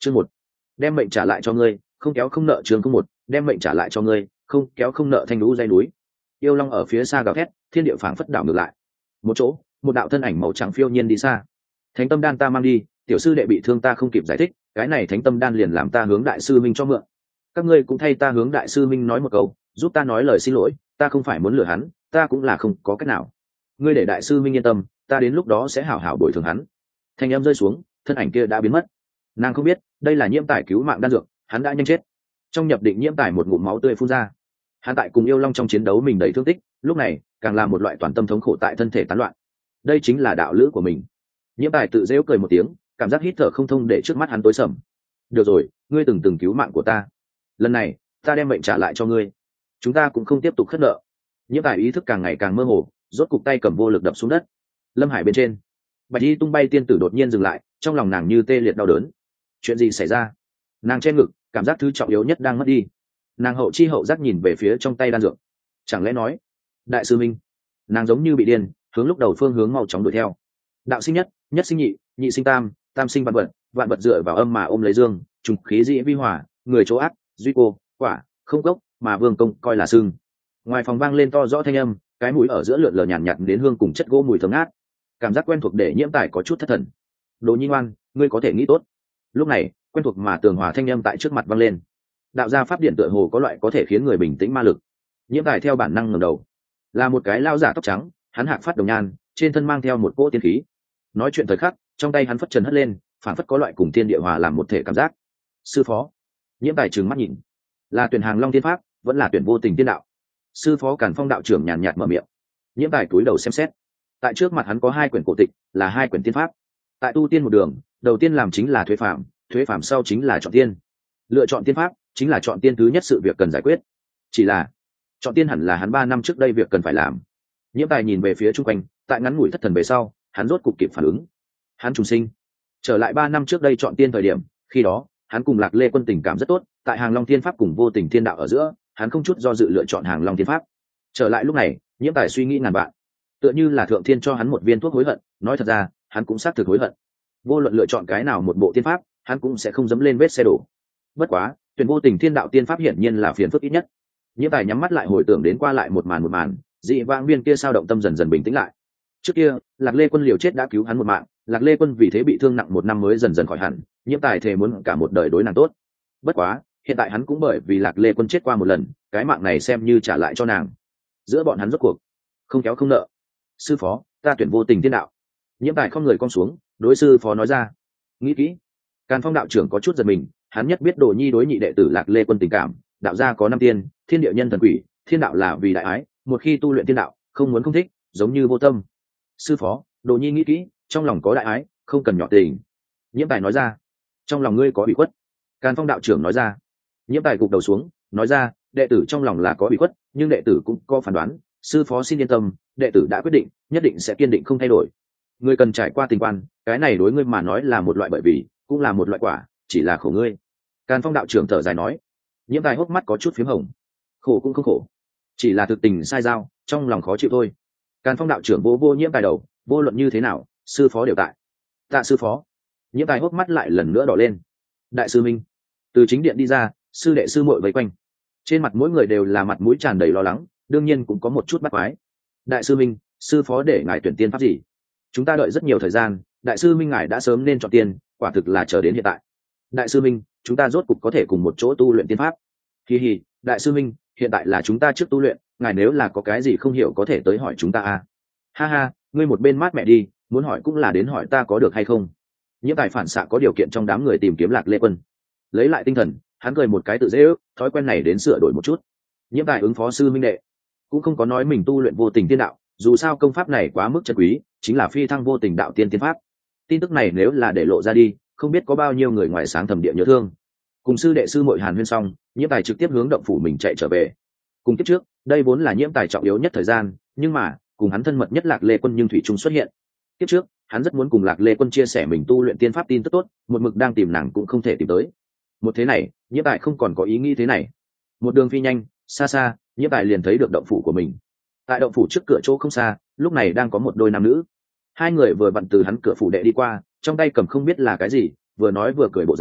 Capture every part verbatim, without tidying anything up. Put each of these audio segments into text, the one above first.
chương một, đem mệnh trả lại cho ngươi, không kéo không nợ. Chương không một, đem mệnh trả lại cho ngươi, không kéo không nợ. Thanh lũ dây núi, yêu long ở phía xa gào thét, thiên địa phảng phất đảo ngược lại. Một chỗ, một đạo thân ảnh màu trắng phiêu nhiên đi xa. Thánh tâm đan ta mang đi, tiểu sư đệ bị thương ta không kịp giải thích, cái này thánh tâm đan liền làm ta hướng đại sư minh cho mượn. Các ngươi cũng thay ta hướng đại sư minh nói một câu, giúp ta nói lời xin lỗi, ta không phải muốn lừa hắn, ta cũng là không có cách nào. Ngươi để đại sư minh yên tâm, ta đến lúc đó sẽ hảo hảo bồi thường hắn. Thanh em rơi xuống, thân ảnh kia đã biến mất. Nàng không biết đây là nhiễm tài cứu mạng đan dược, hắn đã nhanh chết. Trong nhập định nhiễm tài một ngụm máu tươi phun ra. Hắn tại cùng yêu long trong chiến đấu mình đầy thương tích, lúc này càng là một loại toàn tâm thống khổ tại thân thể tán loạn. Đây chính là đạo lữ của mình. Nhiễm tài tự giễu cười một tiếng, cảm giác hít thở không thông để trước mắt hắn tối sầm. Được rồi, ngươi từng từng cứu mạng của ta, lần này ta đem mệnh trả lại cho ngươi, chúng ta cũng không tiếp tục khất nợ. Nhiễm tài ý thức càng ngày càng mơ hồ, rốt cục tay cầm vô lực đập xuống đất. Lâm hải bên trên, bạch y tung bay tiên tử đột nhiên dừng lại, trong lòng nàng như tê liệt đau đớn. Chuyện gì xảy ra? Nàng che ngực, cảm giác thứ trọng yếu nhất đang mất đi. Nàng hậu chi hậu giác nhìn về phía trong tay đan dược, chẳng lẽ nói đại sư minh? Nàng giống như bị điên, hướng lúc đầu phương hướng mau chóng đuổi theo. Đạo sinh nhất, nhất sinh nhị, nhị sinh tam, tam sinh vạn vật, vạn vật dựa vào âm mà ôm lấy dương, trùng khí dĩ vi hòa, người chỗ ác, duy cô, quả, không gốc, mà vương công coi là xương. Ngoài phòng vang lên to rõ thanh âm, cái mũi ở giữa lượn lờ nhàn nhạt, nhạt đến hương cùng chất gỗ mùi thơm ngát. Cảm giác quen thuộc để nhiễm tài có chút thất thần. Đồ nhi ngoan, ngươi có thể nghĩ tốt. Lúc này, quen thuộc mà tường hòa thanh âm tại trước mặt vang lên. Đạo gia pháp điện tựa hồ có loại có thể khiến người bình tĩnh ma lực. Nhiễm tài theo bản năng ngẩng đầu, là một cái lao giả tóc trắng, hắn hạc phát đồng nhan, trên thân mang theo một cỗ tiên khí. Nói chuyện thời khắc, trong tay hắn phất trần hất lên, phản phất có loại cùng thiên địa hòa làm một thể cảm giác. Sư phó. Nhiễm tài trừng mắt nhìn, là tuyển hàng long tiên pháp, vẫn là tuyển vô tình tiên đạo? Sư phó Càn Phong đạo trưởng nhàn nhạt mở miệng. Nhiễm tài cúi đầu xem xét, tại trước mặt hắn có hai quyển cổ tịch, là hai quyển tiên pháp. Tại tu tiên một đường, đầu tiên làm chính là thuế phạm, thuế phạm sau chính là chọn tiên. Lựa chọn tiên pháp chính là chọn tiên thứ nhất sự việc cần giải quyết. Chỉ là chọn tiên hẳn là hắn ba năm trước đây việc cần phải làm. Nhiễm tài nhìn về phía chung quanh, tại ngắn ngủi thất thần về sau, hắn rốt cục kịp phản ứng. Hắn trùng sinh trở lại ba năm trước đây chọn tiên thời điểm, khi đó hắn cùng Lạc Lê Quân tình cảm rất tốt, tại Hàng Long Thiên pháp cùng Vô Tình Thiên đạo ở giữa, hắn không chút do dự lựa chọn Hàng Long Thiên pháp. Trở lại lúc này, nhiễm tài suy nghĩ ngàn vạn, tựa như là thượng thiên cho hắn một viên thuốc hối hận. Nói thật ra, hắn cũng xác thực hối hận. Vô luận lựa chọn cái nào một bộ tiên pháp, hắn cũng sẽ không dẫm lên vết xe đổ. Bất quá, tuyển Vô Tình Thiên đạo tiên pháp hiển nhiên là phiền phức ít nhất. Nhiễm tài nhắm mắt lại hồi tưởng đến qua lại một màn một màn, dị vãng viên kia sao động tâm dần dần bình tĩnh lại. Trước kia, Lạc Lê Quân liều chết đã cứu hắn một mạng, Lạc Lê Quân vì thế bị thương nặng một năm mới dần dần khỏi hẳn, nhiễm tài thề muốn cả một đời đối nàng tốt. Bất quá, hiện tại hắn cũng bởi vì Lạc Lê Quân chết qua một lần, cái mạng này xem như trả lại cho nàng. Giữa bọn hắn rốt cuộc không kéo không nợ. Sư phó, ta tuyển Vô Tình Thiên đạo. Nhiễm tài không người cong xuống, đối sư phó nói ra. Nghĩ kỹ. Càn Phong đạo trưởng có chút giật mình, hắn nhất biết Đồ Nhi đối nhị đệ tử Lạc Lê Quân tình cảm, đạo gia có năm tiên, thiên địa nhân thần quỷ, thiên đạo là vì đại ái, một khi tu luyện thiên đạo, không muốn không thích, giống như vô tâm. Sư phó, Đồ Nhi nghĩ kỹ, trong lòng có đại ái, không cần nhỏ tình. Nhiễm tài nói ra. Trong lòng ngươi có bị khuất. Càn Phong đạo trưởng nói ra. Nhiễm tài gục đầu xuống, nói ra, đệ tử trong lòng là có bị khuất, nhưng đệ tử cũng có phán đoán. Sư phó xin yên tâm, đệ tử đã quyết định, nhất định sẽ kiên định không thay đổi. Ngươi cần trải qua tình quan, cái này đối ngươi mà nói là một loại bởi vì, cũng là một loại quả, chỉ là khổ ngươi. Càn Phong đạo trưởng thở dài nói. Nhiễm tài hốc mắt có chút phím hồng. Khổ cũng không khổ, chỉ là thực tình sai giao, trong lòng khó chịu thôi. Càn Phong đạo trưởng vô vô nhiễm tài đầu, vô luận như thế nào, sư phó đều tại. Tạ sư phó. Nhiễm tài hốc mắt lại lần nữa đỏ lên. Đại sư minh. Từ chính điện đi ra, sư đệ sư muội vây quanh, trên mặt mỗi người đều là mặt mũi tràn đầy lo lắng, đương nhiên cũng có một chút bắt quái. Đại sư minh, sư phó để ngài tuyển tiên pháp gì? Chúng ta đợi rất nhiều thời gian, đại sư minh ngài đã sớm nên chọn tiên, quả thực là chờ đến hiện tại. Đại sư minh, chúng ta rốt cục có thể cùng một chỗ tu luyện tiên pháp. Hi hi, đại sư minh, hiện tại là chúng ta trước tu luyện, ngài nếu là có cái gì không hiểu có thể tới hỏi chúng ta à. Ha ha, ngươi một bên mát mẹ đi, muốn hỏi cũng là đến hỏi ta có được hay không. Nhiễm tài phản xạ có điều kiện trong đám người tìm kiếm Lạc Lê Quân, lấy lại tinh thần, hắn cười một cái tự dễ ước, thói quen này đến sửa đổi một chút. Nhiễm tài ứng phó sư minh đệ, cũng không có nói mình tu luyện Vô Tình Tiên đạo, dù sao công pháp này quá mức chân quý, chính là phi thăng vô tình đạo tiên tiên pháp. Tin tức này nếu là để lộ ra đi, không biết có bao nhiêu người ngoài sáng thầm địa nhớ thương. Cùng sư đệ sư muội hàn huyên xong, nhiễm tài trực tiếp hướng động phủ mình chạy trở về. Cùng kiếp trước, đây vốn là nhiễm tài trọng yếu nhất thời gian, nhưng mà cùng hắn thân mật nhất Lạc Lê Quân nhưng thủy chung xuất hiện. Kiếp trước, hắn rất muốn cùng Lạc Lê Quân chia sẻ mình tu luyện tiên pháp tin tức tốt, một mực đang tìm nàng cũng không thể tìm tới. Một thế này, nhiễm tài không còn có ý nghĩ thế này. Một đường phi nhanh, xa xa, nhiễm tài liền thấy được động phủ của mình. Tại động phủ trước cửa chỗ không xa, lúc này đang có một đôi nam nữ. Hai người vừa vặn từ hắn cửa phủ đệ đi qua, trong tay cầm không biết là cái gì, vừa nói vừa cười bộ dáng,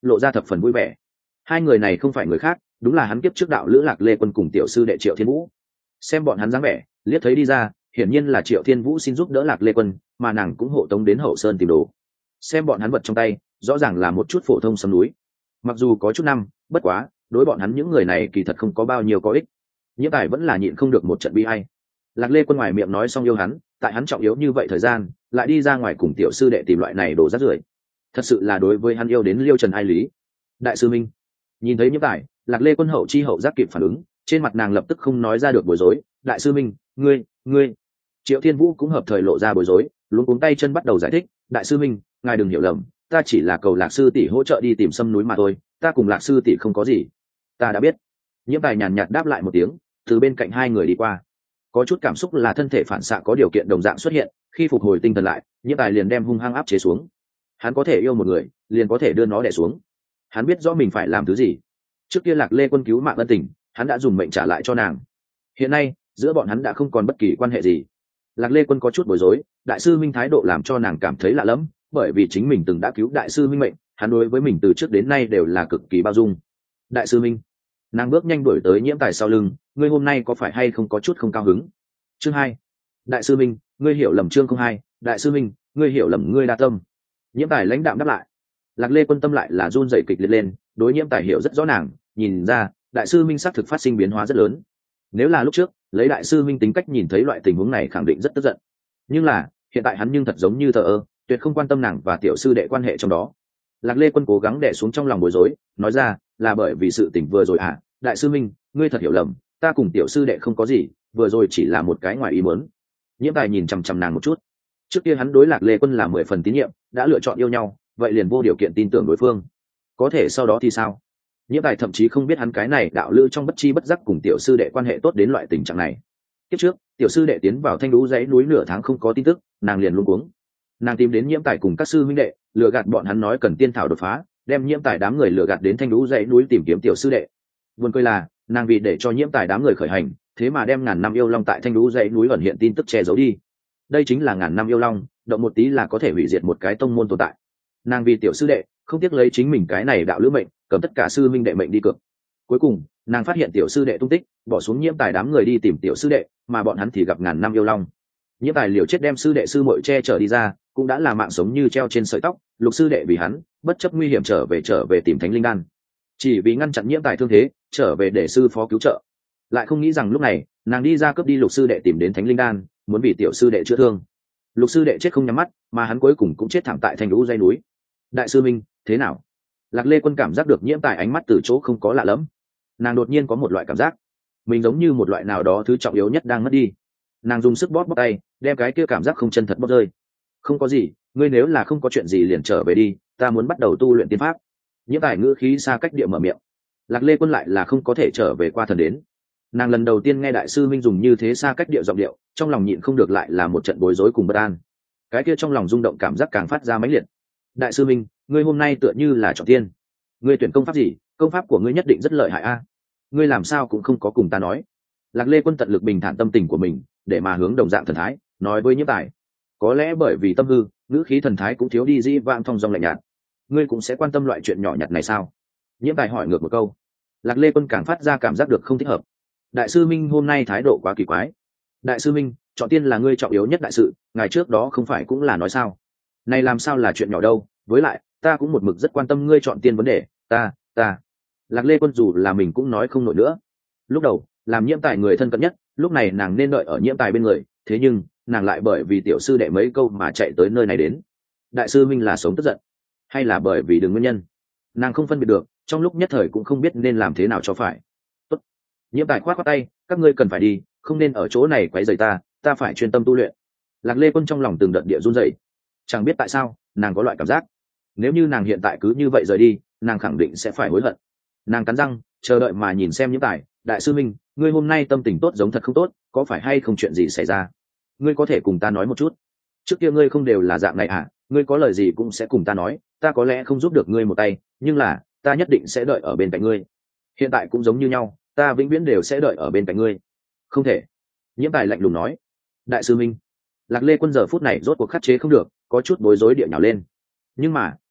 lộ ra thập phần vui vẻ. Hai người này không phải người khác, đúng là hắn kiếp trước đạo lữ Lạc Lê Quân cùng tiểu sư đệ Triệu Thiên Vũ. Xem bọn hắn dáng vẻ, liếc thấy đi ra, hiển nhiên là Triệu Thiên Vũ xin giúp đỡ Lạc Lê Quân, mà nàng cũng hộ tống đến hậu sơn tìm đồ. Xem bọn hắn vật trong tay, rõ ràng là một chút phổ thông sâm núi. Mặc dù có chút năm, bất quá, đối bọn hắn những người này kỳ thật không có bao nhiêu có ích. Nhiễm Tài vẫn là nhịn không được một trận bi ai. Lạc Lê Quân ngoài miệng nói xong yêu hắn, tại hắn trọng yếu như vậy thời gian, lại đi ra ngoài cùng tiểu sư đệ tìm loại này đồ rác rưởi. Thật sự là đối với hắn yêu đến liêu trần ai lý. Đại sư Minh nhìn thấy Nhiễm Tài, Lạc Lê Quân hậu chi hậu giác kịp phản ứng, trên mặt nàng lập tức không nói ra được bối rối. Đại sư Minh, ngươi, ngươi. Triệu Thiên Vũ cũng hợp thời lộ ra bối rối, luống cuống tay chân bắt đầu giải thích. Đại sư Minh, ngài đừng hiểu lầm, ta chỉ là cầu Lạc sư tỷ hỗ trợ đi tìm sâm núi mà thôi, ta cùng Lạc sư tỷ không có gì. Ta đã biết. Nhiễm Tài nhàn nhạt đáp lại một tiếng, từ bên cạnh hai người đi qua. Có chút cảm xúc là thân thể phản xạ có điều kiện đồng dạng xuất hiện, khi phục hồi tinh thần lại, Nhiễm Tài liền đem hung hăng áp chế xuống. Hắn có thể yêu một người, liền có thể đưa nó đè xuống. Hắn biết rõ mình phải làm thứ gì. Trước kia Lạc Lê Quân cứu mạng ân tình, hắn đã dùng mệnh trả lại cho nàng. Hiện nay, giữa bọn hắn đã không còn bất kỳ quan hệ gì. Lạc Lê Quân có chút bối rối, đại sư Minh thái độ làm cho nàng cảm thấy lạ lẫm, bởi vì chính mình từng đã cứu đại sư Minh mệnh, hắn đối với mình từ trước đến nay đều là cực kỳ bao dung. Đại sư Minh, nàng bước nhanh đuổi tới Nhiễm Tài sau lưng. Ngươi hôm nay có phải hay không có chút không cao hứng? Chương hai. Đại sư Minh, ngươi hiểu lầm. Chương không hai. Đại sư Minh, ngươi hiểu lầm. Ngươi đa tâm. Nhiễm Tài lãnh đạm đáp lại. Lạc Lê Quân tâm lại là run rẩy kịch liệt lên, đối Nhiễm Tài hiểu rất rõ nàng, nhìn ra đại sư Minh xác thực phát sinh biến hóa rất lớn. Nếu là lúc trước, lấy đại sư Minh tính cách nhìn thấy loại tình huống này khẳng định rất tức giận, nhưng là hiện tại hắn nhưng thật giống như thờ ơ, tuyệt không quan tâm nàng và tiểu sư đệ quan hệ trong đó. Lạc Lê Quân cố gắng đè xuống trong lòng bối rối, nói ra, là bởi vì sự tình vừa rồi à, đại sư Minh, ngươi thật hiểu lầm, ta cùng tiểu sư đệ không có gì, vừa rồi chỉ là một cái ngoài ý muốn. Nhiễm Tài nhìn chằm chằm nàng một chút. Trước kia hắn đối Lạc Lê Quân là mười phần tín nhiệm, đã lựa chọn yêu nhau, vậy liền vô điều kiện tin tưởng đối phương. Có thể sau đó thì sao? Nhiễm Tài thậm chí không biết hắn cái này đạo lữ trong bất chi bất giác cùng tiểu sư đệ quan hệ tốt đến loại tình trạng này. Kiếp trước, tiểu sư đệ tiến vào Thanh Lũ dãy núi nửa tháng không có tin tức, nàng liền luống cuống. Nàng tìm đến Nhiễm Tài cùng các sư huynh đệ, lừa gạt bọn hắn nói cần tiên thảo đột phá, đem Nhiễm Tài đám người lừa gạt đến Thanh Lũ dãy núi tìm kiếm tiểu sư đệ. Buồn cười là, nàng vì để cho Nhiễm Tài đám người khởi hành, thế mà đem ngàn năm yêu long tại Thanh Lũ dãy núi ẩn hiện tin tức che giấu đi. Đây chính là ngàn năm yêu long, động một tí là có thể hủy diệt một cái tông môn tồn tại. Nàng vì tiểu sư đệ, không tiếc lấy chính mình cái này đạo lữ mệnh, cầm tất cả sư minh đệ mệnh đi cược. Cuối cùng, nàng phát hiện tiểu sư đệ tung tích, bỏ xuống Nhiễm Tài đám người đi tìm tiểu sư đệ, mà bọn hắn thì gặp ngàn năm yêu long. Nhiễm Tài liều chết đem sư đệ sư muội che chở đi ra, cũng đã là mạng sống như treo trên sợi tóc. Lục sư đệ vì hắn, bất chấp nguy hiểm trở về trở về tìm Thánh Linh Đan, chỉ vì ngăn chặn Nhiễm Tài thương thế, trở về để sư phó cứu trợ. Lại không nghĩ rằng lúc này, nàng đi ra cướp đi Lục sư đệ tìm đến Thánh Linh Đan, muốn vì tiểu sư đệ chữa thương. Lục sư đệ chết không nhắm mắt, mà hắn cuối cùng cũng chết thảm tại Thanh Lũ dãy núi. Đại sư Minh, thế nào? Lạc Lê Quân cảm giác được Nhiễm Tài ánh mắt từ chỗ không có lạ lẫm. Nàng đột nhiên có một loại cảm giác, mình giống như một loại nào đó thứ trọng yếu nhất đang mất đi. Nàng dùng sức bóp bóp tay, đem cái kia cảm giác không chân thật bóp rơi. Không có gì, ngươi nếu là không có chuyện gì liền trở về đi, ta muốn bắt đầu tu luyện tiên pháp. Nhiễm Tài ngữ khí xa cách địa mở miệng. Lạc Lê Quân lại là không có thể trở về qua thần đến. Nàng lần đầu tiên nghe đại sư Minh dùng như thế xa cách địa giọng điệu, trong lòng nhịn không được lại là một trận bối rối cùng bất an. Cái kia trong lòng rung động cảm giác càng phát ra mãnh liệt. Đại sư Minh, ngươi hôm nay tựa như là chọn tiên. Ngươi tuyển công pháp gì? Công pháp của ngươi nhất định rất lợi hại a. Ngươi làm sao cũng không có cùng ta nói. Lạc Lê Quân tận lực bình thản tâm tình của mình, để mà hướng đồng dạng thần thái, nói với Nhiễm Tài. Có lẽ bởi vì tâm hư, ngữ khí thần thái cũng thiếu đi dĩ vãng thong dong lạnh nhạt. Ngươi cũng sẽ quan tâm loại chuyện nhỏ nhặt này sao? Nhiễm Tài hỏi ngược một câu. Lạc Lê Quân càng phát ra cảm giác được không thích hợp. Đại sư Minh hôm nay thái độ quá kỳ quái. Đại sư Minh, chọn tiên là ngươi trọng yếu nhất đại sự, ngày trước đó không phải cũng là nói sao? Này làm sao là chuyện nhỏ đâu, với lại, ta cũng một mực rất quan tâm ngươi chọn tiên vấn đề, ta, ta. Lạc Lê Quân dù là mình cũng nói không nổi nữa. Lúc đầu, làm Nhiễm Tài người thân cận nhất, lúc này nàng nên đợi ở Nhiễm Tài bên người, thế nhưng, nàng lại bởi vì tiểu sư đệ mấy câu mà chạy tới nơi này đến. Đại sư Minh là sống tức giận, hay là bởi vì đường nguyên nhân? Nàng không phân biệt được, trong lúc nhất thời cũng không biết nên làm thế nào cho phải. Tốt. Nhiễm Tài khoát khoát tay, các ngươi cần phải đi, không nên ở chỗ này quấy rầy ta, ta phải chuyên tâm tu luyện. Lạc Lê Quân trong lòng từng đợt địa run rẩy. Chẳng biết tại sao, nàng có loại cảm giác, nếu như nàng hiện tại cứ như vậy rời đi, nàng khẳng định sẽ phải hối hận. Nàng cắn răng, chờ đợi mà nhìn xem Nhiễm Tài. Đại sư Minh, ngươi hôm nay tâm tình tốt giống thật không tốt, có phải hay không chuyện gì xảy ra? Ngươi có thể cùng ta nói một chút. Trước kia ngươi không đều là dạng này à? Ngươi có lời gì cũng sẽ cùng ta nói, ta có lẽ không giúp được ngươi một tay, nhưng là ta nhất định sẽ đợi ở bên cạnh ngươi. Hiện tại cũng giống như nhau, ta vĩnh viễn đều sẽ đợi ở bên cạnh ngươi. Không thể. Nhiễm Tài lạnh lùng nói. Đại sư Minh. Lạc Lê Quân giờ phút này rốt cuộc khắc chế không được, có chút bối rối địa nhào lên. Nhưng mà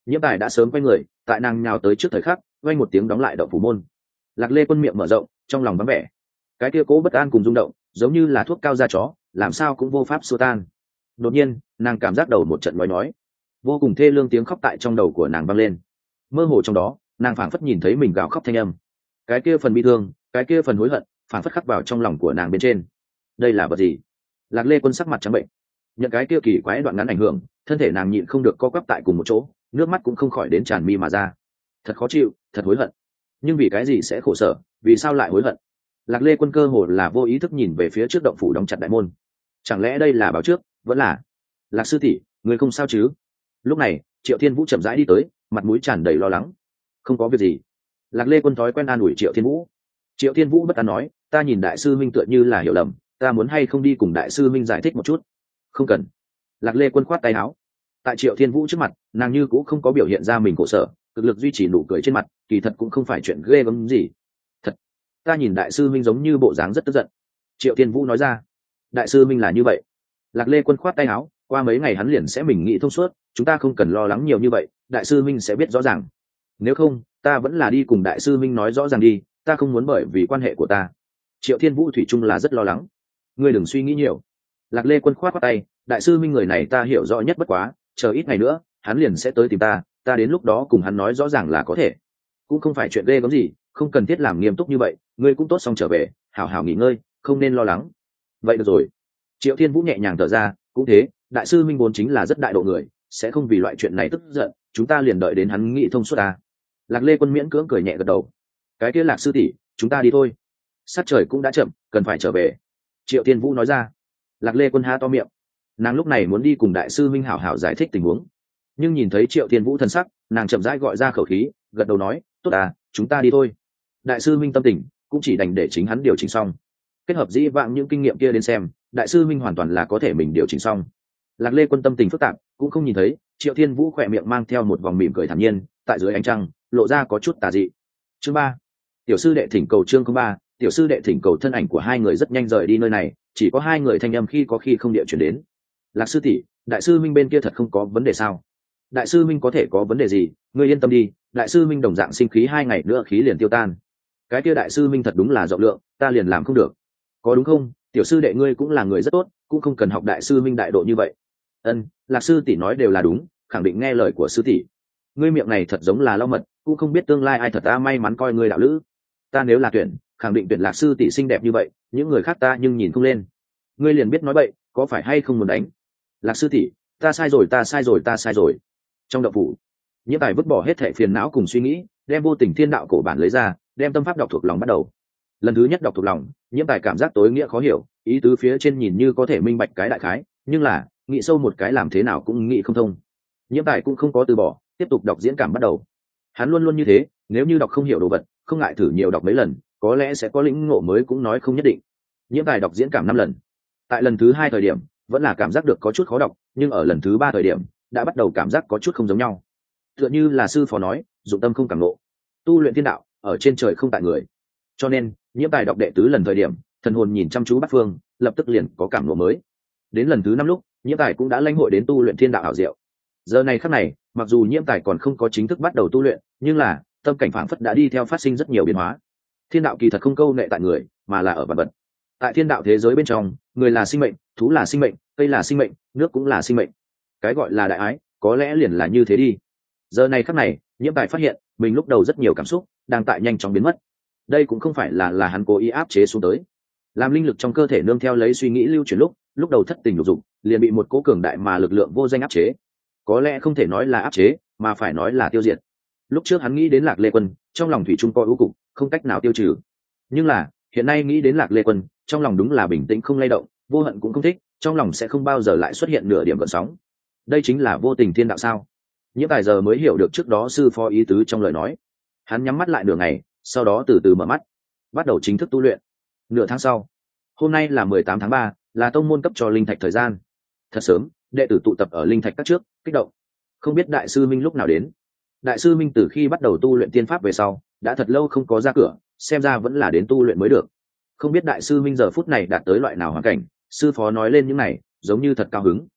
Nhiễm Tài đã sớm quay người, tại nàng nhào tới trước thời khắc vang một tiếng đóng lại động phủ môn. Lạc Lê Quân miệng mở rộng, trong lòng vắng vẻ. Cái kia cố bất an cùng rung động giống như là thuốc cao da chó, làm sao cũng vô pháp xua tan. Đột nhiên nàng cảm giác đầu một trận nói nói, vô cùng thê lương tiếng khóc tại trong đầu của nàng vang lên. Mơ hồ trong đó nàng phảng phất nhìn thấy mình gào khóc thanh âm, cái kia phần bi thương, cái kia phần hối hận phảng phất khắc vào trong lòng của nàng bên trên. Đây là vật gì? Lạc Lê Quân sắc mặt trắng bệnh, nhận cái kia kỳ quái đoạn ngắn ảnh hưởng, thân thể nàng nhịn không được co quắp tại cùng một chỗ, nước mắt cũng không khỏi đến tràn mi mà ra. Thật khó chịu, thật hối hận. Nhưng vì cái gì sẽ khổ sở, vì sao lại hối hận? Lạc Lê Quân cơ hồ là vô ý thức nhìn về phía trước động phủ đóng chặt đại môn. Chẳng lẽ đây là báo trước, vẫn là Lạc sư tỷ, người không sao chứ? Lúc này Triệu Thiên Vũ chậm rãi đi tới, mặt mũi tràn đầy lo lắng. Không có việc gì. Lạc Lê Quân thói quen an ủi Triệu Thiên Vũ. Triệu Thiên Vũ bất an nói, ta nhìn đại sư minh tựa như là hiểu lầm, ta muốn hay không đi cùng đại sư minh giải thích một chút? Không cần. Lạc Lê Quân khoát tay áo. Tại Triệu Thiên Vũ trước mặt nàng như cũng không có biểu hiện ra mình khổ sở, cực lực duy trì nụ cười trên mặt, kỳ thật cũng không phải chuyện ghê gớm gì. Thật, ta nhìn đại sư minh giống như bộ dáng rất tức giận. Triệu Thiên Vũ nói ra. Đại sư minh là như vậy. Lạc Lê Quân khoát tay áo, qua mấy ngày hắn liền sẽ mình nghĩ thông suốt, chúng ta không cần lo lắng nhiều như vậy, đại sư minh sẽ biết rõ ràng. Nếu không ta vẫn là đi cùng đại sư minh nói rõ ràng đi, ta không muốn bởi vì quan hệ của ta. Triệu Thiên Vũ thủy chung là rất lo lắng. Ngươi đừng suy nghĩ nhiều. Lạc Lê Quân khoát khoát tay, đại sư minh người này ta hiểu rõ nhất bất quá, chờ ít ngày nữa hắn liền sẽ tới tìm ta, ta đến lúc đó cùng hắn nói rõ ràng là có thể. Cũng không phải chuyện ghê gớm gì, không cần thiết làm nghiêm túc như vậy, ngươi cũng tốt xong trở về hảo hảo nghỉ ngơi, không nên lo lắng. Vậy được rồi. Triệu Thiên Vũ nhẹ nhàng thở ra, cũng thế, đại sư minh vốn chính là rất đại độ người, sẽ không vì loại chuyện này tức giận, chúng ta liền đợi đến hắn nghĩ thông suốt ta. Lạc Lê Quân miễn cưỡng cười nhẹ gật đầu. Cái kia Lạc sư tỷ, chúng ta đi thôi, sát trời cũng đã chậm, cần phải trở về. Triệu Thiên Vũ nói ra. Lạc Lê Quân há to miệng, nàng lúc này muốn đi cùng đại sư minh hảo hảo giải thích tình huống, nhưng nhìn thấy Triệu Thiên Vũ thân sắc, nàng chậm rãi gọi ra khẩu khí, gật đầu nói, tốt à, chúng ta đi thôi. Đại sư minh tâm tình cũng chỉ đành để chính hắn điều chỉnh xong, kết hợp dĩ vãng những kinh nghiệm kia đến xem, đại sư minh hoàn toàn là có thể mình điều chỉnh xong. Lạc Lê Quân tâm tình phức tạp, cũng không nhìn thấy Triệu Thiên Vũ khỏe miệng mang theo một vòng mỉm cười thản nhiên, tại dưới ánh trăng lộ ra có chút tà dị. Chương ba, tiểu sư đệ thỉnh cầu. Chương ba, tiểu sư đệ thỉnh cầu. Thân ảnh của hai người rất nhanh rời đi nơi này, chỉ có hai người thanh âm khi có khi không địa chuyển đến. Lạc sư tỷ, đại sư minh bên kia thật không có vấn đề sao? Đại sư minh có thể có vấn đề gì, ngươi yên tâm đi, đại sư minh đồng dạng sinh khí hai ngày nữa khí liền tiêu tan. Cái kia đại sư minh thật đúng là rộng lượng, ta liền làm không được. Có đúng không? Tiểu sư đệ ngươi cũng là người rất tốt, cũng không cần học đại sư minh đại độ như vậy. Ân, Lạc sư tỷ nói đều là đúng, khẳng định nghe lời của sư tỷ. Ngươi miệng này thật giống là lau mật, cũng không biết tương lai ai thật ta may mắn coi ngươi đạo lữ. Ta nếu là tuyển, khẳng định tuyển Lạc sư tỷ xinh đẹp như vậy, những người khác ta nhưng nhìn không lên. Ngươi liền biết nói bậy, có phải hay không muốn đánh? Lạc sư tỷ, ta sai rồi, ta sai rồi, ta sai rồi. Trong động phủ, Nhiễm Tài vứt bỏ hết thảy phiền não cùng suy nghĩ, đem vô tình thiên đạo cổ bản lấy ra, đem tâm pháp đọc thuộc lòng bắt đầu. Lần thứ nhất đọc thuộc lòng, Nhiễm Tài cảm giác tối nghĩa khó hiểu, ý tứ phía trên nhìn như có thể minh bạch cái đại khái, nhưng là nghĩ sâu một cái làm thế nào cũng nghĩ không thông. Nhiễm Tài cũng không có từ bỏ, tiếp tục đọc diễn cảm bắt đầu. Hắn luôn luôn như thế, nếu như đọc không hiểu đồ vật, không ngại thử nhiều đọc mấy lần, có lẽ sẽ có lĩnh ngộ mới cũng nói không nhất định. Nhiễm Tài đọc diễn cảm năm lần. Tại lần thứ hai thời điểm, vẫn là cảm giác được có chút khó đọc, nhưng ở lần thứ ba thời điểm, đã bắt đầu cảm giác có chút không giống nhau. Tựa như là sư phó nói, dụng tâm không cảm ngộ, tu luyện thiên đạo, ở trên trời không tại người. Cho nên, Nhiễm Tài đọc đệ tứ lần thời điểm, thần hồn nhìn chăm chú bát phương, lập tức liền có cảm ngộ mới. Đến lần thứ năm lúc, Nhiễm Tài cũng đã lãnh hội đến tu luyện thiên đạo ảo diệu. Giờ này khắc này, mặc dù Nhiễm Tài còn không có chính thức bắt đầu tu luyện, nhưng là tâm cảnh phảng phất đã đi theo phát sinh rất nhiều biến hóa. Thiên đạo kỳ thật không câu nệ tại người, mà là ở vật vật. Tại thiên đạo thế giới bên trong, người là sinh mệnh, thú là sinh mệnh, cây là sinh mệnh, nước cũng là sinh mệnh. Cái gọi là đại ái, có lẽ liền là như thế đi. Giờ này khắc này, Nhiễm Tài phát hiện mình lúc đầu rất nhiều cảm xúc đang tại nhanh chóng biến mất. Đây cũng không phải là là hắn cố ý áp chế xuống tới, làm linh lực trong cơ thể nương theo lấy suy nghĩ lưu chuyển lúc lúc đầu thất tình lục dục liền bị một cố cường đại mà lực lượng vô danh áp chế. Có lẽ không thể nói là áp chế, mà phải nói là tiêu diệt. Lúc trước hắn nghĩ đến Lạc Lê Quân, trong lòng thủy chung coi ưu cục, không cách nào tiêu trừ. Nhưng là hiện nay nghĩ đến Lạc Lê Quân, trong lòng đúng là bình tĩnh không lay động, vô hận cũng không thích, trong lòng sẽ không bao giờ lại xuất hiện nửa điểm gợn sóng. Đây chính là vô tình thiên đạo sao? Nhiễm Tài giờ mới hiểu được trước đó sư phó ý tứ trong lời nói. Hắn nhắm mắt lại nửa ngày, sau đó từ từ mở mắt, bắt đầu chính thức tu luyện. Nửa tháng sau, hôm nay là mười tám tháng ba, là tông môn cấp cho linh thạch thời gian. Thật sớm, đệ tử tụ tập ở linh thạch các trước, kích động. Không biết đại sư Minh lúc nào đến. Đại sư Minh từ khi bắt đầu tu luyện tiên pháp về sau, đã thật lâu không có ra cửa, xem ra vẫn là đến tu luyện mới được. Không biết đại sư Minh giờ phút này đạt tới loại nào hoàn cảnh, sư phó nói lên những này, giống như thật cao hứng.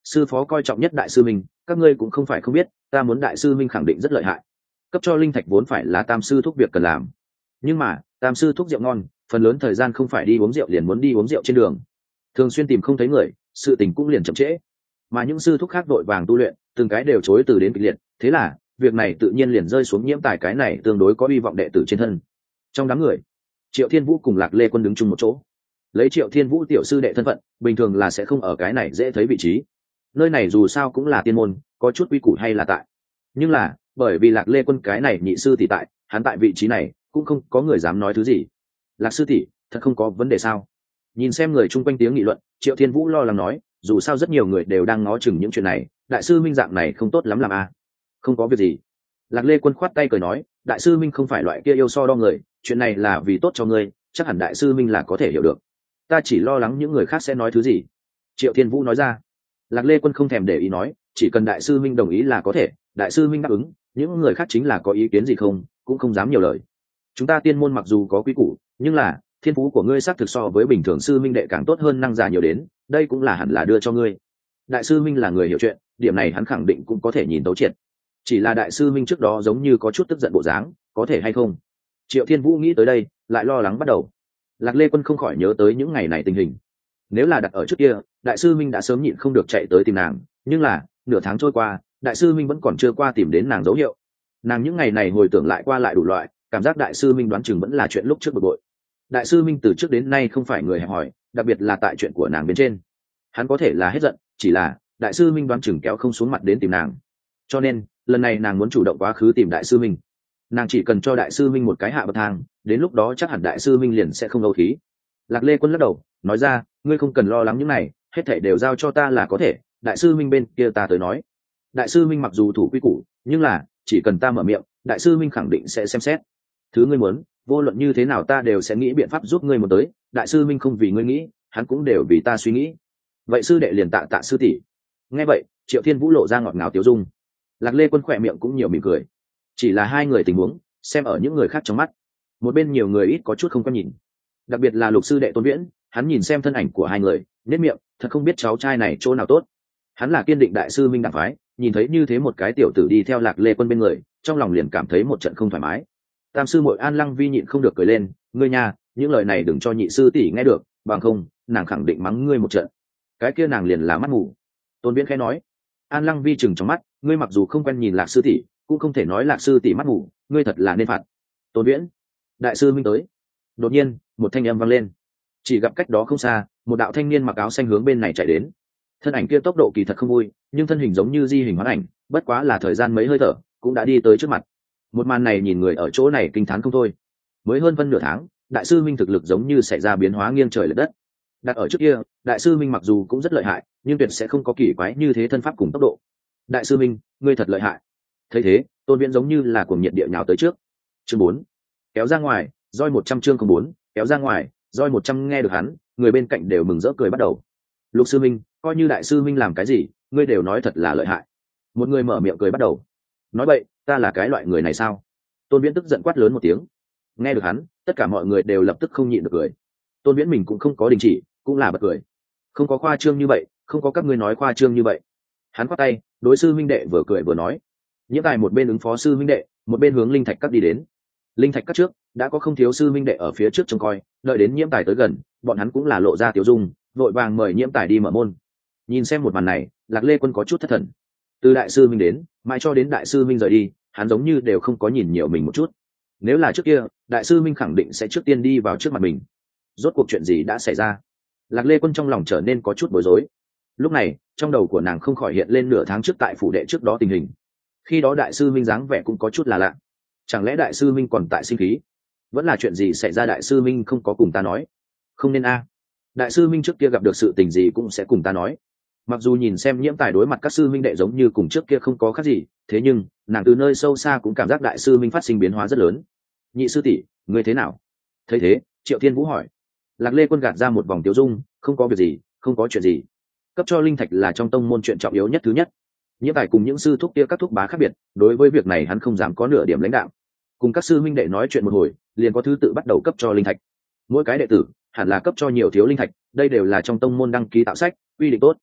sư phó coi trọng nhất đại sư minh, các ngươi cũng không phải không biết, ta muốn đại sư minh khẳng định rất lợi hại. Cấp cho linh thạch vốn phải là tam sư thúc việc cần làm, nhưng mà tam sư thúc rượu ngon, phần lớn thời gian không phải đi uống rượu liền muốn đi uống rượu trên đường, thường xuyên tìm không thấy người, sự tình cũng liền chậm trễ. Mà những sư thúc khác vội vàng tu luyện, từng cái đều chối từ đến kịch liệt, thế là việc này tự nhiên liền rơi xuống nhiễm tài cái này tương đối có hy vọng đệ tử trên thân. Trong đám người, Triệu Thiên Vũ cùng Lạc Lê Quân đứng chung một chỗ. Lấy Triệu Thiên Vũ tiểu sư đệ thân phận, bình thường là sẽ không ở cái này dễ thấy vị trí. Nơi này dù sao cũng là tiên môn, có chút quy củ hay là tại. Nhưng là, bởi vì Lạc Lê Quân cái này nhị sư tỷ tại, hắn tại vị trí này, cũng không có người dám nói thứ gì. Lạc sư tỷ, thật không có vấn đề sao? Nhìn xem người chung quanh tiếng nghị luận, Triệu Thiên Vũ lo lắng nói, dù sao rất nhiều người đều đang ngó chừng những chuyện này, đại sư minh dạng này không tốt lắm làm à? Không có việc gì. Lạc Lê Quân khoát tay cười nói, đại sư minh không phải loại kia yêu so đo người, chuyện này là vì tốt cho ngươi, chắc hẳn đại sư minh là có thể hiểu được. Ta chỉ lo lắng những người khác sẽ nói thứ gì. Triệu Thiên Vũ nói ra. Lạc Lê Quân không thèm để ý nói, chỉ cần đại sư minh đồng ý là có thể, đại sư minh đáp ứng, những người khác chính là có ý kiến gì không, cũng không dám nhiều lời. Chúng ta tiên môn mặc dù có quy củ, nhưng là thiên phú của ngươi xác thực so với bình thường sư minh đệ càng tốt hơn năng già nhiều đến, đây cũng là hẳn là đưa cho ngươi. Đại sư minh là người hiểu chuyện, điểm này hắn khẳng định cũng có thể nhìn tấu triệt. Chỉ là đại sư minh trước đó giống như có chút tức giận bộ dáng, có thể hay không? Triệu Thiên Vũ nghĩ tới đây, lại lo lắng bắt đầu. Lạc Lê Quân không khỏi nhớ tới những ngày này tình hình. Nếu là đặt ở trước kia, đại sư minh đã sớm nhịn không được chạy tới tìm nàng, nhưng là nửa tháng trôi qua, đại sư minh vẫn còn chưa qua tìm đến nàng dấu hiệu. Nàng những ngày này hồi tưởng lại qua lại đủ loại, cảm giác đại sư minh đoán chừng vẫn là chuyện lúc trước bực bội. Đại sư minh từ trước đến nay không phải người hẹp hòi, đặc biệt là tại chuyện của nàng bên trên, hắn có thể là hết giận, chỉ là đại sư minh đoán chừng kéo không xuống mặt đến tìm nàng, cho nên lần này nàng muốn chủ động quá khứ tìm đại sư minh. Nàng chỉ cần cho đại sư minh một cái hạ bậc thang, đến lúc đó chắc hẳn đại sư minh liền sẽ không âu khí. Lạc Lê Quân lắc đầu nói ra, ngươi không cần lo lắng những này, hết thảy đều giao cho ta là có thể, đại sư minh bên kia ta tới nói. Đại sư minh mặc dù thủ quy củ, nhưng là chỉ cần ta mở miệng, đại sư minh khẳng định sẽ xem xét. Thứ ngươi muốn, vô luận như thế nào ta đều sẽ nghĩ biện pháp giúp ngươi một tới, đại sư minh không vì ngươi nghĩ, hắn cũng đều vì ta suy nghĩ. Vậy sư đệ liền tạ tạ sư tỷ. Nghe vậy, Triệu Thiên Vũ lộ ra ngọt ngào tiếu dung. Lạc Lê Quân khỏe miệng cũng nhiều mỉm cười. Chỉ là hai người tình huống, xem ở những người khác trong mắt, một bên nhiều người ít có chút không có nhìn, đặc biệt là Lục sư đệ Tôn Viễn, hắn nhìn xem thân ảnh của hai người, nét miệng, thật không biết cháu trai này chỗ nào tốt. Hắn là kiên định đại sư minh đẳng phái, nhìn thấy như thế một cái tiểu tử đi theo Lạc Lê Quân bên người, trong lòng liền cảm thấy một trận không thoải mái. Tam sư muội An Lăng Vi nhịn không được cười lên, ngươi nhà, những lời này đừng cho nhị sư tỷ nghe được, bằng không, nàng khẳng định mắng ngươi một trận. Cái kia nàng liền là mắt mù. Tôn Viễn khẽ nói. An Lăng Vi chừng trong mắt, ngươi mặc dù không quen nhìn Lạc sư tỷ, cũng không thể nói Lạc sư tỷ mắt mù, ngươi thật là nên phạt. Tôn Viễn, đại sư minh tới. Đột nhiên, một thanh âm vang lên. Chỉ gặp cách đó không xa, một đạo thanh niên mặc áo xanh hướng bên này chạy đến. Thân ảnh kia tốc độ kỳ thật không vui, nhưng thân hình giống như di hình hóa ảnh, bất quá là thời gian mấy hơi thở, cũng đã đi tới trước mặt. Một màn này nhìn người ở chỗ này kinh thán không thôi. Mới hơn phân nửa tháng, đại sư minh thực lực giống như xảy ra biến hóa nghiêng trời lệch đất. Đặt ở trước kia, đại sư minh mặc dù cũng rất lợi hại, nhưng tuyệt sẽ không có kỳ quái như thế thân pháp cùng tốc độ. Đại sư minh, ngươi thật lợi hại. Thấy thế, Tôn Viễn giống như là cuồng nhiệt địa nhào tới trước. Chương bốn, kéo ra ngoài, roi một trăm chương không bốn, kéo ra ngoài, roi một trăm nghe được hắn, người bên cạnh đều mừng rỡ cười bắt đầu. Lục sư minh, coi như đại sư minh làm cái gì, ngươi đều nói thật là lợi hại. Một người mở miệng cười bắt đầu. Nói vậy, ta là cái loại người này sao? Tôn Viễn tức giận quát lớn một tiếng. Nghe được hắn, tất cả mọi người đều lập tức không nhịn được cười. Tôn Viễn mình cũng không có đình chỉ, cũng là bật cười. Không có khoa trương như vậy, không có các ngươi nói khoa trương như vậy. Hắn quát tay, đối sư minh đệ vừa cười vừa nói. Nhiễm Tài một bên ứng phó sư minh đệ, một bên hướng linh thạch các đi đến. Linh thạch các trước đã có không thiếu sư minh đệ ở phía trước trông coi, đợi đến Nhiễm Tài tới gần, bọn hắn cũng là lộ ra tiểu dung, vội vàng mời Nhiễm Tài đi mở môn. Nhìn xem một màn này, Lạc Lê Quân có chút thất thần. Từ đại sư minh đến, mãi cho đến đại sư minh rời đi, hắn giống như đều không có nhìn nhiều mình một chút. Nếu là trước kia, đại sư minh khẳng định sẽ trước tiên đi vào trước mặt mình. Rốt cuộc chuyện gì đã xảy ra? Lạc Lê Quân trong lòng trở nên có chút bối rối. Lúc này, trong đầu của nàng không khỏi hiện lên nửa tháng trước tại phủ đệ trước đó tình hình. Khi đó đại sư minh dáng vẻ cũng có chút là lạ. Chẳng lẽ đại sư minh còn tại sinh khí? Vẫn là chuyện gì xảy ra đại sư minh không có cùng ta nói? Không nên a. Đại sư minh trước kia gặp được sự tình gì cũng sẽ cùng ta nói. Mặc dù nhìn xem Nhiễm Tài đối mặt các sư minh đệ giống như cùng trước kia không có khác gì, thế nhưng nàng từ nơi sâu xa cũng cảm giác đại sư minh phát sinh biến hóa rất lớn. Nhị sư tỷ, ngươi thế nào? Thấy thế, Triệu Thiên Vũ hỏi. Lạc Lê Quân gạt ra một vòng tiêu dung, không có việc gì, không có chuyện gì. Cấp cho linh thạch là trong tông môn chuyện trọng yếu nhất thứ nhất. Nhiễm Tài cùng những sư thúc kia các thúc bá khác biệt, đối với việc này hắn không dám có nửa điểm lãnh đạo. Cùng các sư minh đệ nói chuyện một hồi, liền có thứ tự bắt đầu cấp cho linh thạch. Mỗi cái đệ tử hẳn là cấp cho nhiều thiếu linh thạch, đây đều là trong tông môn đăng ký tạo sách, quy định tốt.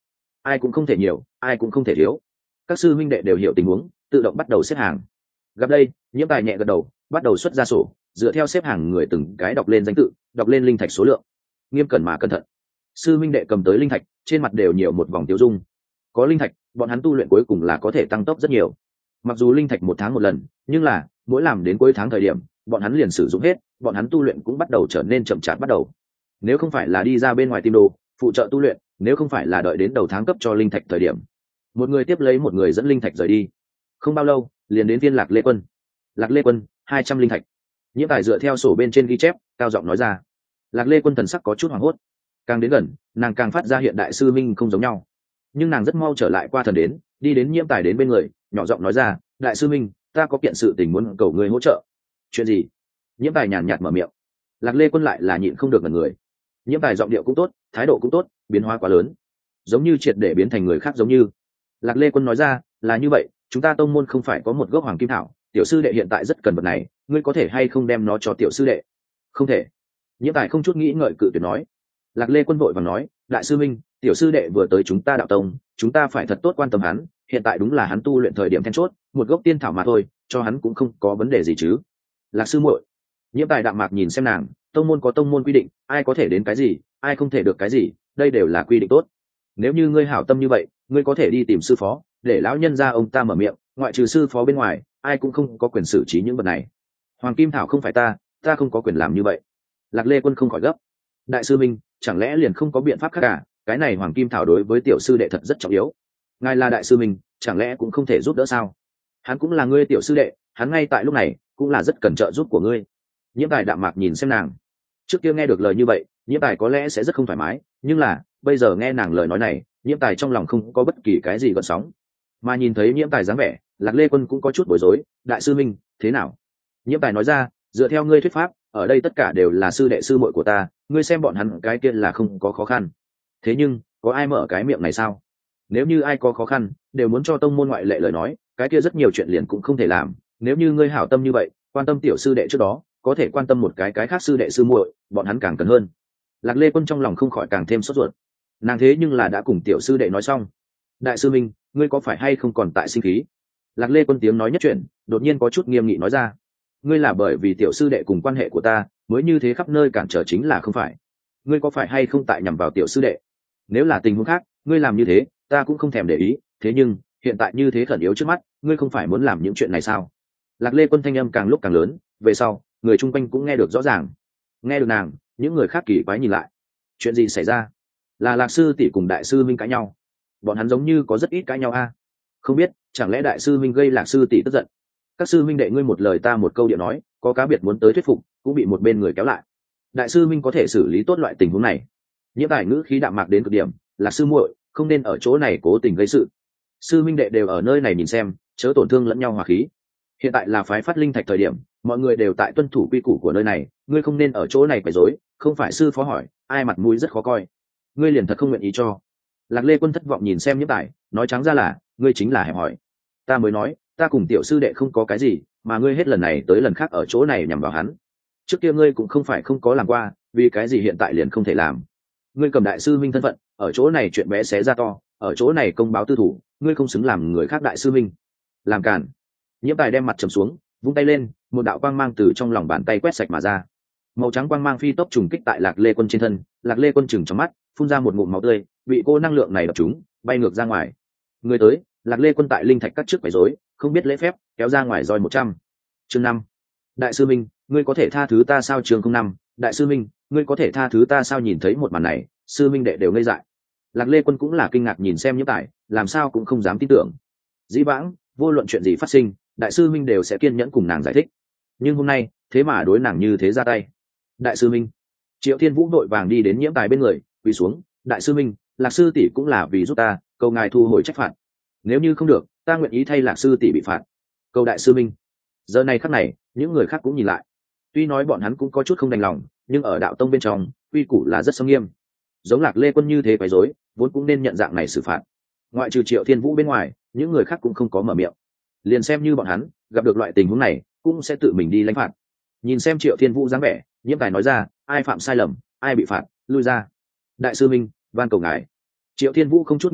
ai cũng không thể nhiều, ai cũng không thể thiếu. Các sư huynh đệ đều hiểu tình huống, tự động bắt đầu xếp hàng. Gặp đây, Nhiễm Tài nhẹ gật đầu, bắt đầu xuất ra sổ, dựa theo xếp hàng người từng cái đọc lên danh tự, đọc lên linh thạch số lượng. Nghiêm cẩn mà cẩn thận. Sư huynh đệ cầm tới linh thạch, trên mặt đều nhiều một vòng tiêu dung. Có linh thạch, bọn hắn tu luyện cuối cùng là có thể tăng tốc rất nhiều. Mặc dù linh thạch một tháng một lần, nhưng là mỗi làm đến cuối tháng thời điểm, bọn hắn liền sử dụng hết, bọn hắn tu luyện cũng bắt đầu trở nên chậm chạp bắt đầu. Nếu không phải là đi ra bên ngoài tìm đồ, phụ trợ tu luyện, nếu không phải là đợi đến đầu tháng cấp cho linh thạch thời điểm, một người tiếp lấy một người dẫn linh thạch rời đi. Không bao lâu, liền đến viên Lạc Lê Quân. Lạc Lê Quân, hai trăm linh thạch. Nhiễm Tài dựa theo sổ bên trên ghi chép, cao giọng nói ra. Lạc Lê Quân thần sắc có chút hoảng hốt. Càng đến gần, nàng càng phát ra hiện đại sư minh không giống nhau. Nhưng nàng rất mau trở lại qua thần đến, đi đến Nhiễm Tài đến bên người, nhỏ giọng nói ra, đại sư minh, ta có kiện sự tình muốn cầu người hỗ trợ. Chuyện gì? Nhiễm Tài nhàn nhạt mở miệng. Lạc Lê Quân lại là nhịn không được ngẩn người. Nhiễm Tài giọng điệu cũng tốt, thái độ cũng tốt, biến hóa quá lớn, giống như triệt để biến thành người khác giống như. Lạc Lê Quân nói ra, là như vậy, chúng ta tông môn không phải có một gốc hoàng kim thảo, tiểu sư đệ hiện tại rất cần vật này, ngươi có thể hay không đem nó cho tiểu sư đệ? Không thể. Nhiễm Tài không chút nghĩ ngợi cự tuyệt nói. Lạc Lê Quân vội vàng nói, đại sư minh, tiểu sư đệ vừa tới chúng ta đạo tông, chúng ta phải thật tốt quan tâm hắn, hiện tại đúng là hắn tu luyện thời điểm then chốt, một gốc tiên thảo mà thôi, cho hắn cũng không có vấn đề gì chứ. Lạc sư muội. Nhiễm Tài đạm mạc nhìn xem nàng, tông môn có tông môn quy định, ai có thể đến cái gì, ai không thể được cái gì, đây đều là quy định tốt. Nếu như ngươi hảo tâm như vậy, ngươi có thể đi tìm sư phó, để lão nhân gia ông ta mở miệng, ngoại trừ sư phó bên ngoài, ai cũng không có quyền xử trí những vật này. Hoàng kim thảo không phải ta, ta không có quyền làm như vậy. Lạc Lê Quân không khỏi gấp. Đại sư minh, chẳng lẽ liền không có biện pháp khác cả? Cái này hoàng kim thảo đối với tiểu sư đệ thật rất trọng yếu. Ngài là đại sư minh, chẳng lẽ cũng không thể giúp đỡ sao? Hắn cũng là ngươi tiểu sư đệ, hắn ngay tại lúc này cũng là rất cần trợ giúp của ngươi. Nhiễm Tài đạm mạc nhìn xem nàng. Trước kia nghe được lời như vậy, Nhiễm Tài có lẽ sẽ rất không thoải mái, nhưng là bây giờ nghe nàng lời nói này, Nhiễm Tài trong lòng không có bất kỳ cái gì gợn sóng. Mà nhìn thấy Nhiễm Tài dáng vẻ, Lạc Lê Quân cũng có chút bối rối. Đại sư minh, thế nào? Nhiễm Tài nói ra, dựa theo ngươi thuyết pháp, ở đây tất cả đều là sư đệ sư muội của ta, ngươi xem bọn hắn cái kia là không có khó khăn. Thế nhưng có ai mở cái miệng này sao? Nếu như ai có khó khăn đều muốn cho tông môn ngoại lệ lời nói, cái kia rất nhiều chuyện liền cũng không thể làm. Nếu như ngươi hảo tâm như vậy, quan tâm tiểu sư đệ trước đó, có thể quan tâm một cái cái khác sư đệ sư muội, bọn hắn càng cần hơn. Lạc Lê Quân trong lòng không khỏi càng thêm sốt ruột. Nàng thế nhưng là đã cùng tiểu sư đệ nói xong. Đại sư minh, ngươi có phải hay không còn tại sinh khí? Lạc Lê Quân tiếng nói nhất chuyện, đột nhiên có chút nghiêm nghị nói ra. Ngươi là bởi vì tiểu sư đệ cùng quan hệ của ta mới như thế khắp nơi cản trở chính là không phải? Ngươi có phải hay không tại nhằm vào tiểu sư đệ? Nếu là tình huống khác, ngươi làm như thế, ta cũng không thèm để ý. Thế nhưng hiện tại như thế khẩn yếu trước mắt, ngươi không phải muốn làm những chuyện này sao? Lạc Lê Quân thanh âm càng lúc càng lớn, về sau người chung quanh cũng nghe được rõ ràng. Nghe được nàng, những người khác kỳ quái nhìn lại. Chuyện gì xảy ra? Là Lạc sư tỷ cùng đại sư minh cãi nhau? Bọn hắn giống như có rất ít cãi nhau a. Không biết, chẳng lẽ đại sư minh gây Lạc sư tỷ tức giận? Các sư minh đệ ngươi một lời ta một câu địa nói, có cá biệt muốn tới thuyết phục, cũng bị một bên người kéo lại. Đại sư minh có thể xử lý tốt loại tình huống này. Nhiễm Tài ngữ khí đạm mạc đến cực điểm, Lạc sư muội không nên ở chỗ này cố tình gây sự. Sư minh đệ đều ở nơi này nhìn xem, chớ tổn thương lẫn nhau hòa khí. Hiện tại là phái phát linh thạch thời điểm, mọi người đều tại tuân thủ quy củ của nơi này, ngươi không nên ở chỗ này quấy rối, không phải sư phó hỏi, ai mặt mũi rất khó coi. Ngươi liền thật không nguyện ý cho. Lạc Lê Quân thất vọng nhìn xem Nhiễm Tài, nói trắng ra là, ngươi chính là hẹp hỏi. Ta mới nói, ta cùng tiểu sư đệ không có cái gì, mà ngươi hết lần này tới lần khác ở chỗ này nhằm vào hắn. Trước kia ngươi cũng không phải không có làm qua, vì cái gì hiện tại liền không thể làm? Ngươi cầm đại sư minh thân phận, ở chỗ này chuyện bé xé ra to, ở chỗ này công báo tư thủ, ngươi không xứng làm người khác đại sư minh. Làm cản. Nhiễm Tài đem mặt trầm xuống, vung tay lên, một đạo quang mang từ trong lòng bàn tay quét sạch mà ra. Màu trắng quang mang phi tốc trùng kích tại Lạc Lê Quân trên thân, Lạc Lê Quân chừng trong mắt, phun ra một ngụm máu tươi, bị cô năng lượng này đập trúng, bay ngược ra ngoài. Người tới, Lạc Lê Quân tại linh thạch cắt trước quấy rối, không biết lễ phép, kéo ra ngoài roi một trăm. Chương năm. Đại sư minh, ngươi có thể tha thứ ta sao? Chương không năm. Đại sư minh, ngươi có thể tha thứ ta sao? Nhìn thấy một màn này, sư minh đệ đều ngây dại. Lạc Lê Quân cũng là kinh ngạc nhìn xem Nhiễm Tài, làm sao cũng không dám tin tưởng. Dĩ vãng, vô luận chuyện gì phát sinh, đại sư minh đều sẽ kiên nhẫn cùng nàng giải thích, nhưng hôm nay thế mà đối nàng như thế ra tay. Đại sư minh. Triệu Thiên Vũ đội vàng đi đến Nhiễm Tài bên người, quỳ xuống. Đại sư minh, Lạc sư tỷ cũng là vì giúp ta, cầu ngài thu hồi trách phạt. Nếu như không được, ta nguyện ý thay Lạc sư tỷ bị phạt. Cầu đại sư minh. Giờ này khắc này, những người khác cũng nhìn lại. Tuy nói bọn hắn cũng có chút không đành lòng, nhưng ở đạo tông bên trong, quy củ là rất nghiêm nghiêm. Giống Lạc Lê Quân như thế quấy rối, vốn cũng nên nhận dạng này xử phạt. Ngoại trừ Triệu Thiên Vũ bên ngoài, những người khác cũng không có mở miệng. Liền xem như bọn hắn gặp được loại tình huống này, cũng sẽ tự mình đi lãnh phạt. Nhìn xem Triệu Thiên Vũ dáng vẻ, Nhiễm Tài nói ra, ai phạm sai lầm, ai bị phạt, lui ra. Đại sư minh, van cầu ngài. Triệu Thiên Vũ không chút nghĩ ngợi,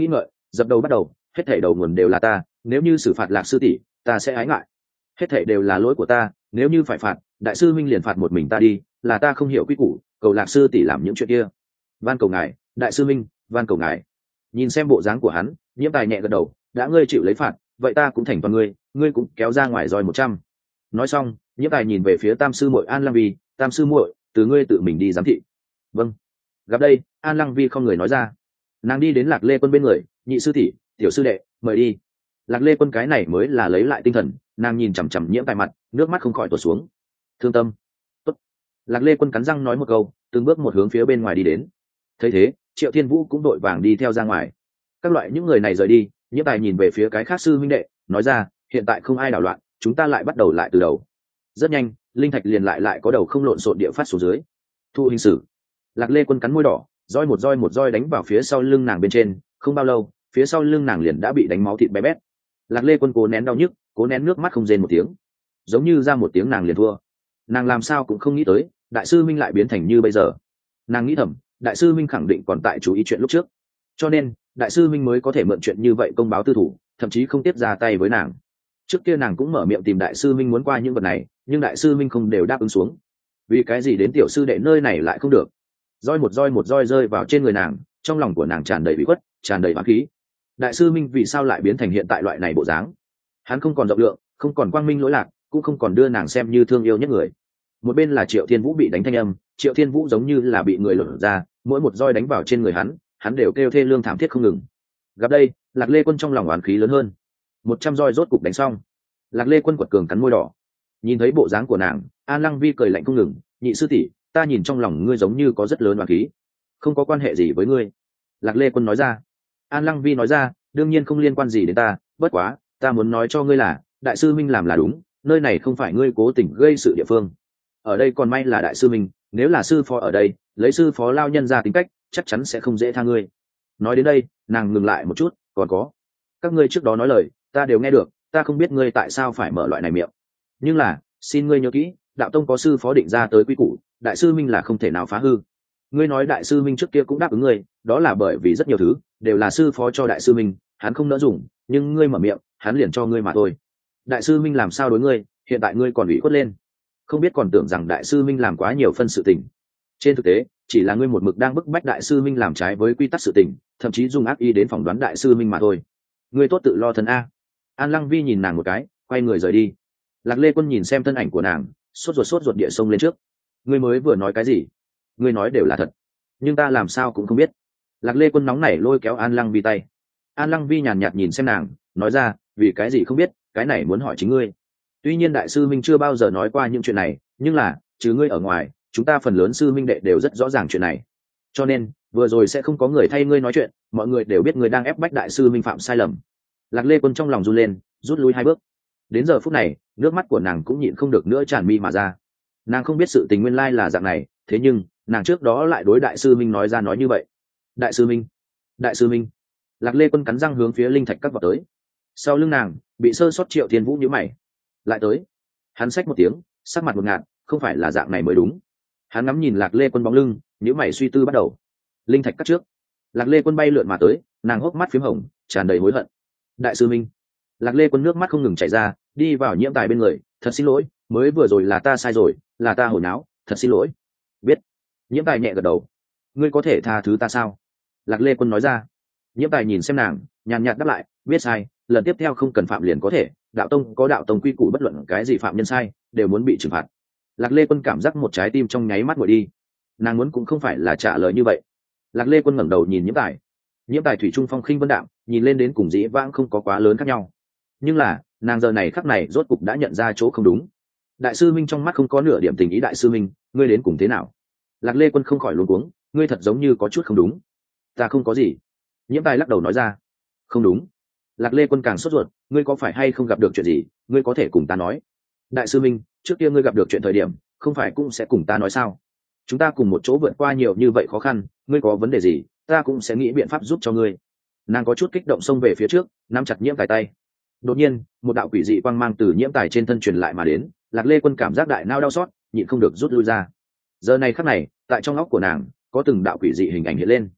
dập đầu bắt đầu, hết thảy đầu nguồn đều là ta, nếu như xử phạt Lạc sư tỷ, ta sẽ ái ngại. Hết thảy đều là lỗi của ta, nếu như phải phạt, đại sư minh liền phạt một mình ta đi, là ta không hiểu quy củ, cầu Lạc sư tỷ làm những chuyện kia. Van cầu ngài, đại sư minh, van cầu ngài. Nhìn xem bộ dáng của hắn, Nhiễm Tài nhẹ gật đầu, đã ngươi chịu lấy phạt, vậy ta cũng thành toàn ngươi, ngươi cũng kéo ra ngoài roi một trăm. Nói xong, Nhiễm Tài nhìn về phía Tam sư muội An Lăng Vi, Tam sư muội, từ ngươi tự mình đi giám thị. Vâng. Gặp đây, An Lăng Vi không người nói ra. Nàng đi đến Lạc Lê Quân bên người, nhị sư tỷ, tiểu sư đệ, mời đi. Lạc Lê Quân cái này mới là lấy lại tinh thần, nàng nhìn chằm chằm Nhiễm Tài mặt, nước mắt không khỏi tuột xuống. Thương tâm. Tốt. Lạc Lê Quân cắn răng nói một câu, từng bước một hướng phía bên ngoài đi đến. Thấy thế, Triệu Thiên Vũ cũng đội vàng đi theo ra ngoài. Các loại những người này rời đi, Nhiễm Tài nhìn về phía cái khác sư huynh đệ, nói ra, hiện tại không ai đảo loạn, chúng ta lại bắt đầu lại từ đầu. Rất nhanh, linh thạch liền lại lại có đầu không lộn xộn địa phát xuống dưới. Thu hình sử. Lạc Lê Quân cắn môi đỏ, roi một roi một roi đánh vào phía sau lưng nàng bên trên, không bao lâu, phía sau lưng nàng liền đã bị đánh máu thịt bé bét. Lạc Lê Quân cố nén đau nhức, cố nén nước mắt không rên một tiếng, giống như ra một tiếng nàng liền thua. Nàng làm sao cũng không nghĩ tới, đại sư minh lại biến thành như bây giờ. Nàng nghĩ thầm, đại sư minh khẳng định còn tại chú ý chuyện lúc trước, cho nên đại sư minh mới có thể mượn chuyện như vậy công báo tư thủ, thậm chí không tiếp ra tay với nàng. Trước kia nàng cũng mở miệng tìm đại sư minh muốn qua những vật này, nhưng đại sư minh không đều đáp ứng xuống. Vì cái gì đến tiểu sư đệ nơi này lại không được? Roi một roi một roi rơi vào trên người nàng, trong lòng của nàng tràn đầy bị khuất, tràn đầy oán khí. Đại sư minh vì sao lại biến thành hiện tại loại này bộ dáng? Hắn không còn rộng lượng, không còn quang minh lỗi lạc, cũng không còn đưa nàng xem như thương yêu nhất người. Một bên là Triệu Thiên Vũ bị đánh thanh âm, Triệu Thiên Vũ giống như là bị người lột ra, mỗi một roi đánh vào trên người hắn, hắn đều kêu thê lương thảm thiết không ngừng. Gặp đây, Lạc Lê Quân trong lòng oán khí lớn hơn. Một trăm roi rốt cục đánh xong, Lạc Lê Quân quật cường cắn môi đỏ. Nhìn thấy bộ dáng của nàng, An Lăng Vi cười lạnh không ngừng, nhị sư tỷ, ta nhìn trong lòng ngươi giống như có rất lớn oán khí. Không có quan hệ gì với ngươi. Lạc Lê Quân nói ra. An Lăng Vi nói ra, đương nhiên không liên quan gì đến ta, bất quá, ta muốn nói cho ngươi là, đại sư minh làm là đúng, nơi này không phải ngươi cố tình gây sự địa phương. Ở đây còn may là đại sư minh, nếu là sư phó ở đây, lấy sư phó lao nhân ra tính cách, chắc chắn sẽ không dễ tha ngươi. Nói đến đây, nàng ngừng lại một chút, còn có, các ngươi trước đó nói lời, ta đều nghe được, ta không biết ngươi tại sao phải mở loại này miệng. Nhưng là, xin ngươi nhớ kỹ, đạo tông có sư phó định ra tới quy củ, đại sư minh là không thể nào phá hư. Ngươi nói đại sư minh trước kia cũng đáp ứng ngươi, đó là bởi vì rất nhiều thứ đều là sư phó cho đại sư minh, hắn không nỡ dùng, nhưng ngươi mở miệng, hắn liền cho ngươi mà thôi. Đại sư minh làm sao đối ngươi, hiện tại ngươi còn ủy khuất lên, không biết còn tưởng rằng đại sư minh làm quá nhiều phân sự tình. Trên thực tế, chỉ là ngươi một mực đang bức bách đại sư minh làm trái với quy tắc sự tình, thậm chí dùng ác ý đến phỏng đoán đại sư minh mà thôi. Ngươi tốt tự lo thân a. An Lăng Vi nhìn nàng một cái, quay người rời đi. Lạc Lê Quân nhìn xem thân ảnh của nàng, sốt ruột sốt ruột địa sông lên trước. Ngươi mới vừa nói cái gì? Ngươi nói đều là thật, nhưng ta làm sao cũng không biết. Lạc Lê Quân nóng nảy lôi kéo An Lăng Vi tay. An Lăng Vi nhàn nhạt nhìn xem nàng, nói ra, vì cái gì không biết, cái này muốn hỏi chính ngươi. Tuy nhiên đại sư minh chưa bao giờ nói qua những chuyện này, nhưng là, trừ ngươi ở ngoài, chúng ta phần lớn sư minh đệ đều rất rõ ràng chuyện này. Cho nên, vừa rồi sẽ không có người thay ngươi nói chuyện, mọi người đều biết ngươi đang ép bách đại sư minh phạm sai lầm. Lạc Lê Quân trong lòng run lên, rút lui hai bước. Đến giờ phút này, nước mắt của nàng cũng nhịn không được nữa tràn mi mà ra. Nàng không biết sự tình nguyên lai là dạng này, thế nhưng nàng trước đó lại đối đại sư minh nói ra nói như vậy. Đại sư minh, đại sư minh. Lạc Lê Quân cắn răng hướng phía linh thạch cắt vào tới. Sau lưng nàng bị sơ sót Triệu Thiên Vũ nhíu mày, lại tới. Hắn xách một tiếng, sắc mặt một ngạt, không phải là dạng này mới đúng. Hắn ngắm nhìn Lạc Lê Quân bóng lưng, nhíu mày suy tư bắt đầu. Linh thạch cắt trước, Lạc Lê Quân bay lượn mà tới, nàng hốc mắt phím hồng, tràn đầy hối hận. Đại sư minh. Lạc Lê Quân nước mắt không ngừng chảy ra, đi vào Nhiễm Tài bên người, thật xin lỗi, mới vừa rồi là ta sai rồi, là ta hồi náo, thật xin lỗi. Biết. Nhiễm Tài nhẹ gật đầu. Ngươi có thể tha thứ ta sao? Lạc Lê Quân nói ra. Nhiễm Tài nhìn xem nàng, nhàn nhạt đáp lại, biết sai, lần tiếp theo không cần phạm liền có thể, đạo tông có đạo tông quy củ, bất luận cái gì phạm nhân sai đều muốn bị trừng phạt. Lạc Lê Quân cảm giác một trái tim trong nháy mắt nguội đi. Nàng muốn cũng không phải là trả lời như vậy. Lạc Lê Quân ngẩng đầu nhìn Nhiễm Tài. Nhiễm Tài thủy trung phong khinh vân đạm, nhìn lên đến cùng dĩ vãng không có quá lớn khác nhau. Nhưng là, nàng giờ này khắc này rốt cục đã nhận ra chỗ không đúng. Đại sư minh trong mắt không có nửa điểm tình ý. Đại sư minh, ngươi đến cùng thế nào? Lạc Lê Quân không khỏi luống cuống, ngươi thật giống như có chút không đúng. Ta không có gì. Nhiễm Tài lắc đầu nói ra. Không đúng. Lạc Lê Quân càng sốt ruột, ngươi có phải hay không gặp được chuyện gì, ngươi có thể cùng ta nói. Đại sư minh, trước kia ngươi gặp được chuyện thời điểm, không phải cũng sẽ cùng ta nói sao? Chúng ta cùng một chỗ vượt qua nhiều như vậy khó khăn, ngươi có vấn đề gì, ta cũng sẽ nghĩ biện pháp giúp cho ngươi. Nàng có chút kích động xông về phía trước, nắm chặt Nhiễm Tài tay. Đột nhiên, một đạo quỷ dị quang mang từ Nhiễm Tài trên thân truyền lại mà đến, Lạc Lê Quân cảm giác đại nao đau xót, nhịn không được rút lui ra. Giờ này khắc này, tại trong óc của nàng, có từng đạo quỷ dị hình ảnh hiện lên.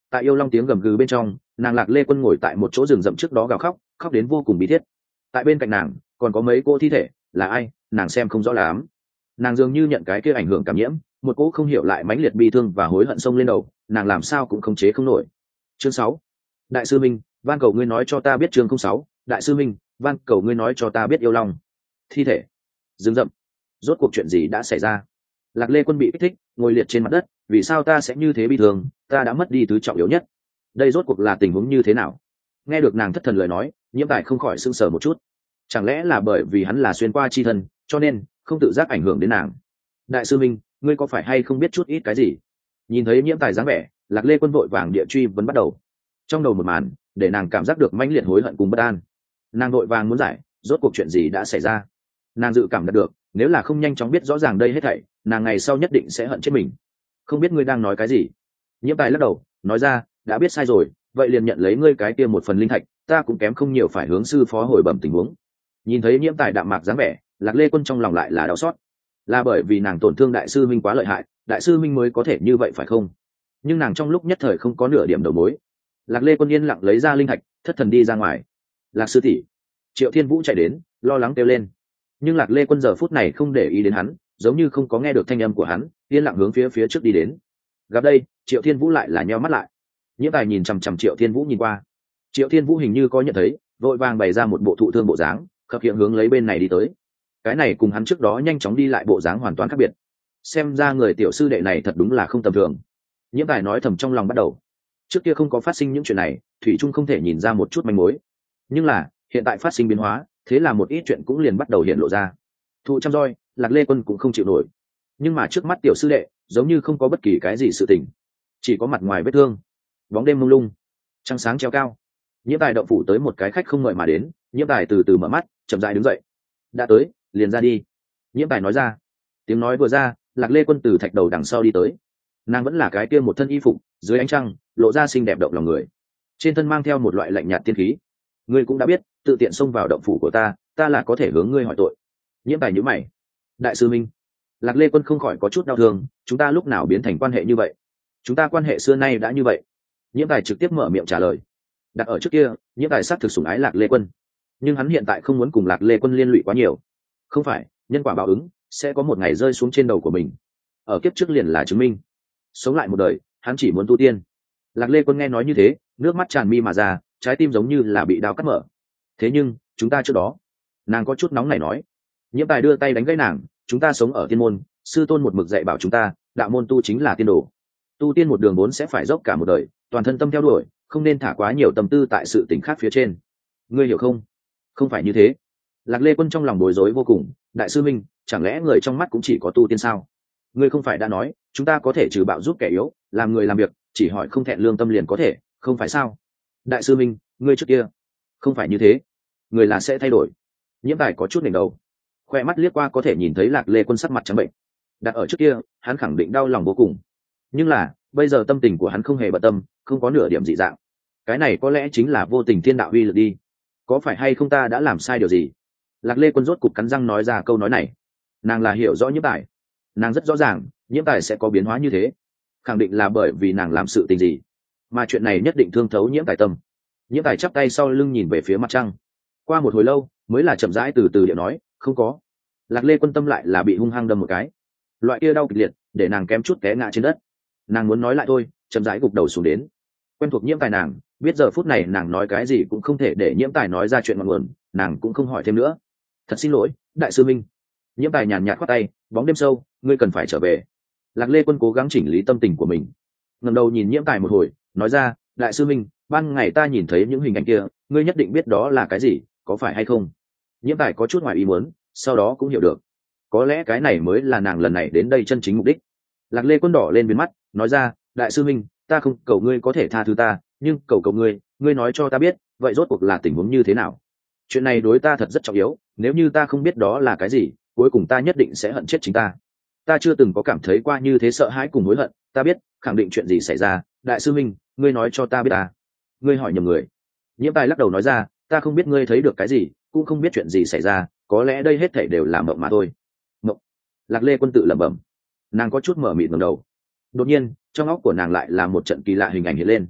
Tại yêu long tiếng gầm gừ bên trong, nàng Lạc Lê Quân ngồi tại một chỗ rừng rậm trước đó gào khóc, khóc đến vô cùng bi thiết. Tại bên cạnh nàng còn có mấy cô thi thể, là ai nàng xem không rõ lắm. Nàng dường như nhận cái kia ảnh hưởng cảm nhiễm, một cỗ không hiểu lại mãnh liệt bi thương và hối hận xông lên đầu, nàng làm sao cũng khống chế không nổi. Chương sáu, đại sư minh, van cầu ngươi nói cho ta biết. Chương không sáu, đại sư minh, van cầu ngươi nói cho ta biết. Yêu long thi thể, rừng rậm, rốt cuộc chuyện gì đã xảy ra? Lạc Lê Quân bị kích thích, ngồi liệt trên mặt đất. Vì sao ta sẽ như thế bi thương? Ta đã mất đi thứ trọng yếu nhất. Đây rốt cuộc là tình huống như thế nào? Nghe được nàng thất thần lời nói, Nhiễm Tài không khỏi sưng sờ một chút. Chẳng lẽ là bởi vì hắn là xuyên qua chi thân, cho nên không tự giác ảnh hưởng đến nàng? Đại sư minh, ngươi có phải hay không biết chút ít cái gì? Nhìn thấy Nhiễm Tài dáng vẻ, Lạc Lê Quân vội vàng địa truy vấn bắt đầu. Trong đầu một màn, để nàng cảm giác được mãnh liệt hối hận cùng bất an. Nàng vội vàng muốn giải, rốt cuộc chuyện gì đã xảy ra? Nàng dự cảm được, nếu là không nhanh chóng biết rõ ràng đây hết thảy, nàng ngày sau nhất định sẽ hận chết mình. Không biết ngươi đang nói cái gì? Nhiễm Tài lắc đầu, nói ra, đã biết sai rồi, vậy liền nhận lấy ngươi cái kia một phần linh thạch, ta cũng kém không nhiều phải hướng sư phó hồi bẩm tình huống. Nhìn thấy Nhiễm Tài đạm mạc dáng vẻ, Lạc Lê Quân trong lòng lại là đau xót. Là bởi vì nàng tổn thương đại sư minh quá lợi hại, đại sư minh mới có thể như vậy phải không? Nhưng nàng trong lúc nhất thời không có nửa điểm đầu mối. Lạc Lê Quân yên lặng lấy ra linh thạch, thất thần đi ra ngoài. Lạc sư tỷ. Triệu Thiên Vũ chạy đến, lo lắng kêu lên. Nhưng Lạc Lê Quân giờ phút này không để ý đến hắn, giống như không có nghe được thanh âm của hắn, yên lặng hướng phía phía trước đi đến. Gặp đây, Triệu Thiên Vũ lại là nheo mắt lại. Nhiễm Tài nhìn chằm chằm Triệu Thiên Vũ nhìn qua. Triệu Thiên Vũ hình như có nhận thấy, vội vàng bày ra một bộ thụ thương bộ dáng, khập khiễng hướng lấy bên này đi tới. Cái này cùng hắn trước đó nhanh chóng đi lại bộ dáng hoàn toàn khác biệt. Xem ra người tiểu sư đệ này thật đúng là không tầm thường. Nhiễm Tài nói thầm trong lòng bắt đầu. Trước kia không có phát sinh những chuyện này, thủy chung không thể nhìn ra một chút manh mối. Nhưng là, hiện tại phát sinh biến hóa, thế là một ít chuyện cũng liền bắt đầu hiện lộ ra. Thụ trăm roi, Lạc Lê Quân cũng không chịu nổi. Nhưng mà trước mắt tiểu sư đệ, giống như không có bất kỳ cái gì sự tình, chỉ có mặt ngoài vết thương. Bóng đêm mông lung, trăng sáng treo cao. Nhiễm Tài động phủ tới một cái khách không ngợi mà đến, Nhiễm Tài từ từ mở mắt, chậm rãi đứng dậy. Đã tới, liền ra đi. Nhiễm Tài nói ra. Tiếng nói vừa ra, Lạc Lê Quân từ thạch đầu đằng sau đi tới. Nàng vẫn là cái kia một thân y phục, dưới ánh trăng lộ ra xinh đẹp động lòng người, trên thân mang theo một loại lạnh nhạt tiên khí. Ngươi cũng đã biết, tự tiện xông vào động phủ của ta, ta là có thể hướng ngươi hỏi tội. Nhiễm Tài nhíu mày. Đại sư minh. Lạc Lê Quân không khỏi có chút đau thương, chúng ta lúc nào biến thành quan hệ như vậy? Chúng ta quan hệ xưa nay đã như vậy. Nhiễm Tài trực tiếp mở miệng trả lời. Đặt ở trước kia, Nhiễm Tài xác thực sủng ái Lạc Lê Quân, nhưng hắn hiện tại không muốn cùng Lạc Lê Quân liên lụy quá nhiều. Không phải, nhân quả báo ứng sẽ có một ngày rơi xuống trên đầu của mình. Ở kiếp trước liền là chứng minh. Sống lại một đời, hắn chỉ muốn tu tiên. Lạc Lê Quân nghe nói như thế, nước mắt tràn mi mà ra, trái tim giống như là bị đao cắt mở. Thế nhưng, chúng ta trước đó, nàng có chút nóng này nói. Nhiễm Tài đưa tay đánh gãy nàng, chúng ta sống ở tiên môn, sư tôn một mực dạy bảo chúng ta, đạo môn tu chính là tiên đồ. Tu tiên một đường vốn sẽ phải dốc cả một đời, toàn thân tâm theo đuổi, không nên thả quá nhiều tâm tư tại sự tình khác phía trên. Ngươi hiểu không? Không phải như thế. Lạc Lê Quân trong lòng bối rối vô cùng, đại sư minh, chẳng lẽ người trong mắt cũng chỉ có tu tiên sao? Ngươi không phải đã nói, chúng ta có thể trừ bạo giúp kẻ yếu, làm người làm việc, chỉ hỏi không thẹn lương tâm liền có thể, không phải sao? Đại sư minh, ngươi trước kia, không phải như thế. Người là sẽ thay đổi. Nhiễm Tài có chút đỉnh đầu, khoe mắt liếc qua có thể nhìn thấy Lạc Lê Quân sắc mặt trắng bệnh. Đặt ở trước kia, hắn khẳng định đau lòng vô cùng. Nhưng là, bây giờ tâm tình của hắn không hề bận tâm, không có nửa điểm dị dạng. Cái này có lẽ chính là vô tình thiên đạo uy lực đi. Có phải hay không ta đã làm sai điều gì? Lạc Lê Quân rốt cục cắn răng nói ra câu nói này. Nàng là hiểu rõ Nhiễm Tài, nàng rất rõ ràng Nhiễm Tài sẽ có biến hóa như thế, khẳng định là bởi vì nàng làm sự tình gì, mà chuyện này nhất định thương thấu Nhiễm Tài tâm. Nhiễm Tài chắp tay sau lưng nhìn về phía mặt trăng, qua một hồi lâu mới là chậm rãi từ từ điệu nói, không có. Lạc Lê Quân tâm lại là bị hung hăng đâm một cái, loại kia đau kịch liệt để nàng kém chút té ngã trên đất. Nàng muốn nói lại thôi, chậm rãi gục đầu xuống đến. Quen thuộc Nhiễm Tài nàng biết giờ phút này nàng nói cái gì cũng không thể để Nhiễm Tài nói ra chuyện ngọn nguồn, nàng cũng không hỏi thêm nữa. Thật xin lỗi, đại sư minh. Nhiễm Tài nhàn nhạt khoát tay, bóng đêm sâu, ngươi cần phải trở về. Lạc Lê Quân cố gắng chỉnh lý tâm tình của mình, ngẩng đầu nhìn Nhiễm Tài một hồi, nói ra, đại sư minh, ban ngày ta nhìn thấy những hình ảnh kia, ngươi nhất định biết đó là cái gì, có phải hay không? Nhiễm Tài có chút ngoài ý muốn, sau đó cũng hiểu được, có lẽ cái này mới là nàng lần này đến đây chân chính mục đích. Lạc Lê Quân đỏ lên biến mắt, nói ra, đại sư minh, ta không cầu ngươi có thể tha thứ ta, nhưng cầu cầu ngươi, ngươi nói cho ta biết, vậy rốt cuộc là tình huống như thế nào? Chuyện này đối ta thật rất trọng yếu, nếu như ta không biết đó là cái gì, cuối cùng ta nhất định sẽ hận chết chính ta. Ta chưa từng có cảm thấy qua như thế sợ hãi cùng hối hận, ta biết, khẳng định chuyện gì xảy ra, đại sư minh, ngươi nói cho ta biết à? Ngươi hỏi nhầm người. Nhiễm Tài lắc đầu nói ra, ta không biết ngươi thấy được cái gì, cũng không biết chuyện gì xảy ra, có lẽ đây hết thảy đều là mộng mà thôi. Mộng. Lạc Lê Quân tự lẩm bẩm, nàng có chút mở mịt ngẩng đầu. Đột nhiên, trong óc của nàng lại là một trận kỳ lạ hình ảnh hiện lên.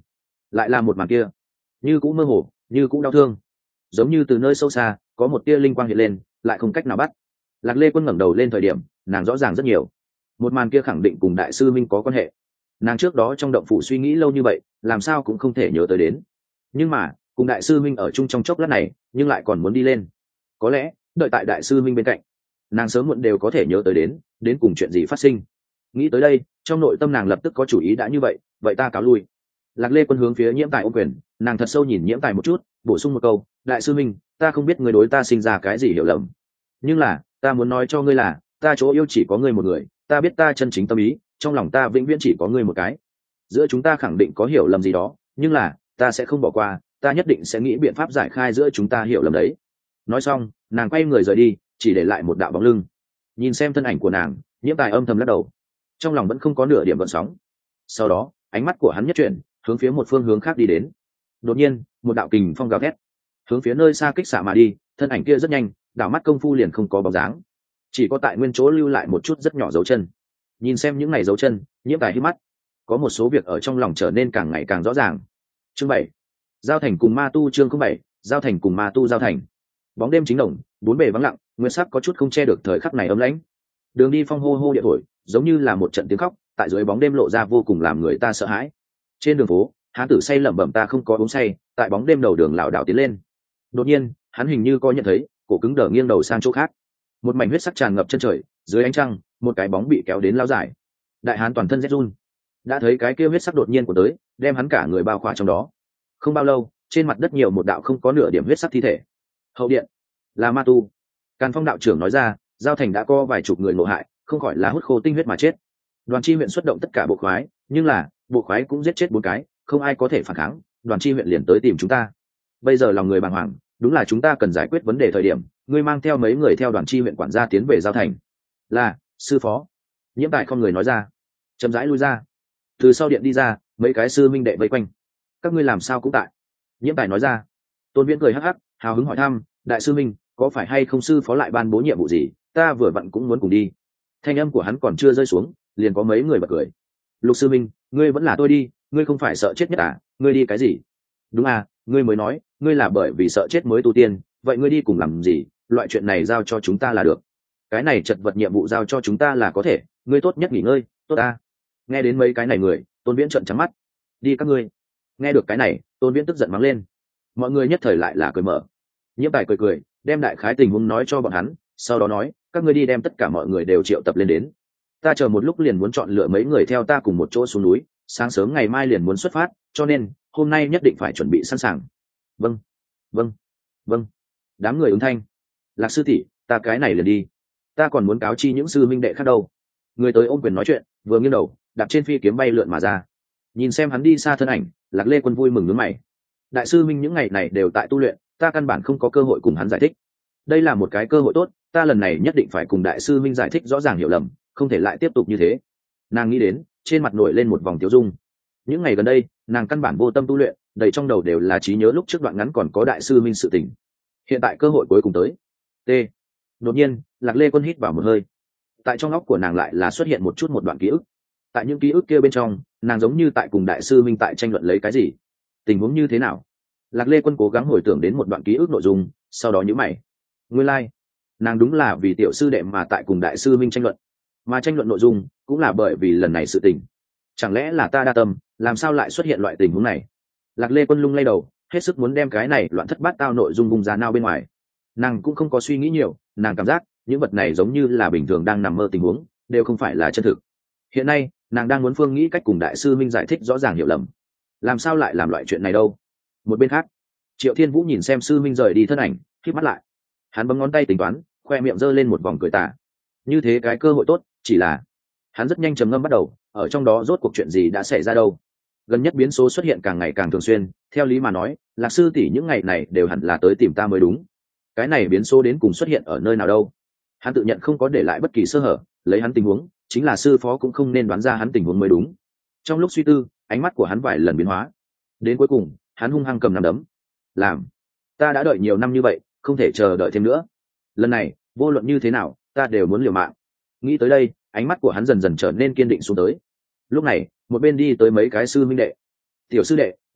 lại là một màn kia, như cũng mơ hồ, như cũng đau thương, giống như từ nơi sâu xa có một tia linh quang hiện lên, lại không cách nào bắt. Lạc Lê Quân ngẩng đầu lên thời điểm, nàng rõ ràng rất nhiều. Một màn kia khẳng định cùng đại sư minh có quan hệ. Nàng trước đó trong động phủ suy nghĩ lâu như vậy, làm sao cũng không thể nhớ tới đến. Nhưng mà cùng đại sư minh ở chung trong chốc lát này, nhưng lại còn muốn đi lên. Có lẽ đợi tại đại sư minh bên cạnh, nàng sớm muộn đều có thể nhớ tới đến đến cùng chuyện gì phát sinh. Nghĩ tới đây, trong nội tâm nàng lập tức có chủ ý, đã như vậy vậy ta cáo lui. Lạc Lê Quân hướng phía Nhiễm Tài ôm quyền, nàng thật sâu nhìn Nhiễm Tài một chút, bổ sung một câu, đại sư minh, ta không biết người đối ta sinh ra cái gì hiểu lầm, nhưng là ta muốn nói cho ngươi là ta chỗ yêu chỉ có ngươi một người, ta biết ta chân chính tâm ý, trong lòng ta vĩnh viễn chỉ có ngươi một cái. Giữa chúng ta khẳng định có hiểu lầm gì đó, nhưng là ta sẽ không bỏ qua, ta nhất định sẽ nghĩ biện pháp giải khai giữa chúng ta hiểu lầm đấy. Nói xong, nàng quay người rời đi, chỉ để lại một đạo bóng lưng. Nhìn xem thân ảnh của nàng, Nhiễm Tài âm thầm lắc đầu, trong lòng vẫn không có nửa điểm gợn sóng. Sau đó ánh mắt của hắn nhất chuyển, hướng phía một phương hướng khác đi đến. Đột nhiên một đạo kình phong gào thét, hướng phía nơi xa kích xạ mà đi, thân ảnh kia rất nhanh, đảo mắt công phu liền không có bóng dáng, chỉ có tại nguyên chỗ lưu lại một chút rất nhỏ dấu chân. Nhìn xem những ngày dấu chân, Nhiễm Tài hít mắt, có một số việc ở trong lòng trở nên càng ngày càng rõ ràng. Chương bảy, giao thành cùng ma tu. Chương bảy, giao thành cùng ma tu. Giao thành, bóng đêm chính đồng, bốn bề vắng lặng, nguyên sắc có chút không che được thời khắc này ấm lãnh. Đường đi phong hô hô địa thổi, giống như là một trận tiếng khóc, tại dưới bóng đêm lộ ra vô cùng làm người ta sợ hãi. Trên đường phố, hán tử say lẩm bẩm ta không có uống say, tại bóng đêm đầu đường lảo đảo tiến lên. Đột nhiên hắn hình như có nhận thấy, cổ cứng đờ nghiêng đầu sang chỗ khác. Một mảnh huyết sắc tràn ngập chân trời, dưới ánh trăng một cái bóng bị kéo đến lao dài. Đại hán toàn thân rét run, đã thấy cái kia huyết sắc đột nhiên của tới, đem hắn cả người bao khỏa trong đó. Không bao lâu, trên mặt đất nhiều một đạo không có nửa điểm huyết sắc thi thể. Hậu điện là ma tu. Càn Phong đạo trưởng nói ra, giao thành đã có vài chục người ngộ hại, không khỏi là hút khô tinh huyết mà chết. Đoàn chi huyện xuất động tất cả bộ khoái, nhưng là bộ khoái cũng giết chết bốn cái, không ai có thể phản kháng, đoàn chi huyện liền tới tìm chúng ta. Bây giờ lòng người bàng hoàng, đúng là chúng ta cần giải quyết vấn đề thời điểm, ngươi mang theo mấy người theo đoàn chi huyện quản gia tiến về giao thành. Là sư phó. Nhiễm Tài không người nói ra, chậm rãi lui ra. Từ sau điện đi ra mấy cái sư minh đệ vây quanh, các ngươi làm sao cũng tại. Nhiễm Tài nói ra. Tôn Viễn cười hắc hắc, hào hứng hỏi thăm, đại sư minh, có phải hay không sư phó lại ban bố nhiệm vụ gì, ta vừa vặn cũng muốn cùng đi. Thanh âm của hắn còn chưa rơi xuống, liền có mấy người bật cười. Lục sư minh, ngươi vẫn là tôi đi, ngươi không phải sợ chết nhất à, ngươi đi cái gì? Đúng à, ngươi mới nói ngươi là bởi vì sợ chết mới tu tiên, vậy ngươi đi cùng làm gì? Loại chuyện này giao cho chúng ta là được, cái này chật vật nhiệm vụ giao cho chúng ta là có thể, ngươi tốt nhất nghỉ ngơi. Tốt à? Nghe đến mấy cái này người, Tôn Viễn trợn trắng mắt. Đi các ngươi. Nghe được cái này, Tôn Viễn tức giận mắng lên. Mọi người nhất thời lại là cười mở. Nhiễm Tài cười cười, đem đại khái tình huống nói cho bọn hắn, sau đó nói, các ngươi đi đem tất cả mọi người đều triệu tập lên đến, ta chờ một lúc liền muốn chọn lựa mấy người theo ta cùng một chỗ xuống núi, sáng sớm ngày mai liền muốn xuất phát, cho nên hôm nay nhất định phải chuẩn bị sẵn sàng. Vâng vâng vâng. Đám người ứng thanh. Lạc sư tỷ, ta cái này liền đi, ta còn muốn cáo chi những sư minh đệ khác đâu. Người tới ôm quyền nói chuyện, vừa nghiêng đầu đạp trên phi kiếm bay lượn mà ra. Nhìn xem hắn đi xa thân ảnh, Lạc Lê Quân vui mừng nhướng mày. Đại sư minh những ngày này đều tại tu luyện, ta căn bản không có cơ hội cùng hắn giải thích, đây là một cái cơ hội tốt, ta lần này nhất định phải cùng đại sư minh giải thích rõ ràng hiểu lầm, không thể lại tiếp tục như thế. Nàng nghĩ đến, trên mặt nổi lên một vòng tiêu dung. Những ngày gần đây nàng căn bản vô tâm tu luyện, đầy trong đầu đều là trí nhớ lúc trước đoạn ngắn còn có đại sư minh sự tình. Hiện tại cơ hội cuối cùng tới. T. Đột nhiên Lạc Lê Quân hít vào một hơi, tại trong óc của nàng lại là xuất hiện một chút một đoạn ký ức. Tại những ký ức kia bên trong, nàng giống như tại cùng đại sư minh tại tranh luận lấy cái gì, tình huống như thế nào. Lạc Lê Quân cố gắng hồi tưởng đến một đoạn ký ức nội dung, sau đó nhíu mày. Nguyên lai, nàng đúng là vì tiểu sư đệ mà tại cùng đại sư minh tranh luận, mà tranh luận nội dung cũng là bởi vì lần này sự tình. Chẳng lẽ là ta đa tâm, làm sao lại xuất hiện loại tình huống này? Lạc Lê Quân lung lay đầu, hết sức muốn đem cái này loạn thất bát tao nội dung bung ra nao bên ngoài. Nàng cũng không có suy nghĩ nhiều, nàng cảm giác những vật này giống như là bình thường đang nằm mơ tình huống, đều không phải là chân thực. Hiện nay nàng đang muốn phương nghĩ cách cùng đại sư minh giải thích rõ ràng hiểu lầm, làm sao lại làm loại chuyện này đâu. Một bên khác, Triệu Thiên Vũ nhìn xem sư minh rời đi thân ảnh, khép mắt lại. Hắn bấm ngón tay tính toán, khoe miệng giơ lên một vòng cười tà. Như thế cái cơ hội tốt, chỉ là hắn rất nhanh trầm ngâm bắt đầu, ở trong đó rốt cuộc chuyện gì đã xảy ra đâu. Gần nhất biến số xuất hiện càng ngày càng thường xuyên, theo lý mà nói Lạc sư tỷ những ngày này đều hẳn là tới tìm ta mới đúng. Cái này biến số đến cùng xuất hiện ở nơi nào đâu? Hắn tự nhận không có để lại bất kỳ sơ hở, lấy hắn tình huống, chính là sư phó cũng không nên đoán ra hắn tình huống mới đúng. Trong lúc suy tư, ánh mắt của hắn vài lần biến hóa, đến cuối cùng hắn hung hăng cầm nắm đấm. Làm, ta đã đợi nhiều năm như vậy, không thể chờ đợi thêm nữa. Lần này vô luận như thế nào ta đều muốn liều mạng. Nghĩ tới đây, ánh mắt của hắn dần dần trở nên kiên định xuống tới. Lúc này một bên đi tới mấy cái sư minh đệ. Tiểu sư đệ,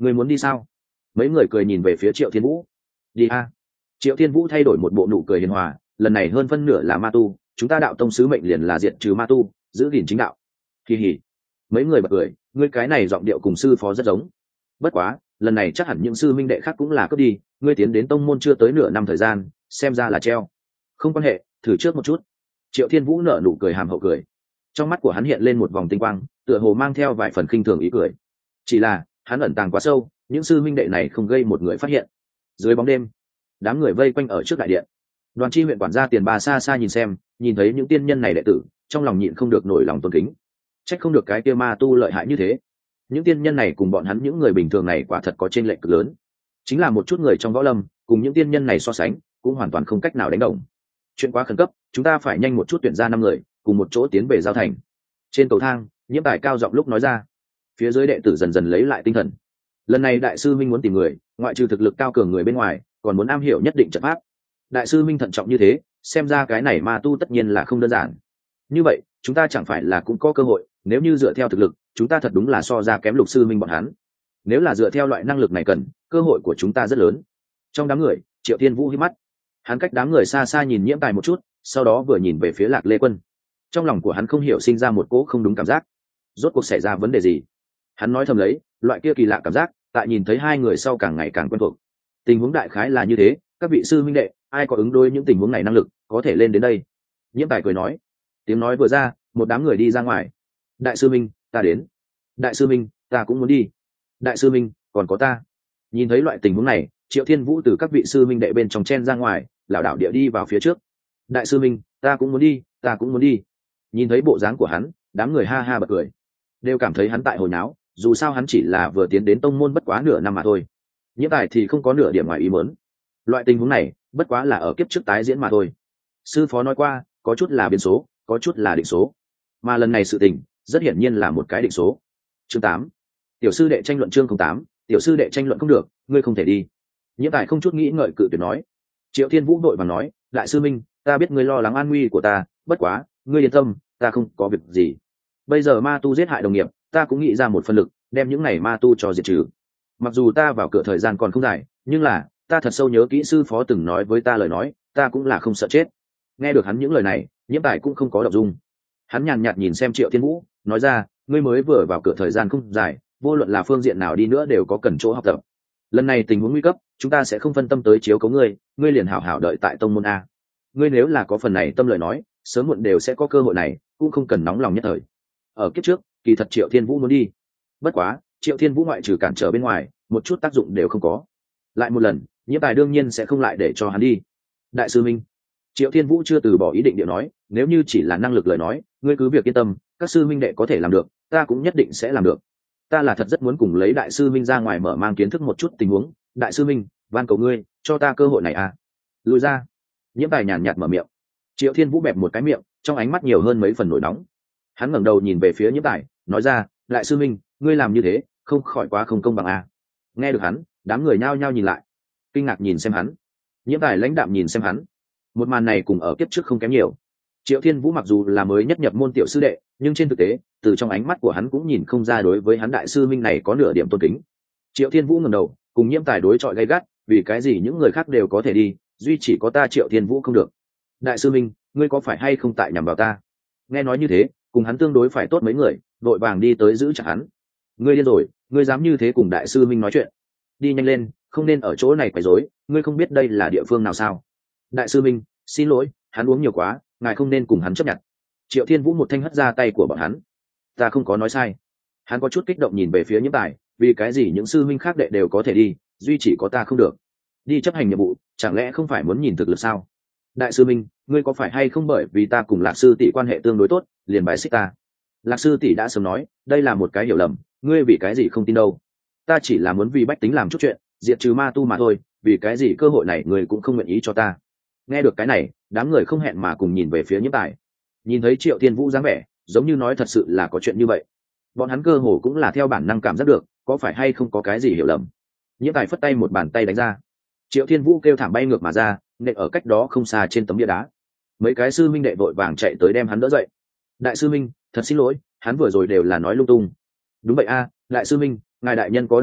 Người muốn đi sao? Mấy người cười nhìn về phía Triệu Thiên Vũ. Đi a. Triệu Thiên Vũ thay đổi một bộ nụ cười hiền hòa, lần này hơn phân nửa là ma tu, chúng ta đạo tông sứ mệnh liền là diệt trừ ma tu, giữ gìn chính đạo. Kỳ hỉ. Mấy người bật cười, ngươi cái này giọng điệu cùng sư phó rất giống. Bất quá, lần này chắc hẳn những sư minh đệ khác cũng là cướp đi, ngươi tiến đến tông môn chưa tới nửa năm thời gian, xem ra là treo. Không quan hệ, thử trước một chút. Triệu Thiên Vũ nở nụ cười hàm hậu cười. Trong mắt của hắn hiện lên một vòng tinh quang, tựa hồ mang theo vài phần khinh thường ý cười. Chỉ là, hắn ẩn tàng quá sâu, những sư minh đệ này không gây một người phát hiện. Dưới bóng đêm, đám người vây quanh ở trước đại điện. Đoàn chi huyện quản gia Tiền Bà xa xa nhìn xem, nhìn thấy những tiên nhân này đệ tử, trong lòng nhịn không được nổi lòng tôn kính. Trách không được cái kia ma tu lợi hại như thế. Những tiên nhân này cùng bọn hắn những người bình thường này quả thật có chênh lệch cực lớn. Chính là một chút người trong võ lâm, cùng những tiên nhân này so sánh, cũng hoàn toàn không cách nào đánh đồng. Chuyện quá khẩn cấp, chúng ta phải nhanh một chút tuyển ra năm người, cùng một chỗ tiến về giao thành. Trên cầu thang, Nhiễm Tài cao giọng lúc nói ra. Phía dưới đệ tử dần dần lấy lại tinh thần. Lần này đại sư minh muốn tìm người, ngoại trừ thực lực cao cường người bên ngoài, còn muốn am hiểu nhất định trận pháp. Đại sư minh thận trọng như thế, xem ra cái này ma tu tất nhiên là không đơn giản. Như vậy, chúng ta chẳng phải là cũng có cơ hội, nếu như dựa theo thực lực, chúng ta thật đúng là so ra kém Lục sư minh bọn hắn. Nếu là dựa theo loại năng lực này cần, cơ hội của chúng ta rất lớn. Trong đám người, Triệu Thiên Vũ hí mắt. Hắn cách đám người xa xa nhìn Nhiễm Tài một chút, sau đó vừa nhìn về phía Lạc Lê Quân. Trong lòng của hắn không hiểu sinh ra một cỗ không đúng cảm giác. Rốt cuộc xảy ra vấn đề gì? Hắn nói thầm lấy, loại kia kỳ lạ cảm giác, tại nhìn thấy hai người sau càng ngày càng quen thuộc. Tình huống đại khái là như thế, các vị sư minh đệ, ai có ứng đối những tình huống này năng lực, có thể lên đến đây. Nhiễm Tài cười nói. Tiếng nói vừa ra, một đám người đi ra ngoài. Đại sư minh, ta đến. Đại sư minh, ta cũng muốn đi. Đại sư minh, còn có ta. Nhìn thấy loại tình huống này, Triệu Thiên Vũ từ các vị sư minh đệ bên trong chen ra ngoài, lảo đảo địa đi vào phía trước. Đại sư minh, ta cũng muốn đi, ta cũng muốn đi. Nhìn thấy bộ dáng của hắn, đám người ha ha bật cười, đều cảm thấy hắn tại hồi náo, dù sao hắn chỉ là vừa tiến đến tông môn bất quá nửa năm mà thôi. Nhiễm Tài thì không có nửa điểm ngoài ý muốn. Loại tình huống này, bất quá là ở kiếp trước tái diễn mà thôi. Sư phó nói qua, có chút là biến số, có chút là định số. Mà lần này sự tình, rất hiển nhiên là một cái định số. Chương tám. Tiểu sư đệ tranh luận chương tám, tiểu sư đệ tranh luận không được, ngươi không thể đi. Nhiễm Tài không chút nghĩ ngợi cự tuyệt nói. Triệu Thiên Vũ đội vàng nói, đại sư minh, ta biết ngươi lo lắng an nguy của ta, bất quá, ngươi yên tâm, ta không có việc gì. Bây giờ ma tu giết hại đồng nghiệp, ta cũng nghĩ ra một phần lực, đem những này ma tu cho diệt trừ. Mặc dù ta vào cửa thời gian còn không dài, nhưng là, ta thật sâu nhớ kỹ sư phó từng nói với ta lời nói, ta cũng là không sợ chết. Nghe được hắn những lời này, Nhiễm Tài cũng không có động dung. Hắn nhàn nhạt nhìn xem Triệu Thiên Vũ, nói ra, ngươi mới vừa vào cửa thời gian không dài, vô luận là phương diện nào đi nữa đều có cần chỗ học tập. Lần này tình huống nguy cấp, chúng ta sẽ không phân tâm tới chiếu cố ngươi, ngươi liền hảo hảo đợi tại tông môn a. Ngươi nếu là có phần này tâm lời nói, sớm muộn đều sẽ có cơ hội này, cũng không cần nóng lòng nhất thời. Ở kiếp trước, kỳ thật Triệu Thiên Vũ muốn đi, bất quá, Triệu Thiên Vũ ngoại trừ cản trở bên ngoài, một chút tác dụng đều không có. Lại một lần, Nhiễm Tài đương nhiên sẽ không lại để cho hắn đi. Đại sư minh, Triệu Thiên Vũ chưa từ bỏ ý định điệu nói, nếu như chỉ là năng lực lời nói, ngươi cứ việc yên tâm, các sư minh đệ có thể làm được, ta cũng nhất định sẽ làm được. Ta là thật rất muốn cùng lấy đại sư minh ra ngoài mở mang kiến thức một chút tình huống. Đại sư minh, van cầu ngươi, cho ta cơ hội này à. Lùi ra. Nhiễm Tài nhàn nhạt mở miệng. Triệu Thiên Vũ bẹp một cái miệng, trong ánh mắt nhiều hơn mấy phần nổi nóng. Hắn ngẩng đầu nhìn về phía Nhiễm Tài, nói ra, đại sư minh, ngươi làm như thế, không khỏi quá không công bằng à. Nghe được hắn, đám người nhao nhao nhìn lại, kinh ngạc nhìn xem hắn. Nhiễm Tài lãnh đạm nhìn xem hắn. Một màn này cùng ở kiếp trước không kém nhiều. Triệu Thiên Vũ mặc dù là mới nhất nhập môn tiểu sư đệ, nhưng trên thực tế, từ trong ánh mắt của hắn cũng nhìn không ra đối với hắn đại sư minh này có nửa điểm tôn kính. Triệu Thiên Vũ ngẩng đầu, cùng Nhiễm Tài đối chọi gay gắt, vì cái gì những người khác đều có thể đi, duy chỉ có ta Triệu Thiên Vũ không được. Đại sư minh, ngươi có phải hay không tại nhằm vào ta? Nghe nói như thế, cùng hắn tương đối phải tốt mấy người, đội vàng đi tới giữ chặt hắn. Ngươi điên rồi, ngươi dám như thế cùng đại sư minh nói chuyện? Đi nhanh lên, không nên ở chỗ này quấy rối, ngươi không biết đây là địa phương nào sao? Đại sư minh, xin lỗi, hắn uống nhiều quá, ngài không nên cùng hắn chấp nhận. Triệu Thiên Vũ một thanh hất ra tay của bọn hắn. Ta không có nói sai. Hắn có chút kích động nhìn về phía Nhiễm Tài, vì cái gì những sư minh khác đệ đều có thể đi, duy chỉ có ta không được. Đi chấp hành nhiệm vụ, chẳng lẽ không phải muốn nhìn thực lực sao? Đại sư minh, ngươi có phải hay không bởi vì ta cùng Lạc sư tỷ quan hệ tương đối tốt, liền bài xích ta? Lạc sư tỷ đã sớm nói, đây là một cái hiểu lầm, ngươi vì cái gì không tin đâu? Ta chỉ là muốn vì bách tính làm chút chuyện, diệt trừ ma tu mà thôi, vì cái gì cơ hội này ngươi cũng không nguyện ý cho ta? Nghe được cái này, đám người không hẹn mà cùng nhìn về phía Nhiễm Tài. Nhìn thấy Triệu Thiên Vũ dáng vẻ, giống như nói thật sự là có chuyện như vậy. Bọn hắn cơ hồ cũng là theo bản năng cảm giác được, có phải hay không có cái gì hiểu lầm. Nhiễm Tài phất tay một bàn tay đánh ra. Triệu Thiên Vũ kêu thảm bay ngược mà ra, nện ở cách đó không xa trên tấm bia đá. Mấy cái sư minh đệ vội vàng chạy tới đem hắn đỡ dậy. Đại sư minh, thật xin lỗi, hắn vừa rồi đều là nói lung tung. Đúng vậy a, đại sư minh, ngài đại nhân có đại lượng,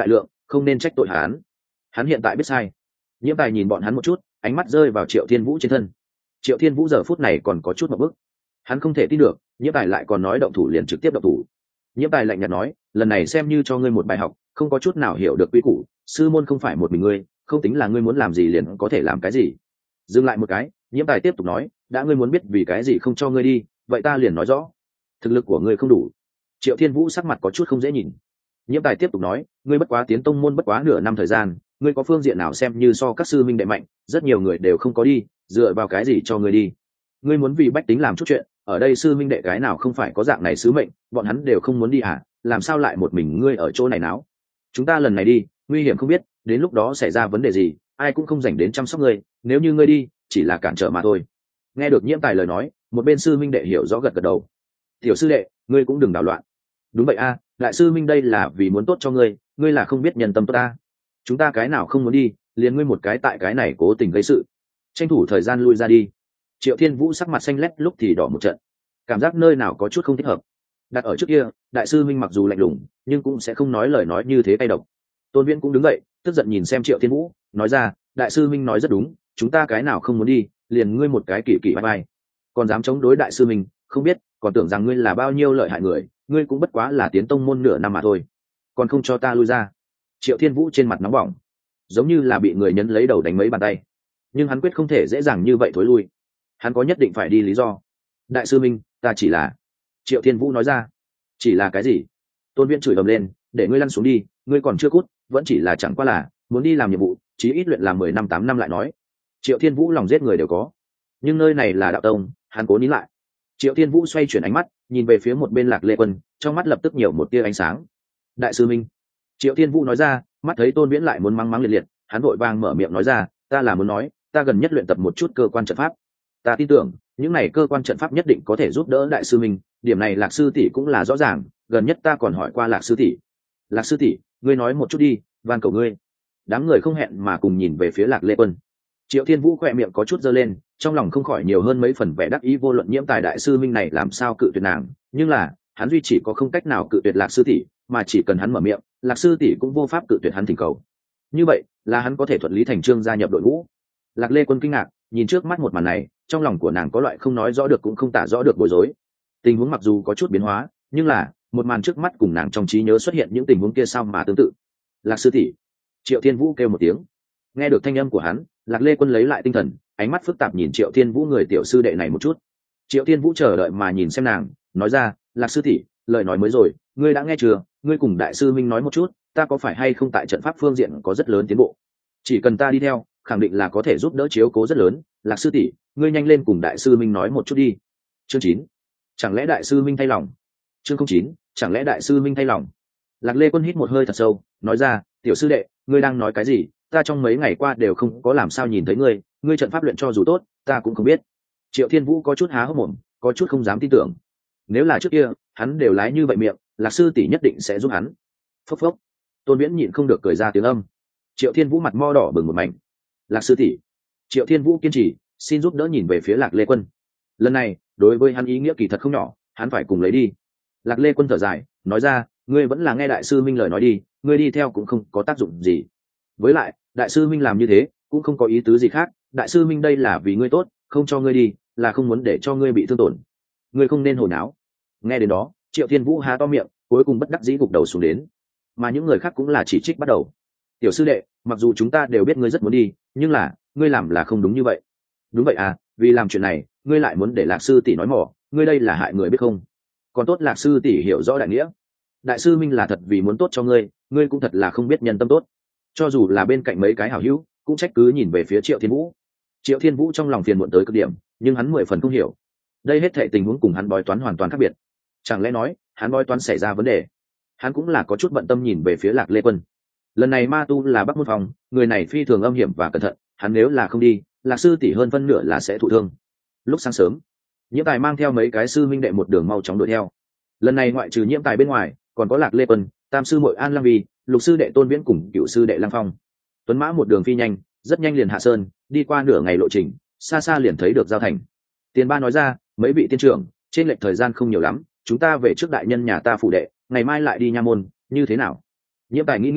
không nên trách tội hắn. Hắn hiện tại biết sai. Nhiễm Tài nhìn bọn hắn một chút, ánh mắt rơi vào Triệu Thiên Vũ trên thân. Triệu Thiên Vũ giờ phút này còn có chút một bức. Hắn không thể tin được, Nhiễm Tài lại còn nói động thủ liền trực tiếp động thủ. Nhiễm Tài lạnh nhạt nói, lần này xem như cho ngươi một bài học, không có chút nào hiểu được quy củ, sư môn không phải một mình ngươi, không tính là ngươi muốn làm gì liền có thể làm cái gì. Dừng lại một cái, Nhiễm Tài tiếp tục nói, đã ngươi muốn biết vì cái gì không cho ngươi đi, vậy ta liền nói rõ. Thực lực của ngươi không đủ. Triệu Thiên Vũ sắc mặt có chút không dễ nhìn. Nhiễm Tài tiếp tục nói, ngươi bất quá tiến tông môn bất quá nửa năm thời gian, ngươi có phương diện nào xem như so các sư minh đệ mạnh, rất nhiều người đều không có đi, dựa vào cái gì cho ngươi đi? Ngươi muốn vì bách tính làm chút chuyện, ở đây sư minh đệ cái nào không phải có dạng này sứ mệnh, bọn hắn đều không muốn đi à, làm sao lại một mình ngươi ở chỗ này náo? Chúng ta lần này đi, nguy hiểm không biết, đến lúc đó xảy ra vấn đề gì, ai cũng không dành đến chăm sóc ngươi, nếu như ngươi đi, chỉ là cản trở mà thôi. Nghe được Nhiễm Tài lời nói, một bên sư minh đệ hiểu rõ gật gật đầu. Tiểu sư đệ, ngươi cũng đừng đảo loạn. Đúng vậy a, đại sư minh đây là vì muốn tốt cho ngươi, ngươi là không biết nhân tâm tốt ta. Chúng ta cái nào không muốn đi, liền ngươi một cái tại cái này cố tình gây sự, tranh thủ thời gian lui ra đi. Triệu Thiên Vũ sắc mặt xanh lét lúc thì đỏ một trận, cảm giác nơi nào có chút không thích hợp. Đặt ở trước kia, đại sư minh mặc dù lạnh lùng, nhưng cũng sẽ không nói lời nói như thế cay độc. Tôn Viễn cũng đứng dậy, tức giận nhìn xem Triệu Thiên Vũ, nói ra, đại sư minh nói rất đúng, chúng ta cái nào không muốn đi, liền ngươi một cái kỳ kỳ bye bye, còn dám chống đối đại sư minh, không biết, còn tưởng rằng ngươi là bao nhiêu lợi hại người, ngươi cũng bất quá là tiến tông môn nửa năm mà thôi, còn không cho ta lui ra. Triệu Thiên Vũ trên mặt nóng bỏng, giống như là bị người nhấn lấy đầu đánh mấy bàn tay, nhưng hắn quyết không thể dễ dàng như vậy thối lui, hắn có nhất định phải đi lý do. Đại sư minh, ta chỉ là... Triệu Thiên Vũ nói ra. Chỉ là cái gì? Tôn Viễn chửi ầm lên, để ngươi lăn xuống đi, ngươi còn chưa cút, vẫn chỉ là chẳng qua là muốn đi làm nhiệm vụ, chí ít luyện làm mười năm tám năm lại nói. Triệu Thiên Vũ lòng giết người đều có, nhưng nơi này là đạo tông, hắn cố nín lại. Triệu Thiên Vũ xoay chuyển ánh mắt, nhìn về phía một bên Lạc Lê Quân, trong mắt lập tức nhiều một tia ánh sáng. Đại sư minh. Triệu Thiên Vũ nói ra, mắt thấy Tôn Viễn lại muốn mắng mắng liệt liệt, hắn vội vàng mở miệng nói ra, ta là muốn nói, ta gần nhất luyện tập một chút cơ quan trận pháp. Ta tin tưởng, những này cơ quan trận pháp nhất định có thể giúp đỡ đại sư minh, điểm này Lạc sư tỷ cũng là rõ ràng, gần nhất ta còn hỏi qua Lạc sư tỷ. Lạc sư tỷ, ngươi nói một chút đi, van cầu ngươi. Đám người không hẹn mà cùng nhìn về phía Lạc Lê Quân. Triệu Thiên Vũ khỏe miệng có chút giơ lên, trong lòng không khỏi nhiều hơn mấy phần vẻ đắc ý, vô luận Nhiễm Tài đại sư minh này làm sao cự tuyệt nàng, nhưng là, hắn duy chỉ có không cách nào cự tuyệt Lạc sư tỷ, mà chỉ cần hắn mở miệng, Lạc sư tỷ cũng vô pháp cự tuyệt hắn thỉnh cầu. Như vậy, là hắn có thể thuận lý thành chương gia nhập đội ngũ. Lạc Lê Quân kinh ngạc, nhìn trước mắt một màn này, trong lòng của nàng có loại không nói rõ được cũng không tả rõ được bối rối. Tình huống mặc dù có chút biến hóa, nhưng là một màn trước mắt cùng nàng trong trí nhớ xuất hiện những tình huống kia sao mà tương tự. Lạc sư tỷ. Triệu Thiên Vũ kêu một tiếng. Nghe được thanh âm của hắn, Lạc Lê Quân lấy lại tinh thần, ánh mắt phức tạp nhìn Triệu Thiên Vũ người tiểu sư đệ này một chút. Triệu Thiên Vũ chờ đợi mà nhìn xem nàng, nói ra, Lạc sư tỷ, lời nói mới rồi, ngươi đã nghe chưa? Ngươi cùng đại sư minh nói một chút, ta có phải hay không tại trận pháp phương diện có rất lớn tiến bộ? Chỉ cần ta đi theo, khẳng định là có thể giúp đỡ chiếu cố rất lớn. Lạc sư tỷ, ngươi nhanh lên cùng đại sư minh nói một chút đi. Chương chín. Chẳng lẽ đại sư minh thay lòng? Chương không chín. Chẳng lẽ đại sư minh thay lòng? Lạc Lê Quân hít một hơi thật sâu, nói ra, tiểu sư đệ, ngươi đang nói cái gì? Ta trong mấy ngày qua đều không có làm sao nhìn thấy ngươi, ngươi trận pháp luyện cho dù tốt, ta cũng không biết. Triệu Thiên Vũ có chút há hốc mồm, có chút không dám tin tưởng. Nếu là trước kia, hắn đều lái như vậy miệng, Lạc sư tỷ nhất định sẽ giúp hắn. Phốc phốc. Tôn Viễn nhịn không được cười ra tiếng âm. Triệu Thiên Vũ mặt mo đỏ bừng một mảnh. Lạc sư tỷ. Triệu Thiên Vũ kiên trì, xin giúp đỡ nhìn về phía Lạc Lê Quân. Lần này, đối với hắn ý nghĩa kỳ thật không nhỏ, hắn phải cùng lấy đi. Lạc Lê Quân thở dài, nói ra, ngươi vẫn là nghe đại sư minh lời nói đi, ngươi đi theo cũng không có tác dụng gì. Với lại, đại sư minh làm như thế, cũng không có ý tứ gì khác, đại sư minh đây là vì ngươi tốt, không cho ngươi đi, là không muốn để cho ngươi bị thương tổn. Ngươi không nên hồi náo. Nghe đến đó, Triệu Thiên Vũ há to miệng, cuối cùng bất đắc dĩ gục đầu xuống đến. Mà những người khác cũng là chỉ trích bắt đầu. Tiểu sư đệ, mặc dù chúng ta đều biết ngươi rất muốn đi, nhưng là, ngươi làm là không đúng như vậy. Đúng vậy à, vì làm chuyện này, ngươi lại muốn để Lạc sư tỷ nói mỏ, ngươi đây là hại người biết không? Còn tốt Lạc sư tỷ hiểu rõ đại nghĩa. Đại sư minh là thật vì muốn tốt cho ngươi, ngươi cũng thật là không biết nhân tâm tốt. Cho dù là bên cạnh mấy cái hảo hữu, cũng trách cứ nhìn về phía Triệu Thiên Vũ. Triệu Thiên Vũ trong lòng phiền muộn tới cực điểm, nhưng hắn mười phần không hiểu. Đây hết thảy tình huống cùng hắn bói toán hoàn toàn khác biệt. Chẳng lẽ nói, hắn bói toán xảy ra vấn đề? Hắn cũng là có chút bận tâm nhìn về phía Lạc Lê Quân. Lần này ma tu là Bắc Môn Phòng, người này phi thường âm hiểm và cẩn thận, hắn nếu là không đi, Lạc sư tỷ hơn phân nửa là sẽ thụ thương. Lúc sáng sớm, Nhiễm Tài mang theo mấy cái sư minh đệ một đường mau chóng đuổi theo. Lần này ngoại trừ Nhiễm Tài bên ngoài, còn có Lạc Lê Quân, tam sư muội An Lăng Vi, lục sư đệ Tôn Viễn cùng cựu sư đệ Lăng Phong. Tuấn mã một đường phi nhanh, rất nhanh liền hạ sơn, đi qua nửa ngày lộ trình, xa xa liền thấy được giao thành. Tiền Ba nói ra, mấy vị tiên trưởng, trên lệch thời gian không nhiều lắm, chúng ta về trước đại nhân nhà ta phụ đệ, ngày mai lại đi nha môn, như thế nào? Nhiễm Tài nghĩ nghĩ,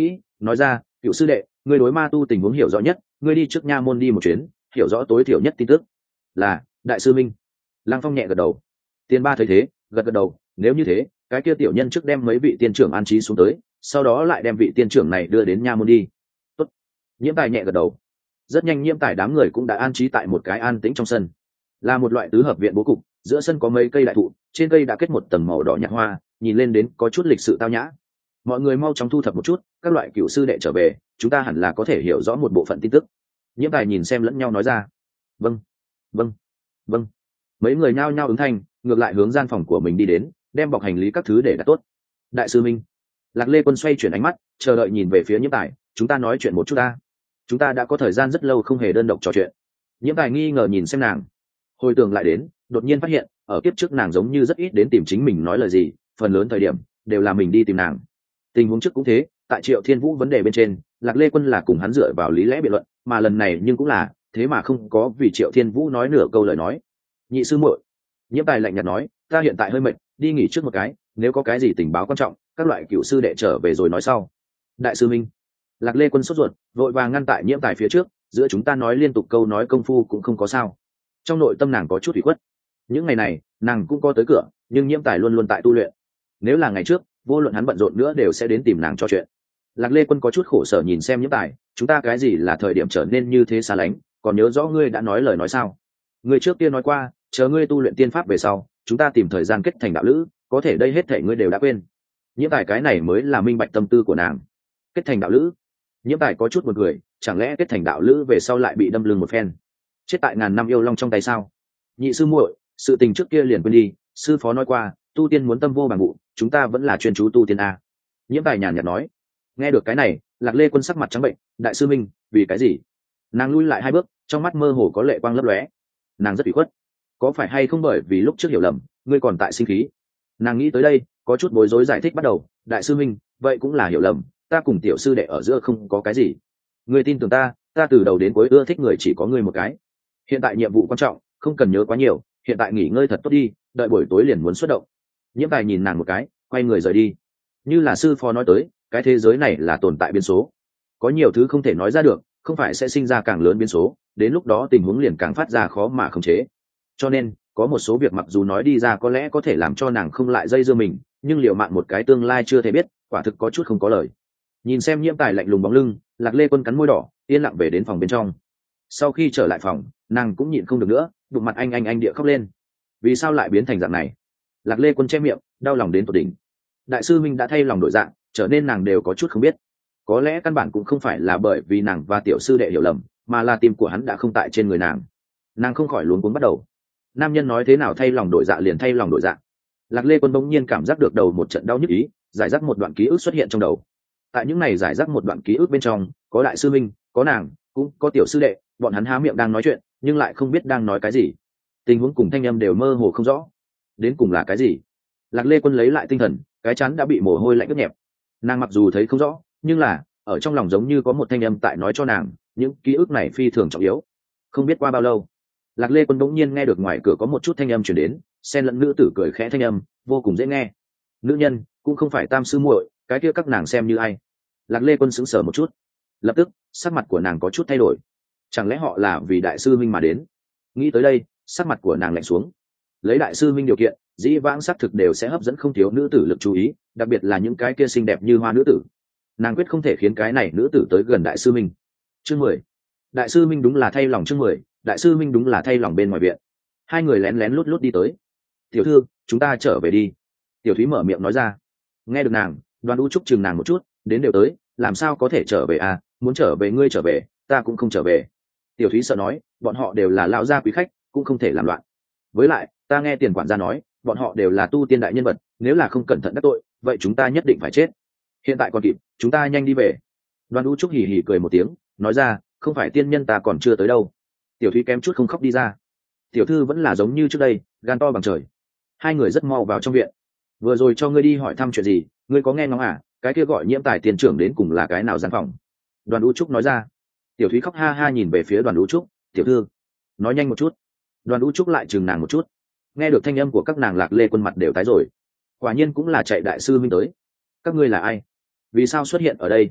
nói ra, cựu sư đệ, ngươi đối ma tu tình huống hiểu rõ nhất, ngươi đi trước nha môn đi một chuyến, hiểu rõ tối thiểu nhất tin tức. Là, đại sư minh. Lăng Phong nhẹ gật đầu. Tiền ba thấy thế, gật gật đầu, nếu như thế, cái kia tiểu nhân trước đem mấy vị tiên trưởng an trí xuống tới, sau đó lại đem vị tiên trưởng này đưa đến nha môn đi. Tốt. Nhiễm Tài nhẹ gật đầu. Rất nhanh Nhiễm Tài đám người cũng đã an trí tại một cái an tĩnh trong sân, là một loại tứ hợp viện bố cục, giữa sân có mấy cây đại thụ, trên cây đã kết một tầng màu đỏ nhạt hoa, nhìn lên đến có chút lịch sự tao nhã. Mọi người mau chóng thu thập một chút, các loại cựu sư đệ trở về, chúng ta hẳn là có thể hiểu rõ một bộ phận tin tức. Nhiễm Tài nhìn xem lẫn nhau nói ra. Vâng, vâng, vâng. Mấy người nhao nhao ứng thanh, ngược lại hướng gian phòng của mình đi đến, đem bọc hành lý các thứ để đặt tốt. Đại sư minh. Lạc Lê Quân xoay chuyển ánh mắt, chờ đợi nhìn về phía Nhiễm Tài, chúng ta nói chuyện một chút ta. Chúng ta đã có thời gian rất lâu không hề đơn độc trò chuyện. Nhiễm Tài nghi ngờ nhìn xem nàng, hồi tưởng lại đến, đột nhiên phát hiện ở kiếp trước nàng giống như rất ít đến tìm chính mình nói lời gì, phần lớn thời điểm đều là mình đi tìm nàng. Tình huống trước cũng thế, tại Triệu Thiên Vũ vấn đề bên trên, Lạc Lê Quân là cùng hắn dựa vào lý lẽ biện luận, mà lần này nhưng cũng là thế mà không có vì Triệu Thiên Vũ nói nửa câu lời nói. Nhị sư muội. Nhiễm Tài lạnh nhạt nói, ta hiện tại hơi mệt, đi nghỉ trước một cái, nếu có cái gì tình báo quan trọng, các loại cựu sư đệ trở về rồi nói sau. Đại sư minh. Lạc Lê Quân sốt ruột, vội vàng ngăn tại Nhiễm Tài phía trước, giữa chúng ta nói liên tục câu nói công phu cũng không có sao. Trong nội tâm nàng có chút ủy khuất. Những ngày này nàng cũng có tới cửa, nhưng Nhiễm Tài luôn luôn tại tu luyện, nếu là ngày trước vô luận hắn bận rộn nữa đều sẽ đến tìm nàng trò chuyện. Lạc Lê Quân có chút khổ sở nhìn xem Nhiễm Tài, chúng ta cái gì là thời điểm trở nên như thế xa lánh, còn nhớ rõ ngươi đã nói lời nói sao? Ngươi trước kia nói qua, chờ ngươi tu luyện tiên pháp về sau, chúng ta tìm thời gian kết thành đạo lữ, có thể đây hết thảy ngươi đều đã quên. Nhiễm Tài cái này mới là minh bạch tâm tư của nàng. Kết thành đạo lữ? Nhiễm Tài có chút buồn cười, chẳng lẽ kết thành đạo lữ về sau lại bị đâm lưng một phen, chết tại ngàn năm yêu long trong tay sao? Nhị sư muội, sự tình trước kia liền quên đi, sư phó nói qua, tu tiên muốn tâm vô bằng vụ, chúng ta vẫn là chuyên chú tu tiên a. Nhiễm Tài nhàn nhạt nói. Nghe được cái này, Lạc Lê Quân sắc mặt trắng bệnh, đại sư minh, vì cái gì? Nàng lui lại hai bước, trong mắt mơ hồ có lệ quang lấp lóe. Nàng rất ủy khuất, có phải hay không bởi vì lúc trước hiểu lầm, ngươi còn tại sinh khí? Nàng nghĩ tới đây, có chút bối rối giải thích bắt đầu, đại sư minh, vậy cũng là hiểu lầm, ta cùng tiểu sư đệ ở giữa không có cái gì. Ngươi tin tưởng ta, ta từ đầu đến cuối ưa thích người chỉ có ngươi một cái. Hiện tại nhiệm vụ quan trọng, không cần nhớ quá nhiều, hiện tại nghỉ ngơi thật tốt đi, đợi buổi tối liền muốn xuất động. Nhiễm Tài nhìn nàng một cái, quay người rời đi. Như là sư phó nói tới, cái thế giới này là tồn tại biến số, có nhiều thứ không thể nói ra được, không phải sẽ sinh ra càng lớn biến số, đến lúc đó tình huống liền càng phát ra khó mà khống chế. Cho nên có một số việc mặc dù nói đi ra có lẽ có thể làm cho nàng không lại dây dưa mình, nhưng liệu mạng một cái tương lai chưa thể biết, quả thực có chút không có lời. Nhìn xem Nhiễm Tài lạnh lùng bóng lưng, Lạc Lê Quân cắn môi đỏ, yên lặng về đến phòng bên trong. Sau khi trở lại phòng, nàng cũng nhịn không được nữa, đụng mặt anh anh anh địa khóc lên. Vì sao lại biến thành dạng này? Lạc Lê Quân che miệng, đau lòng đến tột đỉnh. Đại sư minh đã thay lòng đổi dạng, trở nên nàng đều có chút không biết. Có lẽ căn bản cũng không phải là bởi vì nàng và tiểu sư đệ hiểu lầm, mà là tim của hắn đã không tại trên người nàng. Nàng không khỏi luống cuống bắt đầu. Nam nhân nói thế nào thay lòng đổi dạ liền thay lòng đổi dạ. Lạc Lê Quân bỗng nhiên cảm giác được đầu một trận đau nhức ý, giải rác một đoạn ký ức xuất hiện trong đầu. Tại những này giải rác một đoạn ký ức bên trong, có đại sư minh, có nàng, cũng có tiểu sư đệ, bọn hắn há miệng đang nói chuyện, nhưng lại không biết đang nói cái gì. Tình huống cùng thanh âm đều mơ hồ không rõ. Đến cùng là cái gì? Lạc Lê Quân lấy lại tinh thần, cái chán đã bị mồ hôi lạnh ướt nhẹp. Nàng mặc dù thấy không rõ, nhưng là ở trong lòng giống như có một thanh âm tại nói cho nàng, những ký ức này phi thường trọng yếu. Không biết qua bao lâu, Lạc Lê Quân bỗng nhiên nghe được ngoài cửa có một chút thanh âm truyền đến, xen lẫn nữ tử cười khẽ thanh âm, vô cùng dễ nghe. Nữ nhân cũng không phải tam sư muội, cái kia các nàng xem như ai? Lạc Lê Quân sững sờ một chút, lập tức sắc mặt của nàng có chút thay đổi. Chẳng lẽ họ là vì đại sư minh mà đến? Nghĩ tới đây, sắc mặt của nàng lạnh xuống. Lấy đại sư minh điều kiện, dĩ vãng xác thực đều sẽ hấp dẫn không thiếu nữ tử lực chú ý, đặc biệt là những cái kia xinh đẹp như hoa nữ tử. Nàng quyết không thể khiến cái này nữ tử tới gần đại sư minh. Chương mười. Đại sư minh đúng là thay lòng chương mười, đại sư minh đúng là thay lòng bên ngoài viện. Hai người lén lén lút lút đi tới. Tiểu thư, chúng ta trở về đi. Tiểu Thúy mở miệng nói ra. Nghe được nàng, Đoàn U Trúc chừng nàng một chút, đến đều tới, làm sao có thể trở về à, muốn trở về ngươi trở về, ta cũng không trở về. Tiểu Thúy sợ nói, bọn họ đều là lão gia quý khách, cũng không thể làm loạn. Với lại, ta nghe tiền quản gia nói, bọn họ đều là tu tiên đại nhân vật, nếu là không cẩn thận đắc tội, vậy chúng ta nhất định phải chết. Hiện tại còn kịp, chúng ta nhanh đi về. Đoàn U Trúc hì hì cười một tiếng, nói ra, không phải tiên nhân ta còn chưa tới đâu. Tiểu Thúy kém chút không khóc đi ra. Tiểu thư vẫn là giống như trước đây, gan to bằng trời. Hai người rất mau vào trong viện. Vừa rồi cho ngươi đi hỏi thăm chuyện gì, ngươi có nghe ngóng à? Cái kia gọi Nhiễm Tài tiền trưởng đến cùng là cái nào gian phòng? Đoàn U Trúc nói ra. Tiểu Thúy khóc ha ha nhìn về phía Đoàn U Trúc, tiểu thư, nói nhanh một chút. Đoàn U Trúc lại chừng nàng một chút. Nghe được thanh âm của các nàng, Lạc Lê Quân mặt đều tái rồi. Quả nhiên cũng là chạy đại sư minh tới. Các ngươi là ai? Vì sao xuất hiện ở đây?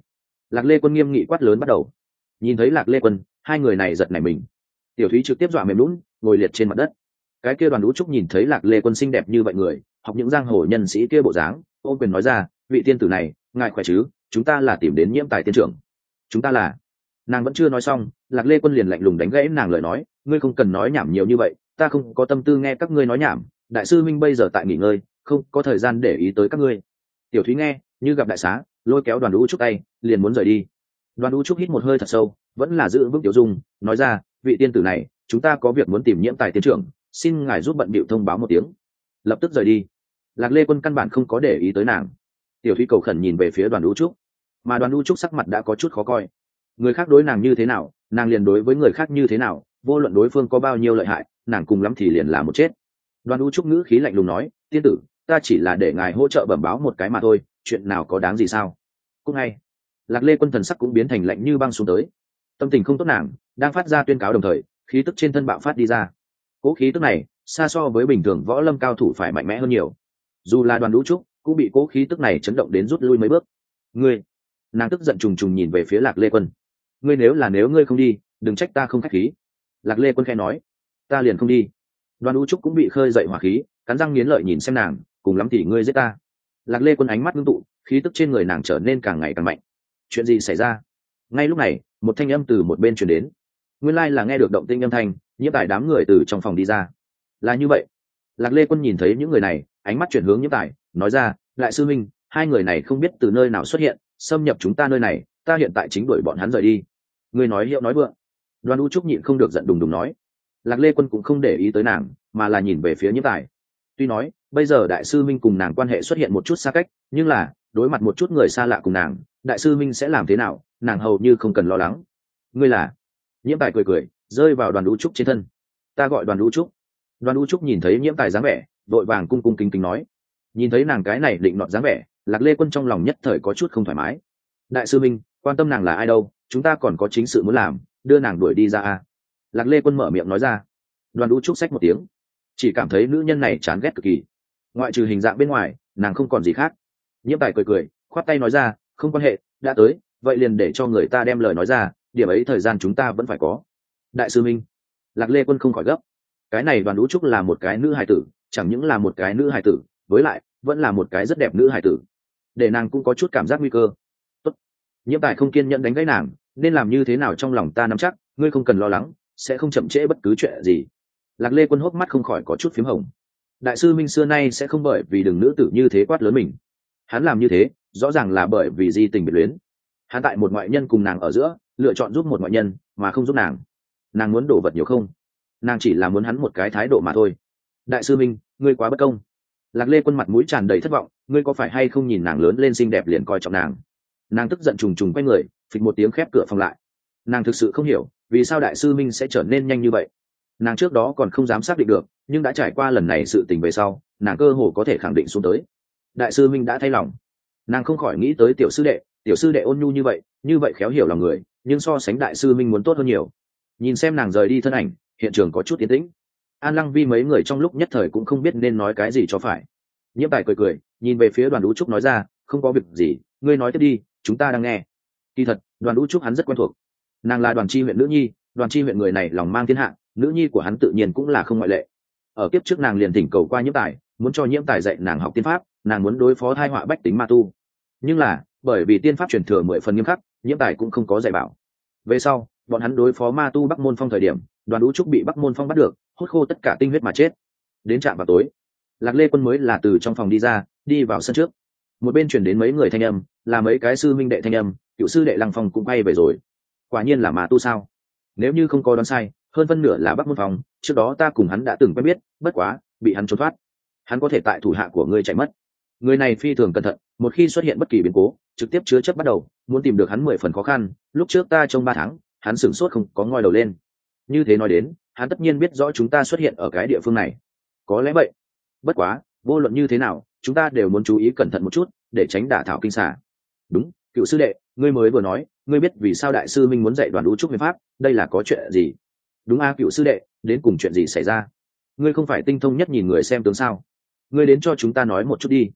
Lạc Lê Quân nghiêm nghị quát lớn bắt đầu. Nhìn thấy Lạc Lê Quân, hai người này giật nảy mình. Tiểu Thúy trực tiếp dọa mềm lún, ngồi liệt trên mặt đất. Cái kia Đoàn Vũ Trúc nhìn thấy Lạc Lê Quân xinh đẹp như vậy người, học những giang hồ nhân sĩ kia bộ dáng, ôm quyền nói ra, vị tiên tử này, ngài khỏe chứ? Chúng ta là tìm đến Nhiễm Tài tiên trưởng. Chúng ta là. Nàng vẫn chưa nói xong, Lạc Lê Quân liền lạnh lùng đánh gãy nàng lời nói, ngươi không cần nói nhảm nhiều như vậy, ta không có tâm tư nghe các ngươi nói nhảm, đại sư minh bây giờ tại nghỉ ngơi, không có thời gian để ý tới các ngươi. Tiểu Thúy nghe như gặp đại xá, lôi kéo Đoàn Vũ Trúc tay, liền muốn rời đi. Đoàn Vũ Trúc hít một hơi thật sâu, vẫn là giữ vững tiểu dung, nói ra, vị tiên tử này, chúng ta có việc muốn tìm Nhiễm Tài tiên trưởng, xin ngài giúp bận bịu thông báo một tiếng, lập tức rời đi. Lạc Lê Quân căn bản không có để ý tới nàng. Tiểu Thúy cầu khẩn nhìn về phía Đoàn Vũ Trúc, mà Đoàn Vũ Trúc sắc mặt đã có chút khó coi. Người khác đối nàng như thế nào, nàng liền đối với người khác như thế nào, vô luận đối phương có bao nhiêu lợi hại, nàng cùng lắm thì liền là một chết. Đoàn Vũ Trúc ngữ khí lạnh lùng nói, tiên tử, ta chỉ là để ngài hỗ trợ bẩm báo một cái mà thôi, chuyện nào có đáng gì sao? Cũng ngay, Lạc Lê Quân thần sắc cũng biến thành lạnh như băng xuống tới. Tâm tình không tốt nàng đang phát ra tuyên cáo đồng thời, khí tức trên thân bạo phát đi ra. Cố khí tức này xa so với bình thường võ lâm cao thủ phải mạnh mẽ hơn nhiều. Dù là Đoàn Vũ Trúc cũng bị cố khí tức này chấn động đến rút lui mấy bước. Ngươi, nàng tức giận trùng trùng nhìn về phía Lạc Lê Quân. Ngươi nếu là nếu ngươi không đi, đừng trách ta không khách khí. Lạc Lê Quân khẽ nói, ta liền không đi. Đoàn Vũ Trúc cũng bị khơi dậy hỏa khí, cắn răng nghiến lợi nhìn xem nàng, cùng lắm thì ngươi giết ta. Lạc Lê Quân ánh mắt ngưng tụ, khí tức trên người nàng trở nên càng ngày càng mạnh. Chuyện gì xảy ra? Ngay lúc này, một thanh âm từ một bên truyền đến. Nguyên lai là nghe được động tĩnh âm thanh, Nhiễm Tài đám người từ trong phòng đi ra. Là như vậy. Lạc Lê Quân nhìn thấy những người này, ánh mắt chuyển hướng Nhiễm Tài, nói ra, đại sư minh, hai người này không biết từ nơi nào xuất hiện, xâm nhập chúng ta nơi này, ta hiện tại chính đuổi bọn hắn rời đi. Ngươi nói hiệu nói vượng. Đoàn Vũ Trúc nhịn không được giận đùng đùng nói. Lạc Lê Quân cũng không để ý tới nàng, mà là nhìn về phía Nhiễm Tài. Tuy nói bây giờ đại sư minh cùng nàng quan hệ xuất hiện một chút xa cách, nhưng là đối mặt một chút người xa lạ cùng nàng, đại sư minh sẽ làm thế nào, nàng hầu như không cần lo lắng. Ngươi là? Nhiễm Tài cười cười, rơi vào Đoàn Vũ Trúc trên thân. Ta gọi Đoàn Vũ Trúc. Đoàn Vũ Trúc nhìn thấy Nhiễm Tài dáng vẻ, vội vàng cung cung kính kính nói. Nhìn thấy nàng cái này định nọt dáng vẻ, Lạc Lê Quân trong lòng nhất thời có chút không thoải mái. Đại sư minh, quan tâm nàng là ai đâu, chúng ta còn có chính sự muốn làm, đưa nàng đuổi đi ra à? Lạc Lê Quân mở miệng nói ra. Đoàn Vũ Trúc xách một tiếng, chỉ cảm thấy nữ nhân này chán ghét cực kỳ. Ngoại trừ hình dạng bên ngoài, nàng không còn gì khác. Nhiễm Tài cười cười, khoát tay nói ra, không quan hệ, đã tới, vậy liền để cho người ta đem lời nói ra, điểm ấy thời gian chúng ta vẫn phải có. Đại sư minh. Lạc Lê Quân không khỏi gấp. Cái này Đoàn Vũ Trúc là một cái nữ hài tử, chẳng những là một cái nữ hài tử, với lại vẫn là một cái rất đẹp nữ hài tử, để nàng cũng có chút cảm giác nguy cơ. Tốt. Nhiễm Tài không kiên nhẫn đánh gãy nàng, nên làm như thế nào trong lòng ta nắm chắc, ngươi không cần lo lắng, sẽ không chậm trễ bất cứ chuyện gì. Lạc Lê Quân hốc mắt không khỏi có chút phím hồng. Đại sư minh xưa nay sẽ không bởi vì đừng nữ tử như thế quát lớn mình. Hắn làm như thế rõ ràng là bởi vì di tình biệt luyến. Hắn tại một ngoại nhân cùng nàng ở giữa lựa chọn giúp một ngoại nhân mà không giúp nàng. Nàng muốn đổ vật nhiều không? Nàng chỉ là muốn hắn một cái thái độ mà thôi. Đại sư minh, ngươi quá bất công. Lạc Lê Quân mặt mũi tràn đầy thất vọng, ngươi có phải hay không nhìn nàng lớn lên xinh đẹp liền coi trọng nàng? Nàng tức giận trùng trùng quay người, phịch một tiếng khép cửa phòng lại. Nàng thực sự không hiểu vì sao đại sư minh sẽ trở nên nhanh như vậy. Nàng trước đó còn không dám xác định được, nhưng đã trải qua lần này sự tình về sau, nàng cơ hồ có thể khẳng định xuống tới. Đại sư minh đã thay lòng. Nàng không khỏi nghĩ tới tiểu sư đệ, tiểu sư đệ ôn nhu như vậy, như vậy khéo hiểu lòng người, nhưng so sánh đại sư minh muốn tốt hơn nhiều. Nhìn xem nàng rời đi thân ảnh, hiện trường có chút yên tĩnh. An Lăng Vi mấy người trong lúc nhất thời cũng không biết nên nói cái gì cho phải. Nhiễm Tài cười cười, nhìn về phía Đoàn Vũ Trúc nói ra, không có việc gì, ngươi nói tiếp đi, chúng ta đang nghe. Kỳ thật, Đoàn Vũ Trúc hắn rất quen thuộc. Nàng là Đoàn Chi huyện nữ nhi, Đoàn Chi huyện người này lòng mang thiên hạ, nữ nhi của hắn tự nhiên cũng là không ngoại lệ. Ở kiếp trước nàng liền thỉnh cầu qua Nhiễm Tài, muốn cho Nhiễm Tài dạy nàng học tiên pháp, nàng muốn đối phó tai họa bách tính ma tu. Nhưng là, bởi vì tiên pháp truyền thừa mười phần nghiêm khắc, Nhiễm Tài cũng không có dạy bảo. Về sau, bọn hắn đối phó ma tu Bắc Môn Phong thời điểm, Đoàn Vũ Trúc bị Bắc Môn Phong bắt được, hút khô tất cả tinh huyết mà chết. Đến trạm vào tối, Lạc Lê Quân mới là từ trong phòng đi ra, đi vào sân trước. Một bên truyền đến mấy người thanh âm, là mấy cái sư minh đệ thanh âm, cựu sư đệ Lăng Phong cũng bay về rồi. Quả nhiên là ma tu sao? Nếu như không có đoán sai, hơn phân nửa là Bắc Môn Phong, trước đó ta cùng hắn đã từng quen biết, bất quá, bị hắn trốn thoát. Hắn có thể tại thủ hạ của ngươi chạy mất. Người này phi thường cẩn thận, một khi xuất hiện bất kỳ biến cố, trực tiếp chứa chấp bắt đầu, muốn tìm được hắn mười phần khó khăn. Lúc trước ta trong ba tháng, hắn sửng sốt không có ngoi đầu lên. Như thế nói đến, hắn tất nhiên biết rõ chúng ta xuất hiện ở cái địa phương này. Có lẽ vậy. Bất quá, vô luận như thế nào, chúng ta đều muốn chú ý cẩn thận một chút, để tránh đả thảo kinh xà. Đúng, cựu sư đệ, ngươi mới vừa nói, ngươi biết vì sao đại sư minh muốn dạy Đoàn Vũ Trúc huyền pháp, đây là có chuyện gì? Đúng a, cựu sư đệ, đến cùng chuyện gì xảy ra? Ngươi không phải tinh thông nhất nhìn người xem tướng sao? Ngươi đến cho chúng ta nói một chút đi.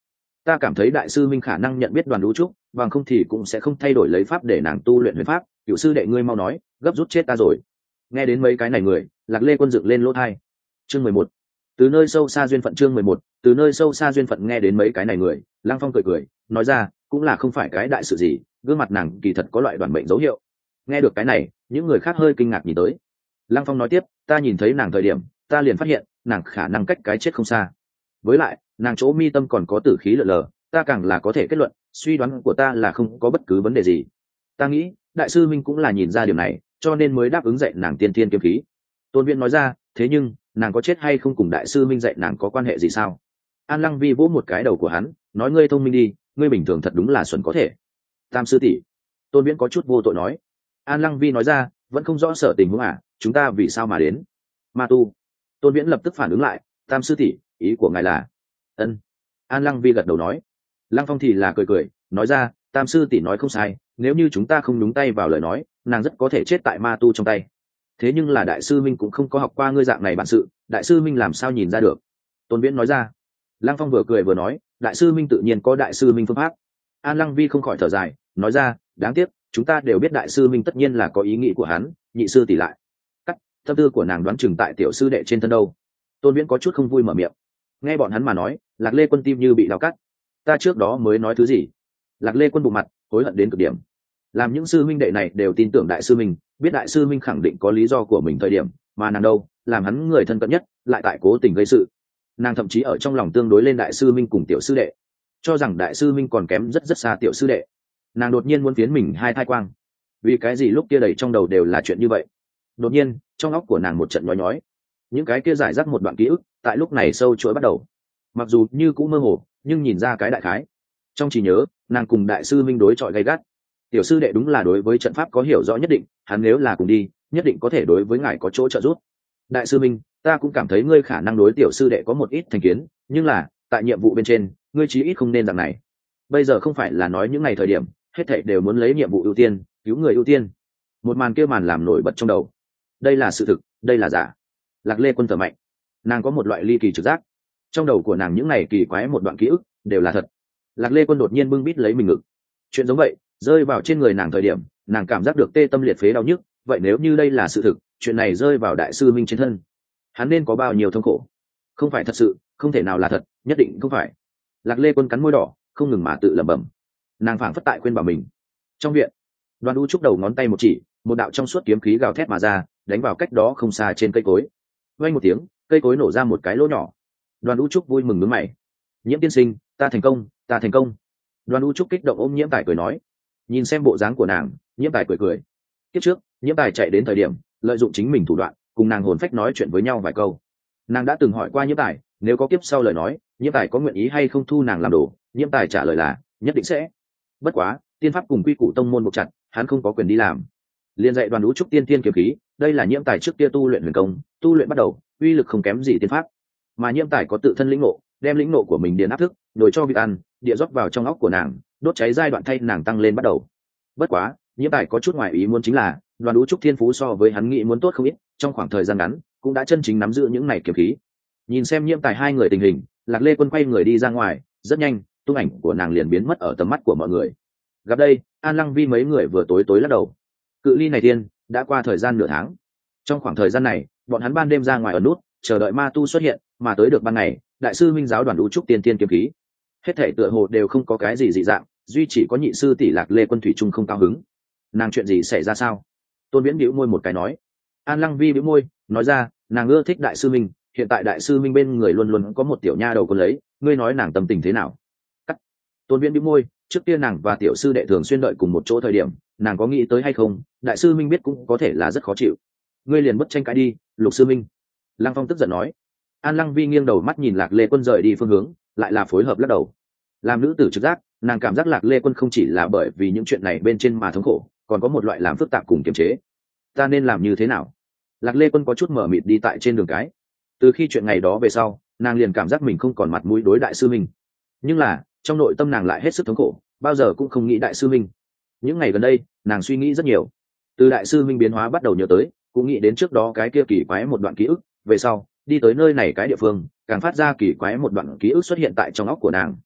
ta cảm thấy đại sư minh khả năng nhận biết Đoàn Đũ Trúc, bằng không thì cũng sẽ không thay đổi lấy pháp để nàng tu luyện huyền pháp. Cựu sư đệ ngươi mau nói, gấp rút chết ta rồi. Nghe đến mấy cái này người, Lạc Lê Quân dựng lên lỗ tai. Chương mười một. Từ nơi sâu xa duyên phận. Chương mười một. Từ nơi sâu xa duyên phận. Nghe đến mấy cái này người, Lăng Phong cười cười, nói ra, cũng là không phải cái đại sự gì, gương mặt nàng kỳ thật có loại đoàn bệnh dấu hiệu. Nghe được cái này, những người khác hơi kinh ngạc nhìn tới. Lăng Phong nói tiếp, ta nhìn thấy nàng thời điểm, ta liền phát hiện, nàng khả năng cách cái chết không xa. Với lại, nàng chỗ mi tâm còn có tử khí lờ lờ, ta càng là có thể kết luận, suy đoán của ta là không có bất cứ vấn đề gì. Ta nghĩ, đại sư minh cũng là nhìn ra điều này, cho nên mới đáp ứng dạy nàng tiên thiên kiếm khí. Tôn Viễn nói ra, thế nhưng, nàng có chết hay không cùng đại sư minh dạy nàng có quan hệ gì sao? An Lăng Vi vỗ một cái đầu của hắn, nói ngươi thông minh đi, ngươi bình thường thật đúng là xuẩn có thể. Tam sư tỷ. Tôn Viễn có chút vô tội nói. An Lăng Vi nói ra, vẫn không rõ sở tình huống à, chúng ta vì sao mà đến? Ma tu. Tôn Viễn lập tức phản ứng lại, tam sư tỷ, ý của ngài là? Ân. An Lăng Vi gật đầu nói. Lăng Phong thì là cười cười, nói ra, tam sư tỷ nói không sai, nếu như chúng ta không nhúng tay vào lời nói, nàng rất có thể chết tại ma tu trong tay. Thế nhưng là đại sư minh cũng không có học qua ngươi dạng này bản sự, đại sư minh làm sao nhìn ra được? Tôn Viễn nói ra. Lăng Phong vừa cười vừa nói, đại sư minh tự nhiên có đại sư minh phương pháp. An Lăng Vi không khỏi thở dài, nói ra, đáng tiếc, chúng ta đều biết đại sư minh tất nhiên là có ý nghĩ của hắn, nhị sư tỷ lại cắt tâm tư của nàng đoán chừng tại tiểu sư đệ trên thân đâu. Tôn Viễn có chút không vui mở miệng. Nghe bọn hắn mà nói, Lạc Lê Quân tim như bị đau cắt. Ta trước đó mới nói thứ gì? Lạc Lê Quân bụng mặt, hối hận đến cực điểm. Làm những sư minh đệ này đều tin tưởng đại sư minh, biết đại sư minh khẳng định có lý do của mình thời điểm, mà nàng đâu, làm hắn người thân cận nhất, lại tại cố tình gây sự. Nàng thậm chí ở trong lòng tương đối lên đại sư minh cùng tiểu sư đệ, cho rằng đại sư minh còn kém rất rất xa tiểu sư đệ. Nàng đột nhiên muốn phiến mình hai thai quang. Vì cái gì lúc kia đầy trong đầu đều là chuyện như vậy? Đột nhiên, trong óc của nàng một trận nhói nhói. Những cái kia giải rác một đoạn ký ức, tại lúc này sâu chuỗi bắt đầu. Mặc dù như cũng mơ hồ, nhưng nhìn ra cái đại khái. Trong trí nhớ, nàng cùng đại sư minh đối chọi gay gắt. Tiểu sư đệ đúng là đối với trận pháp có hiểu rõ nhất định, hắn nếu là cùng đi, nhất định có thể đối với ngài có chỗ trợ giúp. Đại sư minh, ta cũng cảm thấy ngươi khả năng đối tiểu sư đệ có một ít thành kiến, nhưng là, tại nhiệm vụ bên trên, ngươi chí ít không nên dạng này. Bây giờ không phải là nói những ngày thời điểm, hết thảy đều muốn lấy nhiệm vụ ưu tiên, cứu người ưu tiên. Một màn kia màn làm nổi bật trong đầu. Đây là sự thực, đây là giả. Lạc Lê Quân thở mạnh. Nàng có một loại ly kỳ trực giác. Trong đầu của nàng những ngày kỳ quái một đoạn ký ức, đều là thật. Lạc Lê Quân đột nhiên bưng bít lấy mình ngực. Chuyện giống vậy, rơi vào trên người nàng thời điểm, nàng cảm giác được tê tâm liệt phế đau nhức. Vậy nếu như đây là sự thực, chuyện này rơi vào đại sư minh trên thân, hắn nên có bao nhiêu thống khổ? Không phải thật sự, không thể nào là thật, nhất định không phải. Lạc Lê Quân cắn môi đỏ, không ngừng mà tự lẩm bẩm. Nàng phảng phất tại khuyên bảo mình. Trong viện, Đoàn U trúc đầu ngón tay một chỉ, một đạo trong suốt kiếm khí gào thét mà ra, đánh vào cách đó không xa trên cây cối. Vang một tiếng, cây cối nổ ra một cái lỗ nhỏ. Đoàn U trúc vui mừng nhướng mày. Nhiễm tiên sinh, ta thành công, ta thành công. Đoàn U trúc kích động ôm Nhiễm Tài cười nói. Nhìn xem bộ dáng của nàng, Nhiễm Tài cười cười. Kiếp trước, Nhiễm Tài chạy đến thời điểm, lợi dụng chính mình thủ đoạn, cùng nàng hồn phách nói chuyện với nhau vài câu. Nàng đã từng hỏi qua Nhiễm Tài, nếu có kiếp sau lời nói, Nhiễm Tài có nguyện ý hay không thu nàng làm đồ. Nhiễm Tài trả lời là nhất định sẽ. Bất quá, tiên pháp cùng quy củ tông môn buộc chặt, hắn không có quyền đi làm. Liên dạy Đoàn U trúc tiên tiên kiếm khí, đây là Nhiễm Tài trước kia tu luyện huyền công, tu luyện bắt đầu, uy lực không kém gì tiên pháp. Mà Nhiễm Tài có tự thân lĩnh ngộ, đem lĩnh ngộ của mình điện áp thức, đổi cho việc ăn, địa rót vào trong óc của nàng, đốt cháy giai đoạn thay nàng tăng lên bắt đầu. Bất quá, Nhiễm Tài có chút ngoài ý muốn chính là, Đoàn U trúc thiên phú so với hắn nghĩ muốn tốt không ít, trong khoảng thời gian ngắn, cũng đã chân chính nắm giữ những này kiếm khí. Nhìn xem Nhiễm Tài hai người tình hình, Lạc Lê Quân quay người đi ra ngoài, rất nhanh, tung ảnh của nàng liền biến mất ở tầm mắt của mọi người. Gặp đây, An Lăng Vi mấy người vừa tối tối lắc đầu. Cự ly này tiên, đã qua thời gian nửa tháng. Trong khoảng thời gian này, bọn hắn ban đêm ra ngoài ở nút, chờ đợi ma tu xuất hiện, mà tới được ban ngày, đại sư minh giáo Đoàn U trúc tiên tiên kiếm khí. Hết thảy tựa hồ đều không có cái gì dị dạng, duy chỉ có nhị sư tỷ Lạc Lê Quân thủy chung không cao hứng. Nàng chuyện gì xảy ra sao? Tôn Viễn bĩu môi một cái nói. An Lăng Vi bĩu môi, nói ra, nàng ưa thích đại sư minh, hiện tại đại sư minh bên người luôn luôn có một tiểu nha đầu con lấy, ngươi nói nàng tâm tình thế nào? Cắt. Tôn Viễn bĩu môi, trước kia nàng và tiểu sư đệ thường xuyên đợi cùng một chỗ thời điểm, nàng có nghĩ tới hay không, đại sư minh biết cũng có thể là rất khó chịu. Ngươi liền bất tranh cãi đi, Lục sư minh. Lăng Phong tức giận nói. An Lăng Vi nghiêng đầu mắt nhìn Lạc Lê Quân rời đi phương hướng, lại là phối hợp lắc đầu. Làm nữ tử trực giác, nàng cảm giác Lạc Lê Quân không chỉ là bởi vì những chuyện này bên trên mà thống khổ, còn có một loại làm phức tạp cùng kiềm chế. Ta nên làm như thế nào? Lạc Lê Quân có chút mở mịt đi tại trên đường cái. Từ khi chuyện ngày đó về sau, nàng liền cảm giác mình không còn mặt mũi đối đại sư minh. Nhưng là, trong nội tâm nàng lại hết sức thống khổ, bao giờ cũng không nghĩ đại sư minh. Những ngày gần đây, nàng suy nghĩ rất nhiều. Từ đại sư minh biến hóa bắt đầu nhớ tới, cũng nghĩ đến trước đó cái kia kỳ quái một đoạn ký ức, về sau, đi tới nơi này cái địa phương, càng phát ra kỳ quái một đoạn ký ức xuất hiện tại trong óc của nàng.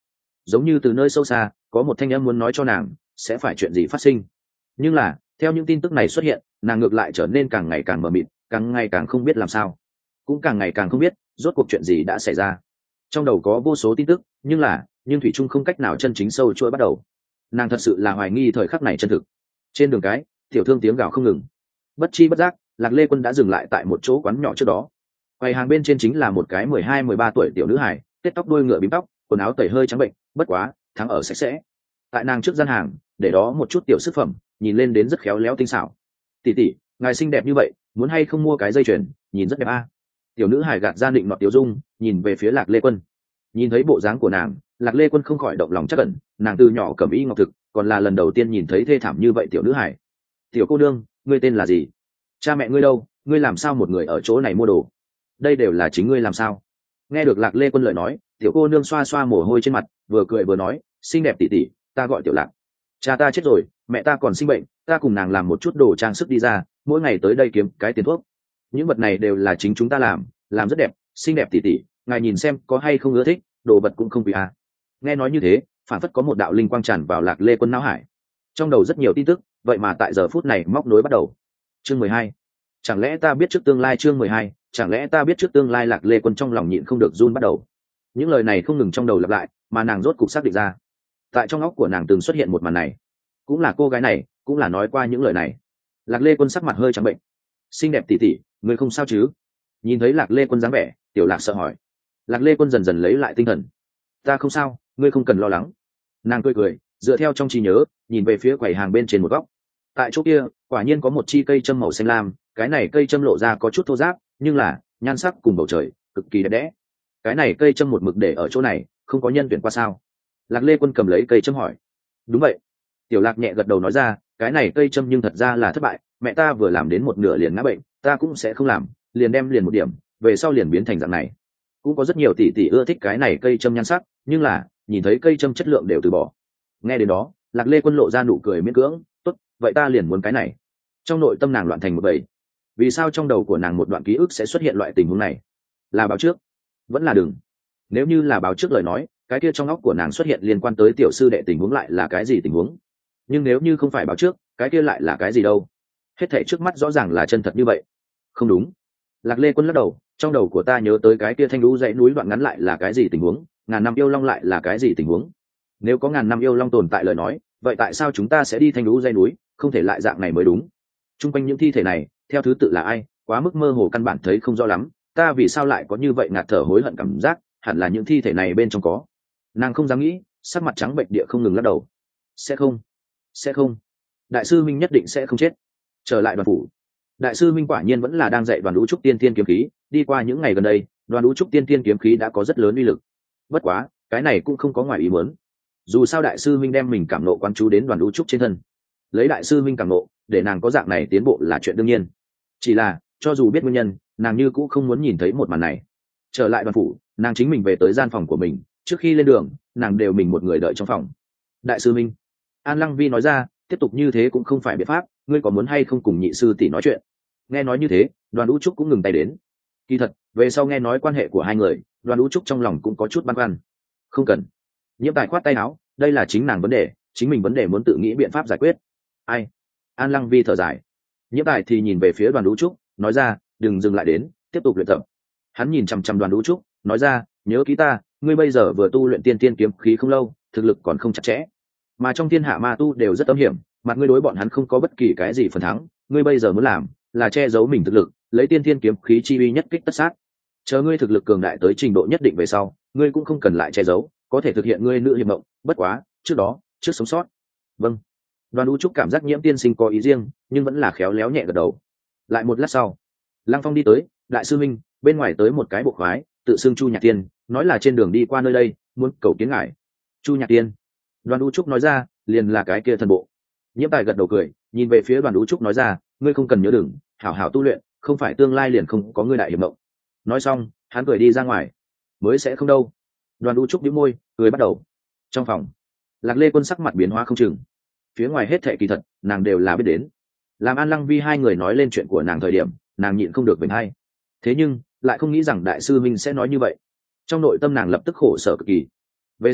giống như từ nơi sâu xa có một thanh âm muốn nói cho nàng sẽ phải chuyện gì phát sinh. Nhưng là theo những tin tức này xuất hiện, nàng ngược lại trở nên càng ngày càng mờ mịt, càng ngày càng không biết làm sao, cũng càng ngày càng không biết rốt cuộc chuyện gì đã xảy ra. Trong đầu có vô số tin tức, nhưng là nhưng thủy trung không cách nào chân chính sâu chuỗi bắt đầu. Nàng thật sự là hoài nghi thời khắc này chân thực. Trên đường cái, tiểu thương tiếng gào không ngừng. Bất chi bất giác, Lạc Lê Quân đã dừng lại tại một chỗ quán nhỏ trước đó. Quầy hàng bên trên chính là một cái mười hai mười ba tuổi tiểu nữ hài, tết tóc đuôi ngựa bím tóc, quần áo tẩy hơi trắng bệnh, bất quá thắng ở sạch sẽ. Tại nàng trước gian hàng, để đó một chút tiểu sức phẩm, nhìn lên đến rất khéo léo tinh xảo. Tỷ tỷ, ngài xinh đẹp như vậy, muốn hay không mua cái dây chuyền, nhìn rất đẹp a. Tiểu nữ hài gạt ra định nọt tiểu dung, nhìn về phía Lạc Lê Quân. Nhìn thấy bộ dáng của nàng, Lạc Lê Quân không khỏi động lòng chắc ẩn, nàng từ nhỏ cẩm y ngọc thực, còn là lần đầu tiên nhìn thấy thê thảm như vậy tiểu nữ hài. Tiểu cô nương, ngươi tên là gì? Cha mẹ ngươi đâu? Ngươi làm sao một người ở chỗ này mua đồ? Đây đều là chính ngươi làm sao? Nghe được Lạc Lê Quân lời nói, tiểu cô nương xoa xoa mồ hôi trên mặt, vừa cười vừa nói, xinh đẹp tỷ tỷ, ta gọi Tiểu Lạc. Cha ta chết rồi, mẹ ta còn sinh bệnh, ta cùng nàng làm một chút đồ trang sức đi ra, mỗi ngày tới đây kiếm cái tiền thuốc. Những vật này đều là chính chúng ta làm, làm rất đẹp, xinh đẹp tỷ tỷ, ngài nhìn xem có hay không ưa thích, đồ vật cũng không quý à. Nghe nói như thế, phản phất có một đạo linh quang tràn vào Lạc Lê Quân não hải. Trong đầu rất nhiều tin tức, vậy mà tại giờ phút này móc nối bắt đầu. Chương mười hai. Chẳng lẽ ta biết trước tương lai? Chương mười hai. Chẳng lẽ ta biết trước tương lai? Lạc Lê Quân trong lòng nhịn không được run bắt đầu. Những lời này không ngừng trong đầu lặp lại, mà nàng rốt cục xác định ra. Tại trong óc của nàng từng xuất hiện một màn này, cũng là cô gái này, cũng là nói qua những lời này. Lạc Lê Quân sắc mặt hơi trắng bệnh. Xinh đẹp tỷ tỷ, người không sao chứ? Nhìn thấy Lạc Lê Quân dáng vẻ, Tiểu Lạc sợ hỏi. Lạc Lê Quân dần dần lấy lại tinh thần. Ta không sao, ngươi không cần lo lắng. Nàng cười cười, dựa theo trong trí nhớ, nhìn về phía quầy hàng bên trên một góc. Tại chỗ kia, quả nhiên có một chi cây châm màu xanh lam, cái này cây châm lộ ra có chút thô ráp, nhưng là nhan sắc cùng bầu trời cực kỳ đẹp đẽ. Cái này cây châm một mực để ở chỗ này, không có nhân tuyển qua sao? Lạc Lê Quân cầm lấy cây châm hỏi. Đúng vậy. Tiểu Lạc nhẹ gật đầu nói ra, cái này cây châm nhưng thật ra là thất bại, mẹ ta vừa làm đến một nửa liền ngã bệnh, ta cũng sẽ không làm, liền đem liền một điểm, về sau liền biến thành dạng này. Cũng có rất nhiều tỷ tỷ ưa thích cái này cây châm nhan sắc, nhưng là nhìn thấy cây châm chất lượng đều từ bỏ. Nghe đến đó, Lạc Lê Quân lộ ra nụ cười miễn cưỡng, tốt, vậy ta liền muốn cái này. Trong nội tâm nàng loạn thành một bầy. Vì sao trong đầu của nàng một đoạn ký ức sẽ xuất hiện loại tình huống này? Là báo trước, vẫn là đừng. Nếu như là báo trước lời nói, cái kia trong óc của nàng xuất hiện liên quan tới tiểu sư đệ tình huống lại là cái gì tình huống? Nhưng nếu như không phải báo trước, cái kia lại là cái gì đâu? Hết thảy trước mắt rõ ràng là chân thật như vậy. Không đúng. Lạc Lê Quân lắc đầu, trong đầu của ta nhớ tới cái kia thanh lũ dãy núi đoạn ngắn lại là cái gì tình huống, ngàn năm yêu long lại là cái gì tình huống? Nếu có ngàn năm yêu long tồn tại lời nói, vậy tại sao chúng ta sẽ đi thanh lũ dãy núi, không thể lại dạng này mới đúng? Trung quanh những thi thể này, theo thứ tự là ai, quá mức mơ hồ căn bản thấy không rõ lắm, ta vì sao lại có như vậy ngạt thở hối hận cảm giác, hẳn là những thi thể này bên trong có. Nàng không dám nghĩ, sắc mặt trắng bệnh địa không ngừng lắc đầu. Sẽ không, sẽ không, đại sư Minh nhất định sẽ không chết. Trở lại đoàn phủ, đại sư Minh quả nhiên vẫn là đang dạy đoàn lũ trúc tiên tiên kiếm khí. Đi qua những ngày gần đây, đoàn lũ trúc tiên tiên kiếm khí đã có rất lớn uy lực. Bất quá, cái này cũng không có ngoài ý muốn. Dù sao đại sư Minh đem mình cảm nộ quán chú đến đoàn lũ trúc trên thân, lấy đại sư Minh cảm nộ để nàng có dạng này tiến bộ là chuyện đương nhiên. Chỉ là cho dù biết nguyên nhân, nàng như cũng không muốn nhìn thấy một màn này. Trở lại đoàn phủ, nàng chính mình về tới gian phòng của mình. Trước khi lên đường, nàng đều mình một người đợi trong phòng. Đại sư Minh, An Lăng Vi nói ra, tiếp tục như thế cũng không phải biện pháp, ngươi có muốn hay không cùng nhị sư tỷ nói chuyện? Nghe nói như thế, Đoàn Vũ Trúc cũng ngừng tay đến. Kỳ thật, về sau nghe nói quan hệ của hai người, Đoàn Vũ Trúc trong lòng cũng có chút băn khoăn. Không cần. Nhiễm Tài khoát tay áo, đây là chính nàng vấn đề, chính mình vấn đề muốn tự nghĩ biện pháp giải quyết. Ai? An Lăng Vi thở dài. Nhiễm Tài thì nhìn về phía Đoàn Vũ Trúc, nói ra, đừng dừng lại đến, tiếp tục luyện tập. Hắn nhìn chằm chằm Đoàn Vũ Trúc, nói ra, nhớ kỹ ta, ngươi bây giờ vừa tu luyện tiên tiên kiếm khí không lâu, thực lực còn không chặt chẽ, mà trong thiên hạ ma tu đều rất âm hiểm, mặt ngươi đối bọn hắn không có bất kỳ cái gì phần thắng. Ngươi bây giờ muốn làm là che giấu mình thực lực, lấy tiên thiên kiếm khí chi uy nhất kích tất sát. Chờ ngươi thực lực cường đại tới trình độ nhất định về sau, ngươi cũng không cần lại che giấu, có thể thực hiện ngươi nữ hiệp mộng. Bất quá trước đó, trước sống sót. Vâng. Đoàn U Trúc cảm giác Nhiễm tiên sinh có ý riêng, nhưng vẫn là khéo léo nhẹ gật đầu. Lại một lát sau, Lăng Phong đi tới, đại sư Minh, bên ngoài tới một cái bộ khoái, tự xưng Chu Nhạc Tiên, nói là trên đường đi qua nơi đây, muốn cầu kiến ngài. Chu Nhạc Tiên. Đoàn U Trúc nói ra, liền là cái kia thần bộ. Nhiễm Tài gật đầu cười, nhìn về phía Đoàn U Trúc nói ra, ngươi không cần nhớ đừng, hảo hảo tu luyện, không phải tương lai liền không có ngươi đại hiệp mộng. Nói xong, hắn cười đi ra ngoài. Mới sẽ không đâu. Đoàn U Trúc nhíu môi, cười bắt đầu. Trong phòng, Lạc Lê Quân sắc mặt biến hóa không chừng. Phía ngoài hết thệ kỳ thật, nàng đều là biết đến. Làm An Lăng Vi hai người nói lên chuyện của nàng thời điểm, nàng nhịn không được bình hay. Thế nhưng, lại không nghĩ rằng đại sư Minh sẽ nói như vậy. Trong nội tâm nàng lập tức khổ sở cực kỳ. Về sau,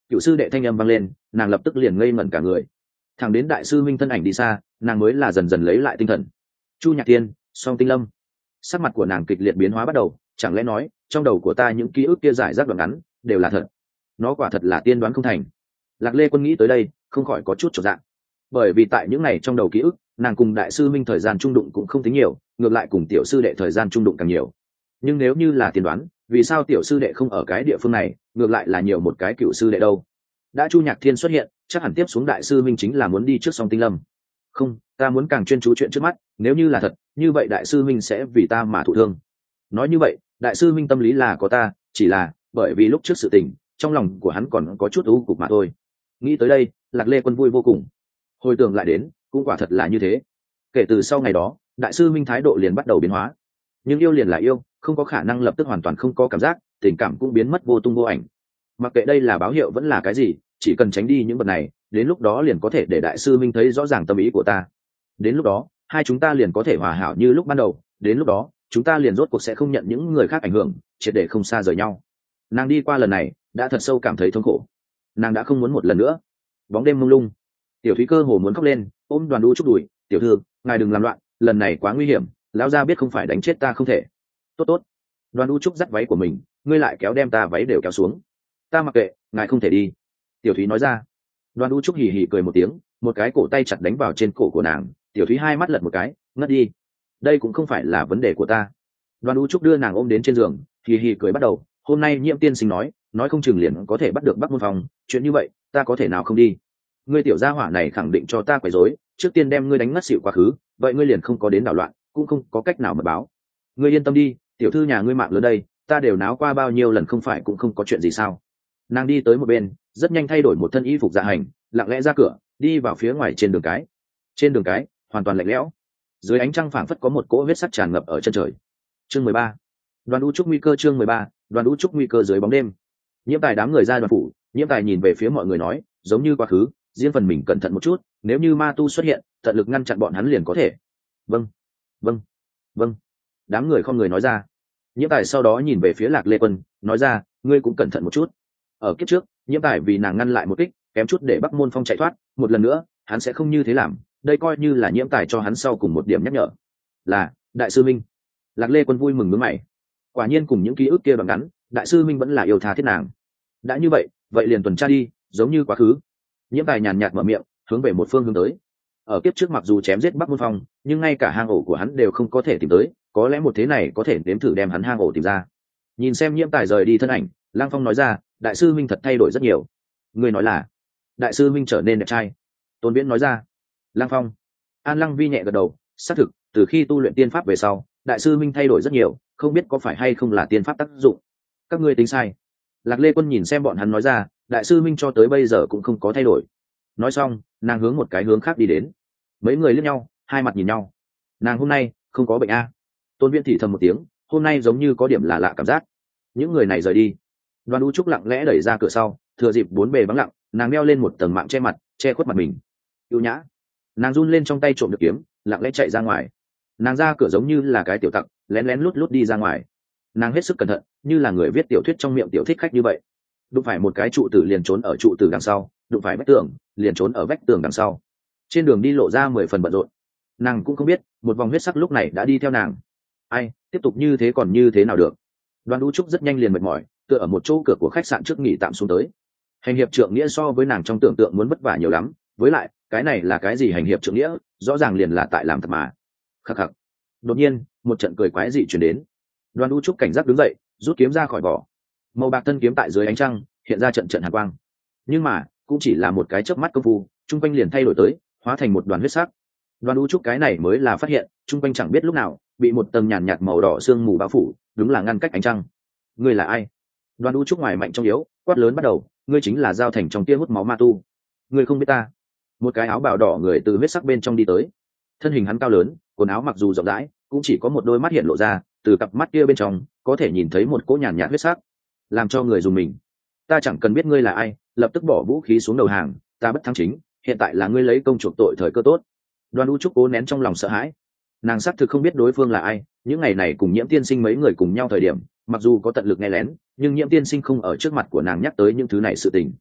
cựu sư đệ thanh âm vang lên, nàng lập tức liền ngây ngẩn cả người. Thẳng đến đại sư minh thân ảnh đi xa, nàng mới là dần dần lấy lại tinh thần. Chu Nhạc Tiên, Song Tinh Lâm. Sắc mặt của nàng kịch liệt biến hóa bắt đầu, chẳng lẽ nói trong đầu của ta những ký ức kia giải rác đoạn ngắn đều là thật? Nó quả thật là tiên đoán không thành. Lạc Lê Quân nghĩ tới đây không khỏi có chút chột dạ, bởi vì tại những ngày trong đầu ký ức, nàng cùng đại sư minh thời gian trung đụng cũng không tính nhiều, ngược lại cùng tiểu sư đệ thời gian trung đụng càng nhiều. Nhưng nếu như là tiên đoán, vì sao tiểu sư đệ không ở cái địa phương này, ngược lại là nhiều một cái cựu sư đệ đâu? Đã Chu Nhạc Thiên xuất hiện, chắc hẳn tiếp xuống đại sư minh chính là muốn đi trước Song Tinh Lâm. Không, ta muốn càng chuyên chú chuyện trước mắt, nếu như là thật, như vậy đại sư minh sẽ vì ta mà thụ thương. Nói như vậy, đại sư minh tâm lý là có ta, chỉ là bởi vì lúc trước sự tình, trong lòng của hắn còn có chút u cục mà thôi. Nghĩ tới đây, Lạc Lê Quân vui vô cùng. Hồi tưởng lại đến, cũng quả thật là như thế. Kể từ sau ngày đó, đại sư minh thái độ liền bắt đầu biến hóa. Nhưng yêu liền là yêu, không có khả năng lập tức hoàn toàn không có cảm giác, tình cảm cũng biến mất vô tung vô ảnh. Mặc kệ đây là báo hiệu vẫn là cái gì, chỉ cần tránh đi những vật này, đến lúc đó liền có thể để đại sư minh thấy rõ ràng tâm ý của ta. Đến lúc đó, hai chúng ta liền có thể hòa hảo như lúc ban đầu, đến lúc đó, chúng ta liền rốt cuộc sẽ không nhận những người khác ảnh hưởng, triệt để không xa rời nhau. Nàng đi qua lần này, đã thật sâu cảm thấy thống khổ. Nàng đã không muốn một lần nữa. Bóng đêm mông lung, Tiểu Thúy cơ hồ muốn khóc lên, ôm Đoàn U Trúc đùi, "Tiểu thư, ngài đừng làm loạn, lần này quá nguy hiểm, lão gia biết không phải đánh chết ta không thể." "Tốt tốt." Đoàn U Trúc dắt váy của mình, "Ngươi lại kéo đem ta váy đều kéo xuống." "Ta mặc kệ, ngài không thể đi." Tiểu Thúy nói ra. Đoàn U Trúc hì hì cười một tiếng, một cái cổ tay chặt đánh vào trên cổ của nàng. Tiểu Thúy hai mắt lật một cái, ngất đi. "Đây cũng không phải là vấn đề của ta." Đoàn U Trúc đưa nàng ôm đến trên giường, hì hì cười bắt đầu, "Hôm nay Nhiễm tiên sinh nói, nói không chừng liền có thể bắt được Bắc Môn Phong, chuyện như vậy, ta có thể nào không đi? Ngươi tiểu gia hỏa này khẳng định cho ta quấy rối, trước tiên đem ngươi đánh ngất xỉu quá khứ, vậy ngươi liền không có đến đảo loạn, cũng không có cách nào mà báo. Ngươi yên tâm đi, tiểu thư nhà ngươi mạng lớn đây, ta đều náo qua bao nhiêu lần không phải cũng không có chuyện gì sao?" Nàng đi tới một bên, rất nhanh thay đổi một thân y phục dạ hành, lặng lẽ ra cửa, đi vào phía ngoài trên đường cái. Trên đường cái hoàn toàn lạnh lẽo, dưới ánh trăng phảng phất có một cỗ huyết sắc tràn ngập ở chân trời. Chương mười ba, Đoàn U Trúc nguy cơ. Chương mười ba, Đoàn U Trúc nguy cơ dưới bóng đêm. Nhiễm Tài đám người ra đoàn phủ, Nhiễm Tài nhìn về phía mọi người nói, giống như quá khứ, riêng phần mình cẩn thận một chút, nếu như ma tu xuất hiện, tận lực ngăn chặn bọn hắn liền có thể. Vâng, vâng, vâng. Đám người không người nói ra. Nhiễm Tài sau đó nhìn về phía Lạc Lê Quân, nói ra, ngươi cũng cẩn thận một chút. Ở kiếp trước, Nhiễm Tài vì nàng ngăn lại một kích, kém chút để Bắc Môn Phong chạy thoát, một lần nữa, hắn sẽ không như thế làm, đây coi như là Nhiễm Tài cho hắn sau cùng một điểm nhắc nhở. Là, đại sư minh. Lạc Lê Quân vui mừng nhướng mày. Quả nhiên cùng những ký ức kia đoạn ngắn, đại sư minh vẫn là yêu tha thiết nàng. Đã như vậy, vậy liền tuần tra đi, giống như quá khứ. Nhiễm Tài nhàn nhạt mở miệng, hướng về một phương hướng tới. Ở kiếp trước mặc dù chém giết Bắc Môn Phong, nhưng ngay cả hang ổ của hắn đều không có thể tìm tới, có lẽ một thế này có thể nếm thử đem hắn hang ổ tìm ra. Nhìn xem Nhiễm Tài rời đi thân ảnh, Lang Phong nói ra, đại sư minh thật thay đổi rất nhiều. Ngươi nói là đại sư minh trở nên đẹp trai? Tôn Viễn nói ra. Lang Phong. An Lăng Vi nhẹ gật đầu, xác thực, từ khi tu luyện tiên pháp về sau, đại sư minh thay đổi rất nhiều, không biết có phải hay không là tiên pháp tác dụng. Các ngươi tính sai. Lạc Lê Quân nhìn xem bọn hắn nói ra, đại sư minh cho tới bây giờ cũng không có thay đổi. Nói xong, nàng hướng một cái hướng khác đi đến. Mấy người liếc nhau, hai mặt nhìn nhau. Nàng hôm nay không có bệnh a? Tôn Viễn thì thầm một tiếng, hôm nay giống như có điểm là lạ cảm giác. Những người này rời đi. Đoàn U Trúc lặng lẽ đẩy ra cửa sau, thừa dịp bốn bề vắng lặng, nàng đeo lên một tầng mạng che mặt, che khuất mặt mình. Yêu nhã. Nàng run lên trong tay trộm được kiếm, lặng lẽ chạy ra ngoài. Nàng ra cửa giống như là cái tiểu tặc, lén lén lút lút đi ra ngoài. Nàng hết sức cẩn thận, như là người viết tiểu thuyết trong miệng tiểu thích khách như vậy. Đụng phải một cái trụ tử liền trốn ở trụ tử đằng sau, đụng phải vách tường liền trốn ở vách tường đằng sau. Trên đường đi lộ ra mười phần bận rộn. Nàng cũng không biết, một vòng huyết sắc lúc này đã đi theo nàng. Ai, tiếp tục như thế còn như thế nào được? Đoàn U Trúc rất nhanh liền mệt mỏi, tựa ở một chỗ cửa của khách sạn trước nghỉ tạm xuống tới. Hành hiệp trượng nghĩa so với nàng trong tưởng tượng muốn vất vả nhiều lắm, với lại cái này là cái gì hành hiệp trượng nghĩa, rõ ràng liền là tại làm thật mà. Khắc khắc. Đột nhiên, một trận cười quái dị truyền đến. Đoàn U Trúc cảnh giác đứng dậy, rút kiếm ra khỏi vỏ. Màu bạc thân kiếm tại dưới ánh trăng hiện ra trận trận hàn quang, nhưng mà cũng chỉ là một cái chớp mắt công phu, trung quanh liền thay đổi tới, hóa thành một đoàn huyết sắc. Đoàn U Trúc cái này mới là phát hiện, trung quanh chẳng biết lúc nào bị một tầng nhàn nhạt màu đỏ sương mù bao phủ, đúng là ngăn cách ánh trăng. Ngươi là ai? Đoàn U Trúc ngoài mạnh trong yếu, quát lớn bắt đầu, ngươi chính là Giao Thành trong tia hút máu ma tu. Ngươi không biết ta? Một cái áo bào đỏ người từ huyết sắc bên trong đi tới. Thân hình hắn cao lớn, quần áo mặc dù rộng rãi, cũng chỉ có một đôi mắt hiện lộ ra, từ cặp mắt kia bên trong có thể nhìn thấy một cỗ nhàn nhạt huyết sắc, làm cho người dùng mình. Ta chẳng cần biết ngươi là ai, lập tức bỏ vũ khí xuống đầu hàng, ta bất thắng chính, hiện tại là ngươi lấy công chuộc tội thời cơ tốt. Đoàn U Trúc cố nén trong lòng sợ hãi. Nàng xác thực không biết đối phương là ai, những ngày này cùng Nhiễm tiên sinh mấy người cùng nhau thời điểm, mặc dù có tận lực nghe lén, nhưng Nhiễm tiên sinh không ở trước mặt của nàng nhắc tới những thứ này sự tình.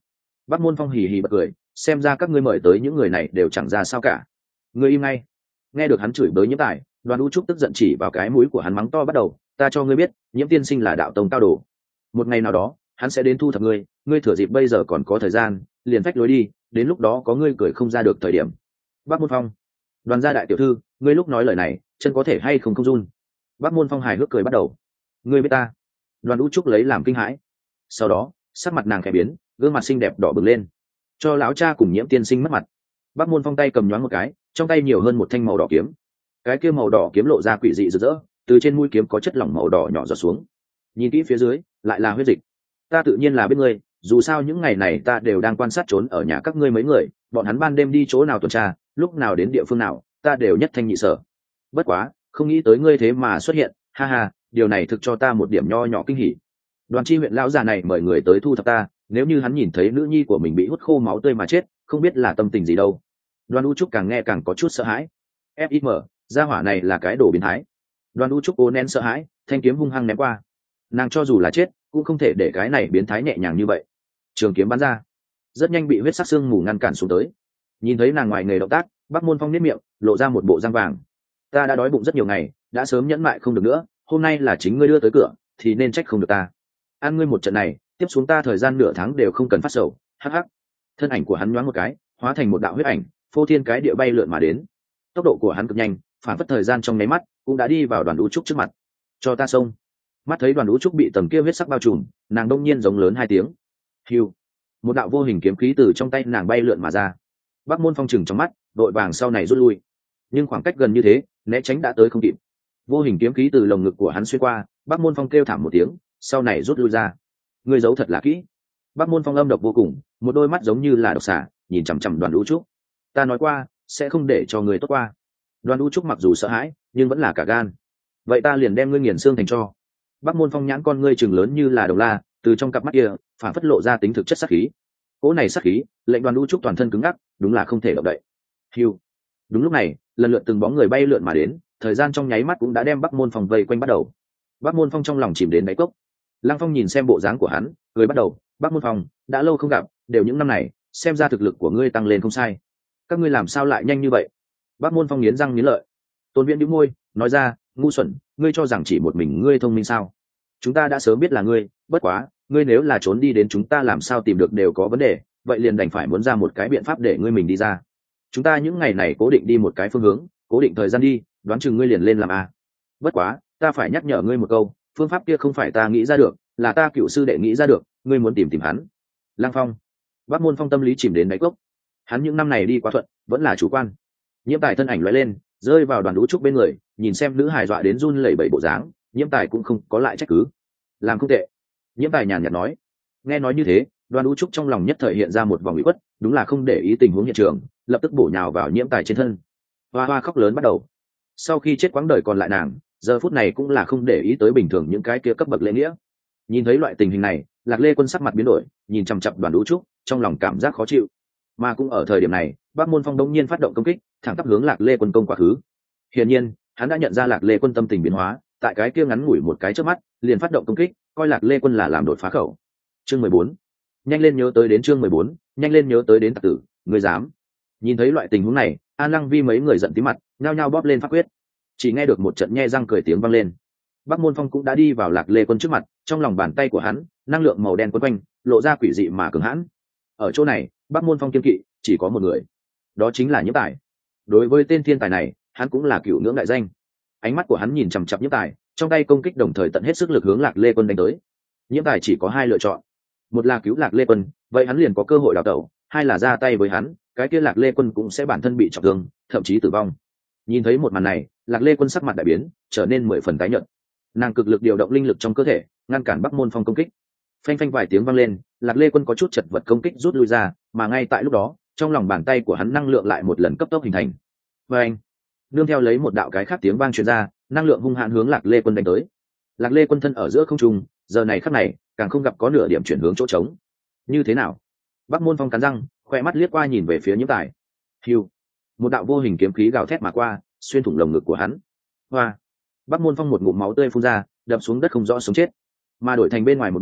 Bắc Môn Phong hì hì bật cười, xem ra các ngươi mời tới những người này đều chẳng ra sao cả. Ngươi im ngay. Nghe được hắn chửi bới Nhiễm Tài, Đoàn U Trúc tức giận chỉ vào cái mũi của hắn mắng to bắt đầu, ta cho ngươi biết, Nhiễm tiên sinh là đạo tông cao đồ. Một ngày nào đó, hắn sẽ đến thu thập ngươi, ngươi thừa dịp bây giờ còn có thời gian, liền phách lối đi, đến lúc đó có ngươi cười không ra được thời điểm. Bắc Môn Phong, Đoàn gia đại tiểu thư, ngươi lúc nói lời này, chân có thể hay không không run. Bắc Môn Phong hài hước cười bắt đầu, ngươi biết ta. Đoàn U Trúc lấy làm kinh hãi. Sau đó, sắc mặt nàng khẽ biến, gương mặt xinh đẹp đỏ bừng lên, cho lão cha cùng Nhiễm tiên sinh mất mặt. Bắc Môn Phong tay cầm nhoáng một cái, trong tay nhiều hơn một thanh màu đỏ kiếm. Cái kia màu đỏ kiếm lộ ra quỷ dị rực rỡ, từ trên mũi kiếm có chất lỏng màu đỏ nhỏ giọt xuống. Nhìn kỹ phía dưới, lại là huyết dịch. Ta tự nhiên là biết ngươi, dù sao những ngày này ta đều đang quan sát trốn ở nhà các ngươi mấy người, bọn hắn ban đêm đi chỗ nào tuần tra, lúc nào đến địa phương nào, ta đều nhất thanh nhị sở. Bất quá, không nghĩ tới ngươi thế mà xuất hiện, ha ha, điều này thực cho ta một điểm nho nhỏ kinh hỉ. Đoàn chi huyện lão già này mời người tới thu thập ta, nếu như hắn nhìn thấy nữ nhi của mình bị hút khô máu tươi mà chết, không biết là tâm tình gì đâu. Đoàn U Trúc càng nghe càng có chút sợ hãi. Fim, gia hỏa này là cái đồ biến thái. Đoàn U Trúc cố nén sợ hãi, thanh kiếm hung hăng ném qua. Nàng cho dù là chết, cũng không thể để cái này biến thái nhẹ nhàng như vậy. Trường kiếm bắn ra, rất nhanh bị huyết sắc xương mù ngăn cản xuống tới. Nhìn thấy nàng ngoài nghề động tác, Bắc Môn Phong nhếch miệng, lộ ra một bộ răng vàng. Ta đã đói bụng rất nhiều ngày, đã sớm nhẫn mại không được nữa, hôm nay là chính ngươi đưa tới cửa, thì nên trách không được ta. Ăn ngươi một trận này, tiếp xuống ta thời gian nửa tháng đều không cần phát sầu. Hắc hắc. Thân ảnh của hắn nhoáng một cái, hóa thành một đạo huyết ảnh, phô thiên cái địa bay lượn mà đến. Tốc độ của hắn cực nhanh, phản phất thời gian trong nháy mắt cũng đã đi vào Đoàn U Trúc trước mặt. Cho ta xông. Mắt thấy Đoàn U Trúc bị tầng kia huyết sắc bao trùm, nàng đông nhiên giống lớn hai tiếng. Hiu. Một đạo vô hình kiếm khí từ trong tay nàng bay lượn mà ra. Bắc Môn Phong chừng trong mắt, đội vàng sau này rút lui. Nhưng khoảng cách gần như thế, né tránh đã tới không kịp. Vô hình kiếm khí từ lồng ngực của hắn xuyên qua, Bắc Môn Phong kêu thảm một tiếng, sau này rút lui ra. Ngươi giấu thật là kỹ. Bắc Môn Phong âm độc vô cùng, một đôi mắt giống như là độc xà, nhìn chằm chằm Đoàn U Trúc. Ta nói qua, sẽ không để cho người tốt qua. Đoàn U Trúc mặc dù sợ hãi, nhưng vẫn là cả gan. Vậy ta liền đem ngươi nghiền xương thành tro. Bắc Môn Phong nhãn con ngươi chừng lớn như là đồng la, từ trong cặp mắt kia phản phất lộ ra tính thực chất sát khí. Cỗ này sát khí, lệnh Đoàn U Trúc toàn thân cứng ngắc, đúng là không thể động đậy. Hiu. Đúng lúc này, lần lượt từng bóng người bay lượn mà đến, thời gian trong nháy mắt cũng đã đem Bắc Môn Phong vây quanh bắt đầu. Bắc Môn Phong trong lòng chìm đến đáy cốc. Lăng Phong nhìn xem bộ dáng của hắn, cười bắt đầu, Bắc Môn Phong, đã lâu không gặp, đều những năm này, xem ra thực lực của ngươi tăng lên không sai. Các ngươi làm sao lại nhanh như vậy? Bắc Môn Phong nghiến răng nghiến lợi. Tôn Viễn nhíu môi, nói ra, ngu xuẩn, ngươi cho rằng chỉ một mình ngươi thông minh sao? Chúng ta đã sớm biết là ngươi, bất quá, ngươi nếu là trốn đi đến chúng ta làm sao tìm được đều có vấn đề, vậy liền đành phải muốn ra một cái biện pháp để ngươi mình đi ra. Chúng ta những ngày này cố định đi một cái phương hướng, cố định thời gian đi, đoán chừng ngươi liền lên làm a. Bất quá, ta phải nhắc nhở ngươi một câu, phương pháp kia không phải ta nghĩ ra được, là ta cựu sư đệ nghĩ ra được, ngươi muốn tìm tìm hắn. Lăng Phong. Bắc Môn Phong tâm lý chìm đến đáy cốc. Hắn những năm này đi quá thuận, vẫn là chủ quan. Nhiễm Tài thân ảnh lóe lên, rơi vào Đoàn U Trúc bên người, nhìn xem nữ hài dọa đến run lẩy bẩy bộ dáng, Nhiễm Tài cũng không có lại trách cứ. Làm không tệ. Nhiễm Tài nhàn nhạt nói. Nghe nói như thế, Đoàn U Trúc trong lòng nhất thời hiện ra một vòng ủy khuất, đúng là không để ý tình huống hiện trường, lập tức bổ nhào vào Nhiễm Tài trên thân. Hoa hoa khóc lớn bắt đầu. Sau khi chết quãng đời còn lại nàng, giờ phút này cũng là không để ý tới bình thường những cái kia cấp bậc lễ nghĩa. Nhìn thấy loại tình hình này, Lạc Lê Quân sắc mặt biến đổi, nhìn chằm chằm Đoàn U Trúc, trong lòng cảm giác khó chịu. Mà cũng ở thời điểm này, Bắc Môn Phong đống nhiên phát động công kích, thẳng tắp hướng Lạc Lê Quân công quá khứ. Hiển nhiên, hắn đã nhận ra Lạc Lê Quân tâm tình biến hóa, tại cái kia ngắn ngủi một cái chớp mắt, liền phát động công kích, coi Lạc Lê Quân là làm đột phá khẩu. Chương mười bốn. Nhanh lên nhớ tới đến chương mười bốn, nhanh lên nhớ tới đến tặc tử, ngươi dám. Nhìn thấy loại tình huống này, An Lăng Vi mấy người giận tí mặt, nhao nhao bóp lên pháp quyết. Chỉ nghe được một trận nhe răng cười tiếng vang lên. Bắc Môn Phong cũng đã đi vào Lạc Lê Quân trước mặt, trong lòng bàn tay của hắn, năng lượng màu đen quấn quanh, lộ ra quỷ dị mà cường hãn. Ở chỗ này, Bắc Môn Phong kiên kỵ, chỉ có một người, đó chính là Nhiễm Tài. Đối với tên thiên tài này, hắn cũng là cựu ngưỡng đại danh. Ánh mắt của hắn nhìn chằm chằm Nhiễm Tài, trong tay công kích đồng thời tận hết sức lực hướng Lạc Lê Quân đánh tới. Nhiễm Tài chỉ có hai lựa chọn, một là cứu Lạc Lê Quân, vậy hắn liền có cơ hội đào tẩu, hai là ra tay với hắn, cái kia Lạc Lê Quân cũng sẽ bản thân bị trọng thương, thậm chí tử vong. Nhìn thấy một màn này, Lạc Lê Quân sắc mặt đại biến, trở nên mười phần tái nhợt. Nàng cực lực điều động linh lực trong cơ thể, ngăn cản Bắc Môn Phong công kích. Phanh phanh vài tiếng vang lên, Lạc Lê Quân có chút chật vật công kích rút lui ra, mà ngay tại lúc đó, trong lòng bàn tay của hắn năng lượng lại một lần cấp tốc hình thành. Và anh, nương theo lấy một đạo cái khác tiếng vang truyền ra, năng lượng hung hãn hướng Lạc Lê Quân đánh tới. Lạc Lê Quân thân ở giữa không trung, giờ này khắc này, càng không gặp có nửa điểm chuyển hướng chỗ trống. Như thế nào? Bắc Môn Phong cắn răng, khoe mắt liếc qua nhìn về phía Nhiễm Tài. Hưu, một đạo vô hình kiếm khí gào thét mà qua, xuyên thủng lồng ngực của hắn. Hoa! Bắc Môn Phong một ngụm máu tươi phun ra, đập xuống đất không rõ sống chết. Mà đổi thành bên ngoài một bên,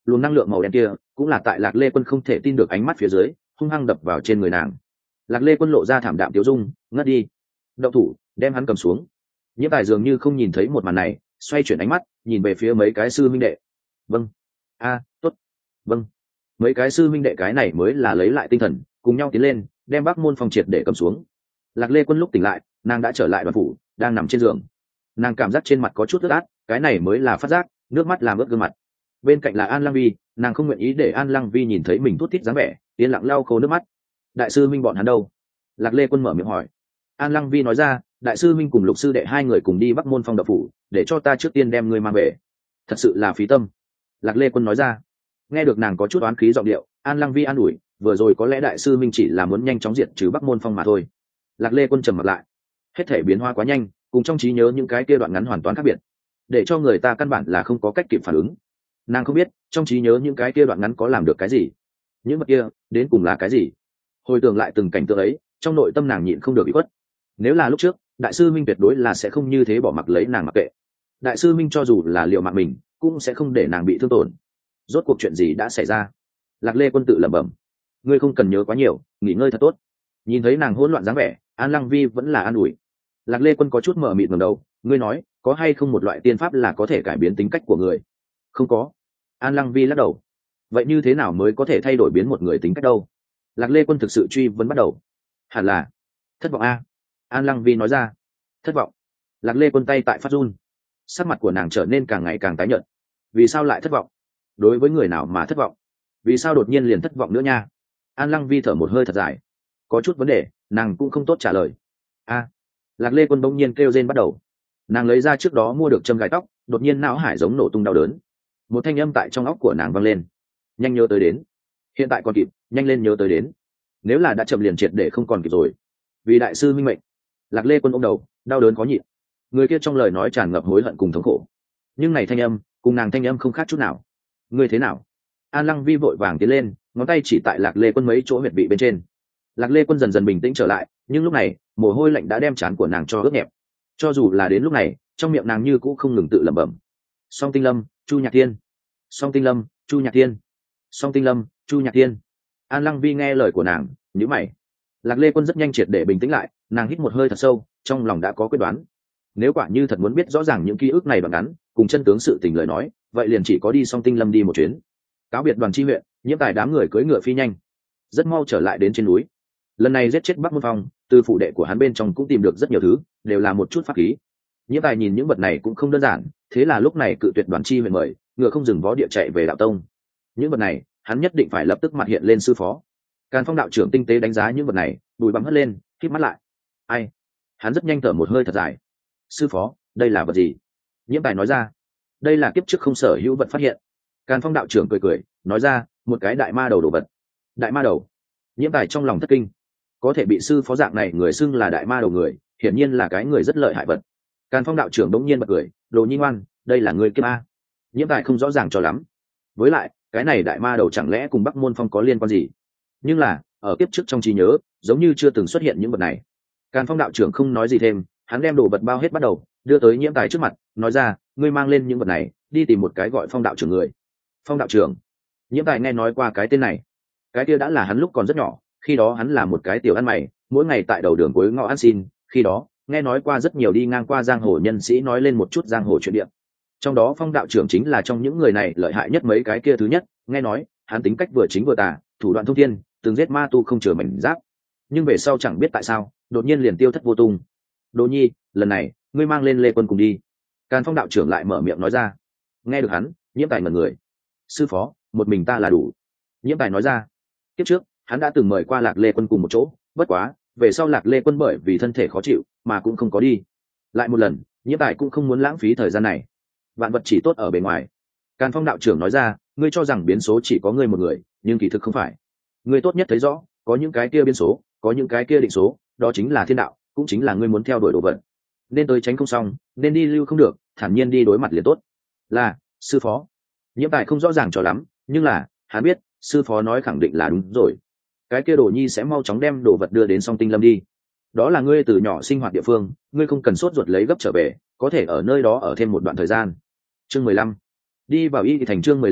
luồng năng lượng màu đen kia cũng là tại Lạc Lê Quân không thể tin được ánh mắt phía dưới hung hăng đập vào trên người nàng. Lạc Lê Quân lộ ra thảm đạm tiêu dung, ngất đi. Động thủ, đem hắn cầm xuống. Nhiễm Tài dường như không nhìn thấy một màn này, xoay chuyển ánh mắt, nhìn về phía mấy cái sư minh đệ. Vâng. A, tốt. Vâng. Mấy cái sư minh đệ cái này mới là lấy lại tinh thần, cùng nhau tiến lên, đem Bắc Môn Phong triệt để cầm xuống. Lạc Lê Quân lúc tỉnh lại, nàng đã trở lại đoàn phủ, đang nằm trên giường. Nàng cảm giác trên mặt có chút ướt át, cái này mới là phát giác, nước mắt làm ướt gương mặt. Bên cạnh là An Lăng Vi, nàng không nguyện ý để An Lăng Vi nhìn thấy mình thút thít dáng vẻ, yên lặng lau khô nước mắt. Đại sư Minh bọn hắn đâu? Lạc Lê Quân mở miệng hỏi. An Lăng Vi nói ra, đại sư Minh cùng lục sư đệ hai người cùng đi Bắc Môn Phong đập phủ, để cho ta trước tiên đem ngươi mang về. Thật sự là phí tâm. Lạc Lê Quân nói ra. Nghe được nàng có chút oán khí giọng điệu, An Lăng Vi an ủi, vừa rồi có lẽ đại sư Minh chỉ là muốn nhanh chóng diệt trừ Bắc Môn Phong mà thôi. Lạc Lê Quân trầm mặt lại. Hết thể biến hóa quá nhanh, cùng trong trí nhớ những cái kia đoạn ngắn hoàn toàn khác biệt, để cho người ta căn bản là không có cách kịp phản ứng. Nàng không biết trong trí nhớ những cái kia đoạn ngắn có làm được cái gì, những vật kia đến cùng là cái gì. Hồi tưởng lại từng cảnh tượng ấy, trong nội tâm nàng nhịn không được bị khuất. Nếu là lúc trước, đại sư Minh tuyệt đối là sẽ không như thế bỏ mặc lấy nàng mặc kệ. Đại sư Minh cho dù là liệu mạng mình cũng sẽ không để nàng bị thương tổn. Rốt cuộc chuyện gì đã xảy ra? Lạc Lê Quân tự lẩm bẩm. Ngươi không cần nhớ quá nhiều, nghỉ ngơi thật tốt. Nhìn thấy nàng hỗn loạn dáng vẻ, An Lăng Vi vẫn là an ủi. Lạc Lê Quân có chút mờ mịt ngẩng đầu, ngươi nói có hay không một loại tiên pháp là có thể cải biến tính cách của người? Không có. An Lăng Vi lắc đầu. Vậy như thế nào mới có thể thay đổi biến một người tính cách đâu? Lạc Lê Quân thực sự truy vấn bắt đầu. Hẳn là thất vọng a. An Lăng Vi nói ra. Thất vọng. Lạc Lê Quân tay tại phát run, sắc mặt của nàng trở nên càng ngày càng tái nhợt. Vì sao lại thất vọng? Đối với người nào mà thất vọng? Vì sao đột nhiên liền thất vọng nữa nha? An Lăng Vi thở một hơi thật dài, có chút vấn đề nàng cũng không tốt trả lời. A. Lạc Lê Quân bỗng nhiên kêu rên bắt đầu. Nàng lấy ra trước đó mua được châm gai tóc, đột nhiên não hải giống nổ tung đau đớn. Một thanh âm tại trong óc của nàng vang lên. Nhanh nhớ tới đến. Hiện tại còn kịp, nhanh lên nhớ tới đến. Nếu là đã chậm liền triệt để không còn kịp rồi. Vì đại sư minh mệnh. Lạc Lê Quân ôm đầu, đau đớn khó nhịn. Người kia trong lời nói tràn ngập hối hận cùng thống khổ. Nhưng này thanh âm, cùng nàng thanh âm không khác chút nào. Ngươi thế nào? An Lăng Vi vội vàng tiến lên, ngón tay chỉ tại Lạc Lê Quân mấy chỗ huyệt vị bên trên. Lạc Lê Quân dần dần bình tĩnh trở lại, nhưng lúc này mồ hôi lạnh đã đem trán của nàng cho ướt nhẹp. Cho dù là đến lúc này, trong miệng nàng như cũ không ngừng tự lẩm bẩm. Song Tinh Lâm, Chu Nhạc Thiên. Song Tinh Lâm, Chu Nhạc Thiên. Song Tinh Lâm, Chu Nhạc Thiên. An Lăng Vi nghe lời của nàng, nhíu mày. Lạc Lê Quân rất nhanh triệt để bình tĩnh lại, nàng hít một hơi thật sâu, trong lòng đã có quyết đoán. Nếu quả như thật muốn biết rõ ràng những ký ức này đoạn ngắn, cùng chân tướng sự tình lời nói, vậy liền chỉ có đi Song Tinh Lâm đi một chuyến. Cáo biệt Đoàn Chi huyện, Nhiễm Tài đám người cưỡi ngựa phi nhanh, rất mau trở lại đến trên núi. Lần này giết chết Bắc Môn Phong, từ phủ đệ của hắn bên trong cũng tìm được rất nhiều thứ, đều là một chút pháp khí. Nhiễm Tài nhìn những vật này cũng không đơn giản, thế là lúc này cự tuyệt Đoàn Chi huyện mời, ngựa không dừng vó địa chạy về đạo tông. Những vật này, hắn nhất định phải lập tức mặt hiện lên sư phó. Càn Phong đạo trưởng tinh tế đánh giá những vật này, đùi bặm hất lên, khép mắt lại. Ai? Hắn rất nhanh thở một hơi thật dài. Sư phó, đây là vật gì? Nhiễm Tài nói ra. Đây là kiếp trước không sở hữu vật phát hiện. Càn Phong đạo trưởng cười cười, nói ra, một cái đại ma đầu đồ vật. Đại ma đầu? Nhiễm Tài trong lòng thất kinh. Có thể bị sư phó dạng này người xưng là đại ma đầu người, hiển nhiên là cái người rất lợi hại vật. Càn Phong đạo trưởng đống nhiên bật cười, đồ nhi ngoan, đây là người kiếp a. Nhiễm Tài không rõ ràng cho lắm. Với lại, cái này đại ma đầu chẳng lẽ cùng Bắc Môn Phong có liên quan gì? Nhưng là, ở kiếp trước trong trí nhớ, giống như chưa từng xuất hiện những vật này. Càn Phong đạo trưởng không nói gì thêm, hắn đem đồ vật bao hết bắt đầu, đưa tới Nhiễm Tài trước mặt, nói ra, ngươi mang lên những vật này, đi tìm một cái gọi Phong đạo trưởng người. Phong đạo trưởng? Nhiễm Tài nghe nói qua cái tên này. Cái kia đã là hắn lúc còn rất nhỏ, khi đó hắn là một cái tiểu ăn mày, mỗi ngày tại đầu đường cuối ngõ ăn xin, khi đó, nghe nói qua rất nhiều đi ngang qua giang hồ nhân sĩ nói lên một chút giang hồ chuyện địa. Trong đó Phong đạo trưởng chính là trong những người này lợi hại nhất mấy cái kia thứ nhất, nghe nói, hắn tính cách vừa chính vừa tà, thủ đoạn thông thiên, từng giết ma tu không chừa mảnh giáp. Nhưng về sau chẳng biết tại sao, đột nhiên liền tiêu thất vô tung. Đỗ Nhi, lần này, ngươi mang lên Lê Quân cùng đi. Càn Phong đạo trưởng lại mở miệng nói ra. Nghe được hắn, Nhiễm Tài ngẩn người. Sư phó, một mình ta là đủ. Nhiễm Tài nói ra. Kiếp trước, hắn đã từng mời qua Lạc Lê Quân cùng một chỗ, bất quá, về sau Lạc Lê Quân bởi vì thân thể khó chịu, mà cũng không có đi. Lại một lần, Nhiễm Tài cũng không muốn lãng phí thời gian này. Vạn vật chỉ tốt ở bề ngoài. Càn Phong đạo trưởng nói ra, ngươi cho rằng biến số chỉ có ngươi một người, nhưng kỳ thực không phải. Ngươi tốt nhất thấy rõ, có những cái kia biến số, có những cái kia định số, đó chính là thiên đạo, cũng chính là ngươi muốn theo đuổi đồ vật. Nên tới tránh không xong, nên đi lưu không được, thản nhiên đi đối mặt liền tốt. Là, sư phó. Nhiễm Tài không rõ ràng cho lắm, nhưng là, hắn biết, sư phó nói khẳng định là đúng rồi. Cái kia Đồ Nhi sẽ mau chóng đem đồ vật đưa đến Song Tinh Lâm đi. Đó là ngươi từ nhỏ sinh hoạt địa phương, ngươi không cần sốt ruột lấy gấp trở về, có thể ở nơi đó ở thêm một đoạn thời gian. Chương mười lăm. Đi vào Y Thành chương mười lăm,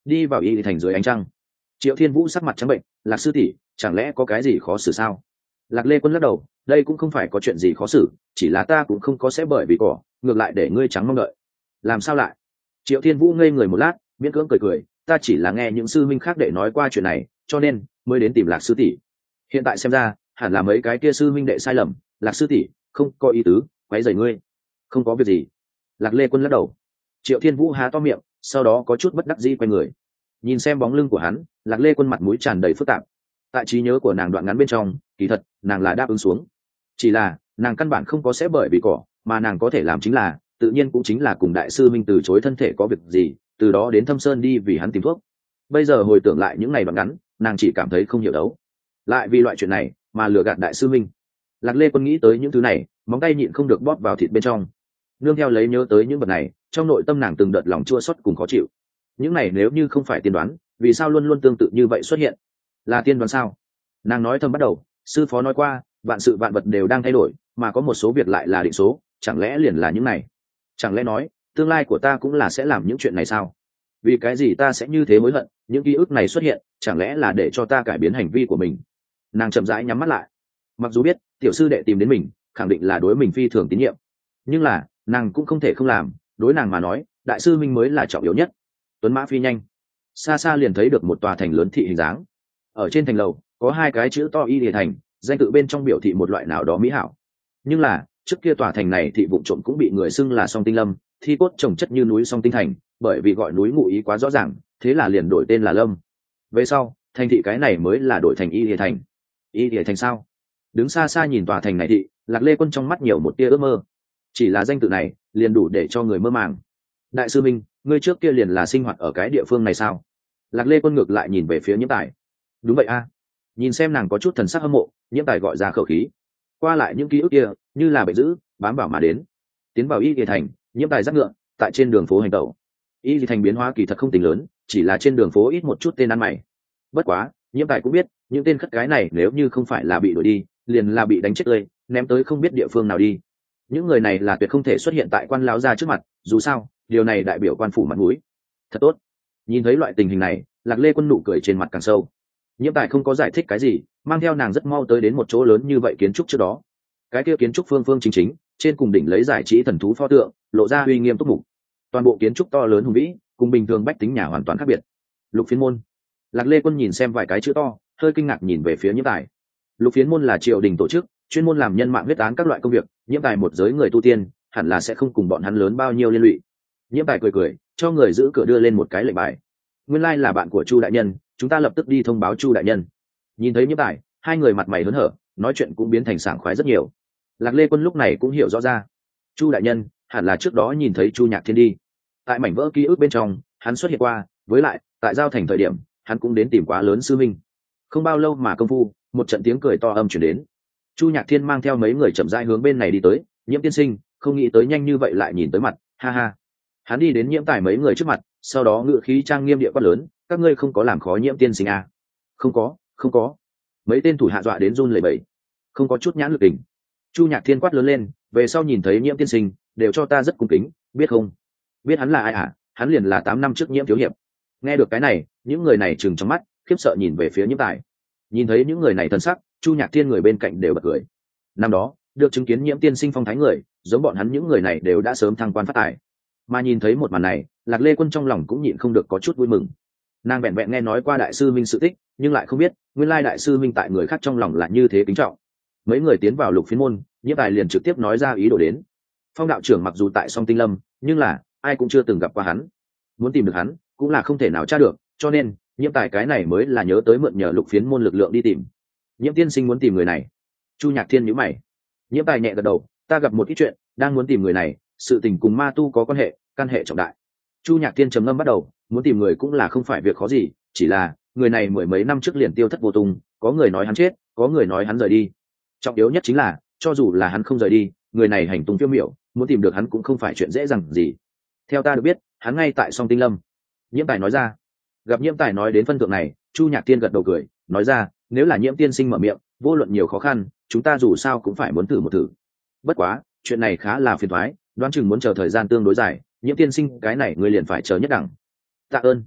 đi vào y thành dưới ánh trăng. Triệu Thiên Vũ sắc mặt trắng bệnh, Lạc sư tỷ, chẳng lẽ có cái gì khó xử sao? Lạc Lê Quân lắc đầu, đây cũng không phải có chuyện gì khó xử, chỉ là ta cũng không có sẽ bởi vì cỏ, ngược lại để ngươi trắng mong đợi. Làm sao lại? Triệu Thiên Vũ ngây người một lát, miễn cưỡng cười cười, ta chỉ là nghe những sư minh khác đệ nói qua chuyện này, cho nên mới đến tìm Lạc sư tỷ. Hiện tại xem ra, hẳn là mấy cái kia sư minh đệ sai lầm, Lạc sư tỷ, không có ý tứ, quấy rầy ngươi. Không có việc gì. Lạc Lê Quân lắc đầu. Triệu Thiên Vũ há to miệng, sau đó có chút bất đắc dĩ quay người. Nhìn xem bóng lưng của hắn, Lạc Lê Quân mặt mũi tràn đầy phức tạp. Tại trí nhớ của nàng đoạn ngắn bên trong, kỳ thật, nàng là đáp ứng xuống. Chỉ là, nàng căn bản không có sẽ bởi vì cỏ, mà nàng có thể làm chính là, tự nhiên cũng chính là cùng đại sư minh từ chối thân thể có việc gì, từ đó đến Thâm Sơn đi vì hắn tìm thuốc. Bây giờ hồi tưởng lại những ngày đoạn ngắn, nàng chỉ cảm thấy không hiểu đấu. Lại vì loại chuyện này, mà lừa gạt đại sư minh. Lạc Lê Quân nghĩ tới những thứ này, móng tay nhịn không được bóp vào thịt bên trong. Nương theo lấy nhớ tới những vật này, trong nội tâm nàng từng đợt lòng chua xót cùng khó chịu. Những này nếu như không phải tiên đoán, vì sao luôn luôn tương tự như vậy xuất hiện? Là tiên đoán sao? Nàng nói thầm bắt đầu, sư phó nói qua, vạn sự vạn vật đều đang thay đổi, mà có một số việc lại là định số, chẳng lẽ liền là những này? Chẳng lẽ nói, tương lai của ta cũng là sẽ làm những chuyện này sao? Vì cái gì ta sẽ như thế hối hận? Những ký ức này xuất hiện, chẳng lẽ là để cho ta cải biến hành vi của mình? Nàng chậm rãi nhắm mắt lại. Mặc dù biết, tiểu sư đệ tìm đến mình, khẳng định là đối mình phi thường tín nhiệm, nhưng là, nàng cũng không thể không làm. Đối nàng mà nói, đại sư minh mới là trọng yếu nhất. Tuấn mã phi nhanh, xa xa liền thấy được một tòa thành lớn thị hình dáng. Ở trên thành lầu có hai cái chữ to y địa thành, danh tự bên trong biểu thị một loại nào đó mỹ hảo. Nhưng là trước kia tòa thành này thị vụ trộm cũng bị người xưng là Song Tinh Lâm, thi cốt trồng chất như núi Song Tinh Thành, bởi vì gọi núi ngụ ý quá rõ ràng, thế là liền đổi tên là Lâm. Về sau thành thị cái này mới là đổi thành y địa thành. Y địa thành sao? Đứng xa xa nhìn tòa thành này thị, Lạc Lê Quân trong mắt nhiều một tia ước mơ. Chỉ là danh tự này liền đủ để cho người mơ màng. Đại sư minh, ngươi trước kia liền là sinh hoạt ở cái địa phương này sao? Lạc Lê Quân ngược lại nhìn về phía Nhiễm Tài. Đúng vậy a. Nhìn xem nàng có chút thần sắc hâm mộ, Nhiễm Tài gọi ra khẩu khí. Qua lại những ký ức kia, như là bệnh dữ, bám vào mà đến. Tiến vào Y Kỳ Thành, Nhiễm Tài dắt ngựa, tại trên đường phố hành tẩu. Y Kỳ Thành biến hóa kỳ thật không tính lớn, chỉ là trên đường phố ít một chút tên ăn mày. Bất quá, Nhiễm Tài cũng biết, những tên khất cái này nếu như không phải là bị đuổi đi, liền là bị đánh chết tươi, ném tới không biết địa phương nào đi. Những người này là tuyệt không thể xuất hiện tại quan lão gia trước mặt, dù sao, điều này đại biểu quan phủ mặt mũi. Thật tốt. Nhìn thấy loại tình hình này, Lạc Lê Quân nụ cười trên mặt càng sâu. Nhiễm Tài không có giải thích cái gì, mang theo nàng rất mau tới đến một chỗ lớn như vậy kiến trúc trước đó. Cái kia kiến trúc phương phương chính chính, trên cùng đỉnh lấy giải trí thần thú pho tượng, lộ ra uy nghiêm túc mục. Toàn bộ kiến trúc to lớn hùng vĩ, cùng bình thường bách tính nhà hoàn toàn khác biệt. Lục Phiến môn. Lạc Lê Quân nhìn xem vài cái chữ to, hơi kinh ngạc nhìn về phía Nhiễm Tài. Lục Phiến môn là triều đình tổ chức, chuyên môn làm nhân mạng huyết án các loại công việc. Nhiễm Tài một giới người tu tiên, hẳn là sẽ không cùng bọn hắn lớn bao nhiêu liên lụy. Nhiễm Tài cười cười, cho người giữ cửa đưa lên một cái lệnh bài. Nguyên lai là bạn của Chu đại nhân, chúng ta lập tức đi thông báo Chu đại nhân. Nhìn thấy Nhiễm Tài, hai người mặt mày hớn hở, nói chuyện cũng biến thành sảng khoái rất nhiều. Lạc Lê Quân lúc này cũng hiểu rõ ra, Chu đại nhân hẳn là trước đó nhìn thấy Chu Nhạc Thiên đi. Tại mảnh vỡ ký ức bên trong, hắn xuất hiện qua, với lại tại giao thành thời điểm, hắn cũng đến tìm quá lớn sư minh. Không bao lâu mà công phu, một trận tiếng cười to âm chuyển đến. Chu Nhạc Thiên mang theo mấy người chậm rãi hướng bên này đi tới. Nhiễm tiên sinh, không nghĩ tới nhanh như vậy lại nhìn tới mặt, ha ha. Hắn đi đến Nhiễm Tài mấy người trước mặt, sau đó ngựa khí trang nghiêm địa quát lớn, các ngươi không có làm khó Nhiễm tiên sinh à? Không có, không có. Mấy tên thủ hạ dọa đến run lẩy bẩy, không có chút nhãn lực tình. Chu Nhạc Thiên quát lớn lên, về sau nhìn thấy Nhiễm tiên sinh, đều cho ta rất cung kính, biết không? Biết hắn là ai à? Hắn liền là tám năm trước Nhiễm thiếu hiệp. Nghe được cái này, những người này trừng trong mắt, khiếp sợ nhìn về phía Nhiễm Tài. Nhìn thấy những người này thân sắc, Chu Nhạc Thiên người bên cạnh đều bật cười. Năm đó, được chứng kiến Nhiễm tiên sinh phong thái người, giống bọn hắn những người này đều đã sớm thăng quan phát tài. Mà nhìn thấy một màn này, Lạc Lê Quân trong lòng cũng nhịn không được có chút vui mừng. Nàng vẹn vẹn nghe nói qua đại sư minh sự tích, nhưng lại không biết nguyên lai đại sư minh tại người khác trong lòng là như thế kính trọng. Mấy người tiến vào Lục Phiến môn, Nhiễm Tài liền trực tiếp nói ra ý đồ đến. Phong đạo trưởng mặc dù tại Song Tinh Lâm, nhưng là ai cũng chưa từng gặp qua hắn, muốn tìm được hắn cũng là không thể nào tra được, cho nên Nhiễm Tài cái này mới là nhớ tới mượn nhờ Lục Phiến môn lực lượng đi tìm. Nhiễm tiên sinh muốn tìm người này. Chu Nhạc Thiên nhíu mày. Nhiễm Tài nhẹ gật đầu, ta gặp một ít chuyện, đang muốn tìm người này, sự tình cùng ma tu có quan hệ, căn hệ trọng đại. Chu Nhạc Thiên trầm ngâm bắt đầu, muốn tìm người cũng là không phải việc khó gì, chỉ là người này mười mấy năm trước liền tiêu thất vô tung, có người nói hắn chết, có người nói hắn rời đi. Trọng yếu nhất chính là, cho dù là hắn không rời đi, người này hành tung phiêu miểu, muốn tìm được hắn cũng không phải chuyện dễ dàng gì. Theo ta được biết, hắn ngay tại Song Tinh Lâm. Nhiễm Tài nói ra. Gặp Nhiễm Tài nói đến phân thượng này, Chu Nhạc Thiên gật đầu cười, nói ra, nếu là Nhiễm tiên sinh mở miệng, vô luận nhiều khó khăn, chúng ta dù sao cũng phải muốn thử một thử. Bất quá, chuyện này khá là phiền toái, đoán chừng muốn chờ thời gian tương đối dài, Nhiễm tiên sinh cái này ngươi liền phải chờ nhất đẳng. Tạ ơn.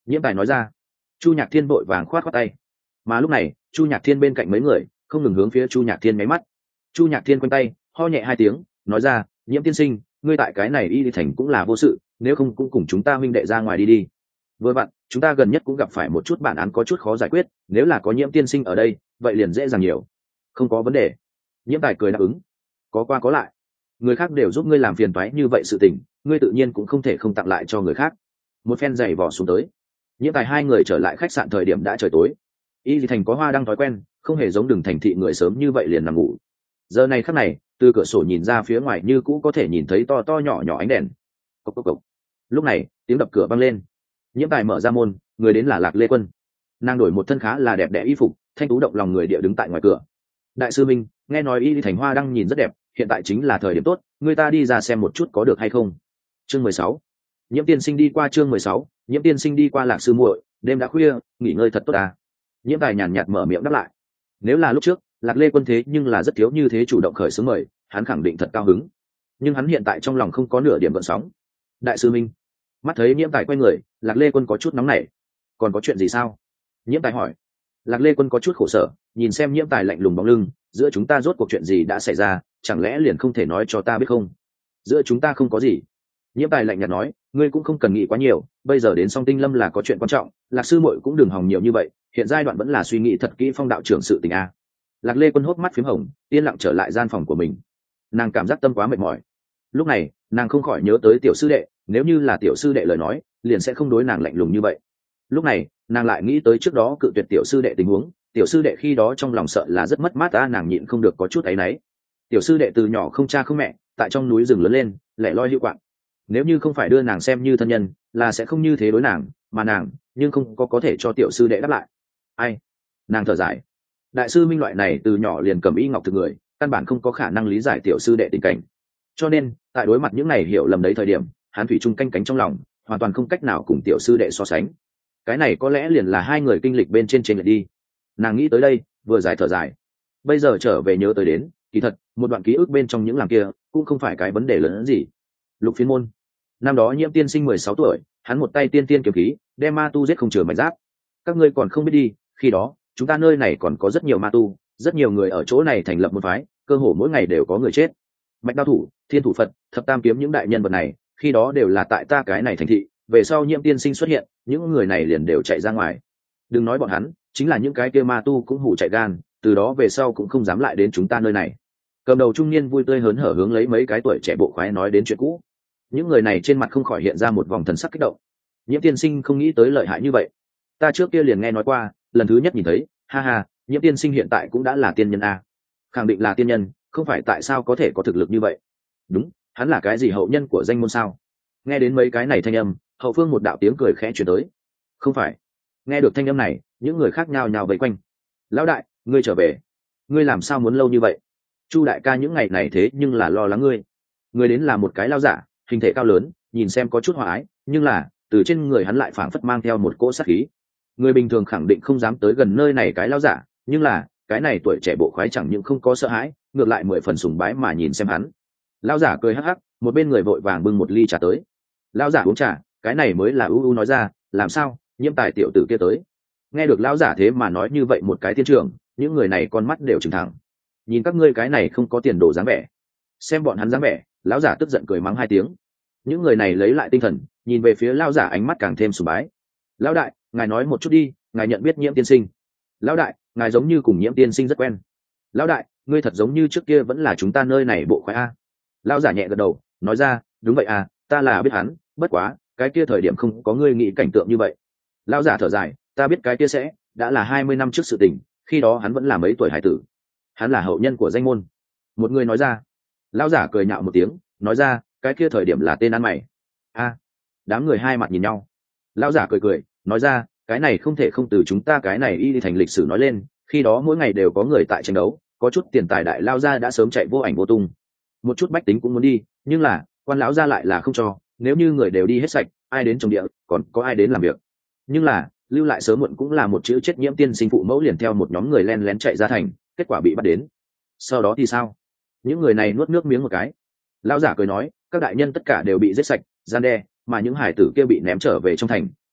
Nhiễm Tài nói ra. Chu Nhạc Thiên vội vàng khoát khoát tay. Mà lúc này Chu Nhạc Thiên bên cạnh mấy người không ngừng hướng phía Chu Nhạc Thiên máy mắt. Chu Nhạc Thiên quanh tay ho nhẹ hai tiếng, nói ra, Nhiễm tiên sinh, ngươi tại cái này y đi thành cũng là vô sự, nếu không cũng cùng chúng ta huynh đệ ra ngoài đi đi. Vừa vặn chúng ta gần nhất cũng gặp phải một chút bản án có chút khó giải quyết, nếu là có Nhiễm tiên sinh ở đây vậy liền dễ dàng nhiều. Không có vấn đề. Nhiễm Tài cười đáp ứng. Có qua có lại, người khác đều giúp ngươi làm phiền toái như vậy sự tình, ngươi tự nhiên cũng không thể không tặng lại cho người khác. Một phen giày vò xuống tới, Nhiễm Tài hai người trở lại khách sạn thời điểm đã trời tối. Y Di Thành có Hoa đang thói quen, không hề giống Đường thành thị người sớm như vậy liền nằm ngủ. Giờ này khắc này, từ cửa sổ nhìn ra phía ngoài như cũ có thể nhìn thấy to to nhỏ nhỏ ánh đèn. Cốc cốc cốc. Lúc này tiếng đập cửa vang lên. Nhiễm Tài mở ra môn, người đến là Lạc Lê Quân. Nàng đổi một thân khá là đẹp đẽ y phục, thanh tú động lòng người địa đứng tại ngoài cửa. Đại sư Minh, nghe nói Y Di Thành Hoa đang nhìn rất đẹp, hiện tại chính là thời điểm tốt, người ta đi ra xem một chút có được hay không. Chương mười sáu. Nhiễm tiên sinh đi qua chương mười sáu, Nhiễm tiên sinh đi qua Lạc sư muội, đêm đã khuya, nghỉ ngơi thật tốt à. Nhiễm Tài nhàn nhạt mở miệng đáp lại. Nếu là lúc trước, Lạc Lê Quân thế nhưng là rất thiếu như thế chủ động khởi xướng mời, hắn khẳng định thật cao hứng. Nhưng hắn hiện tại trong lòng không có nửa điểm gợn sóng. Đại sư Minh. Mắt thấy Nhiễm Tài quay người, Lạc Lê Quân có chút nóng nảy. Còn có chuyện gì sao? Nhiễm Tài hỏi. Lạc Lê Quân có chút khổ sở, nhìn xem Nhiễm Tài lạnh lùng bóng lưng, giữa chúng ta rốt cuộc chuyện gì đã xảy ra, chẳng lẽ liền không thể nói cho ta biết không? Giữa chúng ta không có gì. Nhiễm Tài lạnh nhạt nói, ngươi cũng không cần nghĩ quá nhiều, bây giờ đến Song Tinh Lâm là có chuyện quan trọng, Lạc sư muội cũng đừng hòng nhiều như vậy, hiện giai đoạn vẫn là suy nghĩ thật kỹ Phong đạo trưởng sự tình a. Lạc Lê Quân hốc mắt phím hồng, yên lặng trở lại gian phòng của mình. Nàng cảm giác tâm quá mệt mỏi. Lúc này nàng không khỏi nhớ tới tiểu sư đệ, nếu như là tiểu sư đệ lời nói liền sẽ không đối nàng lạnh lùng như vậy. Lúc này nàng lại nghĩ tới trước đó cự tuyệt tiểu sư đệ tình huống, tiểu sư đệ khi đó trong lòng sợ là rất mất mát ta, nàng nhịn không được có chút áy náy. Tiểu sư đệ từ nhỏ không cha không mẹ, tại trong núi rừng lớn lên, lẻ loi hữu quạng, nếu như không phải đưa nàng xem như thân nhân là sẽ không như thế đối nàng, mà nàng nhưng không có có thể cho tiểu sư đệ đáp lại. Ai? Nàng thở dài. Đại sư Minh loại này từ nhỏ liền cầm y ngọc thực người, căn bản không có khả năng lý giải tiểu sư đệ tình cảnh, cho nên tại đối mặt những này hiểu lầm đấy thời điểm, hắn thủy chung canh cánh trong lòng, hoàn toàn không cách nào cùng tiểu sư đệ so sánh. Cái này có lẽ liền là hai người kinh lịch bên trên trên lệch đi. Nàng nghĩ tới đây vừa dài thở dài. Bây giờ trở về nhớ tới đến, kỳ thật một đoạn ký ức bên trong những làm kia cũng không phải cái vấn đề lớn hơn gì. Lục Phiên Môn. Năm đó Nhiễm tiên sinh mười sáu tuổi, hắn một tay tiên tiên kiếm khí đem ma tu giết không chừa mảnh giáp. Các ngươi còn không biết đi, khi đó chúng ta nơi này còn có rất nhiều ma tu, rất nhiều người ở chỗ này thành lập một phái, cơ hồ mỗi ngày đều có người chết. Bạch Đao Thủ, Thiên Thủ Phật, Thập Tam Kiếm những đại nhân vật này khi đó đều là tại ta cái này thành thị, về sau Nhiễm tiên sinh xuất hiện, những người này liền đều chạy ra ngoài. Đừng nói bọn hắn, chính là những cái kia ma tu cũng hủ chạy gan, từ đó về sau cũng không dám lại đến chúng ta nơi này. Cầm đầu trung niên vui tươi hớn hở hướng lấy mấy cái tuổi trẻ bộ khoái nói đến chuyện cũ. Những người này trên mặt không khỏi hiện ra một vòng thần sắc kích động. Nhiễm tiên sinh không nghĩ tới lợi hại như vậy, ta trước kia liền nghe nói qua, lần thứ nhất nhìn thấy, ha ha, Nhiễm tiên sinh hiện tại cũng đã là tiên nhân a. Khẳng định là tiên nhân, không phải tại sao có thể có thực lực như vậy. Đúng, hắn là cái gì hậu nhân của danh môn sao? Nghe đến mấy cái này thanh âm, hậu phương một đạo tiếng cười khẽ truyền tới. Không phải. Nghe được thanh âm này, những người khác nhao nhao vây quanh. Lão đại, ngươi trở về, ngươi làm sao muốn lâu như vậy? Chu đại ca những ngày này thế nhưng là lo lắng ngươi. Ngươi đến là một cái lao giả, hình thể cao lớn, nhìn xem có chút hòa ái, nhưng là từ trên người hắn lại phảng phất mang theo một cỗ sát khí. Người bình thường khẳng định không dám tới gần nơi này cái lao giả, nhưng là cái này tuổi trẻ bộ khoái chẳng những không có sợ hãi, ngược lại mười phần sùng bái mà nhìn xem hắn. Lao giả cười hắc hắc, một bên người vội vàng bưng một ly trà tới. Lao giả uống trà, cái này mới là u u nói ra, làm sao, Nhiễm tài tiểu tử kia tới. Nghe được lão giả thế mà nói như vậy một cái tiên trưởng, những người này con mắt đều trừng thẳng. Nhìn các ngươi cái này không có tiền đồ dáng vẻ. Xem bọn hắn dáng vẻ, lão giả tức giận cười mắng hai tiếng. Những người này lấy lại tinh thần, nhìn về phía lão giả ánh mắt càng thêm sùng bái. Lão đại, ngài nói một chút đi, ngài nhận biết Nhiễm tiên sinh. Lão đại, ngài giống như cùng Nhiễm tiên sinh rất quen. Lão đại, ngươi thật giống như trước kia vẫn là chúng ta nơi này bộ khoái a. Lão giả nhẹ gật đầu, nói ra, đúng vậy à, ta là biết hắn, bất quá cái kia thời điểm không có ngươi nghĩ cảnh tượng như vậy. Lão giả thở dài, ta biết cái kia sẽ đã là hai mươi năm trước sự tình, khi đó hắn vẫn là mấy tuổi hải tử. Hắn là hậu nhân của danh môn. Một người nói ra. Lão giả cười nhạo một tiếng, nói ra, cái kia thời điểm là tên ăn mày. A. Đám người hai mặt nhìn nhau. Lão giả cười cười, nói ra, cái này không thể không từ chúng ta cái này y đi thành lịch sử nói lên, khi đó mỗi ngày đều có người tại tranh đấu, có chút tiền tài đại lao ra đã sớm chạy vô ảnh vô tung. Một chút bách tính cũng muốn đi, nhưng là quan lão ra lại là không cho, nếu như người đều đi hết sạch, ai đến trồng địa, còn có ai đến làm việc. Nhưng là lưu lại sớm muộn cũng là một chữ chết. Nhiễm tiên sinh phụ mẫu liền theo một nhóm người len lén chạy ra thành, kết quả bị bắt đến. Sau đó thì sao? Những người này nuốt nước miếng một cái. Lão giả cười nói, các đại nhân tất cả đều bị giết sạch, gian đe, mà những hải tử kia bị ném trở về trong thành,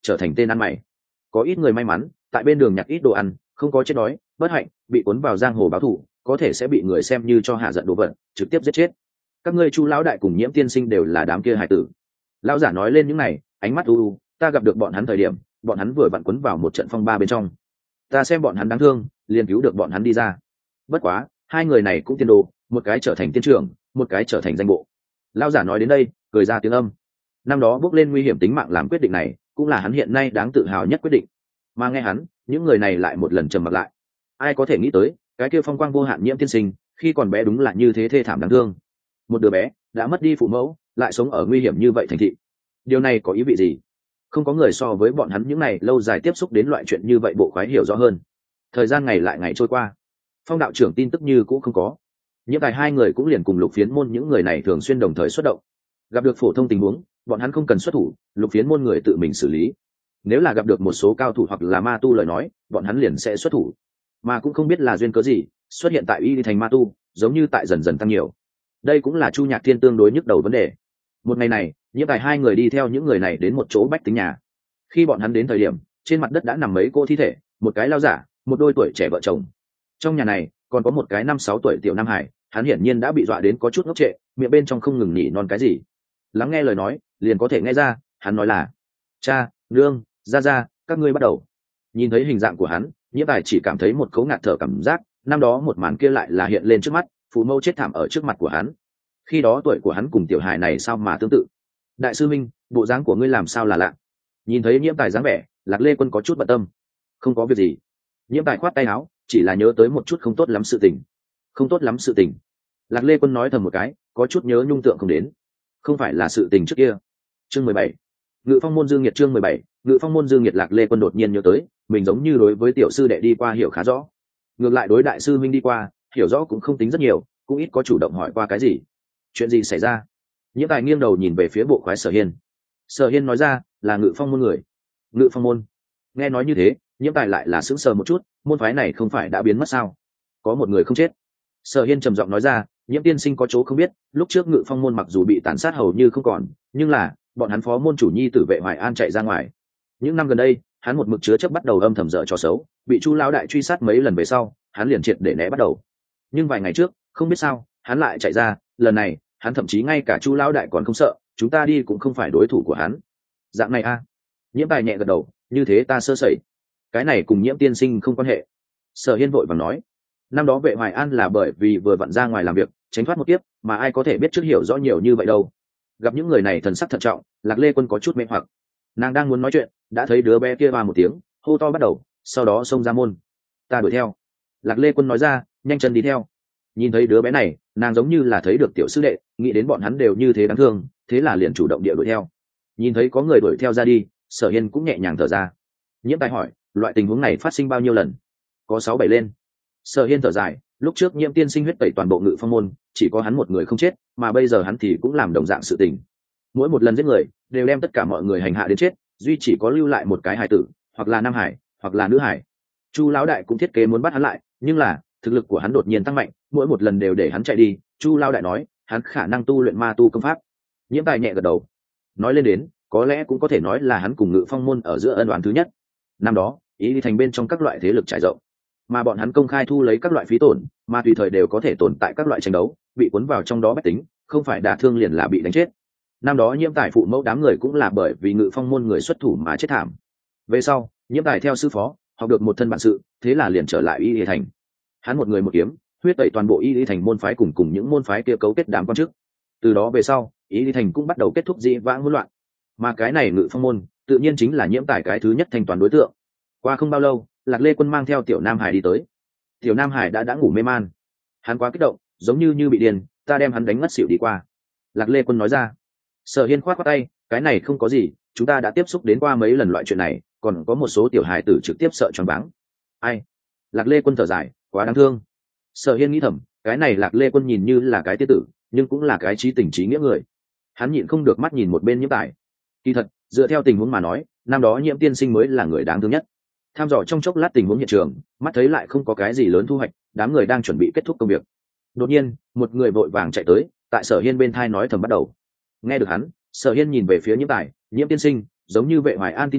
trở thành tên ăn mày. Có ít người may mắn tại bên đường nhặt ít đồ ăn, không có chết đói bất hạnh bị cuốn vào giang hồ báo thù, có thể sẽ bị người xem như cho hạ giận đồ vật trực tiếp giết chết. Các ngươi Chu lão đại cùng Nhiễm tiên sinh đều là đám kia hải tử. Lão giả nói lên những này, ánh mắt u u, ta gặp được bọn hắn thời điểm bọn hắn vừa vặn quấn vào một trận phong ba bên trong, ta xem bọn hắn đáng thương liền cứu được bọn hắn đi ra. Bất quá hai người này cũng tiên đồ, một cái trở thành tiên trưởng, một cái trở thành danh bộ. Lão giả nói đến đây cười ra tiếng âm. Năm đó bước lên nguy hiểm tính mạng làm quyết định này cũng là hắn hiện nay đáng tự hào nhất quyết định, mà nghe hắn những người này lại một lần trầm mặc lại. Ai có thể nghĩ tới cái kia phong quang vô hạn Nhiễm tiên sinh khi còn bé đúng là như thế thê thảm đáng thương. Một đứa bé đã mất đi phụ mẫu lại sống ở nguy hiểm như vậy thành thị, điều này có ý vị gì? Không có người so với bọn hắn những này lâu dài tiếp xúc đến loại chuyện như vậy bộ khoái hiểu rõ hơn. Thời gian ngày lại ngày trôi qua, Phong đạo trưởng tin tức như cũng không có. Những tài hai người cũng liền cùng Lục Phiến môn những người này thường xuyên đồng thời xuất động. Gặp được phổ thông tình huống bọn hắn không cần xuất thủ, Lục Phiến môn người tự mình xử lý. Nếu là gặp được một số cao thủ hoặc là ma tu lời nói bọn hắn liền sẽ xuất thủ, mà cũng không biết là duyên cớ gì xuất hiện tại Y Thành ma tu giống như tại dần dần tăng nhiều. Đây cũng là Chu Nhạc Thiên tương đối nhức đầu vấn đề. Một ngày này Nhiễm tài hai người đi theo những người này đến một chỗ bách tính nhà. Khi bọn hắn đến thời điểm trên mặt đất đã nằm mấy cô thi thể, một cái lao giả, một đôi tuổi trẻ vợ chồng. Trong nhà này còn có một cái năm sáu tuổi tiểu nam hải, hắn hiển nhiên đã bị dọa đến có chút ngốc trệ, miệng bên trong không ngừng nhỉ non cái gì. Lắng nghe lời nói liền có thể nghe ra hắn nói là cha, nương, ra ra, các ngươi bắt đầu. Nhìn thấy hình dạng của hắn, Nhiễm tài chỉ cảm thấy một cấu ngạt thở cảm giác, năm đó một màn kia lại là hiện lên trước mắt, phụ mẫu chết thảm ở trước mặt của hắn. Khi đó tuổi của hắn cùng tiểu hài này sao mà tương tự. Đại sư minh, bộ dáng của ngươi làm sao là lạ? Nhìn thấy Nhiễm tài dáng vẻ, Lạc Lê Quân có chút bận tâm. Không có việc gì. Nhiễm tài khoát tay áo, chỉ là nhớ tới một chút không tốt lắm sự tình. Không tốt lắm sự tình. Lạc Lê Quân nói thầm một cái, có chút nhớ nhung tượng không đến. Không phải là sự tình trước kia. Chương mười bảy. Ngự Phong môn Dương Nhiệt chương mười bảy. Ngự Phong môn Dương Nhiệt. Lạc Lê Quân đột nhiên nhớ tới, mình giống như đối với tiểu sư đệ đi qua hiểu khá rõ. Ngược lại đối đại sư minh đi qua, hiểu rõ cũng không tính rất nhiều, cũng ít có chủ động hỏi qua cái gì. Chuyện gì xảy ra? Nhiễm tài nghiêng đầu nhìn về phía bộ khoái Sở Hiên. Sở Hiên nói ra là Ngự Phong môn người. Ngự Phong môn? Nghe nói như thế Nhiễm tài lại là sững sờ một chút, môn phái này không phải đã biến mất sao? Có một người không chết. Sở Hiên trầm giọng nói ra, Nhiễm tiên sinh có chỗ không biết, lúc trước Ngự Phong môn mặc dù bị tàn sát hầu như không còn, nhưng là bọn hắn phó môn chủ nhi tử Vệ Hoài An chạy ra ngoài. Những năm gần đây hắn một mực chứa chấp bắt đầu âm thầm dở trò xấu, bị Chu lão đại truy sát mấy lần về sau hắn liền triệt để né bắt đầu. Nhưng vài ngày trước không biết sao hắn lại chạy ra, lần này hắn thậm chí ngay cả Chu lão đại còn không sợ, chúng ta đi cũng không phải đối thủ của hắn. Dạng này a? À? Nhiễm tài nhẹ gật đầu, như thế ta sơ sẩy, cái này cùng Nhiễm tiên sinh không quan hệ. Sở Hiên vội vàng nói, năm đó Vệ Hoài An là bởi vì vừa vặn ra ngoài làm việc tránh thoát một kiếp, mà ai có thể biết trước hiểu rõ nhiều như vậy đâu. Gặp những người này thần sắc thận trọng, Lạc Lê Quân có chút mê hoặc. Nàng đang muốn nói chuyện đã thấy đứa bé kia ba một tiếng hô to bắt đầu, sau đó xông ra môn. Ta đuổi theo. Lạc Lê Quân nói ra, nhanh chân đi theo. Nhìn thấy đứa bé này nàng giống như là thấy được tiểu sư đệ, nghĩ đến bọn hắn đều như thế đáng thương, thế là liền chủ động địa đuổi theo. Nhìn thấy có người đuổi theo ra đi, Sở Hiên cũng nhẹ nhàng thở ra. Nhiễm tài hỏi, loại tình huống này phát sinh bao nhiêu lần? Có sáu bảy lên. Sở Hiên thở dài, lúc trước Nhiễm tiên sinh huyết tẩy toàn bộ Ngự Phong môn, chỉ có hắn một người không chết, mà bây giờ hắn thì cũng làm đồng dạng sự tình. Mỗi một lần giết người đều đem tất cả mọi người hành hạ đến chết, duy chỉ có lưu lại một cái hài tử, hoặc là nam hải hoặc là nữ hải. Chu lão đại cũng thiết kế muốn bắt hắn lại, nhưng là thực lực của hắn đột nhiên tăng mạnh, mỗi một lần đều để hắn chạy đi. Chu lão đại nói hắn khả năng tu luyện ma tu công pháp. Nhiễm tài nhẹ gật đầu, nói lên đến có lẽ cũng có thể nói là hắn cùng Ngự Phong môn ở giữa ân oán thứ nhất. Năm đó Ý Thành bên trong các loại thế lực trải rộng, mà bọn hắn công khai thu lấy các loại phí tổn, mà tùy thời đều có thể tồn tại các loại tranh đấu, bị cuốn vào trong đó bách tính không phải đả thương liền là bị đánh chết. Năm đó Nhiễm tài phụ mẫu đám người cũng là bởi vì Ngự Phong môn người xuất thủ mà chết thảm. Về sau Nhiễm tài theo sư phó học được một thân bản sự, thế là liền trở lại Y Lý Thành. Hắn một người một kiếm huyết tẩy toàn bộ Y Lý Thành môn phái cùng cùng những môn phái kia cấu kết đám quan chức. Từ đó về sau Y Lý Thành cũng bắt đầu kết thúc dị vãng hỗn loạn, mà cái này Ngự Phong môn tự nhiên chính là Nhiễm tài cái thứ nhất thành toàn đối tượng. Qua không bao lâu Lạc Lê Quân mang theo tiểu Nam Hải đi tới. Tiểu Nam Hải đã đã ngủ mê man, hắn quá kích động giống như như bị điên, ta đem hắn đánh ngất xỉu đi qua. Lạc Lê Quân nói ra. Sở Hiên khoát khoát tay, cái này không có gì, chúng ta đã tiếp xúc đến qua mấy lần loại chuyện này, còn có một số tiểu hài tử trực tiếp sợ choáng váng. Ai? Lạc Lê Quân thở dài, quá đáng thương. Sở Hiên nghĩ thầm, cái này Lạc Lê Quân nhìn như là cái tiết tử, nhưng cũng là cái trí tình trí nghĩa người. Hắn nhịn không được mắt nhìn một bên Nhiễm tài. Kỳ thật, dựa theo tình huống mà nói, năm đó Nhiễm tiên sinh mới là người đáng thương nhất. Tham dò trong chốc lát tình huống hiện trường, mắt thấy lại không có cái gì lớn thu hoạch, đám người đang chuẩn bị kết thúc công việc. Đột nhiên, một người vội vàng chạy tới, tại Sở Hiên bên thai nói thầm bắt đầu. Nghe được hắn, Sở Hiên nhìn về phía Nhiễm tài, Nhiễm tiên sinh, giống như Vệ Hoài An tin tức,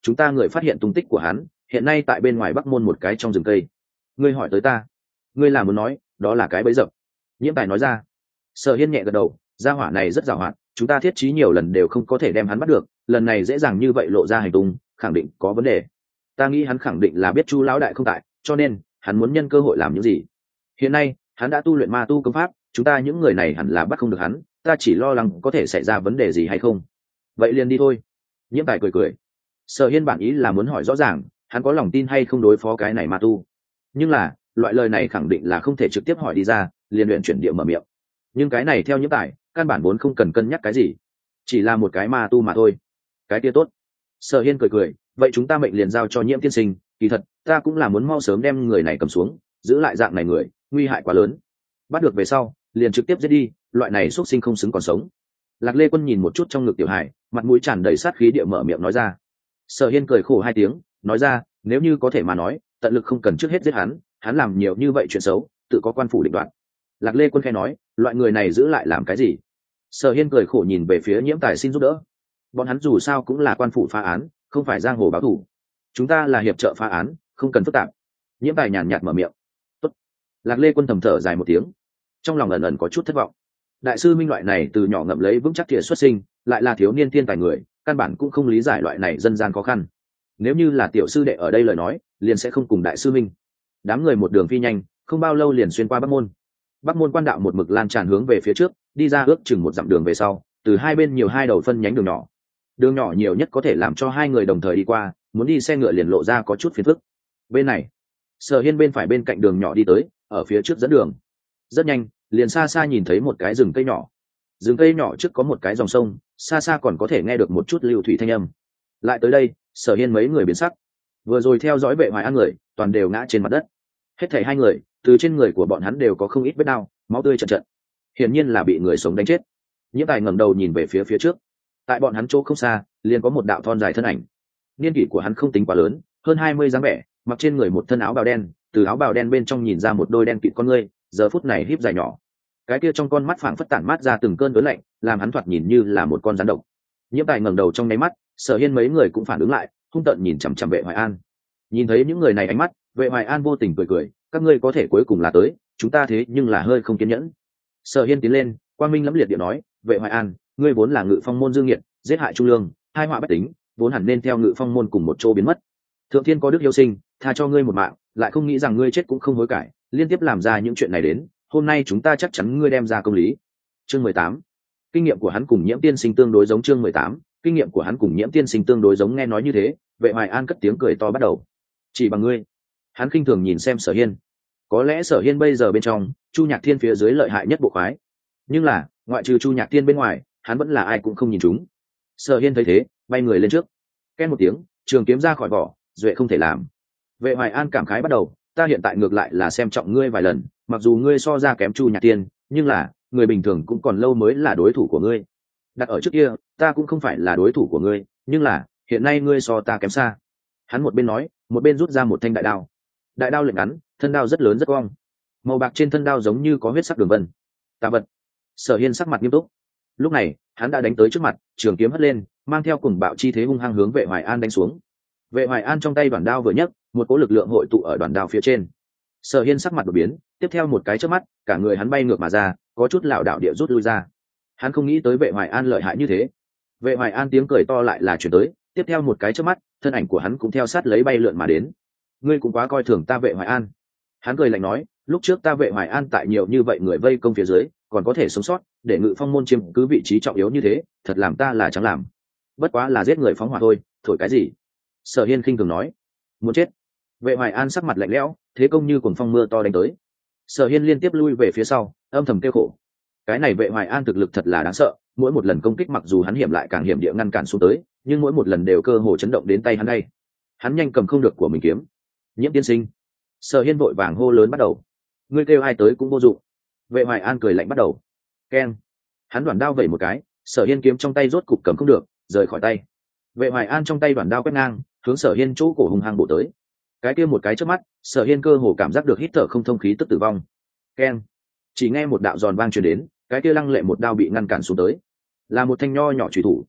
chúng ta người phát hiện tung tích của hắn hiện nay tại bên ngoài bắc môn một cái trong rừng cây. Ngươi hỏi tới ta, ngươi là muốn nói đó là cái bẫy dập? Nhiễm Tài nói ra. Sở Hiên nhẹ gật đầu, gia hỏa này rất giàu hoạt, chúng ta thiết trí nhiều lần đều không có thể đem hắn bắt được, lần này dễ dàng như vậy lộ ra hành tung, khẳng định có vấn đề. Ta nghĩ hắn khẳng định là biết Chu lão đại không tại, cho nên hắn muốn nhân cơ hội làm những gì. Hiện nay hắn đã tu luyện ma tu công pháp, chúng ta những người này hẳn là bắt không được hắn, ta chỉ lo lắng có thể xảy ra vấn đề gì hay không. Vậy liền đi thôi. Nhiễm Tài cười cười. Sở Hiên bản ý là muốn hỏi rõ ràng hắn có lòng tin hay không đối phó cái này ma tu, nhưng là loại lời này khẳng định là không thể trực tiếp hỏi đi ra, liền luyện chuyển địa mở miệng. Nhưng cái này theo Nhiễm Tài căn bản vốn không cần cân nhắc cái gì, chỉ là một cái ma tu mà thôi. Cái kia tốt. Sở Hiên cười cười, vậy chúng ta mệnh liền giao cho Nhiễm tiên sinh, kỳ thật ta cũng là muốn mau sớm đem người này cầm xuống, giữ lại dạng này người nguy hại quá lớn, bắt được về sau liền trực tiếp giết đi, loại này xuất sinh không xứng còn sống. Lạc Lê Quân nhìn một chút trong ngực Tiểu Hải, mặt mũi tràn đầy sát khí địa mở miệng nói ra. Sở Hiên cười khổ hai tiếng, nói ra, nếu như có thể mà nói, tận lực không cần trước hết giết hắn, hắn làm nhiều như vậy chuyện xấu, tự có quan phủ định đoạt. Lạc Lê Quân khẽ nói, loại người này giữ lại làm cái gì? Sở Hiên cười khổ nhìn về phía Nhiễm Tài xin giúp đỡ. Bọn hắn dù sao cũng là quan phủ phá án, không phải giang hồ báo thù. Chúng ta là hiệp trợ phá án, không cần phức tạp. Nhiễm Tài nhàn nhạt mở miệng. Tốt. Lạc Lê Quân thầm thở dài một tiếng, trong lòng ẩn ẩn có chút thất vọng. Đại sư Minh loại này từ nhỏ ngậm lấy vững chắc thiện xuất sinh, lại là thiếu niên thiên tài người, căn bản cũng không lý giải loại này dân gian khó khăn. Nếu như là tiểu sư đệ ở đây lời nói, liền sẽ không cùng đại sư Minh. Đám người một đường phi nhanh, không bao lâu liền xuyên qua Bắc môn. Bắc môn quan đạo một mực lan tràn hướng về phía trước, đi ra ước chừng một dặm đường về sau, từ hai bên nhiều hai đầu phân nhánh đường nhỏ. Đường nhỏ nhiều nhất có thể làm cho hai người đồng thời đi qua, muốn đi xe ngựa liền lộ ra có chút phiền phức. Bên này, Sở Hiên bên phải bên cạnh đường nhỏ đi tới, ở phía trước dẫn đường. Rất nhanh, liền xa xa nhìn thấy một cái rừng cây nhỏ. Rừng cây nhỏ trước có một cái dòng sông, xa xa còn có thể nghe được một chút lưu thủy thanh âm. Lại tới đây, Sở Hiên mấy người biến sắc. Vừa rồi theo dõi Vệ Hoài An người, toàn đều ngã trên mặt đất. Hết thảy hai người, từ trên người của bọn hắn đều có không ít vết đau, máu tươi trận trận. Hiển nhiên là bị người sống đánh chết. Nhiễm Tài ngẩng đầu nhìn về phía phía trước. Tại bọn hắn chỗ không xa, liền có một đạo thon dài thân ảnh. Niên kỷ của hắn không tính quá lớn, hơn hai mươi dáng vẻ, mặc trên người một thân áo bào đen, từ áo bào đen bên trong nhìn ra một đôi đen kịt con ngươi, giờ phút này híp dài nhỏ. Cái kia trong con mắt phảng phất tản mát ra từng cơn đớn lạnh, làm hắn thoạt nhìn như là một con rắn độc. Nhiễm Tài ngẩng đầu trong nháy mắt, Sở Hiên mấy người cũng phản ứng lại, hung tợn nhìn chằm chằm Vệ Hoài An. Nhìn thấy những người này ánh mắt, Vệ Hoài An vô tình cười cười, các ngươi có thể cuối cùng là tới, chúng ta thế nhưng là hơi không kiên nhẫn. Sở Hiên tiến lên, quang minh lẫm liệt địa nói, Vệ Hoài An, ngươi vốn là Ngự Phong môn dương nghiệt, giết hại Chu Lương, hai họa bất tính, vốn hẳn nên theo Ngự Phong môn cùng một chỗ biến mất. Thượng thiên có đức yêu sinh, tha cho ngươi một mạng, lại không nghĩ rằng ngươi chết cũng không hối cải, liên tiếp làm ra những chuyện này đến, hôm nay chúng ta chắc chắn ngươi đem ra công lý. Chương mười tám. Kinh nghiệm của hắn cùng Nhiễm tiên sinh tương đối giống. Chương mười tám. Kinh nghiệm của hắn cùng Nhiễm tiên sinh tương đối giống. Nghe nói như thế, Vệ Hoài An cất tiếng cười to bắt đầu. Chỉ bằng ngươi? Hắn khinh thường nhìn xem Sở Hiên. Có lẽ Sở Hiên bây giờ bên trong, Chu Nhạc Thiên phía dưới lợi hại nhất bộ khoái. Nhưng là, ngoại trừ Chu Nhạc Thiên bên ngoài, hắn vẫn là ai cũng không nhìn chúng. Sở Hiên thấy thế, bay người lên trước. Ken một tiếng, trường kiếm ra khỏi vỏ, duệ không thể làm. Vệ Hoài An cảm khái bắt đầu, ta hiện tại ngược lại là xem trọng ngươi vài lần, mặc dù ngươi so ra kém Chu Nhạc Thiên, nhưng là người bình thường cũng còn lâu mới là đối thủ của ngươi. Đặt ở trước kia, ta cũng không phải là đối thủ của ngươi, nhưng là hiện nay ngươi so ta kém xa. Hắn một bên nói, một bên rút ra một thanh đại đao. Đại đao lệnh ngắn, thân đao rất lớn rất cong, màu bạc trên thân đao giống như có huyết sắc đường vân. Tà vật. Sở Hiên sắc mặt nghiêm túc. Lúc này, hắn đã đánh tới trước mặt, trường kiếm hất lên, mang theo cùng bạo chi thế hung hăng hướng Vệ Hoài An đánh xuống. Vệ Hoài An trong tay đoàn đao vừa nhấc, một cỗ lực lượng hội tụ ở đoàn đao phía trên. Sở Hiên sắc mặt đột biến, tiếp theo một cái chớp mắt, cả người hắn bay ngược mà ra, có chút lảo đảo địa rút lui ra. Hắn không nghĩ tới Vệ Hoài An lợi hại như thế. Vệ Hoài An tiếng cười to lại là truyền tới, tiếp theo một cái chớp mắt, thân ảnh của hắn cũng theo sát lấy bay lượn mà đến. Ngươi cũng quá coi thường ta Vệ Hoài An. Hắn cười lạnh nói, lúc trước ta Vệ Hoài An tại nhiều như vậy người vây công phía dưới, còn có thể sống sót, để Ngự Phong môn chiếm cứ vị trí trọng yếu như thế, thật làm ta là chẳng làm. Bất quá là giết người phóng hỏa thôi, thổi cái gì? Sở Hiên khinh thường nói, muốn chết. Vệ Hoài An sắc mặt lạnh lẽo, thế công như cuồng phong mưa to đánh tới. Sở Hiên liên tiếp lui về phía sau, âm thầm kêu khổ. Cái này Vệ Hoài An thực lực thật là đáng sợ, mỗi một lần công kích mặc dù hắn hiểm lại càng hiểm địa ngăn cản xuống tới, nhưng mỗi một lần đều cơ hồ chấn động đến tay hắn đây. Hắn nhanh cầm không được của mình kiếm. Nhiễm tiên sinh. Sở Hiên vội vàng hô lớn bắt đầu. Ngươi kêu ai tới cũng vô dụng. Vệ Hoài An cười lạnh bắt đầu. Keng. Hắn đoản đao vẩy một cái, Sở Hiên kiếm trong tay rốt cục cầm không được, rời khỏi tay. Vệ Hoài An trong tay đoản đao quét ngang, hướng Sở Hiên chỗ cổ hung hăng bổ tới. Cái kia một cái trước mắt, Sở Hiên cơ hồ cảm giác được hít thở không thông khí tức tử vong. Keng. Chỉ nghe một đạo giòn vang truyền đến, cái kia lăng lệ một đao bị ngăn cản xuống tới, là một thanh nho nhỏ chủy thủ.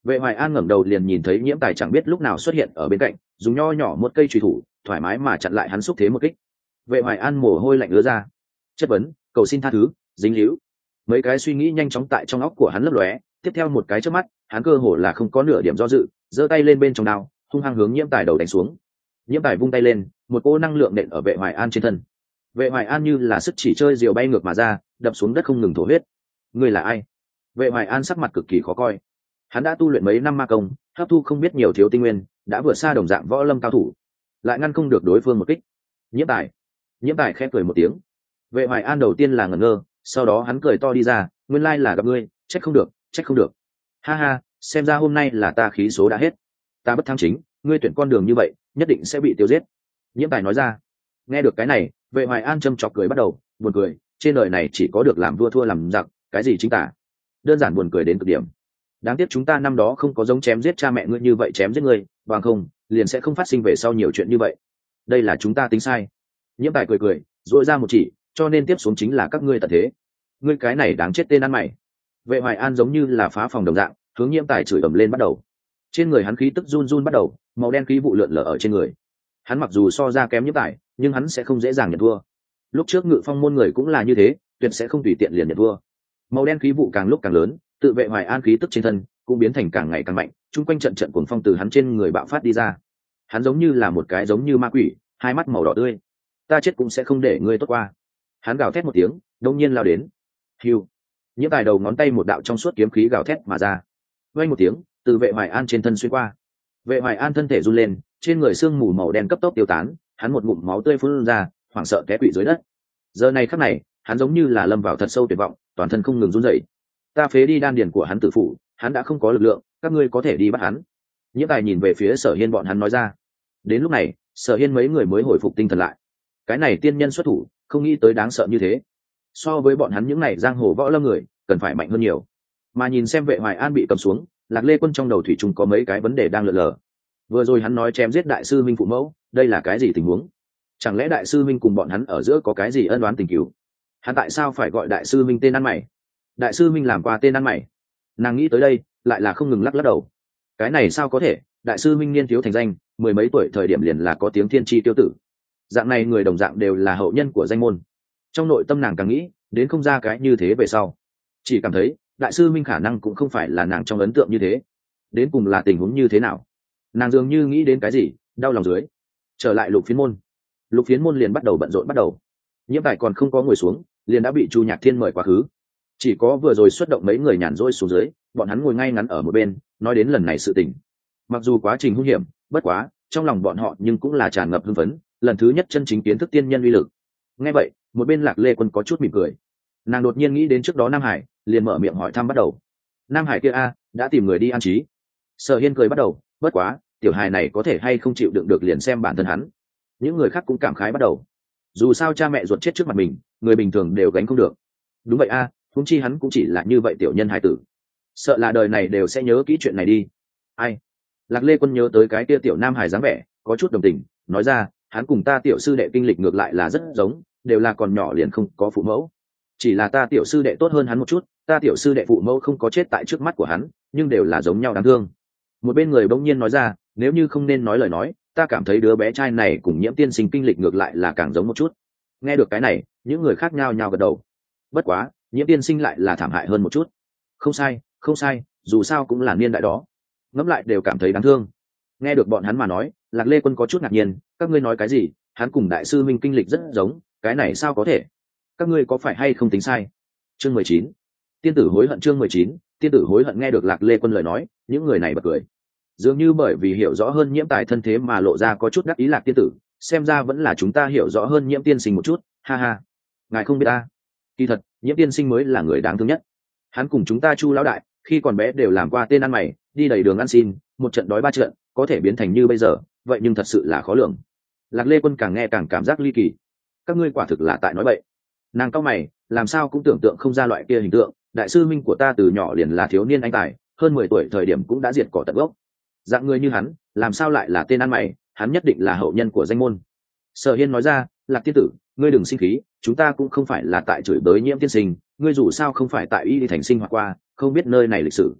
Vệ Hoài An ngẩng đầu liền nhìn thấy Nhiễm Tài chẳng biết lúc nào xuất hiện ở bên cạnh, dùng nho nhỏ một cây chùy thủ thoải mái mà chặn lại hắn xúc thế một kích. Vệ Hoài An mồ hôi lạnh ứa ra. Chất vấn, cầu xin tha thứ, dính líu. Mấy cái suy nghĩ nhanh chóng tại trong óc của hắn lấp lóe, tiếp theo một cái chớp mắt, hắn cơ hồ là không có nửa điểm do dự, giơ tay lên bên trong đao, hung hăng hướng Nhiễm Tài đầu đánh xuống. Nhiễm Tài vung tay lên, một cỗ năng lượng nện ở Vệ Hoài An trên thân. Vệ Hoài An như là sức chỉ chơi diều bay ngược mà ra, đập xuống đất không ngừng thổ huyết. Ngươi là ai? Vệ Hoài An sắc mặt cực kỳ khó coi. Hắn đã tu luyện mấy năm ma công, hấp thu không biết nhiều thiếu tinh nguyên, đã vượt xa đồng dạng võ lâm cao thủ, lại ngăn không được đối phương một kích. Nhiễm Tài. Nhiễm Tài khẽ cười một tiếng. Vệ Hoài An đầu tiên là ngẩn ngơ, sau đó hắn cười to đi ra, nguyên lai là gặp ngươi, trách không được, trách không được. Ha ha, xem ra hôm nay là ta khí số đã hết. Ta bất thắng chính, ngươi tuyển con đường như vậy, nhất định sẽ bị tiêu giết. Nhiễm Tài nói ra. Nghe được cái này, Vệ Hoài An châm chọc cười bắt đầu, buồn cười, trên đời này chỉ có được làm vua thua làm giặc, cái gì chính tả. Đơn giản buồn cười đến cực điểm. Đáng tiếc chúng ta năm đó không có giống chém giết cha mẹ ngươi như vậy chém giết ngươi, bằng không, liền sẽ không phát sinh về sau nhiều chuyện như vậy. Đây là chúng ta tính sai. Nhiễm Tài cười cười, duỗi ra một chỉ, cho nên tiếp xuống chính là các ngươi tận thế. Ngươi cái này đáng chết tên ăn mày. Vệ Hoài An giống như là phá phòng đồng dạng, hướng Nhiễm Tài chửi ầm lên bắt đầu. Trên người hắn khí tức run run bắt đầu, màu đen khí vụ lượn lờ ở trên người. Hắn mặc dù so ra kém Nhiễm Tài, nhưng hắn sẽ không dễ dàng nhận thua. Lúc trước Ngự Phong môn người cũng là như thế, tuyệt sẽ không tùy tiện liền nhận thua. Màu đen khí vụ càng lúc càng lớn, tự Vệ Hoài An khí tức trên thân cũng biến thành càng ngày càng mạnh, chung quanh trận trận cuồng phong từ hắn trên người bạo phát đi ra. Hắn giống như là một cái giống như ma quỷ, hai mắt màu đỏ tươi. Ta chết cũng sẽ không để ngươi tốt qua. Hắn gào thét một tiếng, đông nhiên lao đến. Hưu. Nhiễm Tài đầu ngón tay một đạo trong suốt kiếm khí gào thét mà ra. Vang một tiếng, từ Vệ Hoài An trên thân xuyên qua. Vệ Hoài An thân thể run lên, trên người xương mù màu đen cấp tốc tiêu tán, hắn một ngụm máu tươi phun ra, hoảng sợ té quỵ dưới đất. Giờ này khắc này, hắn giống như là lâm vào thật sâu tuyệt vọng, toàn thân không ngừng run rẩy. Ta phế đi đan điền của hắn tự phụ, hắn đã không có lực lượng, các ngươi có thể đi bắt hắn. Nhiễm Tài nhìn về phía Sở Hiên bọn hắn nói ra. Đến lúc này, Sở Hiên mấy người mới hồi phục tinh thần lại. Cái này tiên nhân xuất thủ, không nghĩ tới đáng sợ như thế. So với bọn hắn những này giang hồ võ lâm người, cần phải mạnh hơn nhiều. Mà nhìn xem Vệ Hoài An bị cầm xuống, Lạc Lê Quân trong đầu thủy chung có mấy cái vấn đề đang lượn lờ. Vừa rồi hắn nói chém giết đại sư minh phụ mẫu, đây là cái gì tình huống? Chẳng lẽ đại sư minh cùng bọn hắn ở giữa có cái gì ân oán tình cửu? Hắn tại sao phải gọi đại sư minh tên ăn mày? Đại sư minh làm qua tên ăn mày? Nàng nghĩ tới đây, lại là không ngừng lắc lắc đầu. Cái này sao có thể? Đại sư minh niên thiếu thành danh, mười mấy tuổi thời điểm liền là có tiếng thiên tri tiêu tử. Dạng này người đồng dạng đều là hậu nhân của danh môn. Trong nội tâm nàng càng nghĩ, đến không ra cái như thế về sau, chỉ cảm thấy đại sư minh khả năng cũng không phải là nàng trong ấn tượng như thế. Đến cùng là tình huống như thế nào? Nàng dường như nghĩ đến cái gì, đau lòng dưới. Trở lại Lục Phiến môn. Lục Phiến môn liền bắt đầu bận rộn bắt đầu. Nhiễm Tài còn không có ngồi xuống, liền đã bị Chu Nhạc Thiên mời quá khứ. Chỉ có vừa rồi xuất động mấy người nhàn rỗi xuống dưới, bọn hắn ngồi ngay ngắn ở một bên, nói đến lần này sự tình. Mặc dù quá trình hung hiểm, bất quá, trong lòng bọn họ nhưng cũng là tràn ngập hưng phấn, lần thứ nhất chân chính kiến thức tiên nhân uy lực. Nghe vậy, một bên Lạc Lê Quân có chút mỉm cười. Nàng đột nhiên nghĩ đến trước đó Nam Hải, liền mở miệng hỏi thăm bắt đầu. Nam Hải kia a, đã tìm người đi an trí. Sở Hiên cười bắt đầu, bất quá, tiểu hài này có thể hay không chịu đựng được liền xem bản thân hắn. Những người khác cũng cảm khái bắt đầu. Dù sao cha mẹ ruột chết trước mặt mình, người bình thường đều gánh không được. Đúng vậy a, huống chi hắn cũng chỉ là như vậy tiểu nhân hài tử. Sợ là đời này đều sẽ nhớ kỹ chuyện này đi. Ai? Lạc Lê Quân nhớ tới cái kia tiểu Nam Hải dáng vẻ, có chút đồng tình, nói ra, hắn cùng ta tiểu sư đệ kinh lịch ngược lại là rất giống, đều là còn nhỏ liền không có phụ mẫu. Chỉ là ta tiểu sư đệ tốt hơn hắn một chút, ta tiểu sư đệ phụ mẫu không có chết tại trước mắt của hắn, nhưng đều là giống nhau đáng thương. Một bên người bỗng nhiên nói ra, nếu như không nên nói lời nói, ta cảm thấy đứa bé trai này cùng Nhiễm tiên sinh kinh lịch ngược lại là càng giống một chút. Nghe được cái này, những người khác nhao nhao gật đầu. Bất quá, Nhiễm tiên sinh lại là thảm hại hơn một chút. Không sai, không sai, dù sao cũng là niên đại đó. Ngẫm lại đều cảm thấy đáng thương. Nghe được bọn hắn mà nói, Lạc Lê Quân có chút ngạc nhiên, các ngươi nói cái gì? Hắn cùng đại sư minh kinh lịch rất giống, cái này sao có thể? Các ngươi có phải hay không tính sai? Chương mười chín, tiên tử hối hận. Chương mười chín, tiên tử hối hận. Nghe được Lạc Lê Quân lời nói, những người này bật cười. Dường như bởi vì hiểu rõ hơn Nhiễm Tài thân thế mà lộ ra có chút đắc ý. Lạc tiên tử, xem ra vẫn là chúng ta hiểu rõ hơn Nhiễm tiên sinh một chút, ha ha. Ngài không biết ta, kỳ thật Nhiễm tiên sinh mới là người đáng thương nhất. Hắn cùng chúng ta Chu lão đại khi còn bé đều làm qua tên ăn mày, đi đầy đường ăn xin, một trận đói ba trận, có thể biến thành như bây giờ, vậy nhưng thật sự là khó lường. Lạc Lê Quân càng nghe càng cảm giác ly kỳ. Các ngươi quả thực là tại nói bậy. Nàng cao mày, làm sao cũng tưởng tượng không ra loại kia hình tượng. Đại sư minh của ta từ nhỏ liền là thiếu niên anh tài, hơn mười tuổi thời điểm cũng đã diệt cỏ tận gốc. Dạng người như hắn, làm sao lại là tên ăn mày? Hắn nhất định là hậu nhân của danh môn. Sở Hiên nói ra, Lạc tiên tử, ngươi đừng sinh khí, chúng ta cũng không phải là tại chửi bới Nhiễm tiên sinh, ngươi dù sao không phải tại Y Thành sinh hoạt qua, không biết nơi này lịch sử.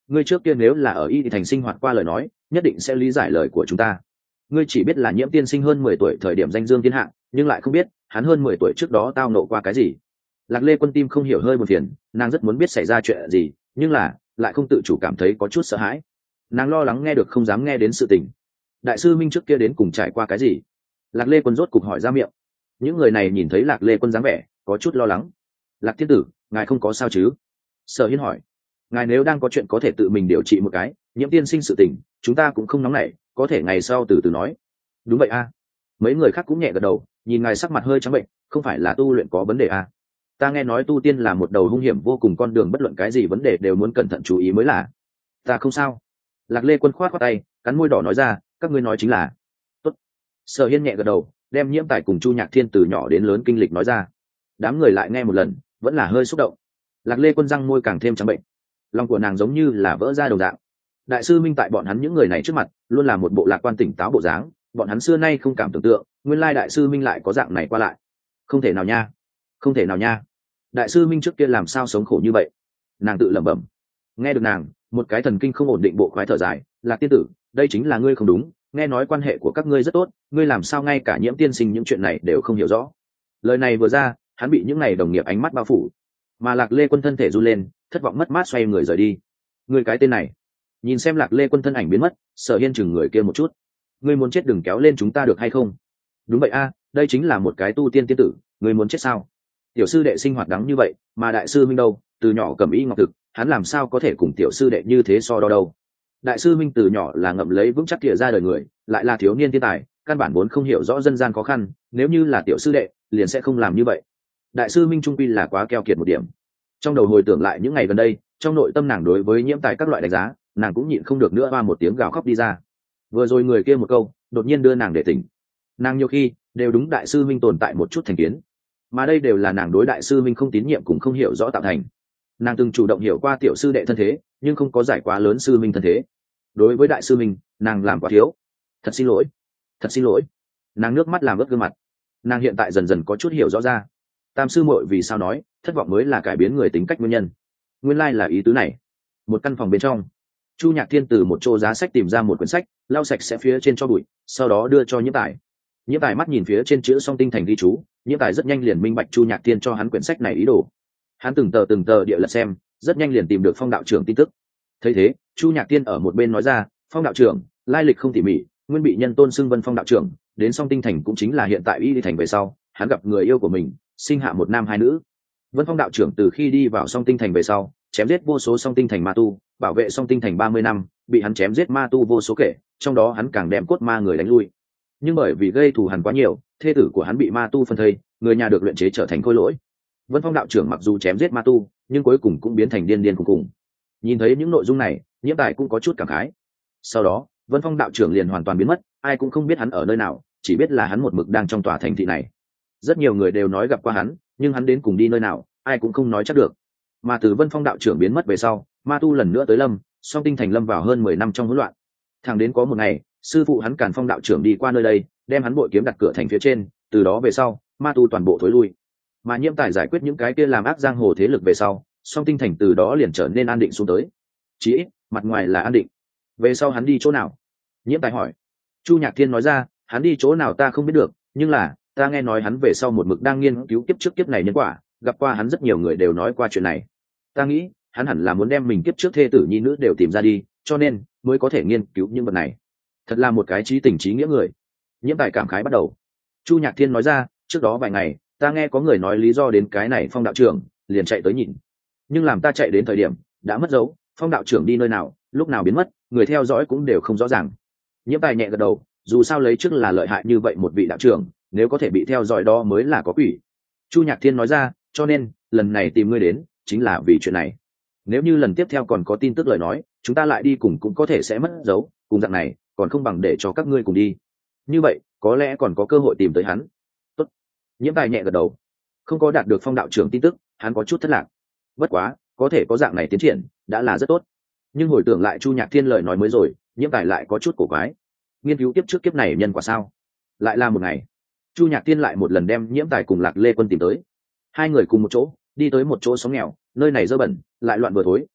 ngươi trước kia nếu là ở y thành sinh hoạt qua lời nói nhất định sẽ lý giải lời của chúng ta. Ngươi chỉ biết là Nhiễm tiên sinh hơn mười tuổi thời điểm danh dương thiên hạ, nhưng lại không biết hắn hơn mười tuổi trước đó tao nộ qua cái gì. Lạc Lê Quân tim không hiểu hơi buồn phiền, nàng rất muốn biết xảy ra chuyện gì, nhưng là lại không tự chủ cảm thấy có chút sợ hãi. Nàng lo lắng nghe được không dám nghe đến sự tình. Đại sư Minh trước kia đến cùng trải qua cái gì? Lạc Lê Quân rốt cục hỏi ra miệng. Những người này nhìn thấy Lạc Lê Quân dáng vẻ có chút lo lắng. Lạc thiên tử, ngài không có sao chứ? Sở Hiên hỏi. Ngài nếu đang có chuyện có thể tự mình điều trị một cái, Nhiễm tiên sinh sự tình chúng ta cũng không nóng nảy, có thể ngày sau từ từ nói. Đúng vậy a. Mấy người khác cũng nhẹ gật đầu, nhìn ngài sắc mặt hơi trắng bệnh, không phải là tu luyện có vấn đề a? Ta nghe nói tu tiên là một đầu hung hiểm vô cùng con đường, bất luận cái gì vấn đề đều muốn cẩn thận chú ý mới là. Ta không sao. Lạc Lê Quân khoát khoát tay, cắn môi đỏ nói ra, các ngươi nói chính là. Tốt. Sở Hiên nhẹ gật đầu, đem Nhiễm Tài cùng Chu Nhạc Thiên từ nhỏ đến lớn kinh lịch nói ra. Đám người lại nghe một lần, vẫn là hơi xúc động. Lạc Lê Quân răng môi càng thêm trắng bệnh, lòng của nàng giống như là vỡ ra đồng dạng. Đại sư Minh tại bọn hắn những người này trước mặt luôn là một bộ lạc quan tỉnh táo bộ dáng, bọn hắn xưa nay không cảm tưởng tượng nguyên lai đại sư Minh lại có dạng này qua lại. Không thể nào nha, không thể nào nha, đại sư Minh trước kia làm sao sống khổ như vậy? Nàng tự lẩm bẩm. Nghe được nàng, một cái thần kinh không ổn định bộ khoái thở dài. Lạc tiên tử, đây chính là ngươi không đúng, nghe nói quan hệ của các ngươi rất tốt, ngươi làm sao ngay cả Nhiễm tiên sinh những chuyện này đều không hiểu rõ? Lời này vừa ra, hắn bị những này đồng nghiệp ánh mắt bao phủ, mà Lạc Lê Quân thân thể run lên, thất vọng mất mát xoay người rời đi. Ngươi cái tên này. Nhìn xem Lạc Lê Quân thân ảnh biến mất, Sở Hiên chừng người kia một chút. Ngươi muốn chết đừng kéo lên chúng ta được hay không? Đúng vậy a, đây chính là một cái tu tiên tiên tử, ngươi muốn chết sao? Tiểu sư đệ sinh hoạt đắng như vậy, mà đại sư Minh đâu, từ nhỏ cầm y ngọc thực, hắn làm sao có thể cùng tiểu sư đệ như thế so đo đâu? Đại sư Minh từ nhỏ là ngậm lấy vững chắc kia ra đời người, lại là thiếu niên thiên tài, căn bản vốn không hiểu rõ dân gian khó khăn, nếu như là tiểu sư đệ, liền sẽ không làm như vậy. Đại sư Minh trung quy là quá keo kiệt một điểm. Trong đầu hồi tưởng lại những ngày gần đây, trong nội tâm nàng đối với Nhiễm Tài các loại đánh giá, nàng cũng nhịn không được nữa, hoa một tiếng gào khóc đi ra. Vừa rồi người kia một câu đột nhiên đưa nàng để tỉnh. Nàng nhiều khi đều đúng đại sư Minh tồn tại một chút thành kiến, mà đây đều là nàng đối đại sư Minh không tín nhiệm cũng không hiểu rõ tạo thành. Nàng từng chủ động hiểu qua tiểu sư đệ thân thế, nhưng không có giải quá lớn sư Minh thân thế. Đối với đại sư Minh, nàng làm quá thiếu. Thật xin lỗi, thật xin lỗi. Nàng nước mắt làm ướt gương mặt. Nàng hiện tại dần dần có chút hiểu rõ ra, tam sư muội vì sao nói thất vọng mới là cải biến người tính cách nguyên nhân. Nguyên lai là ý tứ này. Một căn phòng bên trong, Chu Nhạc Thiên từ một chỗ giá sách tìm ra một quyển sách, lau sạch sẽ phía trên cho bụi, sau đó đưa cho Nhiễm Tài. Nhiễm Tài mắt nhìn phía trên chữ Song Tinh Thành ghi chú, Nhiễm Tài rất nhanh liền minh bạch Chu Nhạc Thiên cho hắn quyển sách này ý đồ. Hắn từng tờ từng tờ địa lật xem, rất nhanh liền tìm được Phong đạo trưởng tin tức. Thấy thế, Chu Nhạc Thiên ở một bên nói ra, Phong đạo trưởng lai lịch không tỉ mỉ, nguyên bị nhân tôn xưng Vân Phong đạo trưởng, đến Song Tinh Thành cũng chính là hiện tại Y Thành về sau, hắn gặp người yêu của mình, sinh hạ một nam hai nữ. Vân Phong đạo trưởng từ khi đi vào Song Tinh Thành về sau, chém giết vô số Song Tinh Thành ma tu, bảo vệ Song Tinh Thành ba mươi năm, bị hắn chém giết ma tu vô số kể, trong đó hắn càng đem cốt ma người đánh lui. Nhưng bởi vì gây thù hằn quá nhiều, thê tử của hắn bị ma tu phân thây, người nhà được luyện chế trở thành khôi lỗi. Vân Phong đạo trưởng mặc dù chém giết ma tu, nhưng cuối cùng cũng biến thành điên điên cùng cùng. Nhìn thấy những nội dung này, Nhiễm Tài cũng có chút cảm khái. Sau đó, Vân Phong đạo trưởng liền hoàn toàn biến mất, ai cũng không biết hắn ở nơi nào, chỉ biết là hắn một mực đang trong tòa thành thị này. Rất nhiều người đều nói gặp qua hắn, nhưng hắn đến cùng đi nơi nào, ai cũng không nói chắc được. Mà từ Vân Phong đạo trưởng biến mất về sau, ma tu lần nữa tới lâm, Song Tinh Thành lâm vào hơn mười năm trong hỗn loạn. Thẳng đến có một ngày, sư phụ hắn Càn Phong đạo trưởng đi qua nơi đây, đem hắn bội kiếm đặt cửa thành phía trên, từ đó về sau, ma tu toàn bộ thối lui. Mà Nhiễm Tài giải quyết những cái kia làm ác giang hồ thế lực về sau, Song Tinh Thành từ đó liền trở nên an định xuống tới. Chỉ ít, mặt ngoài là an định. Về sau hắn đi chỗ nào? Nhiễm Tài hỏi. Chu Nhạc Thiên nói ra, hắn đi chỗ nào ta không biết được, nhưng là ta nghe nói hắn về sau một mực đang nghiên cứu kiếp trước kiếp này nhân quả, gặp qua hắn rất nhiều người đều nói qua chuyện này. Ta nghĩ hắn hẳn là muốn đem mình kiếp trước thê tử nhi nữ đều tìm ra đi, cho nên mới có thể nghiên cứu những vật này. Thật là một cái trí tình trí nghĩa người. Nhiễm Tài cảm khái bắt đầu. Chu Nhạc Thiên nói ra, trước đó vài ngày ta nghe có người nói lý do đến cái này Phong đạo trưởng, liền chạy tới nhìn. Nhưng làm ta chạy đến thời điểm đã mất dấu, Phong đạo trưởng đi nơi nào, lúc nào biến mất, người theo dõi cũng đều không rõ ràng. Nhiễm Tài nhẹ gật đầu, dù sao lấy trước là lợi hại như vậy một vị đạo trưởng, nếu có thể bị theo dõi đó mới là có quỷ. Chu Nhạc Thiên nói ra, cho nên lần này tìm ngươi đến chính là vì chuyện này. Nếu như lần tiếp theo còn có tin tức lời nói, chúng ta lại đi cùng cũng có thể sẽ mất dấu, cùng dạng này còn không bằng để cho các ngươi cùng đi, như vậy có lẽ còn có cơ hội tìm tới hắn. Tốt. Nhiễm Tài nhẹ gật đầu. Không có đạt được Phong đạo trưởng tin tức, hắn có chút thất lạc. Bất quá có thể có dạng này tiến triển đã là rất tốt. Nhưng hồi tưởng lại Chu Nhạc Thiên lời nói mới rồi, Nhiễm Tài lại có chút cổ quái. Nghiên cứu kiếp trước kiếp này nhân quả sao? Lại là một ngày, Chu Nhạc Thiên lại một lần đem Nhiễm Tài cùng Lạc Lê Quân tìm tới. Hai người cùng một chỗ đi tới một chỗ xóm nghèo, nơi này dơ bẩn lại loạn vừa thối,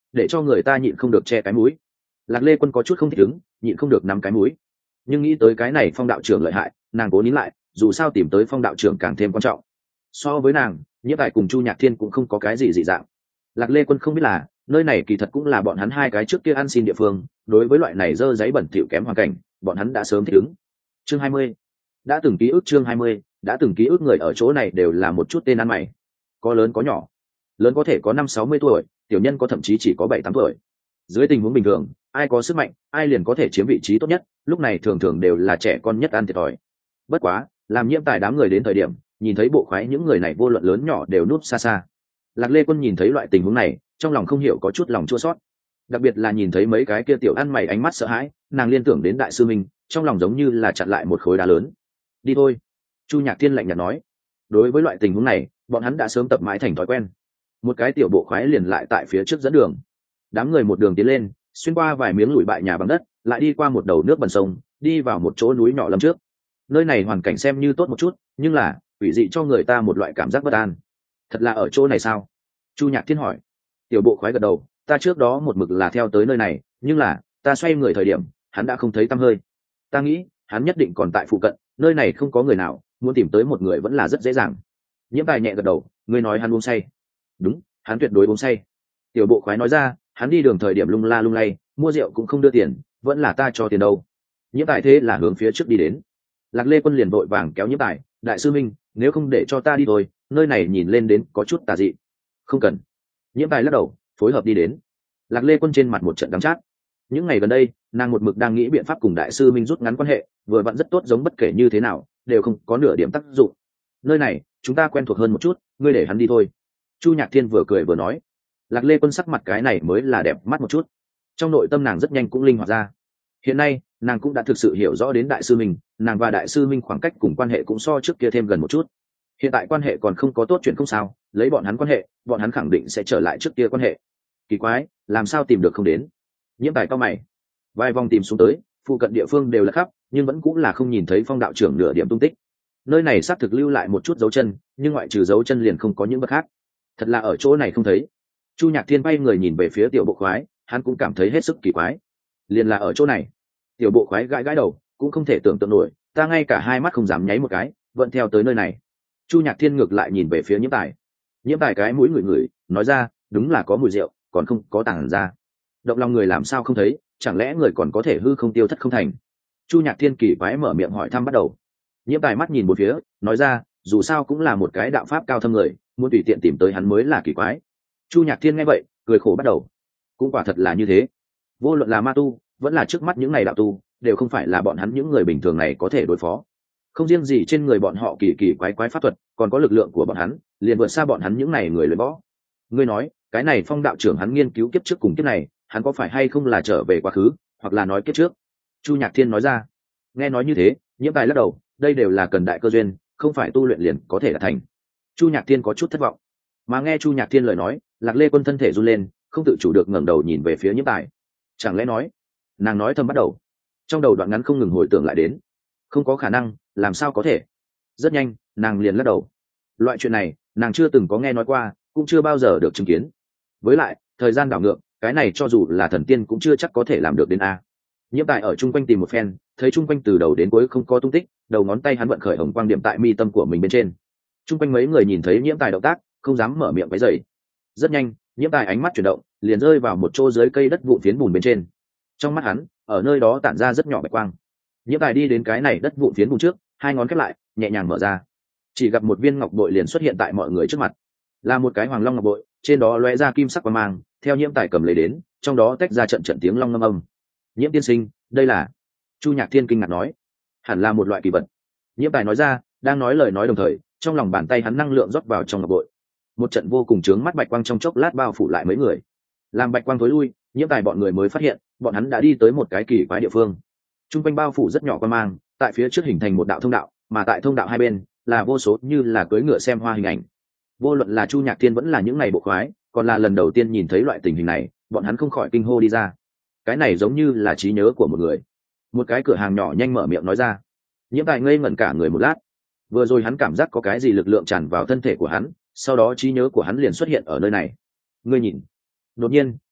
để cho người ta nhịn không được che cái mũi. Lạc Lê Quân có chút không thích ứng, nhịn không được nắm cái mũi, nhưng nghĩ tới cái này Phong đạo trưởng lợi hại, nàng cố nín lại, dù sao tìm tới Phong đạo trưởng càng thêm quan trọng. So với nàng, Nhiếp Tài cùng Chu Nhạc Thiên cũng không có cái gì dị dạng. Lạc Lê Quân không biết là nơi này kỳ thật cũng là bọn hắn hai cái trước kia ăn xin địa phương, đối với loại này dơ giấy bẩn thỉu kém hoàn cảnh, bọn hắn đã sớm thích ứng. Chương hai mươi. Đã từng ký ức chương hai mươi, đã từng ký ức người ở chỗ này đều là một chút tên ăn mày. Có lớn có nhỏ. Lớn có thể có năm sáu mươi tuổi, tiểu nhân có thậm chí chỉ có bảy tám tuổi. Dưới tình huống bình thường, ai có sức mạnh, ai liền có thể chiếm vị trí tốt nhất, lúc này thường thường đều là trẻ con nhất ăn thiệt thòi. Bất quá, làm Nhiễm Tài đám người đến thời điểm, nhìn thấy bộ khoái những người này vô luận lớn nhỏ đều núp xa xa. Lạc Lê Quân nhìn thấy loại tình huống này, trong lòng không hiểu có chút lòng chua xót. Đặc biệt là nhìn thấy mấy cái kia tiểu ăn mày ánh mắt sợ hãi, nàng liên tưởng đến đại sư minh, trong lòng giống như là chặn lại một khối đá lớn. Đi thôi. Chu Nhạc Thiên lạnh nhạt nói. Đối với loại tình huống này, bọn hắn đã sớm tập mãi thành thói quen. Một cái tiểu bộ khoái liền lại tại phía trước dẫn đường. Đám người một đường tiến lên, xuyên qua vài miếng lùi bại nhà bằng đất, lại đi qua một đầu nước bần sông, đi vào một chỗ núi nhỏ lâm trước. Nơi này hoàn cảnh xem như tốt một chút, nhưng là quỷ dị cho người ta một loại cảm giác bất an. Thật là ở chỗ này sao? Chu Nhạc Thiên hỏi. Tiểu bộ khoái gật đầu, ta trước đó một mực là theo tới nơi này, nhưng là ta xoay người thời điểm, hắn đã không thấy tăm hơi. Ta nghĩ hắn nhất định còn tại phụ cận, nơi này không có người nào, muốn tìm tới một người vẫn là rất dễ dàng. Nhiễm Tài nhẹ gật đầu, ngươi nói hắn uống say? Đúng, hắn tuyệt đối uống say. Tiểu bộ khoái nói ra, hắn đi đường thời điểm lung la lung lay, mua rượu cũng không đưa tiền, vẫn là ta cho tiền đâu. Nhiễm Tài thế là hướng phía trước đi đến. Lạc Lê Quân liền vội vàng kéo Nhiễm Tài, đại sư minh, nếu không để cho ta đi thôi, nơi này nhìn lên đến có chút tà dị. Không cần. Nhiễm Tài lắc đầu, phối hợp đi đến. Lạc Lê Quân trên mặt một trận đắng chát. Những ngày gần đây, nàng một mực đang nghĩ biện pháp cùng đại sư minh rút ngắn quan hệ, vừa vặn rất tốt, giống bất kể như thế nào đều không có nửa điểm tác dụng. Nơi này chúng ta quen thuộc hơn một chút, ngươi để hắn đi thôi. Chu Nhạc Thiên vừa cười vừa nói. Lạc Lê Quân sắc mặt cái này mới là đẹp mắt một chút. Trong nội tâm nàng rất nhanh cũng linh hoạt ra. Hiện nay nàng cũng đã thực sự hiểu rõ đến đại sư minh, nàng và đại sư minh khoảng cách cùng quan hệ cũng so trước kia thêm gần một chút. Hiện tại quan hệ còn không có tốt chuyện không sao, lấy bọn hắn quan hệ, bọn hắn khẳng định sẽ trở lại trước kia quan hệ. Kỳ quái, làm sao tìm được không đến? Nhiễm Tài cao mày, vài vòng tìm xuống tới, phụ cận địa phương đều là khắp, nhưng vẫn cũng là không nhìn thấy Phong đạo trưởng nửa điểm tung tích. Nơi này xác thực lưu lại một chút dấu chân, nhưng ngoại trừ dấu chân liền không có những vật khác. Thật là ở chỗ này không thấy. Chu Nhạc Thiên bay người nhìn về phía tiểu bộ khoái, hắn cũng cảm thấy hết sức kỳ quái. Liền là ở chỗ này. Tiểu bộ khoái gãi gãi đầu, cũng không thể tưởng tượng nổi, ta ngay cả hai mắt không dám nháy một cái, vẫn theo tới nơi này. Chu Nhạc Thiên ngược lại nhìn về phía Nhiễm Tài. Nhiễm Tài cái mũi ngửi ngửi, nói ra, đúng là có mùi rượu, còn không có tàng ra. Động lòng người làm sao không thấy, chẳng lẽ người còn có thể hư không tiêu thất không thành? Chu Nhạc Thiên kỳ quái mở miệng hỏi thăm bắt đầu. Nhiễm Tài mắt nhìn một phía, nói ra, dù sao cũng là một cái đạo pháp cao thâm người, muốn tùy tiện tìm tới hắn mới là kỳ quái. Chu Nhạc Thiên nghe vậy, cười khổ bắt đầu. Cũng quả thật là như thế. Vô luận là ma tu, vẫn là trước mắt những này đạo tu, đều không phải là bọn hắn những người bình thường này có thể đối phó. Không riêng gì trên người bọn họ kỳ kỳ quái quái pháp thuật, còn có lực lượng của bọn hắn, liền vượt xa bọn hắn những này người luyện võ. Ngươi nói, cái này Phong đạo trưởng hắn nghiên cứu kiếp trước cùng kiếp này, hắn có phải hay không là trở về quá khứ, hoặc là nói kiếp trước? Chu Nhạc Thiên nói ra. Nghe nói như thế, Nhiễm Tài lắc đầu, đây đều là cần đại cơ duyên, không phải tu luyện liền có thể đạt thành. Chu Nhạc Thiên có chút thất vọng. Mà nghe Chu Nhạc Thiên lời nói, Lạc Lê Quân thân thể run lên, không tự chủ được ngẩng đầu nhìn về phía Nhiễm Tài. Chẳng lẽ nói? Nàng nói thầm bắt đầu. Trong đầu đoạn ngắn không ngừng hồi tưởng lại đến. Không có khả năng, làm sao có thể? Rất nhanh, nàng liền lắc đầu. Loại chuyện này, nàng chưa từng có nghe nói qua, cũng chưa bao giờ được chứng kiến. Với lại, thời gian đảo ngược, cái này cho dù là thần tiên cũng chưa chắc có thể làm được đến a. Nhiễm Tài ở chung quanh tìm một phen, thấy chung quanh từ đầu đến cuối không có tung tích, đầu ngón tay hắn vận khởi hồng quang điểm tại mi tâm của mình bên trên. Chung quanh mấy người nhìn thấy Nhiễm Tài động tác, không dám mở miệng cái dậy. Rất nhanh, Nhiễm Tài ánh mắt chuyển động, liền rơi vào một chỗ dưới cây đất vụn phiến bùn bên trên. Trong mắt hắn, ở nơi đó tản ra rất nhỏ bạch quang. Nhiễm Tài đi đến cái này đất vụn phiến bùn trước, hai ngón khép lại, nhẹ nhàng mở ra. Chỉ gặp một viên ngọc bội liền xuất hiện tại mọi người trước mặt. Là một cái hoàng long ngọc bội, trên đó lóe ra kim sắc quang mang, theo Nhiễm Tài cầm lấy đến, trong đó tách ra trận trận tiếng long ngâm âm. Nhiễm tiên sinh, đây là? Chu Nhạc Thiên kinh ngạc nói. Hẳn là một loại kỳ vật. Nhiễm Tài nói ra, đang nói lời nói đồng thời, trong lòng bàn tay hắn năng lượng rót vào trong ngọc bội. Một trận vô cùng chướng mắt bạch quang trong chốc lát bao phủ lại mấy người. Làm bạch quang tối lui, Nhiễm Tài bọn người mới phát hiện, bọn hắn đã đi tới một cái kỳ quái địa phương. Trung quanh bao phủ rất nhỏ quang mang, tại phía trước hình thành một đạo thông đạo, mà tại thông đạo hai bên là vô số như là cưỡi ngựa xem hoa hình ảnh. Vô luận là Chu Nhạc Thiên vẫn là những ngày bộ khoái, còn là lần đầu tiên nhìn thấy loại tình hình này, bọn hắn không khỏi kinh hô đi ra. Cái này giống như là trí nhớ của một người. Một cái cửa hàng nhỏ nhanh mở miệng nói ra. Nhiễm Tài ngây ngẩn cả người một lát. Vừa rồi hắn cảm giác có cái gì lực lượng tràn vào thân thể của hắn, sau đó trí nhớ của hắn liền xuất hiện ở nơi này. Ngươi nhìn. Đột nhiên,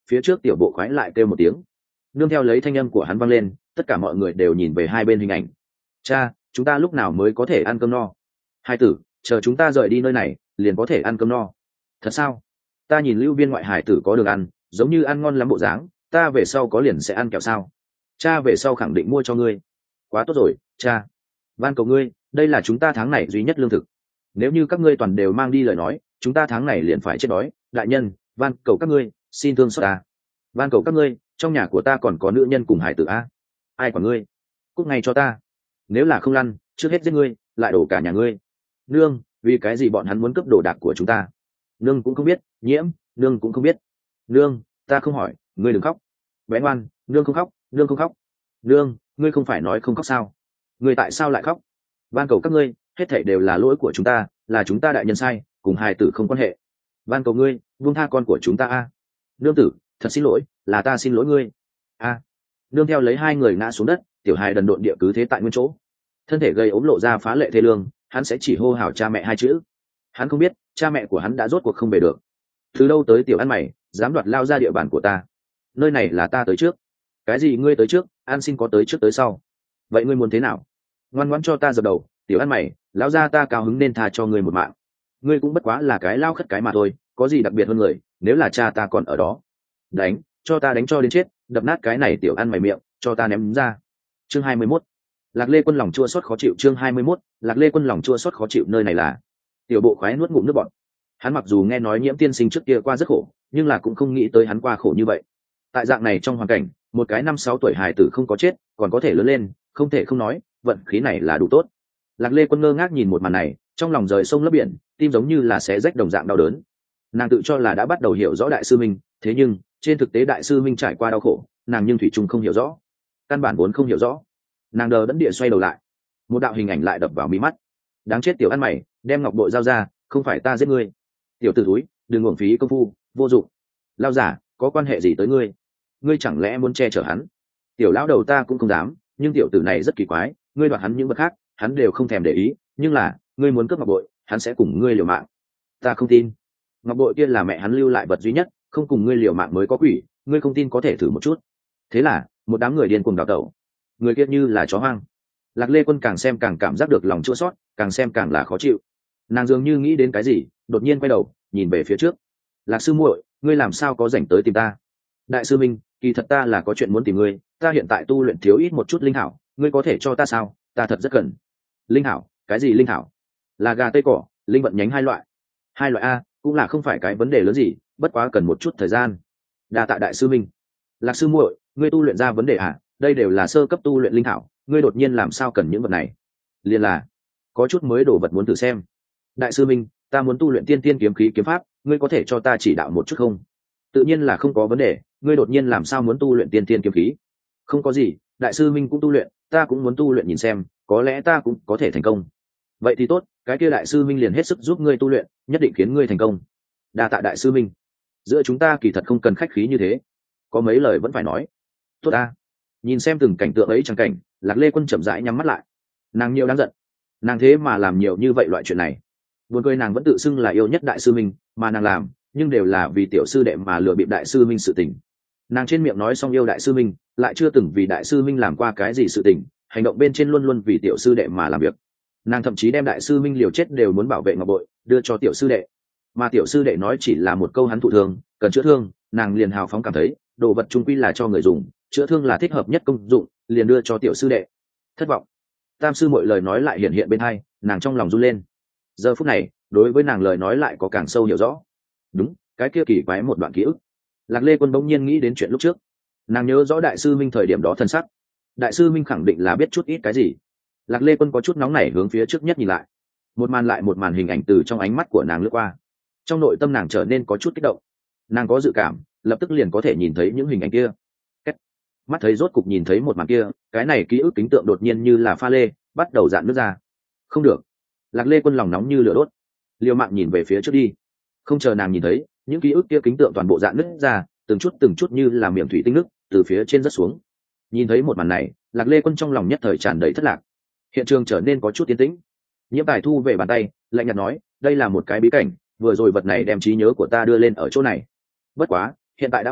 phía trước tiểu bộ khoái lại kêu một tiếng. Nương theo lấy thanh âm của hắn vang lên, tất cả mọi người đều nhìn về hai bên hình ảnh. Cha, chúng ta lúc nào mới có thể ăn cơm no? Hai tử, chờ chúng ta rời đi nơi này liền có thể ăn cơm no. Thật sao? Ta nhìn lưu viên ngoại hải tử có đường ăn, giống như ăn ngon lắm bộ dáng, ta về sau có liền sẽ ăn kẹo sao? Cha về sau khẳng định mua cho ngươi. Quá tốt rồi, cha. Van cầu ngươi, đây là chúng ta tháng này duy nhất lương thực. Nếu như các ngươi toàn đều mang đi lời nói, chúng ta tháng này liền phải chết đói. Đại nhân, van cầu các ngươi, xin thương xót ta. Van cầu các ngươi, trong nhà của ta còn có nữ nhân cùng hải tử a. Ai quản ngươi? Cút ngay cho ta. Nếu là không lăn, trước hết giết ngươi, lại đổ cả nhà ngươi. Nương, vì cái gì bọn hắn muốn cướp đồ đạc của chúng ta? Nương cũng không biết. Nhiễm, nương cũng không biết. Nương, ta không hỏi, ngươi đừng khóc. Bé ngoan, nương không khóc, nương không khóc. Nương, ngươi không phải nói không khóc sao? Ngươi tại sao lại khóc? Van cầu các ngươi, hết thảy đều là lỗi của chúng ta, là chúng ta đại nhân sai, cùng hài tử không quan hệ. Van cầu ngươi, buông tha con của chúng ta a. Nương tử, thật xin lỗi, là ta xin lỗi ngươi. A. Nương theo lấy hai người ngã xuống đất, tiểu hài đần độn địa cứ thế tại nguyên chỗ. Thân thể gây ốm lộ ra phá lệ thê lương, hắn sẽ chỉ hô hào cha mẹ hai chữ. Hắn không biết, cha mẹ của hắn đã rốt cuộc không về được. Từ đâu tới tiểu ăn mày, dám đoạt lao ra địa bàn của ta? Nơi này là ta tới trước. Cái gì ngươi tới trước, an xin có tới trước tới sau. Vậy ngươi muốn thế nào? Ngoan ngoãn cho ta dập đầu, tiểu ăn mày, lão gia ta cao hứng nên tha cho ngươi một mạng. Ngươi cũng bất quá là cái lao khất cái mà thôi, có gì đặc biệt hơn người, nếu là cha ta còn ở đó. Đánh, cho ta đánh cho đến chết, đập nát cái này tiểu ăn mày miệng, cho ta ném ra. Chương hai mươi mốt. Lạc Lê Quân lòng chua xót khó chịu. Chương hai mươi mốt. Lạc Lê Quân lòng chua xót khó chịu. Nơi này là... Tiểu bộ khoái nuốt ngụm nước bọt. Hắn mặc dù nghe nói Nhiễm tiên sinh trước kia qua rất khổ, nhưng là cũng không nghĩ tới hắn qua khổ như vậy. Tại dạng này trong hoàn cảnh, một cái năm sáu tuổi hài tử không có chết, còn có thể lớn lên, không thể không nói, vận khí này là đủ tốt. Lạc Lê Quân ngơ ngác nhìn một màn này, trong lòng rời sông lấp biển, tim giống như là xé rách đồng dạng đau đớn. Nàng tự cho là đã bắt đầu hiểu rõ đại sư minh, thế nhưng trên thực tế đại sư minh trải qua đau khổ, nàng nhưng thủy chung không hiểu rõ, căn bản vốn không hiểu rõ. Nàng đờ đẫn địa xoay đầu lại, một đạo hình ảnh lại đập vào mí mắt. Đáng chết tiểu ăn mày, đem ngọc bội giao ra, không phải ta giết ngươi. Tiểu tử thúi, đừng uổng phí công phu, vô dụng. Lao giả, có quan hệ gì tới ngươi? Ngươi chẳng lẽ muốn che chở hắn? Tiểu lão đầu ta cũng không dám, nhưng tiểu tử này rất kỳ quái, ngươi đoạt hắn những vật khác, hắn đều không thèm để ý, nhưng là ngươi muốn cướp ngọc bội, hắn sẽ cùng ngươi liều mạng. Ta không tin. Ngọc bội kia là mẹ hắn lưu lại vật duy nhất, không cùng ngươi liều mạng mới có quỷ, ngươi không tin có thể thử một chút. Thế là một đám người điên cuồng đào tẩu, người kia như là chó hoang. Lạc Lê Quân càng xem càng cảm giác được lòng chua xót, càng xem càng là khó chịu. Nàng dường như nghĩ đến cái gì, đột nhiên quay đầu nhìn về phía trước. Lạc sư muội, ngươi làm sao có rảnh tới tìm ta? Đại sư minh, kỳ thật ta là có chuyện muốn tìm ngươi, ta hiện tại tu luyện thiếu ít một chút linh hảo, ngươi có thể cho ta sao? Ta thật rất cần. Linh hảo? Cái gì linh hảo? Là gà tây cỏ, linh vận nhánh hai loại. Hai loại a, cũng là không phải cái vấn đề lớn gì, bất quá cần một chút thời gian. Đa tạ đại sư minh. Lạc sư muội, ngươi tu luyện ra vấn đề à? Đây đều là sơ cấp tu luyện linh hảo, ngươi đột nhiên làm sao cần những vật này? Liền là có chút mới đồ vật muốn thử xem. Đại sư minh, ta muốn tu luyện tiên tiên kiếm khí kiếm pháp, ngươi có thể cho ta chỉ đạo một chút không? Tự nhiên là không có vấn đề, ngươi đột nhiên làm sao muốn tu luyện tiên tiên kiếm khí? Không có gì, đại sư minh cũng tu luyện, ta cũng muốn tu luyện nhìn xem, có lẽ ta cũng có thể thành công. Vậy thì tốt, cái kia đại sư minh liền hết sức giúp ngươi tu luyện, nhất định khiến ngươi thành công. Đa tạ đại sư minh. Giữa chúng ta kỳ thật không cần khách khí như thế, có mấy lời vẫn phải nói. Tốt ta. Nhìn xem từng cảnh tượng ấy chẳng cảnh, Lạc Lê Quân chậm rãi nhắm mắt lại. Nàng nhiều đáng giận, nàng thế mà làm nhiều như vậy loại chuyện này. Buồn cười, nàng vẫn tự xưng là yêu nhất đại sư minh, mà nàng làm nhưng đều là vì tiểu sư đệ mà lừa bịp đại sư minh sự tình. Nàng trên miệng nói xong yêu đại sư minh, lại chưa từng vì đại sư minh làm qua cái gì sự tình, hành động bên trên luôn luôn vì tiểu sư đệ mà làm việc. Nàng thậm chí đem đại sư minh liều chết đều muốn bảo vệ ngọc bội đưa cho tiểu sư đệ, mà tiểu sư đệ nói chỉ là một câu hắn thụ thương cần chữa thương, nàng liền hào phóng cảm thấy đồ vật trung quy là cho người dùng, chữa thương là thích hợp nhất công dụng, liền đưa cho tiểu sư đệ. Thất vọng. Tam sư mọi lời nói lại hiện hiện bên hai, nàng trong lòng run lên. Giờ phút này đối với nàng lời nói lại có càng sâu hiểu rõ. Đúng, cái kia kỳ quái một đoạn ký ức. Lạc Lê Quân bỗng nhiên nghĩ đến chuyện lúc trước. Nàng nhớ rõ đại sư minh thời điểm đó thân sắc, đại sư minh khẳng định là biết chút ít cái gì. Lạc Lê Quân có chút nóng nảy hướng phía trước nhất nhìn lại, một màn lại một màn hình ảnh từ trong ánh mắt của nàng lướt qua, trong nội tâm nàng trở nên có chút kích động. Nàng có dự cảm lập tức liền có thể nhìn thấy những hình ảnh kia. Kết. Mắt thấy rốt cục nhìn thấy một màn kia, cái này ký ức kính tượng đột nhiên như là pha lê bắt đầu dạn nước ra. Không được. Lạc Lê Quân lòng nóng như lửa đốt, liều mạng nhìn về phía trước đi. Không chờ nàng nhìn thấy những ký ức kia kính tượng toàn bộ dạn nứt ra, từng chút từng chút như là miệng thủy tinh nước từ phía trên rớt xuống. Nhìn thấy một màn này, Lạc Lê Quân trong lòng nhất thời tràn đầy thất lạc. Hiện trường trở nên có chút tiến tĩnh. Nhiễm Tài thu về bàn tay, lạnh nhạt nói, đây là một cái bí cảnh, vừa rồi vật này đem trí nhớ của ta đưa lên ở chỗ này. Bất quá hiện tại đã phá,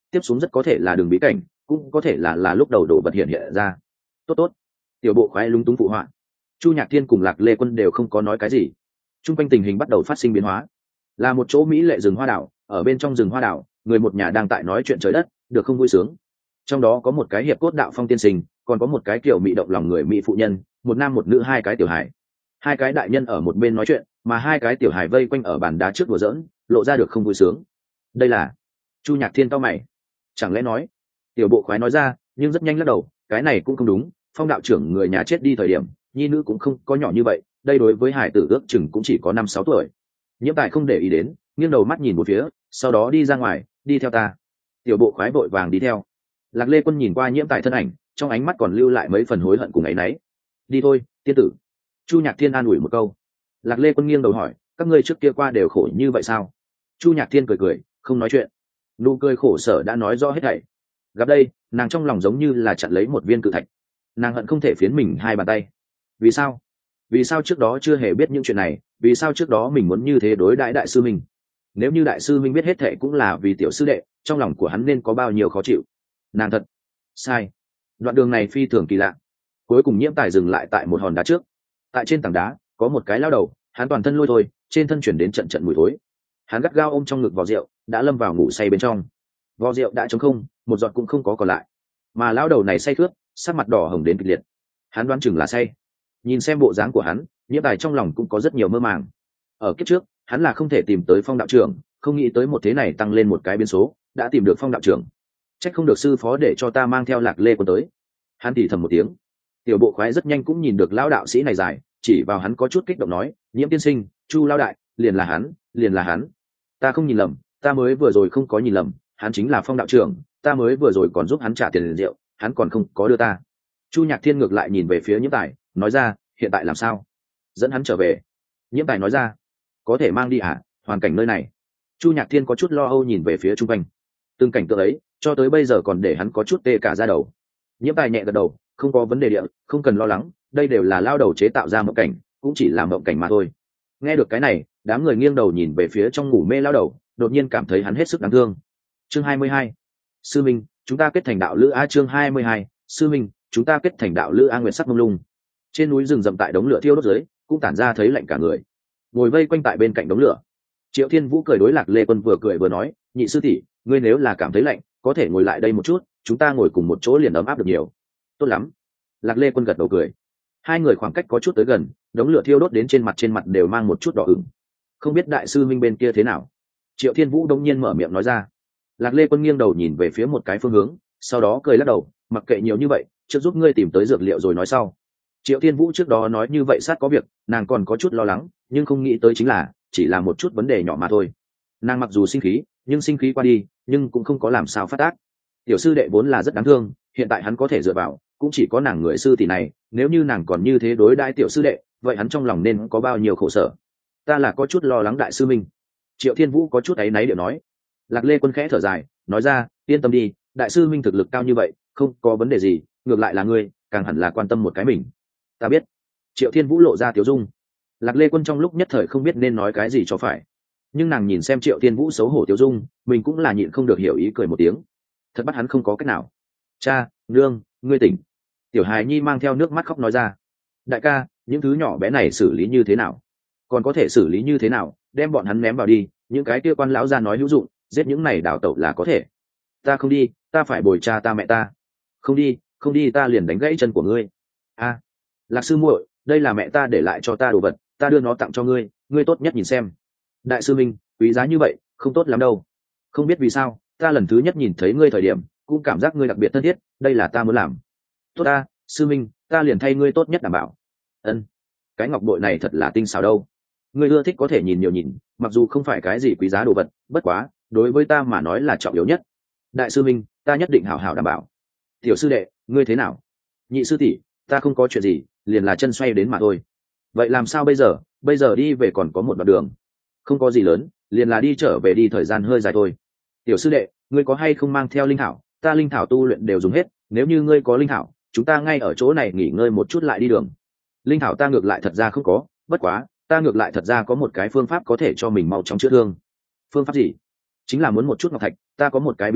tiếp xuống rất có thể là đường bí cảnh, cũng có thể là là lúc đầu đồ vật hiện hiện ra. Tốt tốt. Tiểu bộ khoái lúng túng phụ họa. Chu Nhạc Thiên cùng Lạc Lê Quân đều không có nói cái gì. Trung quanh tình hình bắt đầu phát sinh biến hóa. Là một chỗ mỹ lệ rừng hoa đảo, ở bên trong rừng hoa đảo, người một nhà đang tại nói chuyện trời đất, được không vui sướng. Trong đó có một cái hiệp cốt đạo phong tiên sinh, còn có một cái kiểu mỹ động lòng người mỹ phụ nhân, một nam một nữ hai cái tiểu hài. Hai cái đại nhân ở một bên nói chuyện, mà hai cái tiểu hài vây quanh ở bàn đá trước đùa giỡn, lộ ra được không vui sướng. Đây là Chu Nhạc Thiên cau mày. Chẳng lẽ nói? Tiểu bộ khoái nói ra, nhưng rất nhanh lắc đầu, cái này cũng không đúng, Phong đạo trưởng người nhà chết đi thời điểm, nhi nữ cũng không có nhỏ như vậy, đây đối với hải tử ước chừng cũng chỉ có năm sáu tuổi. Nhiễm Tài không để ý đến, nghiêng đầu mắt nhìn một phía, sau đó đi ra ngoài, đi theo ta. Tiểu bộ khoái vội vàng đi theo. Lạc Lê Quân nhìn qua Nhiễm Tài thân ảnh, trong ánh mắt còn lưu lại mấy phần hối hận cùng ấy nấy. Đi thôi, tiên tử. Chu Nhạc Thiên an ủi một câu. Lạc Lê Quân nghiêng đầu hỏi, các ngươi trước kia qua đều khổ như vậy sao? Chu Nhạc Thiên cười cười, không nói chuyện. Nụ cười khổ sở đã nói rõ hết thảy. Gặp đây, nàng trong lòng giống như là chặn lấy một viên cự thạch. Nàng hận không thể phiến mình hai bàn tay. Vì sao? Vì sao trước đó chưa hề biết những chuyện này? Vì sao trước đó mình muốn như thế đối đãi đại sư mình? Nếu như đại sư minh biết hết thệ cũng là vì tiểu sư đệ, trong lòng của hắn nên có bao nhiêu khó chịu. Nàng thật sai. Đoạn đường này phi thường kỳ lạ. Cuối cùng Nhiễm Tài dừng lại tại một hòn đá trước. Tại trên tảng đá có một cái lao đầu, hắn toàn thân lôi thôi, trên thân chuyển đến trận trận mùi thối. Hắn gắt gao ôm trong ngực vò rượu, đã lâm vào ngủ say bên trong. Vò rượu đã trống không, một giọt cũng không có còn lại. Mà lao đầu này say khướt, sắc mặt đỏ hồng đến kịch liệt. Hắn đoán chừng là say. Nhìn xem bộ dáng của hắn, Nhiễm Tài trong lòng cũng có rất nhiều mơ màng. Ở kiếp trước, hắn là không thể tìm tới Phong đạo trưởng, không nghĩ tới một thế này tăng lên một cái biến số, đã tìm được Phong đạo trưởng. Trách không được sư phó để cho ta mang theo Lạc Lê Quân tới. Hắn thì thầm một tiếng. Tiểu bộ khoái rất nhanh cũng nhìn được lão đạo sĩ này dài, chỉ vào hắn có chút kích động nói, Nhiễm tiên sinh, Chu lao đại, liền là hắn, liền là hắn. Ta không nhìn lầm, ta mới vừa rồi không có nhìn lầm, hắn chính là Phong đạo trưởng, ta mới vừa rồi còn giúp hắn trả tiền rượu, hắn còn không có đưa ta. Chu Nhạc Thiên ngược lại nhìn về phía Nhiễm Tài, nói ra, hiện tại làm sao? Dẫn hắn trở về. Nhiễm Tài nói ra, có thể mang đi à? Hoàn cảnh nơi này. Chu Nhạc Thiên có chút lo âu nhìn về phía chung quanh. Từng cảnh tượng ấy, cho tới bây giờ còn để hắn có chút tê cả da đầu. Nhiễm Tài nhẹ gật đầu, không có vấn đề địa, không cần lo lắng, đây đều là lao đầu chế tạo ra mộng cảnh, cũng chỉ là mộng cảnh mà thôi. Nghe được cái này, đám người nghiêng đầu nhìn về phía trong ngủ mê lao đầu, đột nhiên cảm thấy hắn hết sức đáng thương. Chương hai mươi hai, sư minh, chúng ta kết thành đạo lữ a. Chương hai mươi hai, sư minh, chúng ta kết thành đạo lữ a. Nguyệt sắc mông lung. Trên núi rừng rậm tại đống lửa thiêu đốt dưới, cũng tản ra thấy lạnh cả người. Ngồi vây quanh tại bên cạnh đống lửa, Triệu Thiên Vũ cười đối Lạc Lê Quân vừa cười vừa nói, nhị sư tỷ, ngươi nếu là cảm thấy lạnh, có thể ngồi lại đây một chút, chúng ta ngồi cùng một chỗ liền ấm áp được nhiều. Tốt lắm. Lạc Lê Quân gật đầu cười. Hai người khoảng cách có chút tới gần, đống lửa thiêu đốt đến trên mặt trên mặt đều mang một chút đỏ ửng. Không biết đại sư minh bên kia thế nào? Triệu Thiên Vũ đông nhiên mở miệng nói ra. Lạc Lê Quân nghiêng đầu nhìn về phía một cái phương hướng, sau đó cười lắc đầu, mặc kệ nhiều như vậy, trước giúp ngươi tìm tới dược liệu rồi nói sau. Triệu Thiên Vũ trước đó nói như vậy sát có việc, nàng còn có chút lo lắng, nhưng không nghĩ tới chính là chỉ là một chút vấn đề nhỏ mà thôi. Nàng mặc dù sinh khí, nhưng sinh khí qua đi, nhưng cũng không có làm sao phát tác. Tiểu sư đệ vốn là rất đáng thương, hiện tại hắn có thể dựa vào, cũng chỉ có nàng người sư tỷ này, nếu như nàng còn như thế đối đãi tiểu sư đệ, vậy hắn trong lòng nên có bao nhiêu khổ sở. Ta là có chút lo lắng đại sư minh. Triệu Thiên Vũ có chút áy náy điệu nói. Lạc Lê Quân khẽ thở dài, nói ra, yên tâm đi, đại sư minh thực lực cao như vậy, không có vấn đề gì, ngược lại là ngươi, càng hẳn là quan tâm một cái mình. Ta biết. Triệu Thiên Vũ lộ ra tiếu dung. Lạc Lê Quân trong lúc nhất thời không biết nên nói cái gì cho phải, nhưng nàng nhìn xem Triệu Thiên Vũ xấu hổ tiếu dung, mình cũng là nhịn không được hiểu ý cười một tiếng. Thật bắt hắn không có cách nào. Cha, nương, ngươi tỉnh. Tiểu hài nhi mang theo nước mắt khóc nói ra. Đại ca, những thứ nhỏ bé này xử lý như thế nào? Còn có thể xử lý như thế nào? Đem bọn hắn ném vào đi, những cái kia quan lão ra nói hữu dụng, giết những này đào tẩu là có thể. Ta không đi, ta phải bồi cha ta mẹ ta. Không đi, không đi, ta liền đánh gãy chân của ngươi. A, Lạc sư muội, đây là mẹ ta để lại cho ta đồ vật, ta đưa nó tặng cho ngươi, ngươi tốt nhất nhìn xem. Đại sư minh, quý giá như vậy, không tốt lắm đâu. Không biết vì sao, ta lần thứ nhất nhìn thấy ngươi thời điểm, cũng cảm giác ngươi đặc biệt thân thiết, đây là ta muốn làm. Tốt ta, sư minh, ta liền thay ngươi tốt nhất đảm bảo. Ân, cái ngọc bội này thật là tinh xảo đâu. Ngươi ưa thích có thể nhìn nhiều nhìn, mặc dù không phải cái gì quý giá đồ vật, bất quá, đối với ta mà nói là trọng yếu nhất. Đại sư minh, ta nhất định hảo hảo đảm bảo. Tiểu sư đệ, ngươi thế nào? Nhị sư tỷ, ta không có chuyện gì, liền là chân xoay đến mà thôi. Vậy làm sao bây giờ? Bây giờ đi về còn có một đoạn đường. Không có gì lớn, liền là đi trở về đi thời gian hơi dài thôi. Tiểu sư đệ, ngươi có hay không mang theo linh thảo? Ta linh thảo tu luyện đều dùng hết, nếu như ngươi có linh thảo, chúng ta ngay ở chỗ này nghỉ ngơi một chút lại đi đường. Linh thảo ta ngược lại thật ra không có, bất quá, ta ngược lại thật ra có một cái phương pháp có thể cho mình mau chóng chữa thương. Phương pháp gì? Chính là muốn một chút ngọc thạch, ta có một cái bí pháp,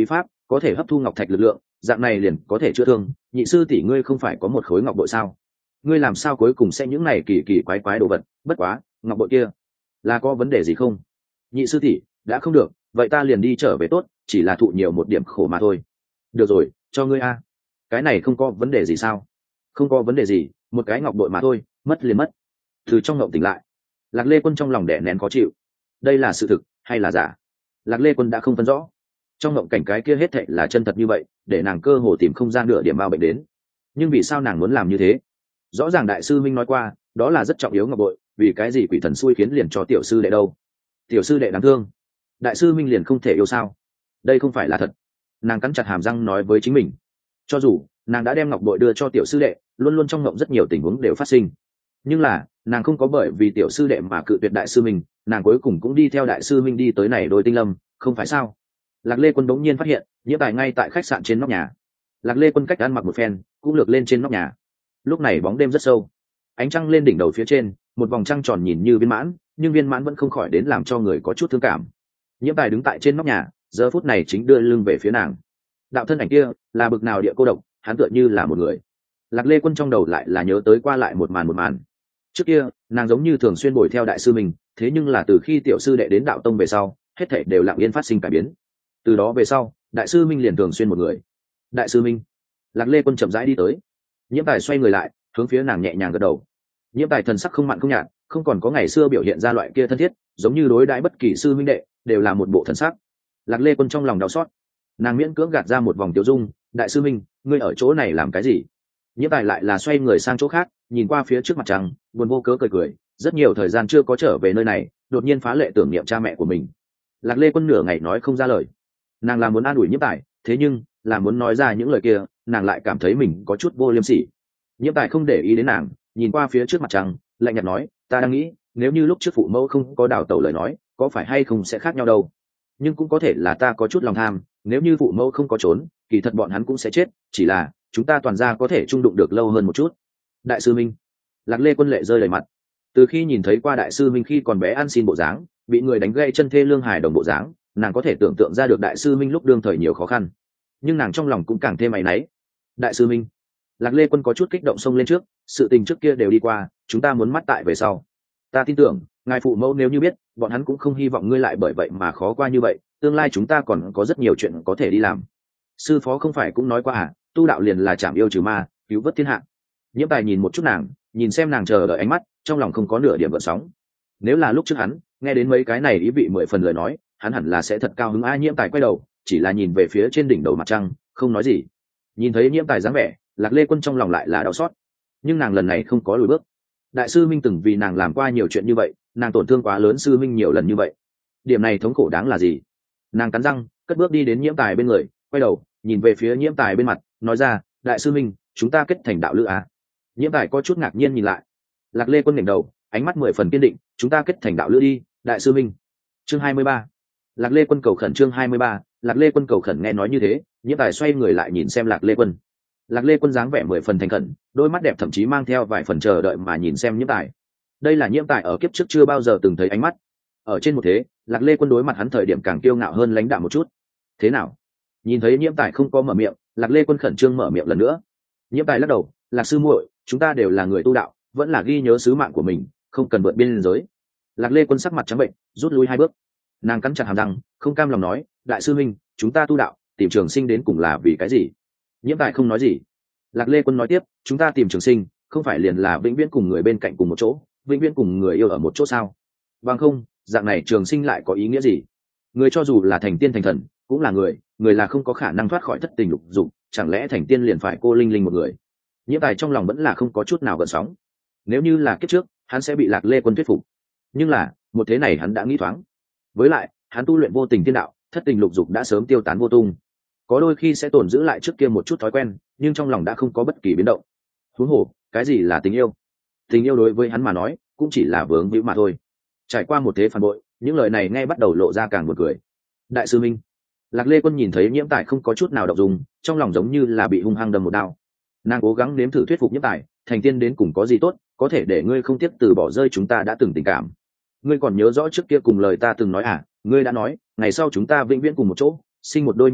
có thể hấp thu ngọc thạch lực lượng, dạng này liền có thể chữa thương. Nhị sư tỷ ngươi không phải có một khối ngọc bội sao? Ngươi làm sao cuối cùng sẽ những này kỳ kỳ quái quái đồ vật? Bất quá ngọc bội kia là có vấn đề gì không? Nhị sư tỷ đã không được, vậy ta liền đi trở về tốt, chỉ là thụ nhiều một điểm khổ mà thôi. Được rồi, cho ngươi a. Cái này không có vấn đề gì sao? Không có vấn đề gì, một cái ngọc bội mà thôi, mất liền mất. Từ trong ngộng tỉnh lại, Lạc Lê Quân trong lòng đè nén khó chịu. Đây là sự thực hay là giả? Lạc Lê Quân đã không phân rõ. Trong ngộng cảnh cái kia hết thệ là chân thật như vậy, để nàng cơ hồ tìm không gian nửa điểm bao bệnh đến. Nhưng vì sao nàng muốn làm như thế? Rõ ràng đại sư minh nói qua, đó là rất trọng yếu ngọc bội, vì cái gì quỷ thần xui khiến liền cho tiểu sư đệ đâu? Tiểu sư đệ đáng thương, đại sư minh liền không thể yêu sao? Đây không phải là thật. Nàng cắn chặt hàm răng nói với chính mình. Cho dù nàng đã đem ngọc bội đưa cho tiểu sư đệ, luôn luôn trong ngộng rất nhiều tình huống đều phát sinh, nhưng là nàng không có bởi vì tiểu sư đệ mà cự tuyệt đại sư minh, nàng cuối cùng cũng đi theo đại sư minh đi tới này đôi tinh lâm, không phải sao? Lạc Lê Quân đống nhiên phát hiện Nhiễm Tài ngay tại khách sạn trên nóc nhà. Lạc Lê Quân cách ăn mặc một phen cũng lược lên trên nóc nhà. Lúc này bóng đêm rất sâu, ánh trăng lên đỉnh đầu phía trên, một vòng trăng tròn nhìn như viên mãn, nhưng viên mãn vẫn không khỏi đến làm cho người có chút thương cảm. Nhiễm Tài đứng tại trên nóc nhà, giờ phút này chính đưa lưng về phía nàng. Đạo thân ảnh kia là bực nào địa cô độc, hắn tựa như là một người. Lạc Lê Quân trong đầu lại là nhớ tới qua lại một màn một màn. Trước kia nàng giống như thường xuyên bồi theo đại sư mình, thế nhưng là từ khi tiểu sư đệ đến đạo tông về sau, hết thảy đều lặng yên phát sinh cải biến. Từ đó về sau, đại sư minh liền thường xuyên một người. Đại sư minh. Lạc Lê Quân chậm rãi đi tới. Nhiễm Tài xoay người lại, hướng phía nàng nhẹ nhàng gật đầu. Nhiễm Tài thần sắc không mặn không nhạt, không còn có ngày xưa biểu hiện ra loại kia thân thiết, giống như đối đãi bất kỳ sư minh đệ đều là một bộ thần sắc. Lạc Lê Quân trong lòng đau xót, nàng miễn cưỡng gạt ra một vòng tiêu dung. Đại sư minh, ngươi ở chỗ này làm cái gì? Nhiễm Tài lại là xoay người sang chỗ khác, nhìn qua phía trước mặt trăng, buồn vô cớ cười cười. Rất nhiều thời gian chưa có trở về nơi này, đột nhiên phá lệ tưởng niệm cha mẹ của mình. Lạc Lê Quân nửa ngày nói không ra lời. Nàng là muốn an ủi Nhiễm Tài, thế nhưng là muốn nói ra những lời kia, nàng lại cảm thấy mình có chút vô liêm sỉ. Nhiễm Tài không để ý đến nàng, nhìn qua phía trước mặt trăng, lạnh nhạt nói, ta đang nghĩ, nếu như lúc trước phụ mẫu không có đào tẩu lời nói, có phải hay không sẽ khác nhau đâu. Nhưng cũng có thể là ta có chút lòng tham, nếu như phụ mẫu không có trốn, kỳ thật bọn hắn cũng sẽ chết, chỉ là chúng ta toàn ra có thể chung đụng được lâu hơn một chút. Đại sư minh. Lạc Lê Quân lệ rơi đầy mặt. Từ khi nhìn thấy qua đại sư minh khi còn bé ăn xin bộ dáng, bị người đánh gãy chân thê lương hài đồng bộ dáng, nàng có thể tưởng tượng ra được đại sư minh lúc đương thời nhiều khó khăn, nhưng nàng trong lòng cũng càng thêm áy náy. Đại sư minh. Lạc Lê Quân có chút kích động xông lên trước, sự tình trước kia đều đi qua, chúng ta muốn mắt tại về sau. Ta tin tưởng ngài phụ mẫu nếu như biết, bọn hắn cũng không hy vọng ngươi lại bởi vậy mà khó qua như vậy, tương lai chúng ta còn có rất nhiều chuyện có thể đi làm. Sư phó không phải cũng nói qua à, tu đạo liền là chạm yêu trừ ma, cứu vớt thiên hạ. Nhiễm Tài nhìn một chút nàng, nhìn xem nàng chờ đợi ánh mắt, trong lòng không có nửa điểm gợn sóng. Nếu là lúc trước hắn nghe đến mấy cái này ý vị mười phần lời nói, hắn hẳn là sẽ thật cao hứng. A Nhiễm Tài quay đầu, chỉ là nhìn về phía trên đỉnh đầu mặt trăng, không nói gì. Nhìn thấy Nhiễm Tài dáng vẻ, Lạc Lê Quân trong lòng lại là đau xót, nhưng nàng lần này không có lùi bước. Đại sư minh từng vì nàng làm qua nhiều chuyện như vậy, nàng tổn thương quá lớn sư minh nhiều lần như vậy, điểm này thống khổ đáng là gì? Nàng cắn răng, cất bước đi đến Nhiễm Tài bên người, quay đầu nhìn về phía Nhiễm Tài bên mặt, nói ra, đại sư minh, chúng ta kết thành đạo lữ à? Nhiễm Tài có chút ngạc nhiên nhìn lại. Lạc Lê Quân ngẩng đầu, ánh mắt mười phần kiên định, chúng ta kết thành đạo lữ đi, đại sư minh. Chương hai mươi ba. Lạc Lê Quân cầu khẩn. Chương hai mươi ba. Lạc Lê Quân cầu khẩn. Nghe nói như thế, Nhiễm Tài xoay người lại nhìn xem Lạc Lê Quân. Lạc Lê Quân dáng vẻ mười phần thành khẩn, đôi mắt đẹp thậm chí mang theo vài phần chờ đợi mà nhìn xem Nhiễm Tài. Đây là Nhiễm Tài ở kiếp trước chưa bao giờ từng thấy ánh mắt. Ở trên một thế, Lạc Lê Quân đối mặt hắn thời điểm càng kiêu ngạo hơn lãnh đạm một chút. Thế nào? Nhìn thấy Nhiễm Tài không có mở miệng, Lạc Lê Quân khẩn trương mở miệng lần nữa. Nhiễm Tài lắc đầu, Lạc sư muội, chúng ta đều là người tu đạo, vẫn là ghi nhớ sứ mạng của mình, không cần vượt biên giới. Lạc Lê Quân sắc mặt trắng bệnh, rút lui hai bước. Nàng cắn chặt hàm răng, không cam lòng nói, đại sư minh, chúng ta tu đạo, tìm trường sinh đến cùng là vì cái gì? Nhiễm Tài không nói gì. Lạc Lê Quân nói tiếp, chúng ta tìm trường sinh, không phải liền là vĩnh viễn cùng người bên cạnh cùng một chỗ, vĩnh viễn cùng người yêu ở một chỗ sao? Bằng không, dạng này trường sinh lại có ý nghĩa gì? Người cho dù là thành tiên thành thần, cũng là người, người là không có khả năng thoát khỏi thất tình lục dục, chẳng lẽ thành tiên liền phải cô linh linh một người? Nhiễm Tài trong lòng vẫn là không có chút nào gợn sóng. Nếu như là kiếp trước, hắn sẽ bị Lạc Lê Quân thuyết phục, nhưng là một thế này hắn đã nghĩ thoáng. Với lại hắn tu luyện vô tình tiên đạo, thất tình lục dục đã sớm tiêu tán vô tung. Có đôi khi sẽ tồn giữ lại trước kia một chút thói quen, nhưng trong lòng đã không có bất kỳ biến động. Huống hồ, cái gì là tình yêu? Tình yêu đối với hắn mà nói, cũng chỉ là vướng víu mà thôi. Trải qua một thế phản bội, những lời này ngay bắt đầu lộ ra càng buồn cười. Đại sư minh. Lạc Lê Quân nhìn thấy Nhiễm Tài không có chút nào động dung, trong lòng giống như là bị hung hăng đâm một đao. Nàng cố gắng nếm thử thuyết phục Nhiễm Tài, thành tiên đến cùng có gì tốt, có thể để ngươi không tiếc từ bỏ rơi chúng ta đã từng tình cảm. Ngươi còn nhớ rõ trước kia cùng lời ta từng nói à? Ngươi đã nói, ngày sau chúng ta vĩnh viễn cùng một chỗ, sinh một đôi nhi nữ,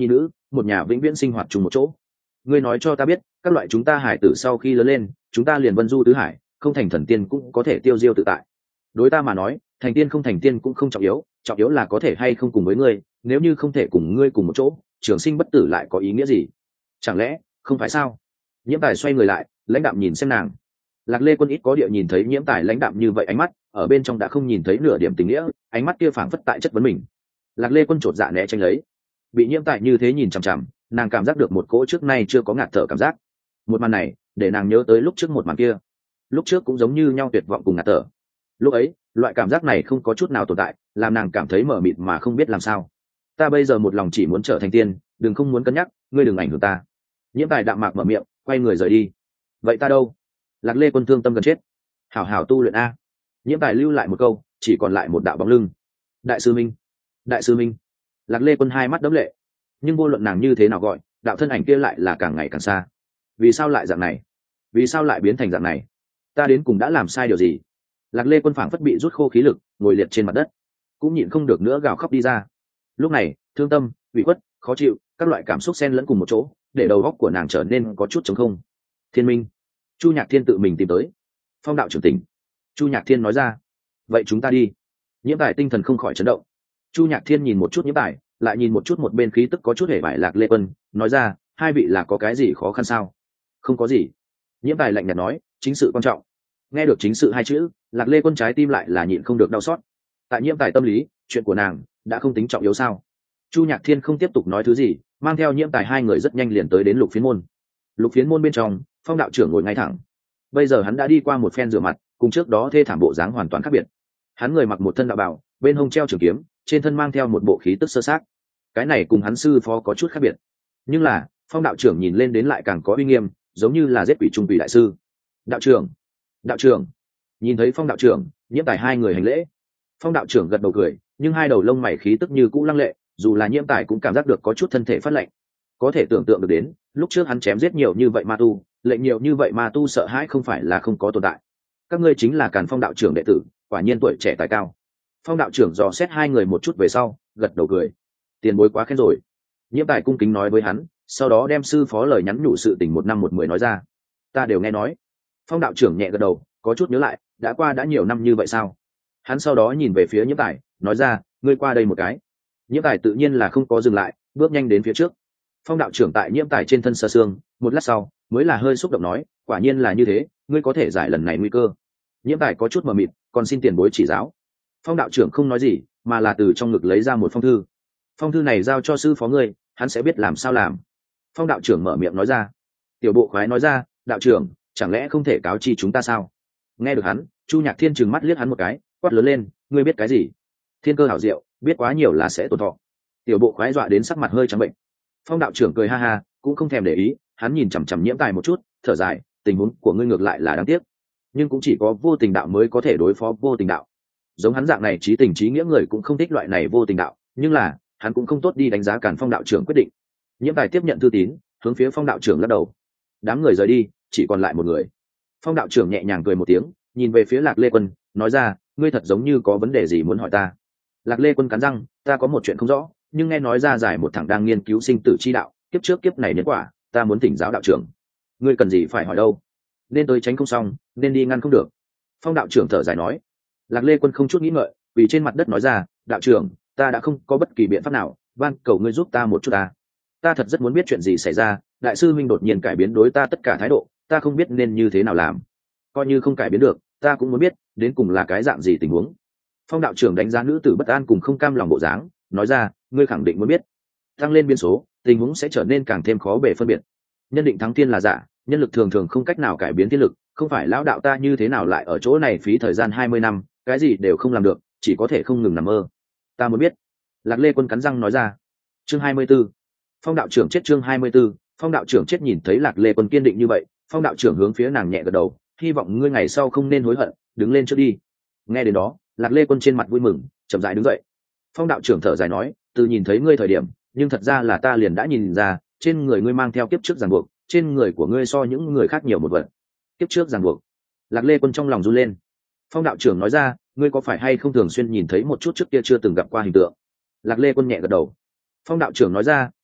một nhà vĩnh viễn sinh hoạt chung một chỗ. Ngươi nói cho ta biết, các loại chúng ta hải tử sau khi lớn lên, chúng ta liền vân du tứ hải, không thành thần tiên cũng có thể tiêu diêu tự tại. Đối ta mà nói, thành tiên không thành tiên cũng không trọng yếu, trọng yếu là có thể hay không cùng với ngươi, nếu như không thể cùng ngươi cùng một chỗ, trường sinh bất tử lại có ý nghĩa gì? Chẳng lẽ không phải sao? Nhiễm Tài xoay người lại, lãnh đạm nhìn xem nàng. Lạc Lê Quân ít có địa nhìn thấy Nhiễm Tài lãnh đạm như vậy ánh mắt, ở bên trong đã không nhìn thấy nửa điểm tình nghĩa, ánh mắt kia phảng phất tại chất vấn mình. Lạc Lê Quân chột dạ né tránh lấy, bị Nhiễm Tài như thế nhìn chằm chằm, nàng cảm giác được một cỗ trước nay chưa có ngạt thở cảm giác. Một màn này để nàng nhớ tới lúc trước một màn kia, lúc trước cũng giống như nhau tuyệt vọng cùng ngạt thở. Lúc ấy loại cảm giác này không có chút nào tồn tại, làm nàng cảm thấy mờ mịt mà không biết làm sao. Ta bây giờ một lòng chỉ muốn trở thành tiên, đừng không muốn cân nhắc, ngươi đừng ảnh hưởng ta. Nhiễm Tài đạm mạc mở miệng, quay người rời đi. Vậy ta đâu? Lạc Lê Quân thương tâm gần chết. Hảo hảo tu luyện a. Nhiễm Tài lưu lại một câu, chỉ còn lại một đạo bóng lưng. Đại sư minh, đại sư minh. Lạc Lê Quân hai mắt đẫm lệ, nhưng vô luận nàng như thế nào gọi, đạo thân ảnh kia lại là càng ngày càng xa. Vì sao lại dạng này? Vì sao lại biến thành dạng này? Ta đến cùng đã làm sai điều gì? Lạc Lê Quân phảng phất bị rút khô khí lực, ngồi liệt trên mặt đất, cũng nhịn không được nữa gào khóc đi ra. Lúc này thương tâm, ủy khuất, khó chịu, các loại cảm xúc xen lẫn cùng một chỗ, để đầu óc của nàng trở nên có chút trống không. Thiên minh. Chu Nhạc Thiên tự mình tìm tới. Phong đạo trưởng tỉnh. Chu Nhạc Thiên nói ra. Vậy chúng ta đi. Nhiễm Tài tinh thần không khỏi chấn động. Chu Nhạc Thiên nhìn một chút Nhiễm Tài, lại nhìn một chút một bên khí tức có chút hề bại Lạc Lê Quân, nói ra, hai vị là có cái gì khó khăn sao? Không có gì. Nhiễm Tài lạnh nhạt nói, chính sự quan trọng. Nghe được chính sự hai chữ, Lạc Lê Quân trái tim lại là nhịn không được đau xót. Tại Nhiễm Tài tâm lý, chuyện của nàng đã không tính trọng yếu sao? Chu Nhạc Thiên không tiếp tục nói thứ gì, mang theo Nhiễm Tài hai người rất nhanh liền tới đến Lục Phiến môn. Lục Phiến môn bên trong, Phong đạo trưởng ngồi ngay thẳng. Bây giờ hắn đã đi qua một phen rửa mặt, cùng trước đó thê thảm bộ dáng hoàn toàn khác biệt. Hắn người mặc một thân đạo bào, bên hông treo trường kiếm, trên thân mang theo một bộ khí tức sơ sát. Cái này cùng hắn sư phó có chút khác biệt. Nhưng là, Phong đạo trưởng nhìn lên đến lại càng có uy nghiêm, giống như là giết quỷ trung quỷ đại sư. Đạo trưởng, đạo trưởng. Nhìn thấy Phong đạo trưởng, Nhiễm Tài hai người hành lễ. Phong đạo trưởng gật đầu cười, nhưng hai đầu lông mày khí tức như cũ lăng lệ, dù là Nhiễm Tài cũng cảm giác được có chút thân thể phát lạnh. Có thể tưởng tượng được đến, lúc trước hắn chém giết nhiều như vậy ma tu, lệnh nhiều như vậy ma tu sợ hãi không phải là không có tồn tại. Các ngươi chính là Càn Phong đạo trưởng đệ tử, quả nhiên tuổi trẻ tài cao. Phong đạo trưởng dò xét hai người một chút về sau, gật đầu cười. Tiền bối quá khen rồi. Nhiễm Tài cung kính nói với hắn, sau đó đem sư phó lời nhắn nhủ sự tình một năm một mười nói ra. Ta đều nghe nói. Phong đạo trưởng nhẹ gật đầu, có chút nhớ lại, đã qua đã nhiều năm như vậy sao? Hắn sau đó nhìn về phía Nhiễm Tài, nói ra, ngươi qua đây một cái. Nhiễm Tài tự nhiên là không có dừng lại, bước nhanh đến phía trước. Phong đạo trưởng tại Nhiễm Tài trên thân sơ xương, một lát sau mới là hơi xúc động nói, quả nhiên là như thế, ngươi có thể giải lần này nguy cơ. Nhiễm Tài có chút mờ mịt, còn xin tiền bối chỉ giáo. Phong đạo trưởng không nói gì, mà là từ trong ngực lấy ra một phong thư. Phong thư này giao cho sư phó ngươi, hắn sẽ biết làm sao làm. Phong đạo trưởng mở miệng nói ra. Tiểu bộ khoái nói ra, đạo trưởng, chẳng lẽ không thể cáo chi chúng ta sao? Nghe được hắn, Chu Nhạc Thiên trừng mắt liếc hắn một cái, quát lớn lên, ngươi biết cái gì? Thiên cơ hảo diệu, biết quá nhiều là sẽ tổn thọ. Tiểu bộ khoái dọa đến sắc mặt hơi trắng bệnh. Phong đạo trưởng cười ha ha, cũng không thèm để ý, hắn nhìn chằm chằm Nhiễm Tài một chút, thở dài, tình huống của ngươi ngược lại là đáng tiếc, nhưng cũng chỉ có vô tình đạo mới có thể đối phó vô tình đạo. Giống hắn dạng này trí tình trí nghĩa người cũng không thích loại này vô tình đạo, nhưng là hắn cũng không tốt đi đánh giá Càn Phong đạo trưởng quyết định. Nhiễm Tài tiếp nhận thư tín, hướng phía Phong đạo trưởng lắc đầu. Đám người rời đi, chỉ còn lại một người. Phong đạo trưởng nhẹ nhàng cười một tiếng, nhìn về phía Lạc Lê Quân, nói ra, ngươi thật giống như có vấn đề gì muốn hỏi ta. Lạc Lê Quân cắn răng, ta có một chuyện không rõ, nhưng nghe nói ra giải một thằng đang nghiên cứu sinh tử chi đạo, kiếp trước kiếp này nhân quả, ta muốn thỉnh giáo đạo trưởng. Ngươi cần gì phải hỏi đâu, nên tới tránh không xong, nên đi ngăn không được. Phong đạo trưởng thở dài nói. Lạc Lê Quân không chút nghĩ ngợi, vì trên mặt đất nói ra, đạo trưởng, ta đã không có bất kỳ biện pháp nào, van cầu ngươi giúp ta một chút ta. Ta thật rất muốn biết chuyện gì xảy ra, đại sư minh đột nhiên cải biến đối ta tất cả thái độ, ta không biết nên như thế nào làm. Coi như không cải biến được, ta cũng muốn biết đến cùng là cái dạng gì tình huống. Phong đạo trưởng đánh giá nữ tử bất an cùng không cam lòng bộ dáng, nói ra, ngươi khẳng định muốn biết. Tăng lên biên số, tình huống sẽ trở nên càng thêm khó bề phân biệt. Nhân định thắng thiên là giả, nhân lực thường thường không cách nào cải biến thiên lực, không phải lão đạo ta như thế nào lại ở chỗ này phí thời gian hai mươi năm, cái gì đều không làm được, chỉ có thể không ngừng nằm mơ. Ta muốn biết. Lạc Lê Quân cắn răng nói ra. Chương hai mươi 24. Phong đạo trưởng chết. Chương hai mươi 24. Phong đạo trưởng chết. Nhìn thấy Lạc Lê Quân kiên định như vậy, Phong đạo trưởng hướng phía nàng nhẹ gật đầu, hy vọng ngươi ngày sau không nên hối hận, đứng lên trước đi. Nghe đến đó, Lạc Lê Quân trên mặt vui mừng, chậm rãi đứng dậy. Phong đạo trưởng thở dài nói, từ nhìn thấy ngươi thời điểm, nhưng thật ra là ta liền đã nhìn ra, trên người ngươi mang theo kiếp trước ràng buộc, trên người của ngươi so những người khác nhiều một vật. Kiếp trước ràng buộc. Lạc Lê Quân trong lòng run lên. Phong đạo trưởng nói ra, ngươi có phải hay không thường xuyên nhìn thấy một chút trước kia chưa từng gặp qua hình tượng? Lạc Lê Quân nhẹ gật đầu. Phong đạo trưởng nói ra,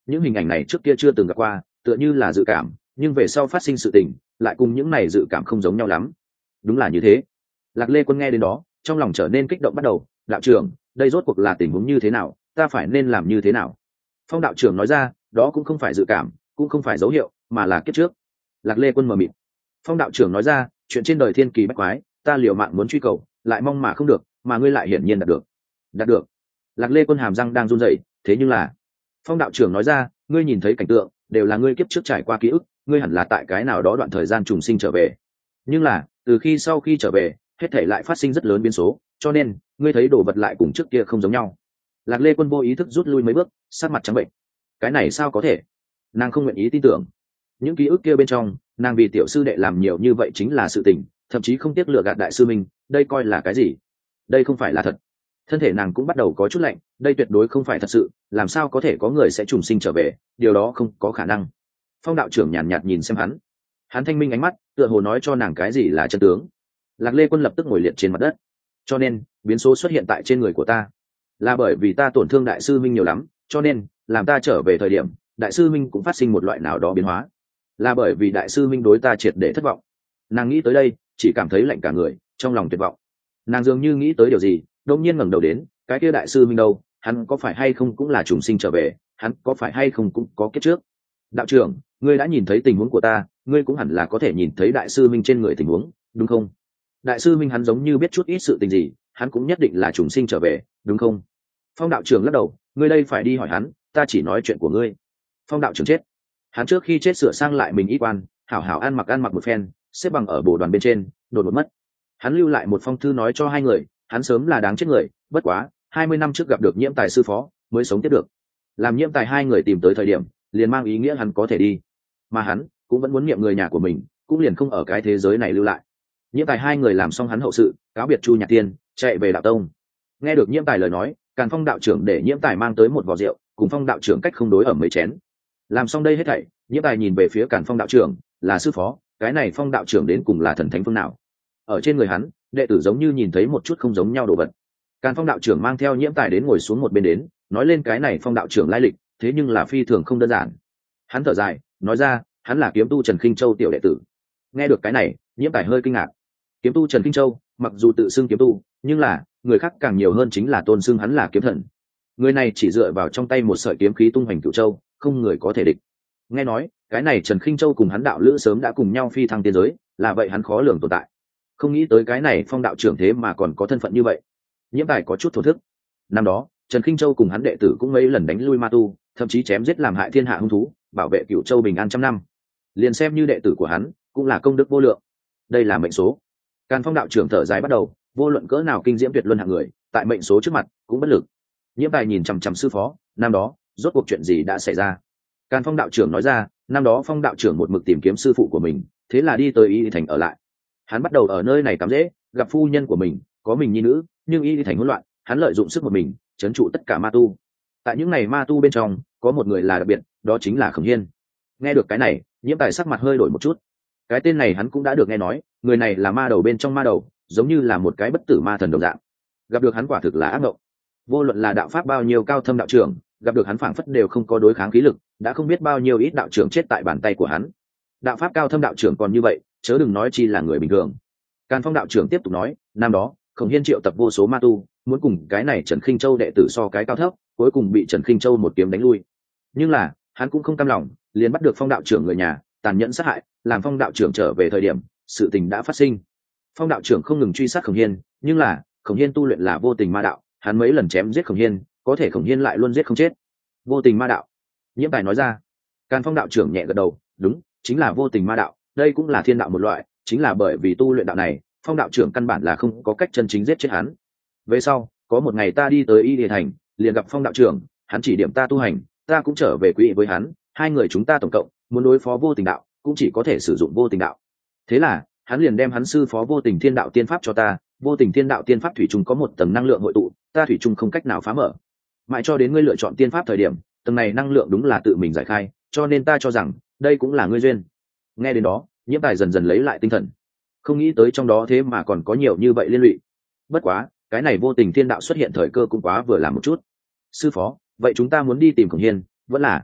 những hình ảnh này trước kia chưa từng gặp qua, tựa như là dự cảm, nhưng về sau phát sinh sự tình lại cùng những này dự cảm không giống nhau lắm. Đúng là như thế. Lạc Lê Quân nghe đến đó, trong lòng trở nên kích động bắt đầu. Đạo trưởng, đây rốt cuộc là tình huống như thế nào, ta phải nên làm như thế nào? Phong đạo trưởng nói ra, đó cũng không phải dự cảm, cũng không phải dấu hiệu, mà là kiếp trước. Lạc Lê Quân mờ mịt. Phong đạo trưởng nói ra, chuyện trên đời thiên kỳ bách quái, ta liều mạng muốn truy cầu, lại mong mà không được, mà ngươi lại hiển nhiên đạt được. Đạt được. Lạc Lê Quân hàm răng đang run rẩy, thế nhưng là, Phong đạo trưởng nói ra, ngươi nhìn thấy cảnh tượng đều là ngươi kiếp trước trải qua ký ức, ngươi hẳn là tại cái nào đó đoạn thời gian trùng sinh trở về. Nhưng là, từ khi sau khi trở về, hết thể lại phát sinh rất lớn biến số, cho nên ngươi thấy đồ vật lại cùng trước kia không giống nhau. Lạc Lê Quân vô ý thức rút lui mấy bước, sát mặt trắng bệnh. Cái này sao có thể? Nàng không nguyện ý tin tưởng. Những ký ức kia bên trong, nàng vì tiểu sư đệ làm nhiều như vậy chính là sự tình, thậm chí không tiếc lừa gạt đại sư minh, đây coi là cái gì? Đây không phải là thật. Thân thể nàng cũng bắt đầu có chút lạnh, đây tuyệt đối không phải thật sự, làm sao có thể có người sẽ trùng sinh trở về, điều đó không có khả năng. Phong đạo trưởng nhàn nhạt, nhạt nhìn xem hắn, hắn thanh minh ánh mắt, tựa hồ nói cho nàng cái gì là chân tướng. Lạc Lê Quân lập tức ngồi liệt trên mặt đất. Cho nên biến số xuất hiện tại trên người của ta là bởi vì ta tổn thương đại sư minh nhiều lắm, cho nên làm ta trở về thời điểm đại sư minh cũng phát sinh một loại nào đó biến hóa, là bởi vì đại sư minh đối ta triệt để thất vọng. Nàng nghĩ tới đây chỉ cảm thấy lạnh cả người, trong lòng tuyệt vọng. Nàng dường như nghĩ tới điều gì, đột nhiên ngẩng đầu đến, cái kia đại sư minh đâu, hắn có phải hay không cũng là trùng sinh trở về, hắn có phải hay không cũng có kiếp trước? Đạo trưởng, ngươi đã nhìn thấy tình huống của ta, ngươi cũng hẳn là có thể nhìn thấy đại sư minh trên người tình huống, đúng không? Đại sư minh hắn giống như biết chút ít sự tình gì, hắn cũng nhất định là trùng sinh trở về, đúng không? Phong đạo trưởng lắc đầu, ngươi đây phải đi hỏi hắn, ta chỉ nói chuyện của ngươi. Phong đạo trưởng chết, hắn trước khi chết sửa sang lại mình y quan, hảo hảo ăn mặc ăn mặc một phen, xếp bằng ở bồ đoàn bên trên, đột ngột mất. Hắn lưu lại một phong thư nói cho hai người, hắn sớm là đáng chết người, bất quá hai mươi năm trước gặp được Nhiễm Tài sư phó, mới sống tiếp được. Làm Nhiễm Tài hai người tìm tới thời điểm, liền mang ý nghĩa hắn có thể đi, mà hắn cũng vẫn muốn niệm người nhà của mình, cũng liền không ở cái thế giới này lưu lại. Nhiễm Tài hai người làm xong hắn hậu sự, cáo biệt Chu Nhạc Tiên, chạy về đạo tông. Nghe được Nhiễm Tài lời nói, Càn Phong đạo trưởng để Nhiễm Tài mang tới một vò rượu, cùng Phong đạo trưởng cách không đối ở mấy chén. Làm xong đây hết thảy, Nhiễm Tài nhìn về phía Càn Phong đạo trưởng, là sư phó, cái này Phong đạo trưởng đến cùng là thần thánh phương nào? Ở trên người hắn, đệ tử giống như nhìn thấy một chút không giống nhau đồ vật. Càn Phong đạo trưởng mang theo Nhiễm Tài đến ngồi xuống một bên đến, nói lên cái này Phong đạo trưởng lai lịch, thế nhưng là phi thường không đơn giản. Hắn thở dài, nói ra, hắn là kiếm tu Trần Khinh Châu tiểu đệ tử. Nghe được cái này, Nhiễm Tài hơi kinh ngạc. Kiếm tu Trần Khinh Châu, mặc dù tự xưng kiếm tu, nhưng là người khác càng nhiều hơn chính là tôn xưng hắn là kiếm thần. Người này chỉ dựa vào trong tay một sợi kiếm khí tung hoành cửu châu, không người có thể địch. Nghe nói, cái này Trần Khinh Châu cùng hắn đạo lữ sớm đã cùng nhau phi thăng tiên giới, là vậy hắn khó lường tồn tại. Không nghĩ tới cái này Phong đạo trưởng thế mà còn có thân phận như vậy. Nhiễm Tài có chút thổ thức. Năm đó, Trần Khinh Châu cùng hắn đệ tử cũng mấy lần đánh lui ma tu, thậm chí chém giết làm hại thiên hạ hung thú, bảo vệ cửu châu bình an trăm năm. Liền xem như đệ tử của hắn, cũng là công đức vô lượng. Đây là mệnh số. Càn Phong đạo trưởng thở dài bắt đầu, vô luận cỡ nào kinh diễm tuyệt luân hạng người, tại mệnh số trước mặt cũng bất lực. Nhiễm Tài nhìn chằm chằm sư phó, năm đó rốt cuộc chuyện gì đã xảy ra? Càn Phong đạo trưởng nói ra, năm đó Phong đạo trưởng một mực tìm kiếm sư phụ của mình, thế là đi tới Y Thành ở lại. Hắn bắt đầu ở nơi này cắm rễ, gặp phu nhân của mình, có mình nhi nữ, nhưng Y Thành hỗn loạn, hắn lợi dụng sức một mình, trấn trụ tất cả ma tu. Tại những này ma tu bên trong, có một người là đặc biệt, đó chính là Khổng Hiên. Nghe được cái này, Nhiễm Tài sắc mặt hơi đổi một chút. Cái tên này hắn cũng đã được nghe nói, người này là ma đầu bên trong ma đầu, giống như là một cái bất tử ma thần đồng dạng. Gặp được hắn quả thực là ác mộng. Vô luận là đạo pháp bao nhiêu cao thâm đạo trưởng, gặp được hắn phảng phất đều không có đối kháng khí lực, đã không biết bao nhiêu ít đạo trưởng chết tại bàn tay của hắn. Đạo pháp cao thâm đạo trưởng còn như vậy, chớ đừng nói chi là người bình thường. Càn Phong đạo trưởng tiếp tục nói, năm đó Khổng Hiên triệu tập vô số ma tu, muốn cùng cái này Trần Khinh Châu đệ tử so cái cao thấp, cuối cùng bị Trần Khinh Châu một kiếm đánh lui. Nhưng là hắn cũng không cam lòng, liền bắt được Phong đạo trưởng người nhà, tàn nhẫn sát hại, làm Phong đạo trưởng trở về thời điểm, sự tình đã phát sinh. Phong đạo trưởng không ngừng truy sát Khổng Hiên, nhưng là Khổng Hiên tu luyện là vô tình ma đạo, hắn mấy lần chém giết Khổng Hiên, có thể Khổng Hiên lại luôn giết không chết. Vô tình ma đạo. Nhiễm Tài nói ra. Càn Phong đạo trưởng nhẹ gật đầu, đúng, chính là vô tình ma đạo, đây cũng là thiên đạo một loại, chính là bởi vì tu luyện đạo này, Phong đạo trưởng căn bản là không có cách chân chính giết chết hắn. Về sau, có một ngày ta đi tới Y Địa Thành, liền gặp Phong đạo trưởng, hắn chỉ điểm ta tu hành, ta cũng trở về quý với hắn, hai người chúng ta tổng cộng muốn đối phó vô tình đạo, cũng chỉ có thể sử dụng vô tình đạo. Thế là, hắn liền đem hắn sư phó vô tình thiên đạo tiên pháp cho ta, vô tình thiên đạo tiên pháp thủy chung có một tầng năng lượng hội tụ, ta thủy chung không cách nào phá mở. Mãi cho đến ngươi lựa chọn tiên pháp thời điểm, tầng này năng lượng đúng là tự mình giải khai, cho nên ta cho rằng đây cũng là ngươi duyên. Nghe đến đó, Nhiễm Tài dần dần lấy lại tinh thần, không nghĩ tới trong đó thế mà còn có nhiều như vậy liên lụy. Bất quá, cái này vô tình thiên đạo xuất hiện thời cơ cũng quá vừa làm một chút. Sư phó, vậy chúng ta muốn đi tìm Khổng Hiên, vẫn là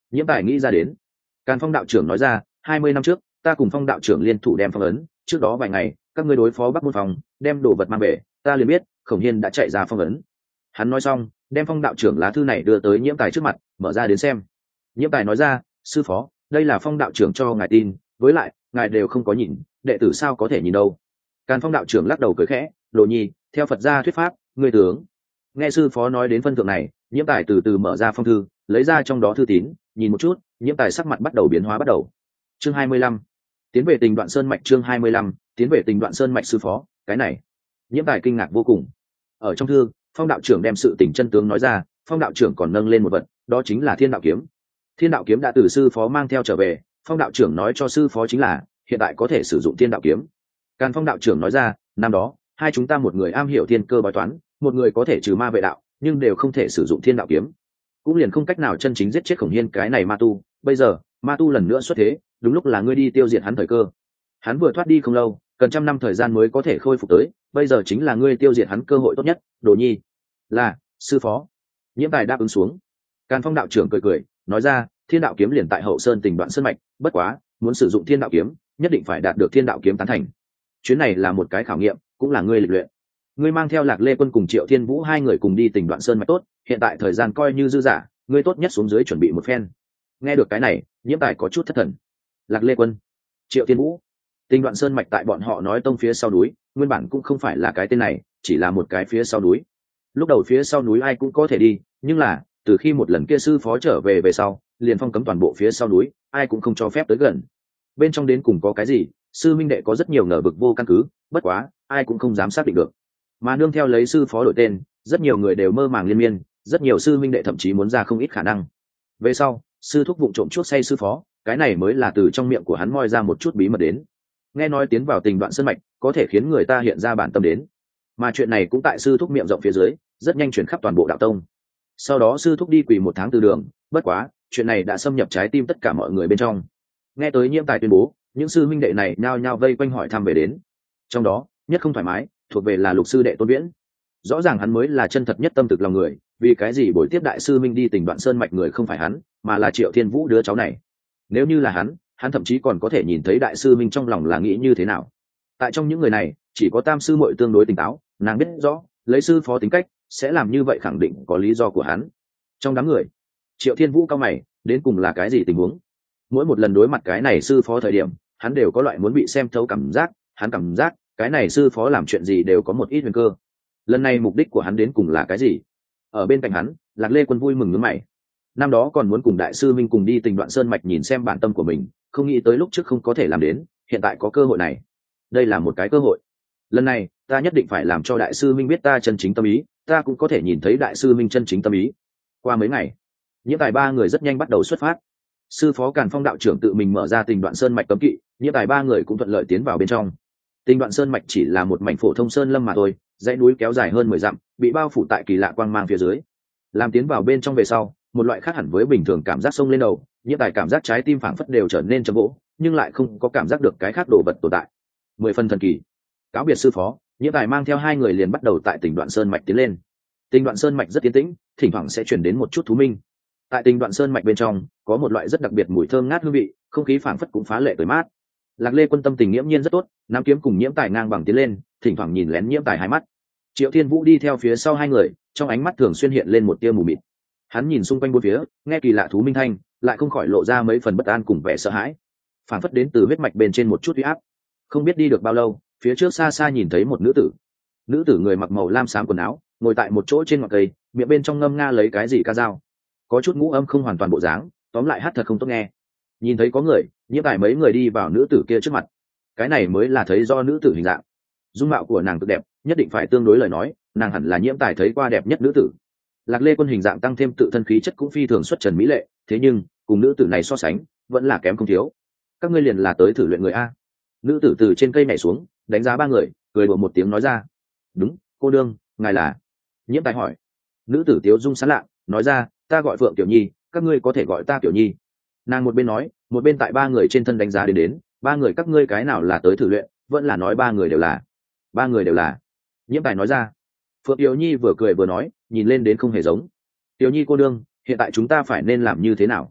Nhiễm Tài nghĩ ra đến. Càn Phong đạo trưởng nói ra, hai mươi năm trước ta cùng Phong đạo trưởng liên thủ đem phong ấn, trước đó vài ngày các ngươi đối phó Bắc Môn Phòng, đem đồ vật mang về, ta liền biết Khổng Hiên đã chạy ra phong ấn. Hắn nói xong, đem Phong đạo trưởng lá thư này đưa tới Nhiễm Tài trước mặt, mở ra đến xem. Nhiễm Tài nói ra, sư phó, đây là Phong đạo trưởng cho ngài tin, với lại ngài đều không có nhìn, đệ tử sao có thể nhìn đâu. Càn Phong đạo trưởng lắc đầu cười khẽ, Đồ Nhi, theo Phật gia thuyết pháp, ngươi tướng. Nghe sư phó nói đến phân thượng này, Nhiễm Tài từ từ mở ra phong thư, lấy ra trong đó thư tín, nhìn một chút, Nhiễm Tài sắc mặt bắt đầu biến hóa bắt đầu. Chương hai mươi lăm, tiến về Tình Đoạn Sơn mạch. Chương hai mươi lăm, tiến về Tình Đoạn Sơn mạch. Sư phó, cái này. Nhiễm Tài kinh ngạc vô cùng. Ở trong thư, Phong đạo trưởng đem sự tình chân tướng nói ra, Phong đạo trưởng còn nâng lên một vật, đó chính là Thiên đạo kiếm. Thiên đạo kiếm đã từ sư phó mang theo trở về, Phong đạo trưởng nói cho sư phó chính là hiện tại có thể sử dụng Thiên đạo kiếm. Càn Phong đạo trưởng nói ra, năm đó hai chúng ta một người am hiểu thiên cơ bói toán, một người có thể trừ ma vệ đạo, nhưng đều không thể sử dụng Thiên đạo kiếm, cũng liền không cách nào chân chính giết chết Khổng Hiên cái này ma tu. Bây giờ ma tu lần nữa xuất thế, đúng lúc là ngươi đi tiêu diệt hắn thời cơ. Hắn vừa thoát đi không lâu, cần trăm năm thời gian mới có thể khôi phục tới, bây giờ chính là ngươi tiêu diệt hắn cơ hội tốt nhất. Đồ Nhi. Là sư phó. Nhiễm Tài đáp ứng xuống. Càn Phong đạo trưởng cười cười nói ra, Thiên đạo kiếm liền tại Hậu Sơn Tình Đoạn Sơn mạch, bất quá muốn sử dụng Thiên đạo kiếm nhất định phải đạt được Thiên đạo kiếm tán thành. Chuyến này là một cái khảo nghiệm, cũng là ngươi lịch luyện. Ngươi mang theo Lạc Lê Quân cùng Triệu Thiên Vũ hai người cùng đi Tình Đoạn Sơn mạch tốt, hiện tại thời gian coi như dư dả, ngươi tốt nhất xuống dưới chuẩn bị một phen. Nghe được cái này, Nhiễm Tài có chút thất thần. Lạc Lê Quân, Triệu Thiên Vũ, Tình Đoạn Sơn mạch tại bọn họ nói tông phía sau núi, nguyên bản cũng không phải là cái tên này, chỉ là một cái phía sau núi. Lúc đầu phía sau núi ai cũng có thể đi, nhưng là từ khi một lần kia sư phó trở về về sau, liền phong cấm toàn bộ phía sau núi, ai cũng không cho phép tới gần. Bên trong đến cùng có cái gì, sư minh đệ có rất nhiều ngờ vực vô căn cứ, bất quá ai cũng không dám xác định được. Mà nương theo lấy sư phó đổi tên, rất nhiều người đều mơ màng liên miên, rất nhiều sư minh đệ thậm chí muốn ra không ít khả năng. Về sau sư thúc vụng trộm chuốc say sư phó, cái này mới là từ trong miệng của hắn moi ra một chút bí mật đến. Nghe nói tiến vào Tình Đoạn Sơn mạch có thể khiến người ta hiện ra bản tâm đến, mà chuyện này cũng tại sư thúc miệng rộng phía dưới rất nhanh chuyển khắp toàn bộ đạo tông. Sau đó sư thúc đi quỳ một tháng từ đường, bất quá chuyện này đã xâm nhập trái tim tất cả mọi người bên trong. Nghe tới Nhiễm Tài tuyên bố, những sư minh đệ này nhao nhao vây quanh hỏi thăm về đến. Trong đó nhất không thoải mái thuộc về là Lục sư đệ Tôn Viễn. Rõ ràng hắn mới là chân thật nhất tâm thực lòng người, vì cái gì buổi tiếp đại sư minh đi Tình Đoạn Sơn mạch người không phải hắn, mà là Triệu Thiên Vũ đứa cháu này. Nếu như là hắn, hắn thậm chí còn có thể nhìn thấy đại sư minh trong lòng là nghĩ như thế nào. Tại trong những người này, chỉ có Tam sư muội tương đối tỉnh táo, nàng biết rõ lấy sư phó tính cách sẽ làm như vậy khẳng định có lý do của hắn. Trong đám người, Triệu Thiên Vũ cao mày, đến cùng là cái gì tình huống? Mỗi một lần đối mặt cái này sư phó thời điểm, hắn đều có loại muốn bị xem thấu cảm giác, hắn cảm giác cái này sư phó làm chuyện gì đều có một ít huyền cơ. Lần này mục đích của hắn đến cùng là cái gì? Ở bên cạnh hắn, Lạc Lê Quân vui mừng nhướng mày. Năm đó còn muốn cùng đại sư minh cùng đi Tình Đoạn Sơn mạch nhìn xem bản tâm của mình, không nghĩ tới lúc trước không có thể làm đến, hiện tại có cơ hội này. Đây là một cái cơ hội. Lần này ta nhất định phải làm cho đại sư minh biết ta chân chính tâm ý, ta cũng có thể nhìn thấy đại sư minh chân chính tâm ý. Qua mấy ngày, Nhiễm Tài ba người rất nhanh bắt đầu xuất phát. Sư phó Càn Phong đạo trưởng tự mình mở ra Tình Đoạn Sơn mạch cấm kỵ, Nhiễm Tài ba người cũng thuận lợi tiến vào bên trong. Tình Đoạn Sơn mạch chỉ là một mảnh phổ thông sơn lâm mà thôi, dãy núi kéo dài hơn mười dặm, bị bao phủ tại kỳ lạ quang mang phía dưới. Làm tiến vào bên trong về sau, một loại khác hẳn với bình thường cảm giác xông lên đầu, Nhiễm Tài cảm giác trái tim phảng phất đều trở nên trầm vỗ, nhưng lại không có cảm giác được cái khác đồ vật tồn tại. Mười phần thần kỳ. Cáo biệt sư phó, Nhiễm Tài mang theo hai người liền bắt đầu tại Tình Đoạn Sơn mạch tiến lên. Tình Đoạn Sơn mạch rất yên tĩnh, thỉnh thoảng sẽ truyền đến một chút thú minh. Tại Tình Đoạn Sơn mạch bên trong, có một loại rất đặc biệt mùi thơm ngát hương vị, không khí phảng phất cũng phá lệ tươi mát. Lạc Lê Quân tâm tình nghiễm nhiên rất tốt, nắm kiếm cùng Nhiễm Tài ngang bằng tiến lên, thỉnh thoảng nhìn lén Nhiễm Tài hai mắt. Triệu Thiên Vũ đi theo phía sau hai người, trong ánh mắt thường xuyên hiện lên một tia mù mịt. Hắn nhìn xung quanh bốn phía, nghe kỳ lạ thú minh thanh, lại không khỏi lộ ra mấy phần bất an cùng vẻ sợ hãi, phảng phất đến từ huyết mạch bên trên một chút uy áp. Không biết đi được bao lâu, phía trước xa xa nhìn thấy một nữ tử. Nữ tử người mặc màu lam xám quần áo, ngồi tại một chỗ trên ngọn cây, miệng bên trong ngâm nga lấy cái gì ca dao, có chút ngũ âm không hoàn toàn bộ dáng, tóm lại hát thật không tốt nghe. Nhìn thấy có người, Nhiễm Tài mấy người đi vào nữ tử kia trước mặt. Cái này mới là thấy do nữ tử hình dạng. Dung mạo của nàng cực đẹp, nhất định phải tương đối lời nói, nàng hẳn là Nhiễm Tài thấy qua đẹp nhất nữ tử. Lạc Lê Quân hình dạng tăng thêm tự thân khí chất cũng phi thường xuất trần mỹ lệ, thế nhưng cùng nữ tử này so sánh, vẫn là kém không thiếu. Các ngươi liền là tới thử luyện người a? Nữ tử từ trên cây nhảy xuống, đánh giá ba người, cười đùa một tiếng nói ra. Đúng, cô đương, ngài là? Nhiễm Tài hỏi. Nữ tử tiếu dung sán lạ, nói ra, ta gọi Phượng Tiểu Nhi, các ngươi có thể gọi ta Tiểu Nhi. Nàng một bên nói, một bên tại ba người trên thân đánh giá đến đến, ba người các ngươi cái nào là tới thử luyện, vẫn là nói ba người đều là? Ba người đều là. Nhiễm Tài nói ra. Phượng Tiểu Nhi vừa cười vừa nói, nhìn lên đến không hề giống. Tiểu Nhi cô đương, hiện tại chúng ta phải nên làm như thế nào?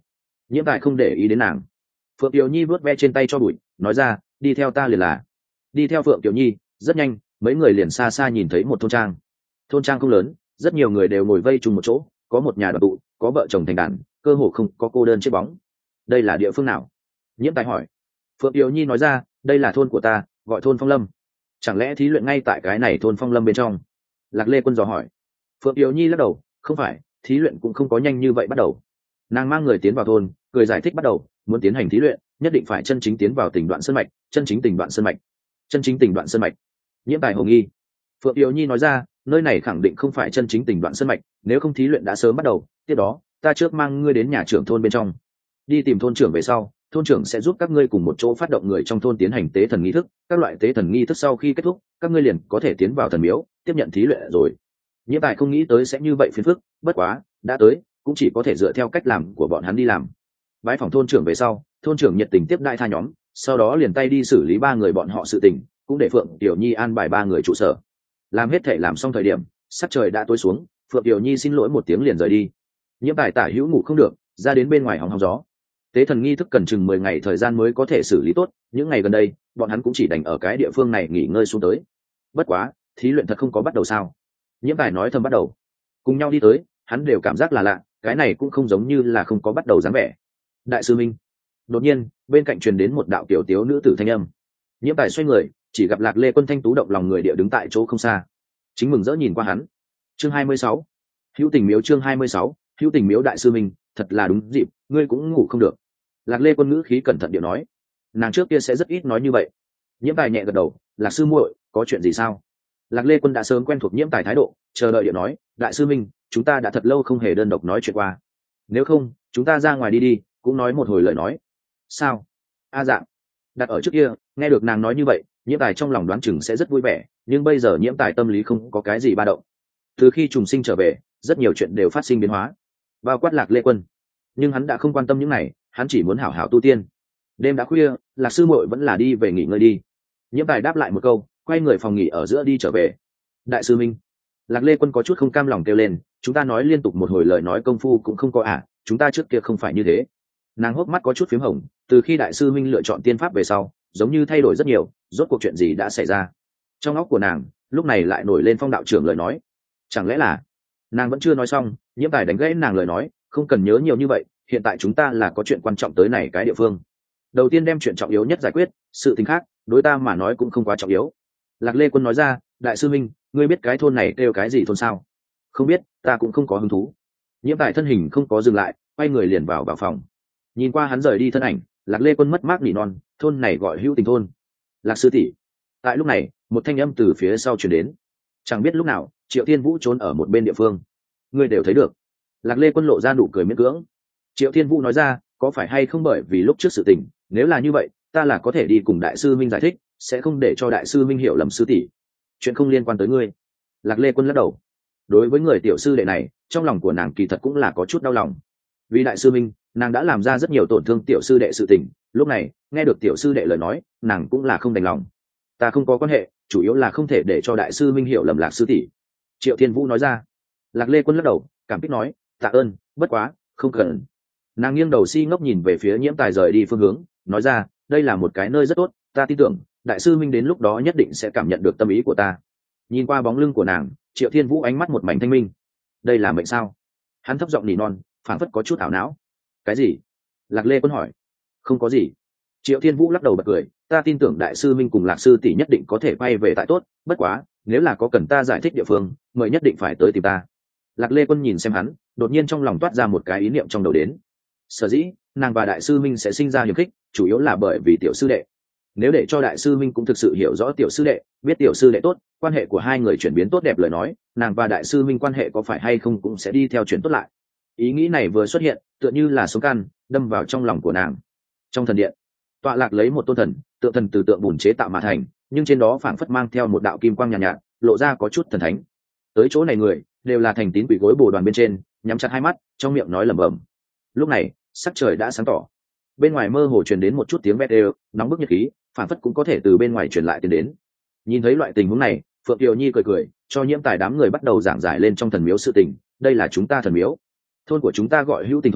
Nhiễm Tài không để ý đến nàng. Phượng Tiểu Nhi vuốt ve trên tay cho bụi, nói ra, đi theo ta liền là. Đi theo Phượng Tiểu Nhi, rất nhanh, mấy người liền xa xa nhìn thấy một thôn trang. Thôn trang không lớn, rất nhiều người đều ngồi vây chung một chỗ, có một nhà đoàn tụ, có vợ chồng thành đàn, cơ hồ không có cô đơn chiếc bóng. Đây là địa phương nào? Nhiễm Tài hỏi. Phượng Tiểu Nhi nói ra, đây là thôn của ta, gọi thôn Phong Lâm. Chẳng lẽ thí luyện ngay tại cái này thôn Phong Lâm bên trong? Lạc Lê Quân dò hỏi. Phượng Tiểu Nhi lắc đầu, không phải, thí luyện cũng không có nhanh như vậy bắt đầu. Nàng mang người tiến vào thôn, cười giải thích bắt đầu, muốn tiến hành thí luyện, nhất định phải chân chính tiến vào tình đoạn sơn mạch, chân chính tình đoạn sơn mạch, chân chính tình đoạn sơn mạch. Nhiễm Tài hồ nghi. Phượng Tiểu Nhi nói ra, nơi này khẳng định không phải chân chính tình đoạn sơn mạch, nếu không thí luyện đã sớm bắt đầu. Tiếp đó, ta trước mang ngươi đến nhà trưởng thôn bên trong, đi tìm thôn trưởng về sau, thôn trưởng sẽ giúp các ngươi cùng một chỗ phát động người trong thôn tiến hành tế thần nghi thức. Các loại tế thần nghi thức sau khi kết thúc, các ngươi liền có thể tiến vào thần miếu, tiếp nhận thí luyện rồi. Nhiễm Tài không nghĩ tới sẽ như vậy phiền phức, bất quá, đã tới, cũng chỉ có thể dựa theo cách làm của bọn hắn đi làm. Bái phòng thôn trưởng về sau, thôn trưởng nhiệt tình tiếp đại tha nhóm, sau đó liền tay đi xử lý ba người bọn họ sự tình, cũng để Phượng Tiểu Nhi an bài ba người trụ sở. Làm hết thể làm xong thời điểm, sắc trời đã tối xuống, Phượng Tiểu Nhi xin lỗi một tiếng liền rời đi. Nhiễm Tài tả hữu ngủ không được, ra đến bên ngoài hóng hóng gió. Tế thần nghi thức cần chừng mười ngày thời gian mới có thể xử lý tốt, những ngày gần đây, bọn hắn cũng chỉ đành ở cái địa phương này nghỉ ngơi xuống tới. Bất quá, thí luyện thật không có bắt đầu sao? Nhiễm Tài nói thầm bắt đầu. Cùng nhau đi tới, hắn đều cảm giác là lạ, cái này cũng không giống như là không có bắt đầu dáng vẻ. Đại sư Minh. Đột nhiên, bên cạnh truyền đến một đạo tiểu tiếu nữ tử thanh âm. Nhiễm Tài xoay người, chỉ gặp Lạc Lê Quân thanh tú động lòng người địa đứng tại chỗ không xa. Chính mừng rỡ nhìn qua hắn. Chương hai mươi sáu. Hữu Tình Miếu chương hai mươi sáu. Hữu Tình Miếu đại sư Minh, thật là đúng dịp, ngươi cũng ngủ không được. Lạc Lê Quân ngữ khí cẩn thận điệu nói. Nàng trước kia sẽ rất ít nói như vậy. Nhiễm Tài nhẹ gật đầu, Lạc sư muội, có chuyện gì sao? Lạc Lê Quân đã sớm quen thuộc Nhiễm Tài thái độ, chờ đợi điệu nói, đại sư Minh, chúng ta đã thật lâu không hề đơn độc nói chuyện qua. Nếu không, chúng ta ra ngoài đi đi, cũng nói một hồi lời nói. Sao? A dạng. Đặt ở trước kia, nghe được nàng nói như vậy, Nhiễm Tài trong lòng đoán chừng sẽ rất vui vẻ, nhưng bây giờ Nhiễm Tài tâm lý không có cái gì ba động. Từ khi trùng sinh trở về, rất nhiều chuyện đều phát sinh biến hóa, bao quát Lạc Lê Quân. Nhưng hắn đã không quan tâm những này, hắn chỉ muốn hảo hảo tu tiên. Đêm đã khuya, Lạc sư muội vẫn là đi về nghỉ ngơi đi. Nhiễm Tài đáp lại một câu, quay người phòng nghỉ ở giữa đi trở về. Đại sư Minh. Lạc Lê Quân có chút không cam lòng kêu lên, chúng ta nói liên tục một hồi lời nói công phu cũng không có à, chúng ta trước kia không phải như thế. Nàng hốc mắt có chút phím hồng, từ khi đại sư Minh lựa chọn tiên pháp về sau, giống như thay đổi rất nhiều, rốt cuộc chuyện gì đã xảy ra. Trong óc của nàng, lúc này lại nổi lên Phong đạo trưởng lời nói. Chẳng lẽ là... Nàng vẫn chưa nói xong, Nhiễm Tài đánh gãy nàng lời nói, không cần nhớ nhiều như vậy, hiện tại chúng ta là có chuyện quan trọng tới này cái địa phương. Đầu tiên đem chuyện trọng yếu nhất giải quyết, sự tình khác, đối ta mà nói cũng không quá trọng yếu. Lạc Lê Quân nói ra, đại sư Minh, ngươi biết cái thôn này kêu cái gì thôn sao? Không biết, ta cũng không có hứng thú. Nhiễm Tài thân hình không có dừng lại, quay người liền vào vào phòng. Nhìn qua hắn rời đi thân ảnh, Lạc Lê Quân mất mát nỉ non, thôn này gọi Hữu Tình thôn. Lạc sư tỷ. Tại lúc này, một thanh âm từ phía sau truyền đến. Chẳng biết lúc nào, Triệu Thiên Vũ trốn ở một bên địa phương. Ngươi đều thấy được. Lạc Lê Quân lộ ra nụ cười miễn cưỡng. Triệu Thiên Vũ nói ra, có phải hay không bởi vì lúc trước sự tình, nếu là như vậy, ta là có thể đi cùng đại sư Minh giải thích, sẽ không để cho đại sư Minh hiểu lầm sư tỷ. Chuyện không liên quan tới ngươi. Lạc Lê Quân lắc đầu. Đối với người tiểu sư đệ này, trong lòng của nàng kỳ thật cũng là có chút đau lòng. Vì đại sư Minh, nàng đã làm ra rất nhiều tổn thương tiểu sư đệ sự tình, lúc này, nghe được tiểu sư đệ lời nói, nàng cũng là không đành lòng. Ta không có quan hệ, chủ yếu là không thể để cho đại sư Minh hiểu lầm Lạc sư tỷ. Triệu Thiên Vũ nói ra. Lạc Lê Quân lắc đầu, cảm kích nói, tạ ơn, bất quá, không cần. Nàng nghiêng đầu si ngốc nhìn về phía Nhiễm Tài rời đi phương hướng, nói ra, đây là một cái nơi rất tốt, ta tin tưởng đại sư Minh đến lúc đó nhất định sẽ cảm nhận được tâm ý của ta. Nhìn qua bóng lưng của nàng, Triệu Thiên Vũ ánh mắt một mảnh thanh minh. Đây là mệnh sao? Hắn thấp giọng nỉ non, phảng phất có chút ảo não. Cái gì? Lạc Lê Quân hỏi. Không có gì. Triệu Thiên Vũ lắc đầu bật cười, ta tin tưởng đại sư Minh cùng Lạc sư tỷ nhất định có thể quay về tại tốt, bất quá, nếu là có cần ta giải thích địa phương, mời nhất định phải tới tìm ta. Lạc Lê Quân nhìn xem hắn, đột nhiên trong lòng toát ra một cái ý niệm trong đầu đến. Sở dĩ, nàng và đại sư Minh sẽ sinh ra hiềm khích, chủ yếu là bởi vì tiểu sư đệ. Nếu để cho đại sư Minh cũng thực sự hiểu rõ tiểu sư đệ, biết tiểu sư đệ tốt, quan hệ của hai người chuyển biến tốt đẹp lời nói, nàng và đại sư Minh quan hệ có phải hay không cũng sẽ đi theo chuyển tốt lại. Ý nghĩ này vừa xuất hiện, tựa như là sống căn, đâm vào trong lòng của nàng. Trong thần điện, tọa lạc lấy một tôn thần, tượng thần từ tượng bùn chế tạo mà thành, nhưng trên đó phảng phất mang theo một đạo kim quang nhàn nhạt, nhạt, lộ ra có chút thần thánh. Tới chỗ này người đều là thành tín quỷ gối bồ đoàn bên trên, nhắm chặt hai mắt, trong miệng nói lẩm bẩm. Lúc này, sắc trời đã sáng tỏ. Bên ngoài mơ hồ truyền đến một chút tiếng bét đều, nóng bức nhiệt khí, phản phất cũng có thể từ bên ngoài truyền lại tiến đến. Nhìn thấy loại tình huống này, Phượng Kiều Nhi cười cười, cho Nhiễm Tài đám người bắt đầu giảng giải lên trong thần miếu sự tình. Đây là chúng ta thần miếu, thôn của chúng ta gọi Hữu Tình thôn,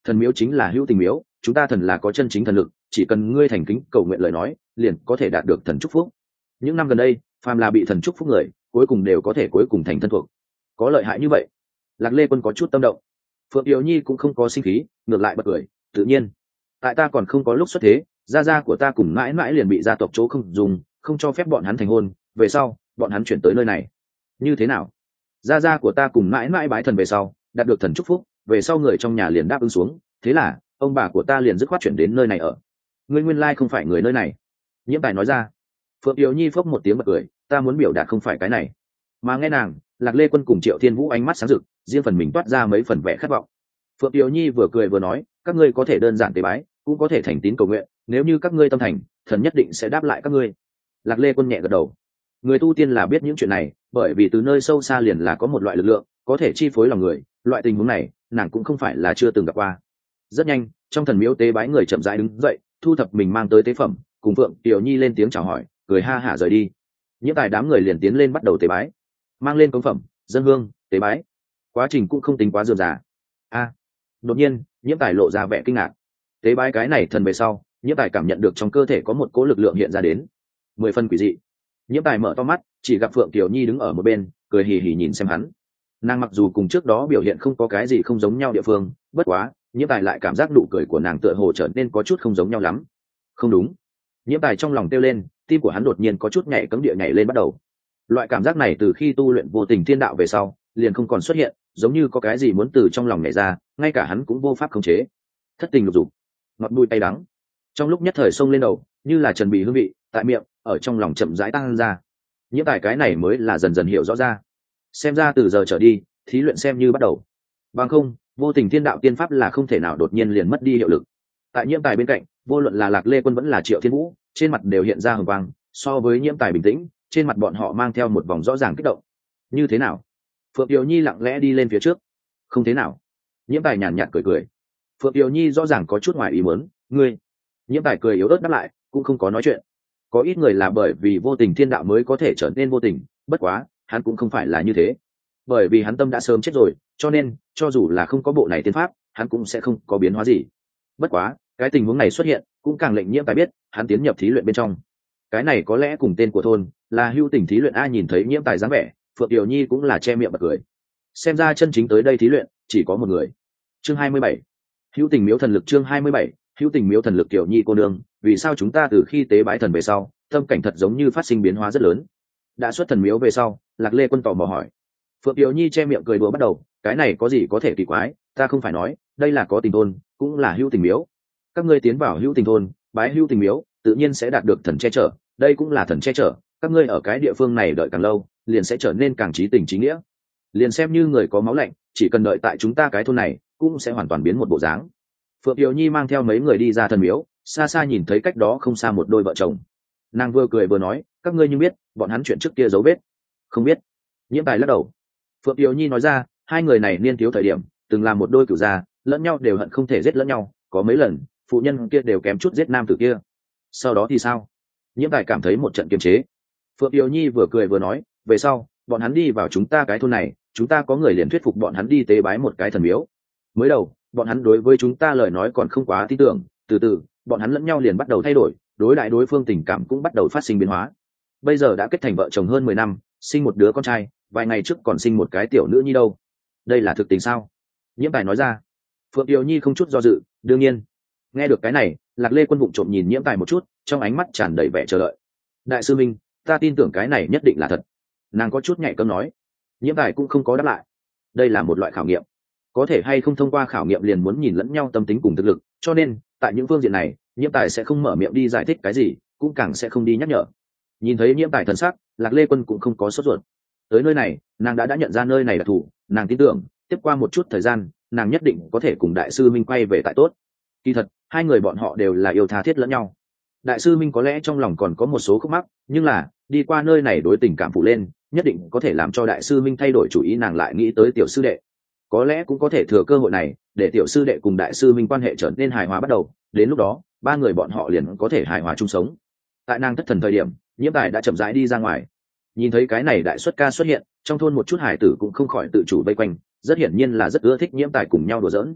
thần miếu chính là hữu tình miếu, chúng ta thần là có chân chính thần lực, chỉ cần ngươi thành kính cầu nguyện lời nói liền có thể đạt được thần chúc phúc. Những năm gần đây phàm là bị thần chúc phúc người cuối cùng đều có thể cuối cùng thành thân thuộc. Có lợi hại như vậy? Lạc Lê Quân có chút tâm động. Phượng Tiểu Nhi cũng không có sinh khí, ngược lại bật cười, tự nhiên tại ta còn không có lúc xuất thế, gia gia của ta cùng mãi mãi liền bị gia tộc chỗ không dùng, không cho phép bọn hắn thành hôn, về sau bọn hắn chuyển tới nơi này. Như thế nào? Gia gia của ta cùng mãi mãi bái thần về sau đạt được thần chúc phúc, về sau người trong nhà liền đáp ứng xuống, thế là ông bà của ta liền dứt khoát chuyển đến nơi này ở. Ngươi nguyên lai không phải người nơi này. Nhiễm Tài nói ra. Phượng Tiểu Nhi phốc một tiếng bật cười, ta muốn biểu đạt không phải cái này. Mà nghe nàng, Lạc Lê Quân cùng Triệu Thiên Vũ ánh mắt sáng rực, riêng phần mình toát ra mấy phần vẻ khát vọng. Phượng Tiểu Nhi vừa cười vừa nói, các ngươi có thể đơn giản tế bái, cũng có thể thành tín cầu nguyện, nếu như các ngươi tâm thành, thần nhất định sẽ đáp lại các ngươi. Lạc Lê Quân nhẹ gật đầu. Người tu tiên là biết những chuyện này, bởi vì từ nơi sâu xa liền là có một loại lực lượng có thể chi phối lòng người, loại tình huống này nàng cũng không phải là chưa từng gặp qua. Rất nhanh, trong thần miếu tế bái người chậm rãi đứng dậy, thu thập mình mang tới tế phẩm, cùng Phượng Tiểu Nhi lên tiếng chào hỏi, cười ha hả rời đi. Những tài đám người liền tiến lên bắt đầu tế bái, mang lên cống phẩm, dân hương, tế bái. Quá trình cũng không tính quá rườm rà. A, đột nhiên, Nhiễm Tài lộ ra vẻ kinh ngạc. Tế bái cái này thần về sau, Nhiễm Tài cảm nhận được trong cơ thể có một cỗ lực lượng hiện ra đến, mười phân quỷ dị. Nhiễm Tài mở to mắt, chỉ gặp Phượng Tiểu Nhi đứng ở một bên, cười hì hì nhìn xem hắn. Nàng mặc dù cùng trước đó biểu hiện không có cái gì không giống nhau địa phương, bất quá Nhiễm Tài lại cảm giác nụ cười của nàng tựa hồ trở nên có chút không giống nhau lắm. Không đúng. Nhiễm Tài trong lòng kêu lên, tim của hắn đột nhiên có chút nhảy cấm địa nhảy lên bắt đầu. Loại cảm giác này từ khi tu luyện vô tình thiên đạo về sau liền không còn xuất hiện, giống như có cái gì muốn từ trong lòng nhảy ra, ngay cả hắn cũng vô pháp khống chế. Thất tình lục dục, ngọt bùi tay đắng, trong lúc nhất thời xông lên đầu, như là trần bì hương vị tại miệng, ở trong lòng chậm rãi tăng ra. Nhiễm Tài cái này mới là dần dần hiểu rõ ra. Xem ra từ giờ trở đi, thí luyện xem như bắt đầu. Bằng không, vô tình thiên đạo tiên pháp là không thể nào đột nhiên liền mất đi hiệu lực. Tại Nhiễm Tài bên cạnh, vô luận là Lạc Lê Quân vẫn là Triệu Thiên Vũ, trên mặt đều hiện ra hừng quang, so với Nhiễm Tài bình tĩnh, trên mặt bọn họ mang theo một vòng rõ ràng kích động. Như thế nào? Phượng Tiểu Nhi lặng lẽ đi lên phía trước. Không thế nào. Nhiễm Tài nhàn nhạt cười cười. Phượng Tiểu Nhi rõ ràng có chút ngoài ý muốn, ngươi. Nhiễm Tài cười yếu ớt đáp lại, cũng không có nói chuyện. Có ít người là bởi vì vô tình thiên đạo mới có thể trở nên vô tình, bất quá hắn cũng không phải là như thế, bởi vì hắn tâm đã sớm chết rồi, cho nên cho dù là không có bộ này tiên pháp, hắn cũng sẽ không có biến hóa gì. Bất quá cái tình huống này xuất hiện cũng càng lệnh Nhiễm Tài biết hắn tiến nhập thí luyện bên trong. Cái này có lẽ cùng tên của thôn là hưu tình thí luyện. A nhìn thấy Nhiễm Tài dáng vẻ, Phượng Tiểu Nhi cũng là che miệng bật cười. Xem ra chân chính tới đây thí luyện chỉ có một người. Chương hai mươi bảy, hữu tình miếu thần lực. Chương hai mươi bảy, hữu tình miếu thần lực. Tiểu Nhi cô nương, vì sao chúng ta từ khi tế bái thần về sau tâm cảnh thật giống như phát sinh biến hóa rất lớn? Đã xuất thần miếu về sau, Lạc Lê Quân tò mò hỏi. Phượng Tiểu Nhi che miệng cười đùa bắt đầu, cái này có gì có thể kỳ quái, ta không phải nói đây là có tình thôn, cũng là hữu tình miếu. Các ngươi tiến vào hữu tình thôn, bái hữu tình miếu, tự nhiên sẽ đạt được thần che chở, đây cũng là thần che chở. Các ngươi ở cái địa phương này đợi càng lâu, liền sẽ trở nên càng trí tình trí nghĩa. Liền xem như người có máu lạnh, chỉ cần đợi tại chúng ta cái thôn này, cũng sẽ hoàn toàn biến một bộ dáng. Phượng Tiểu Nhi mang theo mấy người đi ra thần miếu, xa xa nhìn thấy cách đó không xa một đôi vợ chồng. Nàng vừa cười vừa nói, các ngươi như biết bọn hắn chuyện trước kia dấu vết? Không biết. Nhiễm Tài lắc đầu. Phượng Tiểu Nhi nói ra, hai người này niên thiếu thời điểm từng làm một đôi cửu gia, lẫn nhau đều hận không thể giết lẫn nhau, có mấy lần phụ nhân kia đều kém chút giết nam tử kia. Sau đó thì sao? Nhiễm Tài cảm thấy một trận kiềm chế. Phượng Tiểu Nhi vừa cười vừa nói, về sau bọn hắn đi vào chúng ta cái thôn này, chúng ta có người liền thuyết phục bọn hắn đi tế bái một cái thần miếu. Mới đầu bọn hắn đối với chúng ta lời nói còn không quá tin tưởng, từ từ bọn hắn lẫn nhau liền bắt đầu thay đổi, đối đại đối phương tình cảm cũng bắt đầu phát sinh biến hóa. Bây giờ đã kết thành vợ chồng hơn mười năm, sinh một đứa con trai, vài ngày trước còn sinh một cái tiểu nữ nhi đâu. Đây là thực tình sao? Nhiễm Tài nói ra. Phượng Tiểu Nhi không chút do dự, đương nhiên. Nghe được cái này, Lạc Lê Quân vụng trộm nhìn Nhiễm Tài một chút, trong ánh mắt tràn đầy vẻ chờ đợi. Đại sư minh, ta tin tưởng cái này nhất định là thật. Nàng có chút nhạy cấm nói. Nhiễm Tài cũng không có đáp lại. Đây là một loại khảo nghiệm, có thể hay không thông qua khảo nghiệm liền muốn nhìn lẫn nhau tâm tính cùng thực lực, cho nên tại những phương diện này Nhiễm Tài sẽ không mở miệng đi giải thích cái gì, cũng càng sẽ không đi nhắc nhở. Nhìn thấy Nhiễm Tài thần sắc, Lạc Lê Quân cũng không có sốt ruột. Tới nơi này nàng đã đã nhận ra nơi này là thủ, nàng tin tưởng tiếp qua một chút thời gian nàng nhất định có thể cùng đại sư minh quay về tại tốt. Kỳ thật hai người bọn họ đều là yêu tha thiết lẫn nhau. Đại sư minh có lẽ trong lòng còn có một số khúc mắc, nhưng là đi qua nơi này đối tình cảm phụ lên, nhất định có thể làm cho đại sư minh thay đổi chủ ý. Nàng lại nghĩ tới tiểu sư đệ, có lẽ cũng có thể thừa cơ hội này để tiểu sư đệ cùng đại sư minh quan hệ trở nên hài hòa bắt đầu, đến lúc đó ba người bọn họ liền có thể hài hòa chung sống. Tại nàng thất thần thời điểm, Nhiễm Tài đã chậm rãi đi ra ngoài. Nhìn thấy cái này đại xuất ca xuất hiện, trong thôn một chút hải tử cũng không khỏi tự chủ vây quanh, rất hiển nhiên là rất ưa thích Nhiễm Tài cùng nhau đùa giỡn.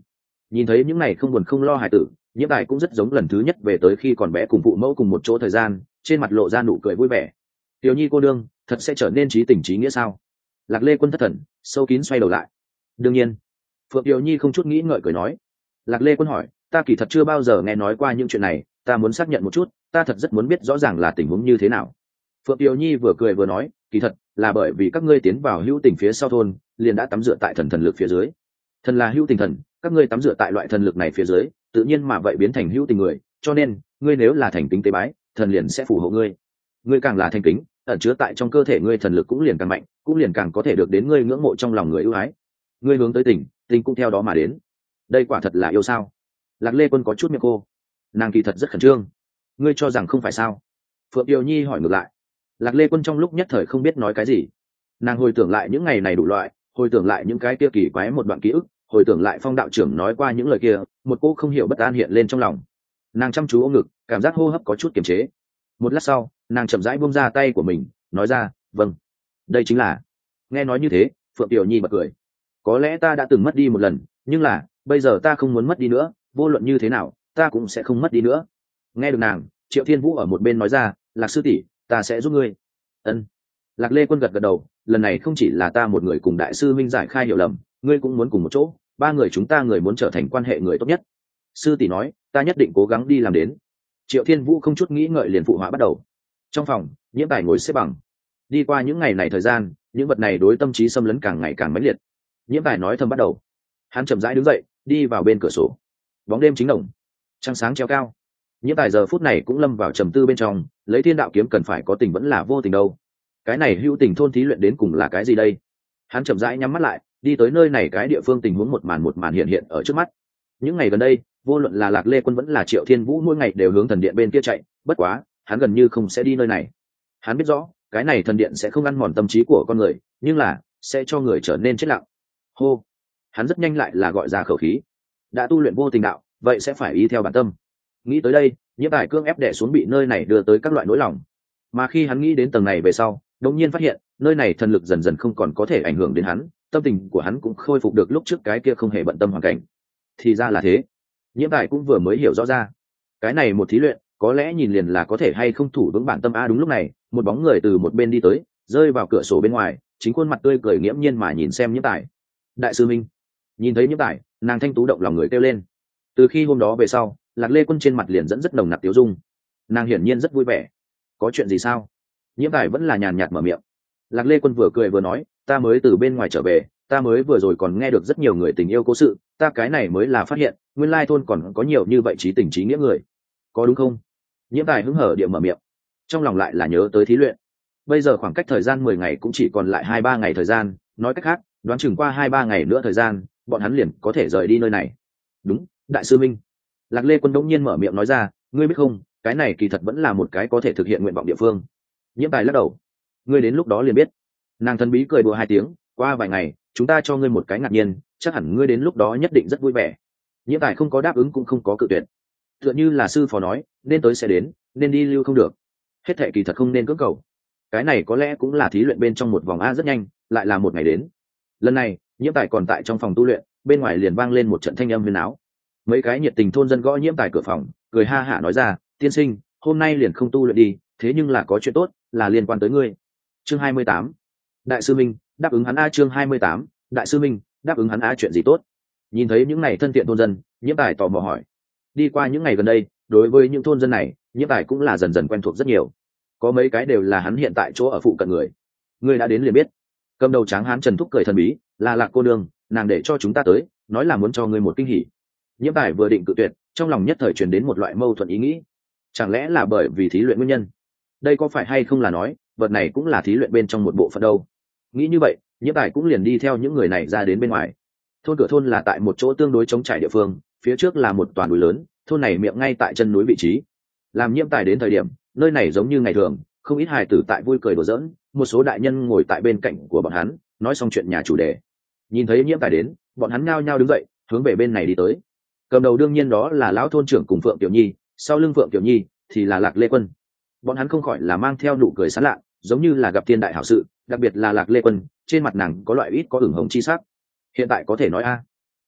Nhìn thấy những này không buồn không lo hài tử, Nhiễm Tài cũng rất giống lần thứ nhất về tới khi còn bé cùng phụ mẫu cùng một chỗ thời gian, trên mặt lộ ra nụ cười vui vẻ. Tiểu Nhi cô đương thật sẽ trở nên trí tình trí nghĩa sao? Lạc Lê Quân thất thần, sâu kín xoay đầu lại. Đương nhiên. Phượng Tiểu Nhi không chút nghĩ ngợi cười nói. Lạc Lê Quân hỏi, ta kỳ thật chưa bao giờ nghe nói qua những chuyện này, ta muốn xác nhận một chút, ta thật rất muốn biết rõ ràng là tình huống như thế nào. Phượng Tiểu Nhi vừa cười vừa nói, kỳ thật là bởi vì các ngươi tiến vào hữu tình phía sau thôn, liền đã tắm rửa tại thần thần lực phía dưới. Thần là hữu tình thần, các ngươi tắm rửa tại loại thần lực này phía dưới, tự nhiên mà vậy biến thành hữu tình người, cho nên ngươi nếu là thành kính tế bái, thần liền sẽ phù hộ ngươi. Ngươi càng là thành kính, ẩn chứa tại trong cơ thể ngươi thần lực cũng liền càng mạnh, cũng liền càng có thể được đến ngươi ngưỡng mộ trong lòng người ưu ái. Ngươi hướng tới tình, tình cũng theo đó mà đến. Đây quả thật là yêu sao? Lạc Lê Quân có chút miệng cô, nàng kỳ thật rất khẩn trương. Ngươi cho rằng không phải sao? Phượng Yêu Nhi hỏi ngược lại. Lạc Lê Quân trong lúc nhất thời không biết nói cái gì. Nàng hồi tưởng lại những ngày này đủ loại, hồi tưởng lại những cái kia kỳ quái một đoạn ký ức, hồi tưởng lại Phong đạo trưởng nói qua những lời kia, một cô không hiểu bất an hiện lên trong lòng. Nàng chăm chú ôm ngực, cảm giác hô hấp có chút kiềm chế. Một lát sau, nàng chậm rãi buông ra tay của mình, nói ra, vâng, đây chính là. Nghe nói như thế, Phượng Tiểu Nhi bật cười. Có lẽ ta đã từng mất đi một lần, nhưng là bây giờ ta không muốn mất đi nữa, vô luận như thế nào ta cũng sẽ không mất đi nữa. Nghe được nàng, Triệu Thiên Vũ ở một bên nói ra, Lạc sư tỷ, ta sẽ giúp ngươi. Ân. Lạc Lê Quân gật gật đầu, lần này không chỉ là ta một người cùng đại sư minh giải khai hiểu lầm, ngươi cũng muốn cùng một chỗ, ba người chúng ta người muốn trở thành quan hệ người tốt nhất. Sư tỷ nói, ta nhất định cố gắng đi làm đến. Triệu Thiên Vũ không chút nghĩ ngợi liền phụ họa bắt đầu. Trong phòng, Nhiễm Tài ngồi xếp bằng. Đi qua những ngày này thời gian, những vật này đối tâm trí xâm lấn càng ngày càng mãnh liệt. Nhiễm Tài nói thầm bắt đầu. Hắn chậm rãi đứng dậy, đi vào bên cửa sổ. Bóng đêm chính đồng, trăng sáng treo cao. Nhiễm Tài giờ phút này cũng lâm vào trầm tư bên trong, lấy thiên đạo kiếm cần phải có tình vẫn là vô tình đâu. Cái này hữu tình thôn thí luyện đến cùng là cái gì đây? Hắn chậm rãi nhắm mắt lại, đi tới nơi này, cái địa phương tình huống một màn một màn hiện hiện ở trước mắt. Những ngày gần đây, vô luận là Lạc Lê Quân vẫn là Triệu Thiên Vũ mỗi ngày đều hướng thần điện bên kia chạy, bất quá hắn gần như không sẽ đi nơi này. Hắn biết rõ cái này thần điện sẽ không ăn mòn tâm trí của con người, nhưng là sẽ cho người trở nên chết lặng. Hô, hắn rất nhanh lại là gọi ra khẩu khí. Đã tu luyện vô tình đạo, vậy sẽ phải ý theo bản tâm. Nghĩ tới đây, Nhiễm Tài cương ép đè xuống bị nơi này đưa tới các loại nỗi lòng. Mà khi hắn nghĩ đến tầng này về sau, đột nhiên phát hiện nơi này thần lực dần dần không còn có thể ảnh hưởng đến hắn, tâm tình của hắn cũng khôi phục được lúc trước cái kia không hề bận tâm hoàn cảnh. Thì ra là thế. Nhiễm Tài cũng vừa mới hiểu rõ ra, cái này một thí luyện có lẽ nhìn liền là có thể hay không thủ vững bản tâm. A đúng lúc này, một bóng người từ một bên đi tới, rơi vào cửa sổ bên ngoài, chính khuôn mặt tươi cười nghiễm nhiên mà nhìn xem Nhiễm Tài. Đại sư Minh. Nhìn thấy Nhiễm Tài, nàng thanh tú động lòng người kêu lên. Từ khi hôm đó về sau, Lạc Lê Quân trên mặt liền dẫn rất nồng nặc tiêu dung. Nàng hiển nhiên rất vui vẻ. Có chuyện gì sao? Nhiễm Tài vẫn là nhàn nhạt mở miệng. Lạc Lê Quân vừa cười vừa nói, ta mới từ bên ngoài trở về, ta mới vừa rồi còn nghe được rất nhiều người tình yêu cố sự, ta cái này mới là phát hiện nguyên lai thôn còn có nhiều như vậy trí tình trí nghĩa người, có đúng không? Nhiễm Tài hứng hở địa mở miệng, trong lòng lại là nhớ tới thí luyện. Bây giờ khoảng cách thời gian mười ngày cũng chỉ còn lại hai ba ngày thời gian, nói cách khác đoán chừng qua hai ba ngày nữa thời gian bọn hắn liền có thể rời đi nơi này. Đúng, đại sư Minh. Lạc Lê Quân đống nhiên mở miệng nói ra, ngươi biết không, cái này kỳ thật vẫn là một cái có thể thực hiện nguyện vọng địa phương. Nhiễm Tài lắc đầu, ngươi đến lúc đó liền biết. Nàng thần bí cười đùa hai tiếng, qua vài ngày chúng ta cho ngươi một cái ngạc nhiên, chắc hẳn ngươi đến lúc đó nhất định rất vui vẻ. Nhiễm Tài không có đáp ứng cũng không có cự tuyệt, tựa như là sư phó nói, nên tới sẽ đến, nên đi lưu không được. Hết thệ kỳ thật không nên cưỡng cầu. Cái này có lẽ cũng là thí luyện bên trong một vòng a, rất nhanh lại là một ngày đến. Lần này Nhiễm Tài còn tại trong phòng tu luyện, bên ngoài liền vang lên một trận thanh âm huyền áo. Mấy cái nhiệt tình thôn dân gõ Nhiễm Tài cửa phòng, cười ha hả nói ra, tiên sinh, hôm nay liền không tu luyện đi, thế nhưng là có chuyện tốt, là liên quan tới ngươi. Chương hai mươi tám, đại sư Minh đáp ứng hắn a. Chương hai mươi tám, đại sư Minh đáp ứng hắn a. Chuyện gì tốt? Nhìn thấy những này thân thiện thôn dân, Nhiễm Tài tò mò hỏi. Đi qua những ngày gần đây, đối với những thôn dân này, Nhiễm Tài cũng là dần dần quen thuộc rất nhiều. Có mấy cái đều là hắn hiện tại chỗ ở phụ cận người. Ngươi đã đến liền biết. Cầm đầu tráng hán Trần Thúc cười thần bí, là Lạc cô nương, nàng để cho chúng ta tới, nói là muốn cho ngươi một kinh hỉ. Nhiễm Tài vừa định cự tuyệt, trong lòng nhất thời truyền đến một loại mâu thuẫn ý nghĩ. Chẳng lẽ là bởi vì thí luyện nguyên nhân? Đây có phải hay không là nói, vật này cũng là thí luyện bên trong một bộ phận đâu? Nghĩ như vậy, Nhiễm Tài cũng liền đi theo những người này ra đến bên ngoài. Thôn cửa thôn là tại một chỗ tương đối trống trải địa phương, phía trước là một toàn núi lớn, thôn này miệng ngay tại chân núi vị trí. Làm Nhiễm Tài đến thời điểm, nơi này giống như ngày thường, không ít hài tử tại vui cười đùa giỡn, một số đại nhân ngồi tại bên cạnh của bọn hắn, nói xong chuyện nhà chủ đề. Nhìn thấy Nhiễm Tài đến, bọn hắn nhao nhao đứng dậy, hướng về bên này đi tới. Cầm đầu đương nhiên đó là lão thôn trưởng cùng Phượng Tiểu Nhi, sau lưng Phượng Tiểu Nhi thì là Lạc Lê Quân. Bọn hắn không khỏi là mang theo nụ cười sán lạ, giống như là gặp thiên đại hảo sự, đặc biệt là Lạc Lê Quân, trên mặt nàng có loại ít có ửng hồng chi sắc. Hiện tại có thể nói a.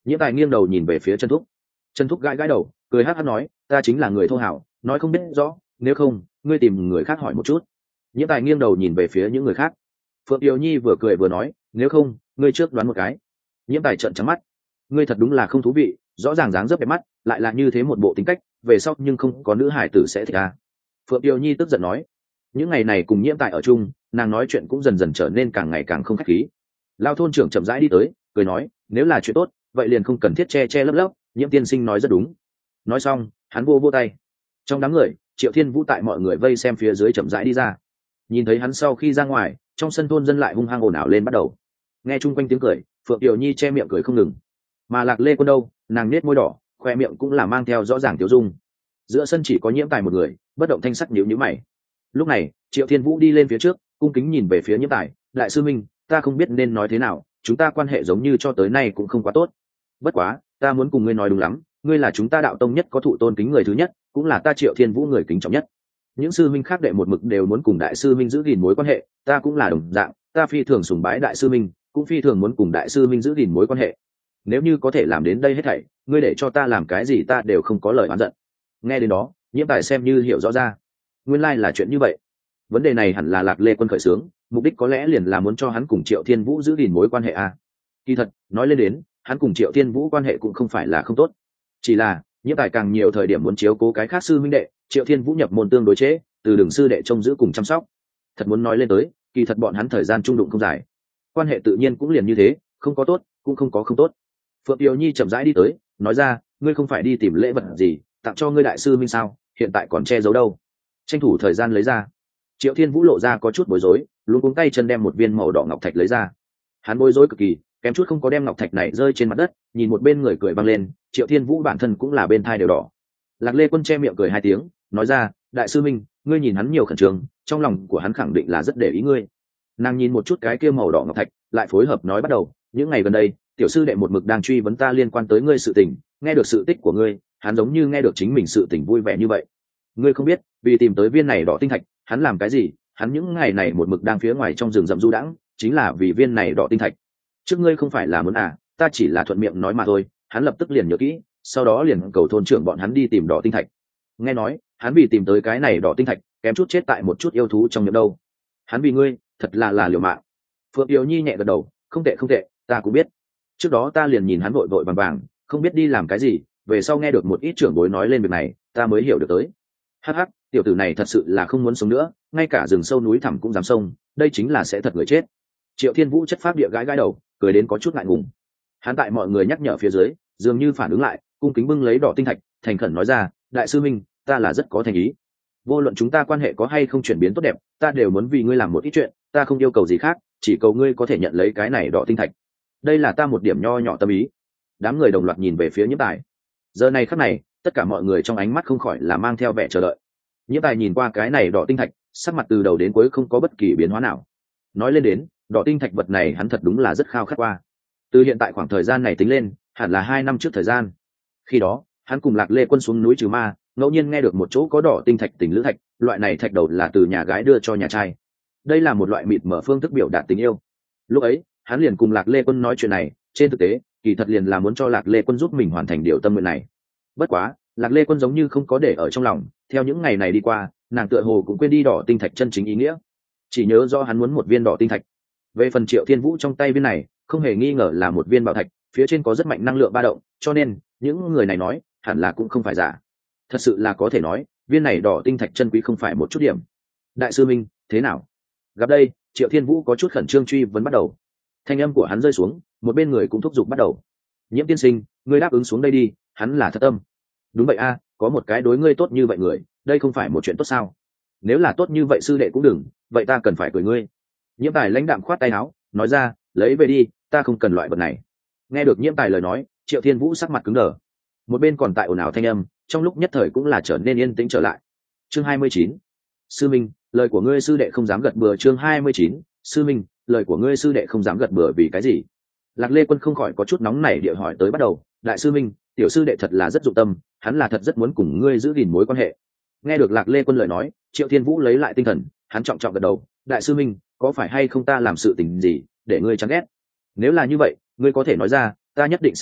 Nhiễm Tài nghiêng đầu nhìn về phía Trần Thúc. Trần Thúc gãi gãi đầu, cười hát hát nói, ta chính là người thô hảo, nói không biết rõ, nếu không ngươi tìm người khác hỏi một chút. Nhiễm Tài nghiêng đầu nhìn về phía những người khác. Phượng Tiểu Nhi vừa cười vừa nói, nếu không ngươi trước đoán một cái. Nhiễm Tài trợn trắng mắt, ngươi thật đúng là không thú vị, rõ ràng dáng dấp đẹp mắt, lại là như thế một bộ tính cách, về sau nhưng không có nữ hải tử sẽ thích à. Phượng Tiểu Nhi tức giận nói, những ngày này cùng Nhiễm Tài ở chung, nàng nói chuyện cũng dần dần trở nên càng ngày càng không khách khí. Lao thôn trưởng chậm rãi đi tới, cười nói, nếu là chuyện tốt, vậy liền không cần thiết che che lấp lấp, Nhiễm tiên sinh nói rất đúng. Nói xong, hắn vô vô tay. Trong đám người, Triệu Thiên Vũ tại mọi người vây xem phía dưới chậm rãi đi ra. Nhìn thấy hắn sau khi ra ngoài, trong sân thôn dân lại hung hăng ồn ào lên bắt đầu. Nghe chung quanh tiếng cười, Phượng Tiểu Nhi che miệng cười không ngừng. Mà Lạc Lê Quân đâu, nàng nết môi đỏ, khoe miệng cũng là mang theo rõ ràng tiêu dung. Giữa sân chỉ có Nhiễm Tài một người, bất động thanh sắc nhíu nhíu mày. Lúc này, Triệu Thiên Vũ đi lên phía trước, cung kính nhìn về phía Nhiễm Tài, đại sư minh, ta không biết nên nói thế nào, chúng ta quan hệ giống như cho tới nay cũng không quá tốt. Bất quá, ta muốn cùng ngươi nói đúng lắm, ngươi là chúng ta đạo tông nhất có thụ tôn kính người thứ nhất, cũng là ta Triệu Thiên Vũ người kính trọng nhất. Những sư minh khác đệ một mực đều muốn cùng đại sư minh giữ gìn mối quan hệ, ta cũng là đồng dạng, ta phi thường sùng bái đại sư minh, cũng phi thường muốn cùng đại sư minh giữ gìn mối quan hệ. Nếu như có thể làm đến đây hết thảy, ngươi để cho ta làm cái gì ta đều không có lời oán giận. Nghe đến đó, Nhiễm Tài xem như hiểu rõ ra, nguyên lai là chuyện như vậy. Vấn đề này hẳn là Lạc Lê Quân khởi xướng, mục đích có lẽ liền là muốn cho hắn cùng Triệu Thiên Vũ giữ gìn mối quan hệ a. Kỳ thật, nói lên đến, hắn cùng Triệu Thiên Vũ quan hệ cũng không phải là không tốt, chỉ là Nhiễm Tài càng nhiều thời điểm muốn chiếu cố cái khác sư minh đệ, Triệu Thiên Vũ nhập môn tương đối chế, từ đường sư đệ trông giữ cùng chăm sóc. Thật muốn nói lên tới, kỳ thật bọn hắn thời gian trung đụng không dài, quan hệ tự nhiên cũng liền như thế, không có tốt, cũng không có không tốt. Phượng Tiểu Nhi chậm rãi đi tới, nói ra, ngươi không phải đi tìm lễ vật gì, tặng cho ngươi đại sư minh sao, hiện tại còn che giấu đâu? Tranh thủ thời gian lấy ra. Triệu Thiên Vũ lộ ra có chút bối rối, luống cuống tay chân đem một viên màu đỏ ngọc thạch lấy ra. Hắn bối rối cực kỳ, kém chút không có đem ngọc thạch này rơi trên mặt đất, nhìn một bên người cười vang lên, Triệu Thiên Vũ bản thân cũng là bên thai đều đỏ. Lạc Lê Quân che miệng cười hai tiếng, nói ra, đại sư minh, ngươi nhìn hắn nhiều khẩn trương, trong lòng của hắn khẳng định là rất để ý ngươi. Nàng nhìn một chút cái kia màu đỏ ngọc thạch, lại phối hợp nói bắt đầu, những ngày gần đây, tiểu sư đệ một mực đang truy vấn ta liên quan tới ngươi sự tình, nghe được sự tích của ngươi, hắn giống như nghe được chính mình sự tình vui vẻ như vậy. Ngươi không biết, vì tìm tới viên này đỏ tinh thạch, hắn làm cái gì? Hắn những ngày này một mực đang phía ngoài trong rừng rậm du đãng, chính là vì viên này đỏ tinh thạch. Trước ngươi không phải là muốn à, ta chỉ là thuận miệng nói mà thôi. Hắn lập tức liền nhớ kỹ, sau đó liền cầu thôn trưởng bọn hắn đi tìm đỏ tinh thạch. Nghe nói, hắn vì tìm tới cái này đỏ tinh thạch, kém chút chết tại một chút yêu thú trong miệng đâu. Hắn vì ngươi, thật là là liều mạng. Phượng Tiểu Nhi nhẹ gật đầu, không tệ không tệ, ta cũng biết. Trước đó ta liền nhìn hắn vội vội vàng vàng, không biết đi làm cái gì, về sau nghe được một ít trưởng bối nói lên việc này, ta mới hiểu được tới. Hắc hắc, tiểu tử này thật sự là không muốn sống nữa, ngay cả rừng sâu núi thẳm cũng dám xông, đây chính là sẽ thật người chết. Triệu Thiên Vũ chất phác địa gãi gãi đầu, cười đến có chút ngại ngùng. Hắn tại mọi người nhắc nhở phía dưới, dường như phản ứng lại, cung kính bưng lấy đỏ tinh thạch, thành khẩn nói ra, đại sư minh, ta là rất có thành ý. Vô luận chúng ta quan hệ có hay không chuyển biến tốt đẹp, ta đều muốn vì ngươi làm một ít chuyện, ta không yêu cầu gì khác, chỉ cầu ngươi có thể nhận lấy cái này đỏ tinh thạch. Đây là ta một điểm nho nhỏ tâm ý. Đám người đồng loạt nhìn về phía Nhiễm Tài. Giờ này khắc này, tất cả mọi người trong ánh mắt không khỏi là mang theo vẻ chờ đợi. Nhiễm Tài nhìn qua cái này đỏ tinh thạch, sắc mặt từ đầu đến cuối không có bất kỳ biến hóa nào. Nói lên đến, đỏ tinh thạch vật này hắn thật đúng là rất khao khát qua. Từ hiện tại khoảng thời gian này tính lên, hẳn là hai năm trước thời gian. Khi đó, hắn cùng Lạc Lê Quân xuống núi trừ ma, ngẫu nhiên nghe được một chỗ có đỏ tinh thạch tình lữ thạch, loại này thạch đầu là từ nhà gái đưa cho nhà trai. Đây là một loại mịt mở phương thức biểu đạt tình yêu. Lúc ấy, hắn liền cùng Lạc Lê Quân nói chuyện này, trên thực tế, kỳ thật liền là muốn cho Lạc Lê Quân giúp mình hoàn thành điều tâm nguyện này. Bất quá, Lạc Lê Quân giống như không có để ở trong lòng, theo những ngày này đi qua, nàng tựa hồ cũng quên đi đỏ tinh thạch chân chính ý nghĩa, chỉ nhớ do hắn muốn một viên đỏ tinh thạch. Về phần Triệu Thiên Vũ trong tay viên này, không hề nghi ngờ là một viên bảo thạch, phía trên có rất mạnh năng lượng ba động, cho nên những người này nói hẳn là cũng không phải giả. Thật sự là có thể nói, viên này đỏ tinh thạch chân quý không phải một chút điểm. Đại sư minh, thế nào? Gặp đây, Triệu Thiên Vũ có chút khẩn trương truy vấn bắt đầu. Thanh âm của hắn rơi xuống, một bên người cũng thúc giục bắt đầu. Nhiễm tiên sinh, ngươi đáp ứng xuống đây đi, hắn là thật tâm. Đúng vậy a, có một cái đối ngươi tốt như vậy người, đây không phải một chuyện tốt sao? Nếu là tốt như vậy sư đệ cũng đừng, vậy ta cần phải cười ngươi. Nhiễm Tài lãnh đạm khoát tay áo, nói ra, lấy về đi, ta không cần loại vật này. Nghe được Nhiễm Tài lời nói, Triệu Thiên Vũ sắc mặt cứng đờ. Một bên còn tại ồn ào thanh âm, trong lúc nhất thời cũng là trở nên yên tĩnh trở lại. Chương hai mươi chín, sư minh, lời của ngươi sư đệ không dám gật bừa. Chương hai mươi chín, sư minh, lời của ngươi sư đệ không dám gật bừa vì cái gì? Lạc Lê Quân không khỏi có chút nóng nảy địa hỏi tới bắt đầu. Đại sư minh, tiểu sư đệ thật là rất dụng tâm, hắn là thật rất muốn cùng ngươi giữ gìn mối quan hệ. Nghe được Lạc Lê Quân lời nói, Triệu Thiên Vũ lấy lại tinh thần, hắn trọng trọng gật đầu. Đại sư minh, có phải hay không ta làm sự tình gì để ngươi chán ghét? Nếu là như vậy, ngươi có thể nói ra, ta nhất định sẽ đổi,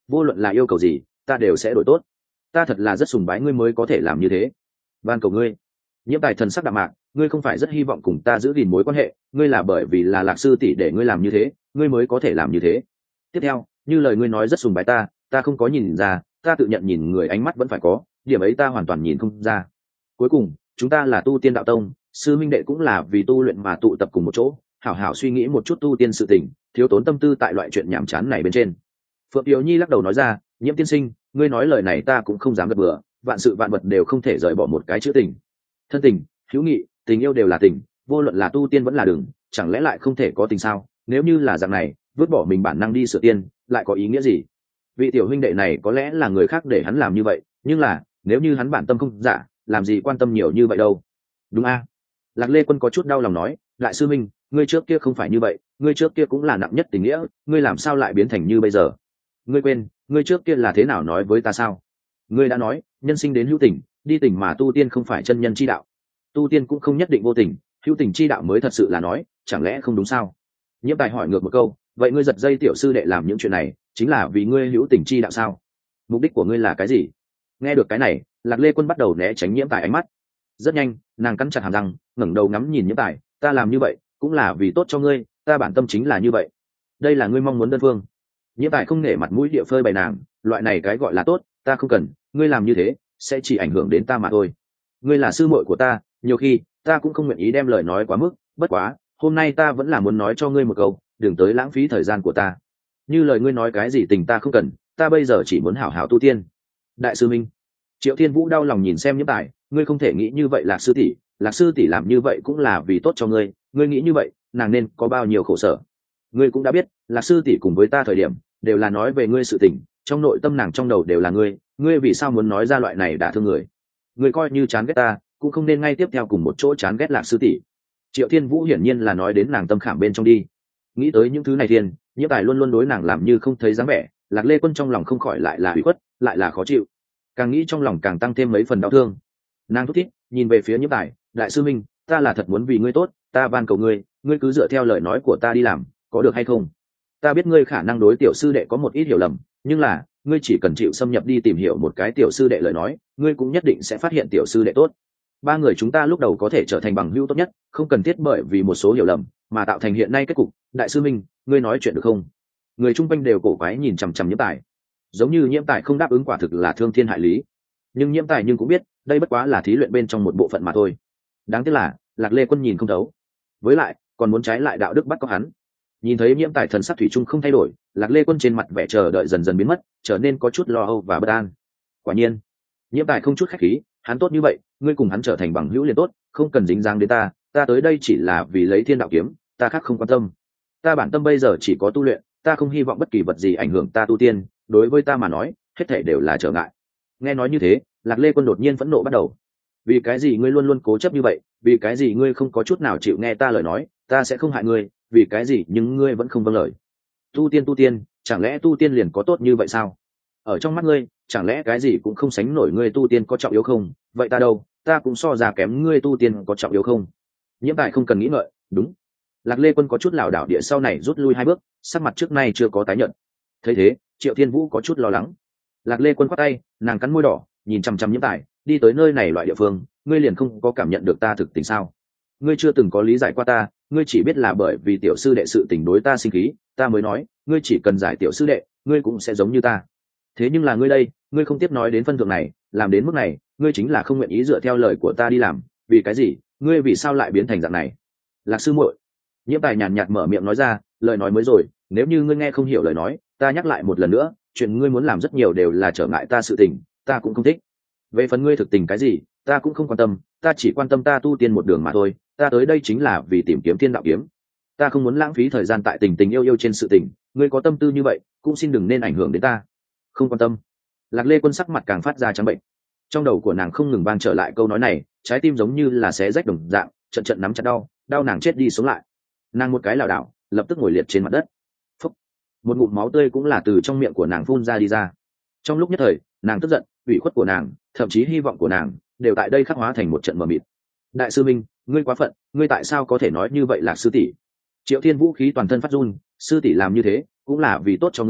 vô luận là yêu cầu gì ta đều sẽ đổi tốt. Ta thật là rất sùng bái ngươi mới có thể làm như thế, van cầu ngươi. Nhiễm Tài thần sắc đạm mạc, ngươi không phải rất hy vọng cùng ta giữ gìn mối quan hệ, ngươi là bởi vì là Lạc sư tỷ để ngươi làm như thế, ngươi mới có thể làm như thế. Tiếp theo, như lời ngươi nói rất sùng bái ta, ta không có nhìn ra, ta tự nhận nhìn người ánh mắt vẫn phải có, điểm ấy ta hoàn toàn nhìn không ra. Cuối cùng, chúng ta là tu tiên đạo tông, sư minh đệ cũng là vì tu luyện mà tụ tập cùng một chỗ, hảo hảo suy nghĩ một chút tu tiên sự tình, thiếu tốn tâm tư tại loại chuyện nhảm chán này bên trên. Phượng Tiểu Nhi lắc đầu nói ra, Nhiễm tiên sinh, ngươi nói lời này ta cũng không dám gật bừa, vạn sự vạn vật đều không thể rời bỏ một cái chữ tình. Thân tình, hữu nghị, tình yêu đều là tình, vô luận là tu tiên vẫn là đường, chẳng lẽ lại không thể có tình sao? Nếu như là dạng này, vứt bỏ mình bản năng đi sửa tiên, lại có ý nghĩa gì? Vị tiểu huynh đệ này có lẽ là người khác để hắn làm như vậy, nhưng là nếu như hắn bản tâm không dạ, làm gì quan tâm nhiều như vậy đâu. Đúng a? Lạc Lê Quân có chút đau lòng nói, đại sư minh, ngươi trước kia không phải như vậy, ngươi trước kia cũng là nặng nhất tình nghĩa, ngươi làm sao lại biến thành như bây giờ? Ngươi quên, ngươi trước kia là thế nào nói với ta sao? Ngươi đã nói, nhân sinh đến hữu tình, đi tình mà tu tiên không phải chân nhân chi đạo. Tu tiên cũng không nhất định vô tình, hữu tình chi đạo mới thật sự là nói, chẳng lẽ không đúng sao? Nhiễm Tài hỏi ngược một câu, vậy ngươi giật dây tiểu sư đệ làm những chuyện này, chính là vì ngươi hữu tình chi đạo sao? Mục đích của ngươi là cái gì? Nghe được cái này, Lạc Lê Quân bắt đầu né tránh Nhiễm Tài ánh mắt. Rất nhanh, nàng cắn chặt hàm răng, ngẩng đầu ngắm nhìn Nhiễm Tài, ta làm như vậy cũng là vì tốt cho ngươi, ta bản tâm chính là như vậy. Đây là ngươi mong muốn đơn phương. Nhiễm Tài không nể mặt mũi địa phơi bày nàng, loại này cái gọi là tốt, ta không cần, ngươi làm như thế sẽ chỉ ảnh hưởng đến ta mà thôi. Ngươi là sư muội của ta, nhiều khi ta cũng không nguyện ý đem lời nói quá mức, bất quá hôm nay ta vẫn là muốn nói cho ngươi một câu, đừng tới lãng phí thời gian của ta. Như lời ngươi nói cái gì tình ta không cần, ta bây giờ chỉ muốn hảo hảo tu tiên. Đại sư minh. Triệu Thiên Vũ đau lòng nhìn xem Nhiễm Tài, ngươi không thể nghĩ như vậy. Lạc sư tỷ, Lạc sư tỷ làm như vậy cũng là vì tốt cho ngươi, ngươi nghĩ như vậy nàng nên có bao nhiêu khổ sở. Ngươi cũng đã biết, Lạc sư tỷ cùng với ta thời điểm đều là nói về ngươi sự tình, trong nội tâm nàng trong đầu đều là ngươi, ngươi vì sao muốn nói ra loại này đả thương người? Ngươi coi như chán ghét ta, cũng không nên ngay tiếp theo cùng một chỗ chán ghét Lạc sư tỷ. Triệu Thiên Vũ hiển nhiên là nói đến nàng tâm khảm bên trong đi. Nghĩ tới những thứ này thiên, Nhiễm Tài luôn luôn đối nàng làm như không thấy dáng vẻ, Lạc Lê Quân trong lòng không khỏi lại là ủy khuất, lại là khó chịu. Càng nghĩ trong lòng càng tăng thêm mấy phần đau thương. Nàng thút thít nhìn về phía Nhiễm Tài, đại sư minh, ta là thật muốn vì ngươi tốt, ta van cầu ngươi, ngươi cứ dựa theo lời nói của ta đi làm, có được hay không? Ta biết ngươi khả năng đối tiểu sư đệ có một ít hiểu lầm, nhưng là ngươi chỉ cần chịu xâm nhập đi tìm hiểu một cái tiểu sư đệ lời nói, ngươi cũng nhất định sẽ phát hiện tiểu sư đệ tốt. Ba người chúng ta lúc đầu có thể trở thành bằng hữu tốt nhất, không cần thiết bởi vì một số hiểu lầm mà tạo thành hiện nay kết cục. Đại sư minh, ngươi nói chuyện được không? Người chung quanh đều cổ quái nhìn chằm chằm Nhiễm Tài, giống như Nhiễm Tài không đáp ứng quả thực là thương thiên hại lý. Nhưng Nhiễm Tài nhưng cũng biết đây bất quá là thí luyện bên trong một bộ phận mà thôi. Đáng tiếc là Lạc Lê Quân nhìn không thấu, với lại còn muốn trái lại đạo đức bắt cóc hắn. Nhìn thấy Nhiễm Tài thần sắc thủy chung không thay đổi, Lạc Lê Quân trên mặt vẻ chờ đợi dần dần biến mất, trở nên có chút lo âu và bất an. Quả nhiên, Nhiễm Tài không chút khách khí, hắn tốt như vậy, ngươi cùng hắn trở thành bằng hữu liền tốt, không cần dính dáng đến ta, ta tới đây chỉ là vì lấy Thiên Đạo kiếm, ta khác không quan tâm. Ta bản tâm bây giờ chỉ có tu luyện, ta không hy vọng bất kỳ vật gì ảnh hưởng ta tu tiên, đối với ta mà nói, hết thảy đều là trở ngại. Nghe nói như thế, Lạc Lê Quân đột nhiên phẫn nộ bắt đầu. Vì cái gì ngươi luôn luôn cố chấp như vậy, vì cái gì ngươi không có chút nào chịu nghe ta lời nói, ta sẽ không hại ngươi, vì cái gì nhưng ngươi vẫn không vâng lời? Tu tiên tu tiên, chẳng lẽ tu tiên liền có tốt như vậy sao? Ở trong mắt ngươi, chẳng lẽ cái gì cũng không sánh nổi ngươi tu tiên có trọng yếu không? Vậy ta đâu, ta cũng so ra kém ngươi tu tiên có trọng yếu không? Nhiễm Tài không cần nghĩ ngợi, đúng. Lạc Lê Quân có chút lảo đảo địa sau này rút lui hai bước, sắc mặt trước nay chưa có tái nhợt. Thấy thế, Triệu Thiên Vũ có chút lo lắng. Lạc Lê Quân quát tay, nàng cắn môi đỏ, nhìn chằm chằm Nhiễm Tài, đi tới nơi này loại địa phương, ngươi liền không có cảm nhận được ta thực tình sao? Ngươi chưa từng có lý giải qua ta, ngươi chỉ biết là bởi vì tiểu sư đệ sự tình đối ta sinh khí, ta mới nói, ngươi chỉ cần giải tiểu sư đệ, ngươi cũng sẽ giống như ta. Thế nhưng là ngươi đây, ngươi không tiếp nói đến phân thượng này, làm đến mức này, ngươi chính là không nguyện ý dựa theo lời của ta đi làm, vì cái gì? Ngươi vì sao lại biến thành dạng này? Lạc sư muội. Nhiễm Tài nhàn nhạt mở miệng nói ra, lời nói mới rồi, nếu như ngươi nghe không hiểu lời nói, ta nhắc lại một lần nữa, chuyện ngươi muốn làm rất nhiều đều là trở ngại ta sự tình, ta cũng không thích. Về phần ngươi thực tình cái gì, ta cũng không quan tâm, ta chỉ quan tâm ta tu tiên một đường mà thôi, ta tới đây chính là vì tìm kiếm Thiên Đạo kiếm. Ta không muốn lãng phí thời gian tại tình tình yêu yêu trên sự tình, ngươi có tâm tư như vậy, cũng xin đừng nên ảnh hưởng đến ta. Không quan tâm. Lạc Lê Quân sắc mặt càng phát ra trắng bệnh. Trong đầu của nàng không ngừng vang trở lại câu nói này, trái tim giống như là xé rách đồng dạng, trận trận nắm chặt đau, đau nàng chết đi sống lại. Nàng một cái lảo đảo, lập tức ngồi liệt trên mặt đất. Phúc. Một ngụm máu tươi cũng là từ trong miệng của nàng phun ra đi ra. Trong lúc nhất thời, nàng tức giận, ủy khuất của nàng, thậm chí hy vọng của nàng, đều tại đây khắc hóa thành một trận mờ mịt. Đại sư minh, ngươi quá phận, ngươi tại sao có thể nói như vậy? Lạc sư tỷ. Triệu Thiên Vũ khí toàn thân phát run, sư tỷ làm như thế cũng là vì tốt cho ngươi,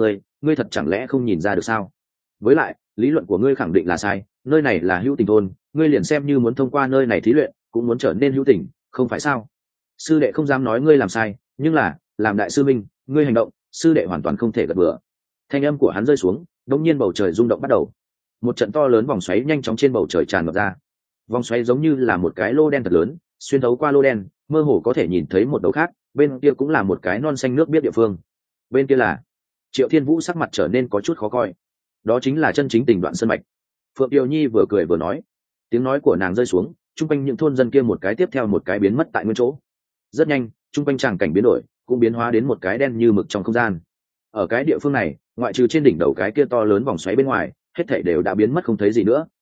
ngươi thật chẳng lẽ không nhìn ra được sao? Với lại lý luận của ngươi khẳng định là sai, nơi này là hữu tình thôn, ngươi liền xem như muốn thông qua nơi này thí luyện cũng muốn trở nên hữu tình, không phải sao? Sư đệ không dám nói ngươi làm sai, nhưng là làm đại sư minh, ngươi hành động sư đệ hoàn toàn không thể gật bừa. Thanh âm của hắn rơi xuống, đống nhiên bầu trời rung động bắt đầu, một trận to lớn vòng xoáy nhanh chóng trên bầu trời tràn ngập ra. Vòng xoáy giống như là một cái lô đen thật lớn, xuyên thấu qua lô đen mơ hồ có thể nhìn thấy một đầu khác, bên kia cũng là một cái non xanh nước biết địa phương. Bên kia là Triệu Thiên Vũ, sắc mặt trở nên có chút khó coi. Đó chính là chân chính Tình Đoạn Sơn mạch. Phượng Kiều Nhi vừa cười vừa nói, tiếng nói của nàng rơi xuống, chung quanh những thôn dân kia một cái tiếp theo một cái biến mất tại nguyên chỗ. Rất nhanh, chung quanh tràng cảnh biến đổi, cũng biến hóa đến một cái đen như mực trong không gian. Ở cái địa phương này, ngoại trừ trên đỉnh đầu cái kia to lớn vòng xoáy bên ngoài, hết thảy đều đã biến mất không thấy gì nữa.